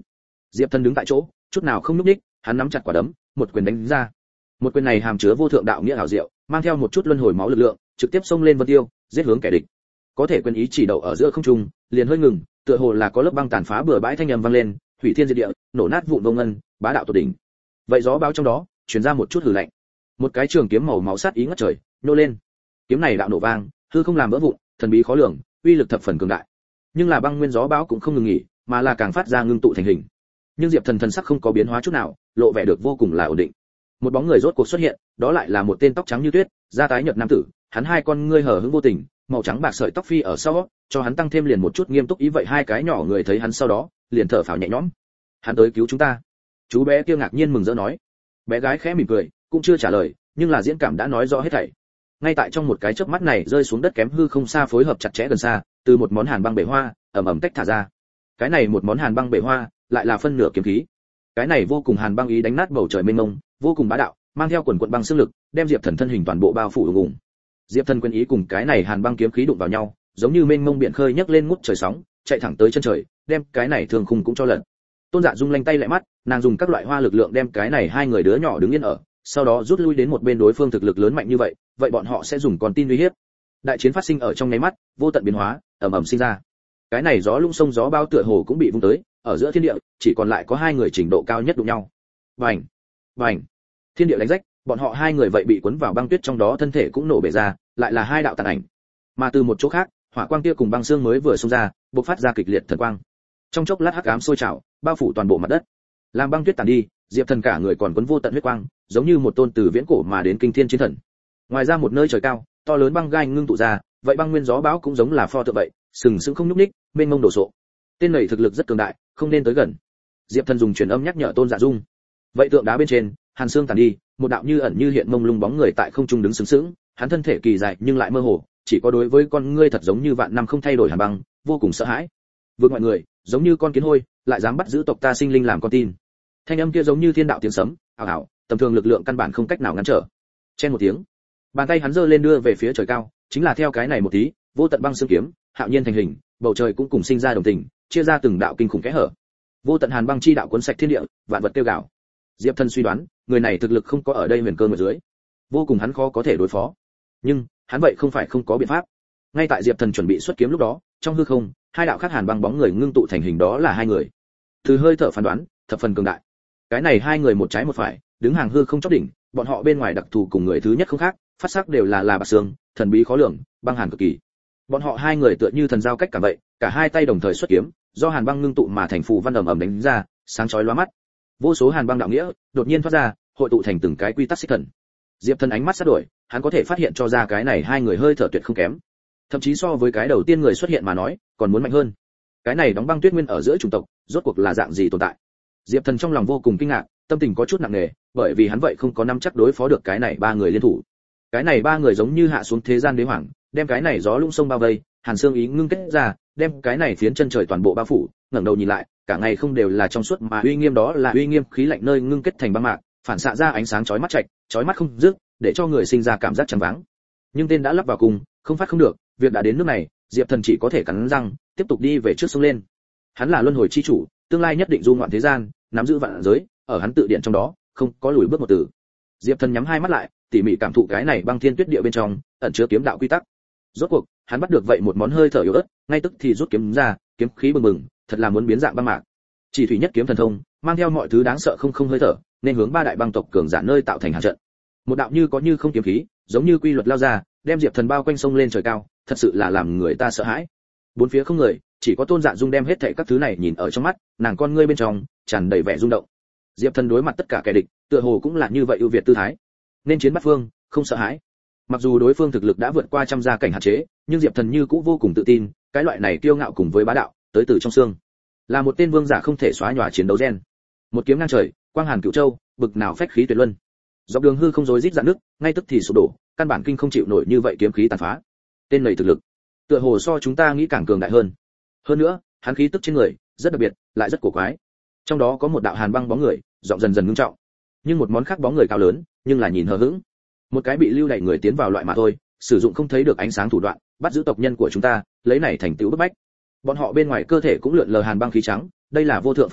Diệp Thần đứng tại chỗ, chút nào không nhúc nhích, hắn nắm chặt quả đấm, một quyền đánh ra. Một quyền này hàm chứa vô thượng đạo nghĩa hảo diệu, mang theo một chút luân hồi máu lực lượng, trực tiếp xông lên Vân Tiêu, giết hướng kẻ địch. Có thể quyền ý chỉ đậu ở giữa không trung, liền hơi ngừng, tựa hồ là có lớp băng tàn phá bừa bãi thanh âm vang lên, hủy thiên diệt địa, nổ nát vụn vô ngân, bá đạo tột đỉnh. Vậy gió báo trong đó, truyền ra một chút hừ lạnh. Một cái trường kiếm màu máu sát ý ngất trời, nhô lên. Kiếm này đạo nổ vang, hư không làm vỡ vụn, thần bí khó lường, uy lực thập phần cường đại. Nhưng là băng nguyên gió báo cũng không ngừng nghỉ, mà là càng phát ra ngưng tụ thành hình. Nhưng Diệp Thần thần sắc không có biến hóa chút nào, lộ vẻ được vô cùng là ổn định. Một bóng người rốt cuộc xuất hiện, đó lại là một tên tóc trắng như tuyết, da tái nhợt nam tử, hắn hai con ngươi hở hững vô tình, màu trắng bạc sợi tóc phi ở sau, cho hắn tăng thêm liền một chút nghiêm túc ý vậy. Hai cái nhỏ người thấy hắn sau đó, liền thở phào nhẹ nhõm. Hắn tới cứu chúng ta. Chú bé kia ngạc nhiên mừng rỡ nói. Bé gái khẽ mỉm cười, cũng chưa trả lời, nhưng là diễn cảm đã nói rõ hết thảy. Ngay tại trong một cái chớp mắt này rơi xuống đất kém hư không xa phối hợp chặt chẽ gần xa, từ một món hàn băng bể hoa, ẩm ẩm tách thả ra. Cái này một món hàn băng bể hoa, lại là phân nửa kiếm khí. Cái này vô cùng hàn băng ý đánh nát bầu trời mênh mông, vô cùng bá đạo, mang theo quần quần băng sức lực, đem Diệp Thần thân hình toàn bộ bao phủ ùng. Diệp Thần quyền ý cùng cái này hàn băng kiếm khí đụng vào nhau, giống như mênh mông biển khơi nhấc lên ngút trời sóng, chạy thẳng tới chân trời, đem cái này thường khung cũng cho lật. Tôn Dạ Dung lanh tay lại mắt, nàng dùng các loại hoa lực lượng đem cái này hai người đứa nhỏ đứng yên ở, sau đó rút lui đến một bên. Đối phương thực lực lớn mạnh như vậy, vậy bọn họ sẽ dùng con tin uy hiếp. Đại chiến phát sinh ở trong nháy mắt, vô tận biến hóa, ầm ầm sinh ra. Cái này gió lung sông gió bao tựa hồ cũng bị vung tới, ở giữa thiên địa, chỉ còn lại có hai người trình độ cao nhất đụng nhau. Bành, bành, thiên địa đánh rách, bọn họ hai người vậy bị cuốn vào băng tuyết trong đó, thân thể cũng nổ bể ra, lại là hai đạo tàn ảnh. Mà từ một chỗ khác, hỏa quang kia cùng băng xương mới vừa xông ra, bộc phát ra kịch liệt thần quang. Trong chốc lát hắc ám sôi trào, bao phủ toàn bộ mặt đất. Làm băng tuyết tàn đi, Diệp Thần cả người còn quấn vô tận huyết quang, giống như một tôn từ viễn cổ mà đến kinh thiên chiến thần. Ngoài ra một nơi trời cao, to lớn băng gai ngưng tụ ra, vậy băng nguyên gió bão cũng giống là pho tượng vậy, sừng sững không nhúc nhích, mênh mông đổ sộ. Tên này thực lực rất cường đại, không nên tới gần. Diệp Thần dùng truyền âm nhắc nhở Tôn Dạ Dung. Vậy tượng đá bên trên, hàn xương tàn đi, một đạo như ẩn như hiện mông lung bóng người tại không trung đứng sướng sướng, hắn thân thể kỳ dài nhưng lại mơ hồ, chỉ có đối với con ngươi thật giống như vạn năm không thay đổi hàn băng, vô cùng sợ hãi. Vượt mọi người, giống như con kiến hôi, lại dám bắt giữ tộc ta sinh linh làm con tin. Thanh âm kia giống như thiên đạo tiếng sấm, ảo ảo, tầm thường lực lượng căn bản không cách nào ngăn trở. Chen một tiếng, bàn tay hắn giơ lên đưa về phía trời cao, chính là theo cái này một tí, vô tận băng xương kiếm, hạo nhiên thành hình, bầu trời cũng cùng sinh ra đồng tình, chia ra từng đạo kinh khủng kẽ hở. Vô tận hàn băng chi đạo cuốn sạch thiên địa, vạn vật kêu gào. Diệp Thần suy đoán, người này thực lực không có ở đây huyền cơ ở dưới, vô cùng hắn khó có thể đối phó. Nhưng, hắn vậy không phải không có biện pháp. Ngay tại Diệp Thần chuẩn bị xuất kiếm lúc đó, trong hư không, hai đạo khác hàn băng bóng người ngưng tụ thành hình, đó là hai người. Từ hơi thở phán đoán, thập phần cường đại. Cái này hai người một trái một phải, đứng hàng hư không chóp đỉnh, bọn họ bên ngoài đặc thù cùng người thứ nhất không khác, phát sắc đều là là bạc xương, thần bí khó lường, băng hàn cực kỳ. Bọn họ hai người tựa như thần giao cách cả vậy, cả hai tay đồng thời xuất kiếm, do hàn băng ngưng tụ mà thành phù văn ầm ầm đánh ra, sáng chói lóa mắt. Vô số hàn băng đạo nghĩa đột nhiên thoát ra, hội tụ thành từng cái quy tắc xích thần. Diệp Thần ánh mắt sát đổi, hắn có thể phát hiện cho ra cái này hai người hơi thở tuyệt không kém, thậm chí so với cái đầu tiên người xuất hiện mà nói, còn muốn mạnh hơn. Cái này đóng băng tuyết nguyên ở giữa chủng tộc, rốt cuộc là dạng gì tồn tại? Diệp Thần trong lòng vô cùng kinh ngạc, tâm tình có chút nặng nề, bởi vì hắn vậy không có nắm chắc đối phó được cái này ba người liên thủ. Cái này ba người giống như hạ xuống thế gian đế hoàng, đem cái này gió lung sông bao vây, hàn xương ý ngưng kết ra, đem cái này phiến chân trời toàn bộ bao phủ. Ngẩng đầu nhìn lại, cả ngày không đều là trong suốt mà uy nghiêm, đó là uy nghiêm khí lạnh nơi ngưng kết thành băng mạc, phản xạ ra ánh sáng chói mắt chạch, chói mắt không dứt, để cho người sinh ra cảm giác trắng váng. Nhưng tên đã lắp vào cùng, không phát không được, việc đã đến nước này, Diệp Thần chỉ có thể cắn răng, tiếp tục đi về trước sông lên. Hắn là luân hồi chi chủ, tương lai nhất định du ngoạn thế gian, nắm giữ vạn giới, ở hắn tự điện trong đó, không có lùi bước một từ. Diệp Thần nhắm hai mắt lại, tỉ mỉ cảm thụ cái này băng thiên tuyết địa bên trong, ẩn chứa kiếm đạo quy tắc. Rốt cuộc, hắn bắt được vậy một món hơi thở yếu ớt, ngay tức thì rút kiếm ra, kiếm khí bừng bừng, thật là muốn biến dạng băng mạc. Chỉ thủy nhất kiếm thần thông, mang theo mọi thứ đáng sợ không không hơi thở, nên hướng ba đại băng tộc cường giả nơi tạo thành hàn trận. Một đạo như có như không kiếm khí, giống như quy luật lao ra, đem Diệp Thần bao quanh sông lên trời cao, thật sự là làm người ta sợ hãi. Bốn phía không người, chỉ có Tôn Dạ Dung đem hết thảy các thứ này nhìn ở trong mắt, nàng con ngươi bên trong tràn đầy vẻ rung động. Diệp Thần đối mặt tất cả kẻ địch, tựa hồ cũng là như vậy ưu việt tư thái, nên chiến bắt phương, không sợ hãi. Mặc dù đối phương thực lực đã vượt qua trăm gia cảnh hạn chế, nhưng Diệp Thần như cũng vô cùng tự tin, cái loại này kiêu ngạo cùng với bá đạo, tới từ trong xương. Là một tên vương giả không thể xóa nhòa chiến đấu gen. Một kiếm ngang trời, quang hàn cửu châu, bực nào phách khí tuyệt luân. Dọc đường hư không rối rít rạn nước, ngay tức thì sụp đổ, căn bản kinh không chịu nổi như vậy kiếm khí tàn phá. Tên này thực lực, tựa hồ so chúng ta nghĩ càng cường đại hơn. Hơn nữa, hắn khí tức trên người rất đặc biệt, lại rất cổ quái. Trong đó có một đạo hàn băng bóng người, giọng dần dần ngưng trọng. Nhưng một món khác bóng người cao lớn, nhưng là nhìn hờ hững. Một cái bị lưu đày người tiến vào loại mà thôi, sử dụng không thấy được ánh sáng thủ đoạn, bắt giữ tộc nhân của chúng ta, lấy này thành tựu bức bách. Bọn họ bên ngoài cơ thể cũng lượn lờ hàn băng khí trắng, đây là vô thượng phòng ngự,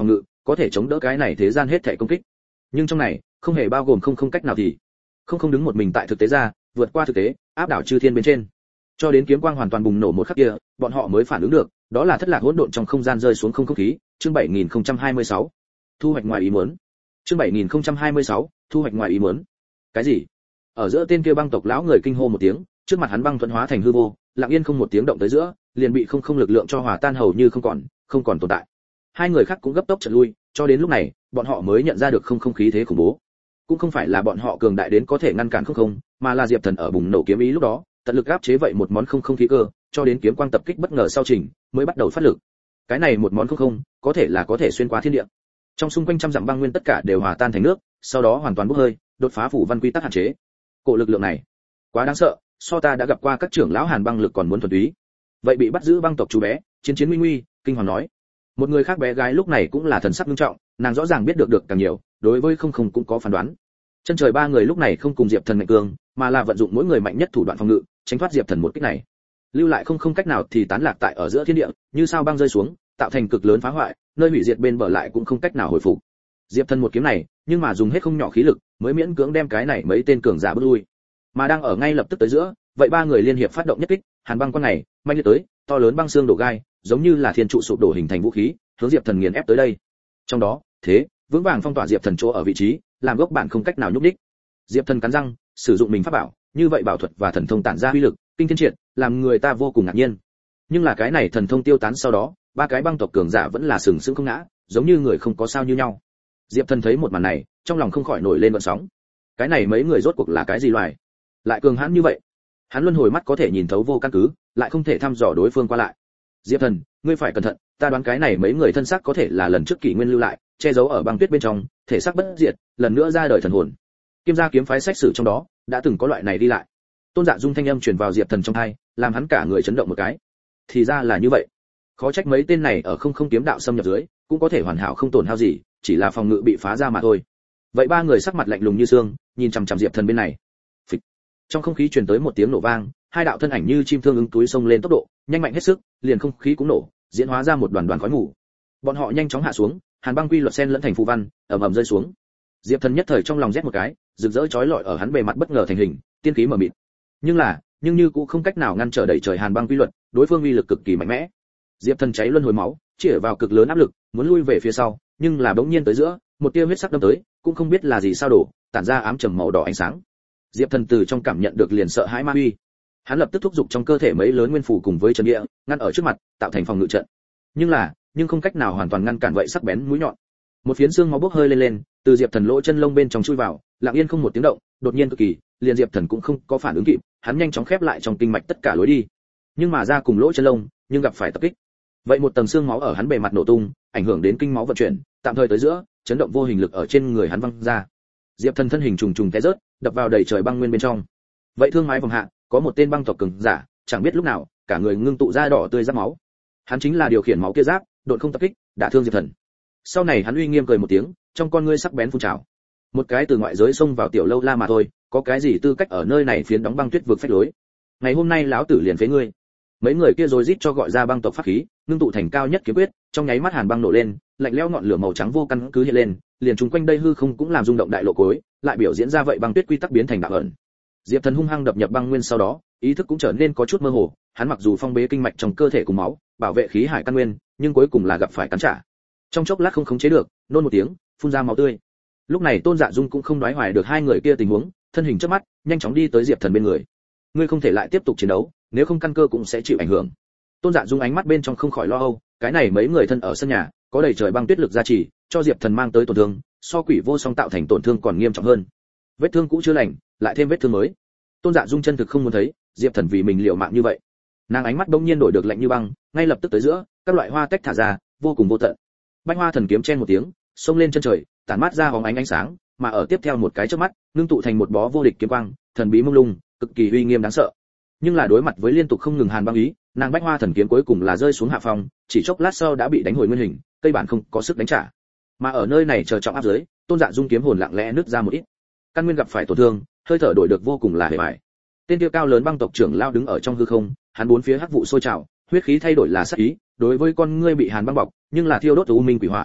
có thể chống đỡ cái này thế gian hết thảy công kích. Nhưng trong này không hề bao gồm không không cách nào thì không không đứng một mình tại thực tế ra, vượt qua thực tế, áp đảo chư thiên bên trên. Cho đến kiếm quang hoàn toàn bùng nổ một khắc kia, bọn họ mới phản ứng được, đó là thất lạc hỗn độn trong không gian rơi xuống không không khí. Chương bảy nghìn không trăm hai mươi sáu, thu hoạch ngoài ý muốn. Chương bảy nghìn không trăm hai mươi sáu, thu hoạch ngoài ý muốn. Cái gì? Ở giữa tên kia băng tộc lão người kinh hô một tiếng, trước mặt hắn băng thuận hóa thành hư vô, lặng yên không một tiếng động tới giữa, liền bị không không lực lượng cho hòa tan hầu như không còn, không còn tồn tại. Hai người khác cũng gấp tốc trật lui, cho đến lúc này, bọn họ mới nhận ra được không không khí thế khủng bố. Cũng không phải là bọn họ cường đại đến có thể ngăn cản không không, mà là Diệp Thần ở bùng nổ kiếm ý lúc đó, tận lực áp chế vậy một món không không khí cơ, cho đến kiếm quang tập kích bất ngờ sau trình, mới bắt đầu phát lực. Cái này một món không không, có thể là có thể xuyên qua thiên địa. Trong xung quanh trăm dặm băng nguyên tất cả đều hòa tan thành nước, sau đó hoàn toàn bốc hơi, đột phá phủ văn quy tắc hạn chế. Cổ lực lượng này, quá đáng sợ, so ta đã gặp qua các trưởng lão Hàn băng lực còn muốn thuần túy. Vậy bị bắt giữ băng tộc chú bé, chiến chiến nguy nguy, kinh hoàng nói. Một người khác bé gái lúc này cũng là thần sắc nghiêm trọng, nàng rõ ràng biết được được càng nhiều, đối với không không cũng có phán đoán. Chân trời ba người lúc này không cùng Diệp Thần mạnh cường, mà là vận dụng mỗi người mạnh nhất thủ đoạn phòng ngự, tránh thoát Diệp Thần một kích này. Lưu lại không không cách nào thì tán lạc tại ở giữa thiên địa, như sao băng rơi xuống, tạo thành cực lớn phá hoại, nơi hủy diệt bên bờ lại cũng không cách nào hồi phục. Diệp Thần một kiếm này, nhưng mà dùng hết không nhỏ khí lực, mới miễn cưỡng đem cái này mấy tên cường giả bước lui. Mà đang ở ngay lập tức tới giữa, vậy ba người liên hiệp phát động nhất kích, Hàn băng quan này, mạnh liệt tới, to lớn băng xương đổ gai, giống như là thiên trụ sụp đổ hình thành vũ khí, hướng Diệp Thần nghiền ép tới đây. Trong đó, thế vững vàng phong tỏa Diệp Thần chỗ ở vị trí, làm gốc bản không cách nào nhúc đích. Diệp Thần cắn răng, sử dụng mình pháp bảo, như vậy bảo thuật và thần thông tản ra uy lực, kinh thiên triệt, làm người ta vô cùng ngạc nhiên. Nhưng là cái này thần thông tiêu tán sau đó, ba cái băng tộc cường giả vẫn là sừng sững không ngã, giống như người không có sao như nhau. Diệp Thần thấy một màn này, trong lòng không khỏi nổi lên gợn sóng. Cái này mấy người rốt cuộc là cái gì loài? Lại cường hãn như vậy? Hắn luân hồi mắt có thể nhìn thấu vô căn cứ, lại không thể thăm dò đối phương qua lại. Diệp Thần, ngươi phải cẩn thận, ta đoán cái này mấy người thân xác có thể là lần trước kỷ nguyên lưu lại, che giấu ở băng tuyết bên trong, thể xác bất diệt, lần nữa ra đời thần hồn. Kim gia kiếm phái sách sử trong đó, đã từng có loại này đi lại. Tôn Dạ Dung thanh âm truyền vào Diệp Thần trong tai, làm hắn cả người chấn động một cái. Thì ra là như vậy. Khó trách mấy tên này ở không không kiếm đạo xâm nhập dưới, cũng có thể hoàn hảo không tổn hao gì, chỉ là phòng ngự bị phá ra mà thôi. Vậy ba người sắc mặt lạnh lùng như xương, nhìn chằm chằm Diệp Thần bên này. Phịch. Trong không khí truyền tới một tiếng nổ vang, hai đạo thân ảnh như chim thương ứng túi xông lên tốc độ, nhanh mạnh hết sức, liền không khí cũng nổ, diễn hóa ra một đoàn đoàn khói mù. Bọn họ nhanh chóng hạ xuống, Hàn băng quy luật sen lẫn thành phù văn, ầm ầm rơi xuống. Diệp Thần nhất thời trong lòng rét một cái, rực rỡ chói lọi ở hắn bề mặt bất ngờ thành hình, tiên khí mờ mịt. Nhưng là, nhưng như cũng không cách nào ngăn trở đẩy trời Hàn băng quy luật, đối phương uy lực cực kỳ mạnh mẽ. Diệp Thần cháy luân hồi máu, chĩa vào cực lớn áp lực, muốn lui về phía sau, nhưng là bỗng nhiên tới giữa, một tia huyết sắc đâm tới, cũng không biết là gì sao đổ, tản ra ám trầm màu đỏ ánh sáng. Diệp Thần từ trong cảm nhận được liền sợ hãi ma uy. Hắn lập tức thúc giục trong cơ thể mấy lớn nguyên phủ cùng với chân địa, ngăn ở trước mặt, tạo thành phòng ngự trận. Nhưng là, nhưng không cách nào hoàn toàn ngăn cản vậy sắc bén mũi nhọn. Một phiến xương máu bốc hơi lên lên, từ Diệp Thần lỗ chân lông bên trong chui vào, lặng yên không một tiếng động, đột nhiên cực kỳ, liền Diệp Thần cũng không có phản ứng kịp, hắn nhanh chóng khép lại trong kinh mạch tất cả lối đi. Nhưng mà ra cùng lỗ chân lông, nhưng gặp phải tập kích. Vậy một tầng xương máu ở hắn bề mặt nổ tung, ảnh hưởng đến kinh máu vận chuyển, tạm thời tới giữa, chấn động vô hình lực ở trên người hắn văng ra. Diệp Thần thân hình trùng trùng té rớt, đập vào đầy trời băng nguyên bên trong. Vậy thương mái vòng hạ, có một tên băng tộc cường giả, chẳng biết lúc nào, cả người ngưng tụ ra đỏ tươi giáp máu. Hắn chính là điều khiển máu kia giáp, độn không tập kích, đả thương Diệp Thần. Sau này hắn uy nghiêm cười một tiếng, trong con ngươi sắc bén phun trào. Một cái từ ngoại giới xông vào tiểu lâu la mà thôi, có cái gì tư cách ở nơi này phiến đóng băng tuyết vực phách lối. Ngày hôm nay lão tử liền phế ngươi. Mấy người kia rồi rít cho gọi ra băng tộc pháp khí, ngưng tụ thành cao nhất kiếm quyết, trong nháy mắt Hàn băng nổ lên, lạnh lẽo ngọn lửa màu trắng vô căn cứ hiện lên, liền chúng quanh đây hư không cũng làm rung động đại lộ cối, lại biểu diễn ra vậy băng tuyết quy tắc biến thành đạo ẩn. Diệp Thần hung hăng đập nhập băng nguyên sau đó, ý thức cũng trở nên có chút mơ hồ, hắn mặc dù phong bế kinh mạch trong cơ thể cùng máu, bảo vệ khí hải căn nguyên, nhưng cuối cùng là gặp phải cắn trả. Trong chốc lát không khống chế được, nôn một tiếng, phun ra máu tươi. Lúc này Tôn Dạ Dung cũng không đoái hoài được hai người kia tình huống, thân hình chớp mắt, nhanh chóng đi tới Diệp Thần bên người. Ngươi không thể lại tiếp tục chiến đấu, nếu không căn cơ cũng sẽ chịu ảnh hưởng. Tôn Dạ Dung ánh mắt bên trong không khỏi lo âu, cái này mấy người thân ở sân nhà, có đầy trời băng tuyết lực gia trì, cho Diệp Thần mang tới tổn thương, so quỷ vô song tạo thành tổn thương còn nghiêm trọng hơn. Vết thương cũ chưa lành, lại thêm vết thương mới. Tôn Dạ Dung chân thực không muốn thấy Diệp Thần vì mình liều mạng như vậy. Nàng ánh mắt bỗng nhiên đổi được lạnh như băng, ngay lập tức tới giữa, các loại hoa tách thả ra, vô cùng vô tận. Bách Hoa Thần kiếm chen một tiếng, xông lên chân trời, tản mát ra hóng ánh ánh sáng, mà ở tiếp theo một cái chớp mắt, ngưng tụ thành một bó vô địch kiếm quang, thần bí mông lung, cực kỳ uy nghiêm đáng sợ. Nhưng là đối mặt với liên tục không ngừng Hàn băng ý, nàng Bách Hoa Thần kiếm cuối cùng là rơi xuống hạ phong, chỉ chốc lát sau đã bị đánh hồi nguyên hình, cây bản không có sức đánh trả. Mà ở nơi này chờ trọng áp dưới, Tôn Dạ Dung kiếm hồn lặng lẽ nứt ra một ít. Căn nguyên gặp phải tổn thương, hơi thở đổi được vô cùng là hề bại. Tên tiêu cao lớn băng tộc trưởng lao đứng ở trong hư không, hắn bốn phía hắc vụ sôi trào, huyết khí thay đổi là sát ý, đối với con ngươi bị Hàn băng bọc, nhưng là thiêu đốt u minh quỷ hỏa.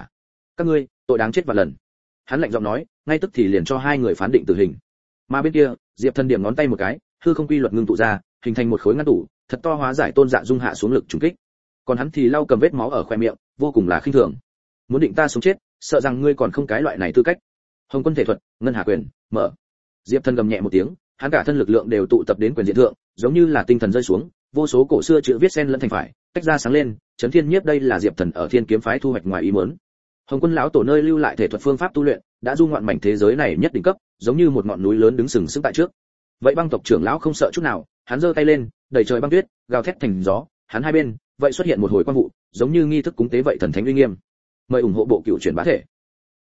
các ngươi tội đáng chết vạn lần. Hắn lạnh giọng nói, ngay tức thì liền cho hai người phán định tử hình. Mà bên kia, Diệp Thần điểm ngón tay một cái, hư không quy luật ngưng tụ ra, hình thành một khối ngăn tủ, thật to hóa giải Tôn Dạ Dung hạ xuống lực trùng kích. Còn hắn thì lau cầm vết máu ở khóe miệng, vô cùng là khinh thường. Muốn định ta sống chết, sợ rằng ngươi còn không cái loại này tư cách. Hồng Quân thể thuật, ngân hà quyền, mở. Diệp Thần gầm nhẹ một tiếng, hắn cả thân lực lượng đều tụ tập đến quyền diện thượng, giống như là tinh thần rơi xuống, vô số cổ xưa chữ viết xen lẫn thành phải, tách ra sáng lên, chấn thiên nhiếp. Đây là Diệp Thần ở Thiên Kiếm phái thu hoạch ngoài ý muốn. Hồng Quân lão tổ nơi lưu lại thể thuật phương pháp tu luyện, đã du ngoạn mảnh thế giới này nhất đỉnh cấp, giống như một ngọn núi lớn đứng sừng sững tại trước. Vậy băng tộc trưởng lão không sợ chút nào, hắn giơ tay lên, đẩy trời băng tuyết, gào thét thành gió, hắn hai bên, vậy xuất hiện một hồi quang vụ, giống như nghi thức cúng tế vậy thần thánh uy nghiêm. Mời ủng hộ bộ cựu chuyển bá thể.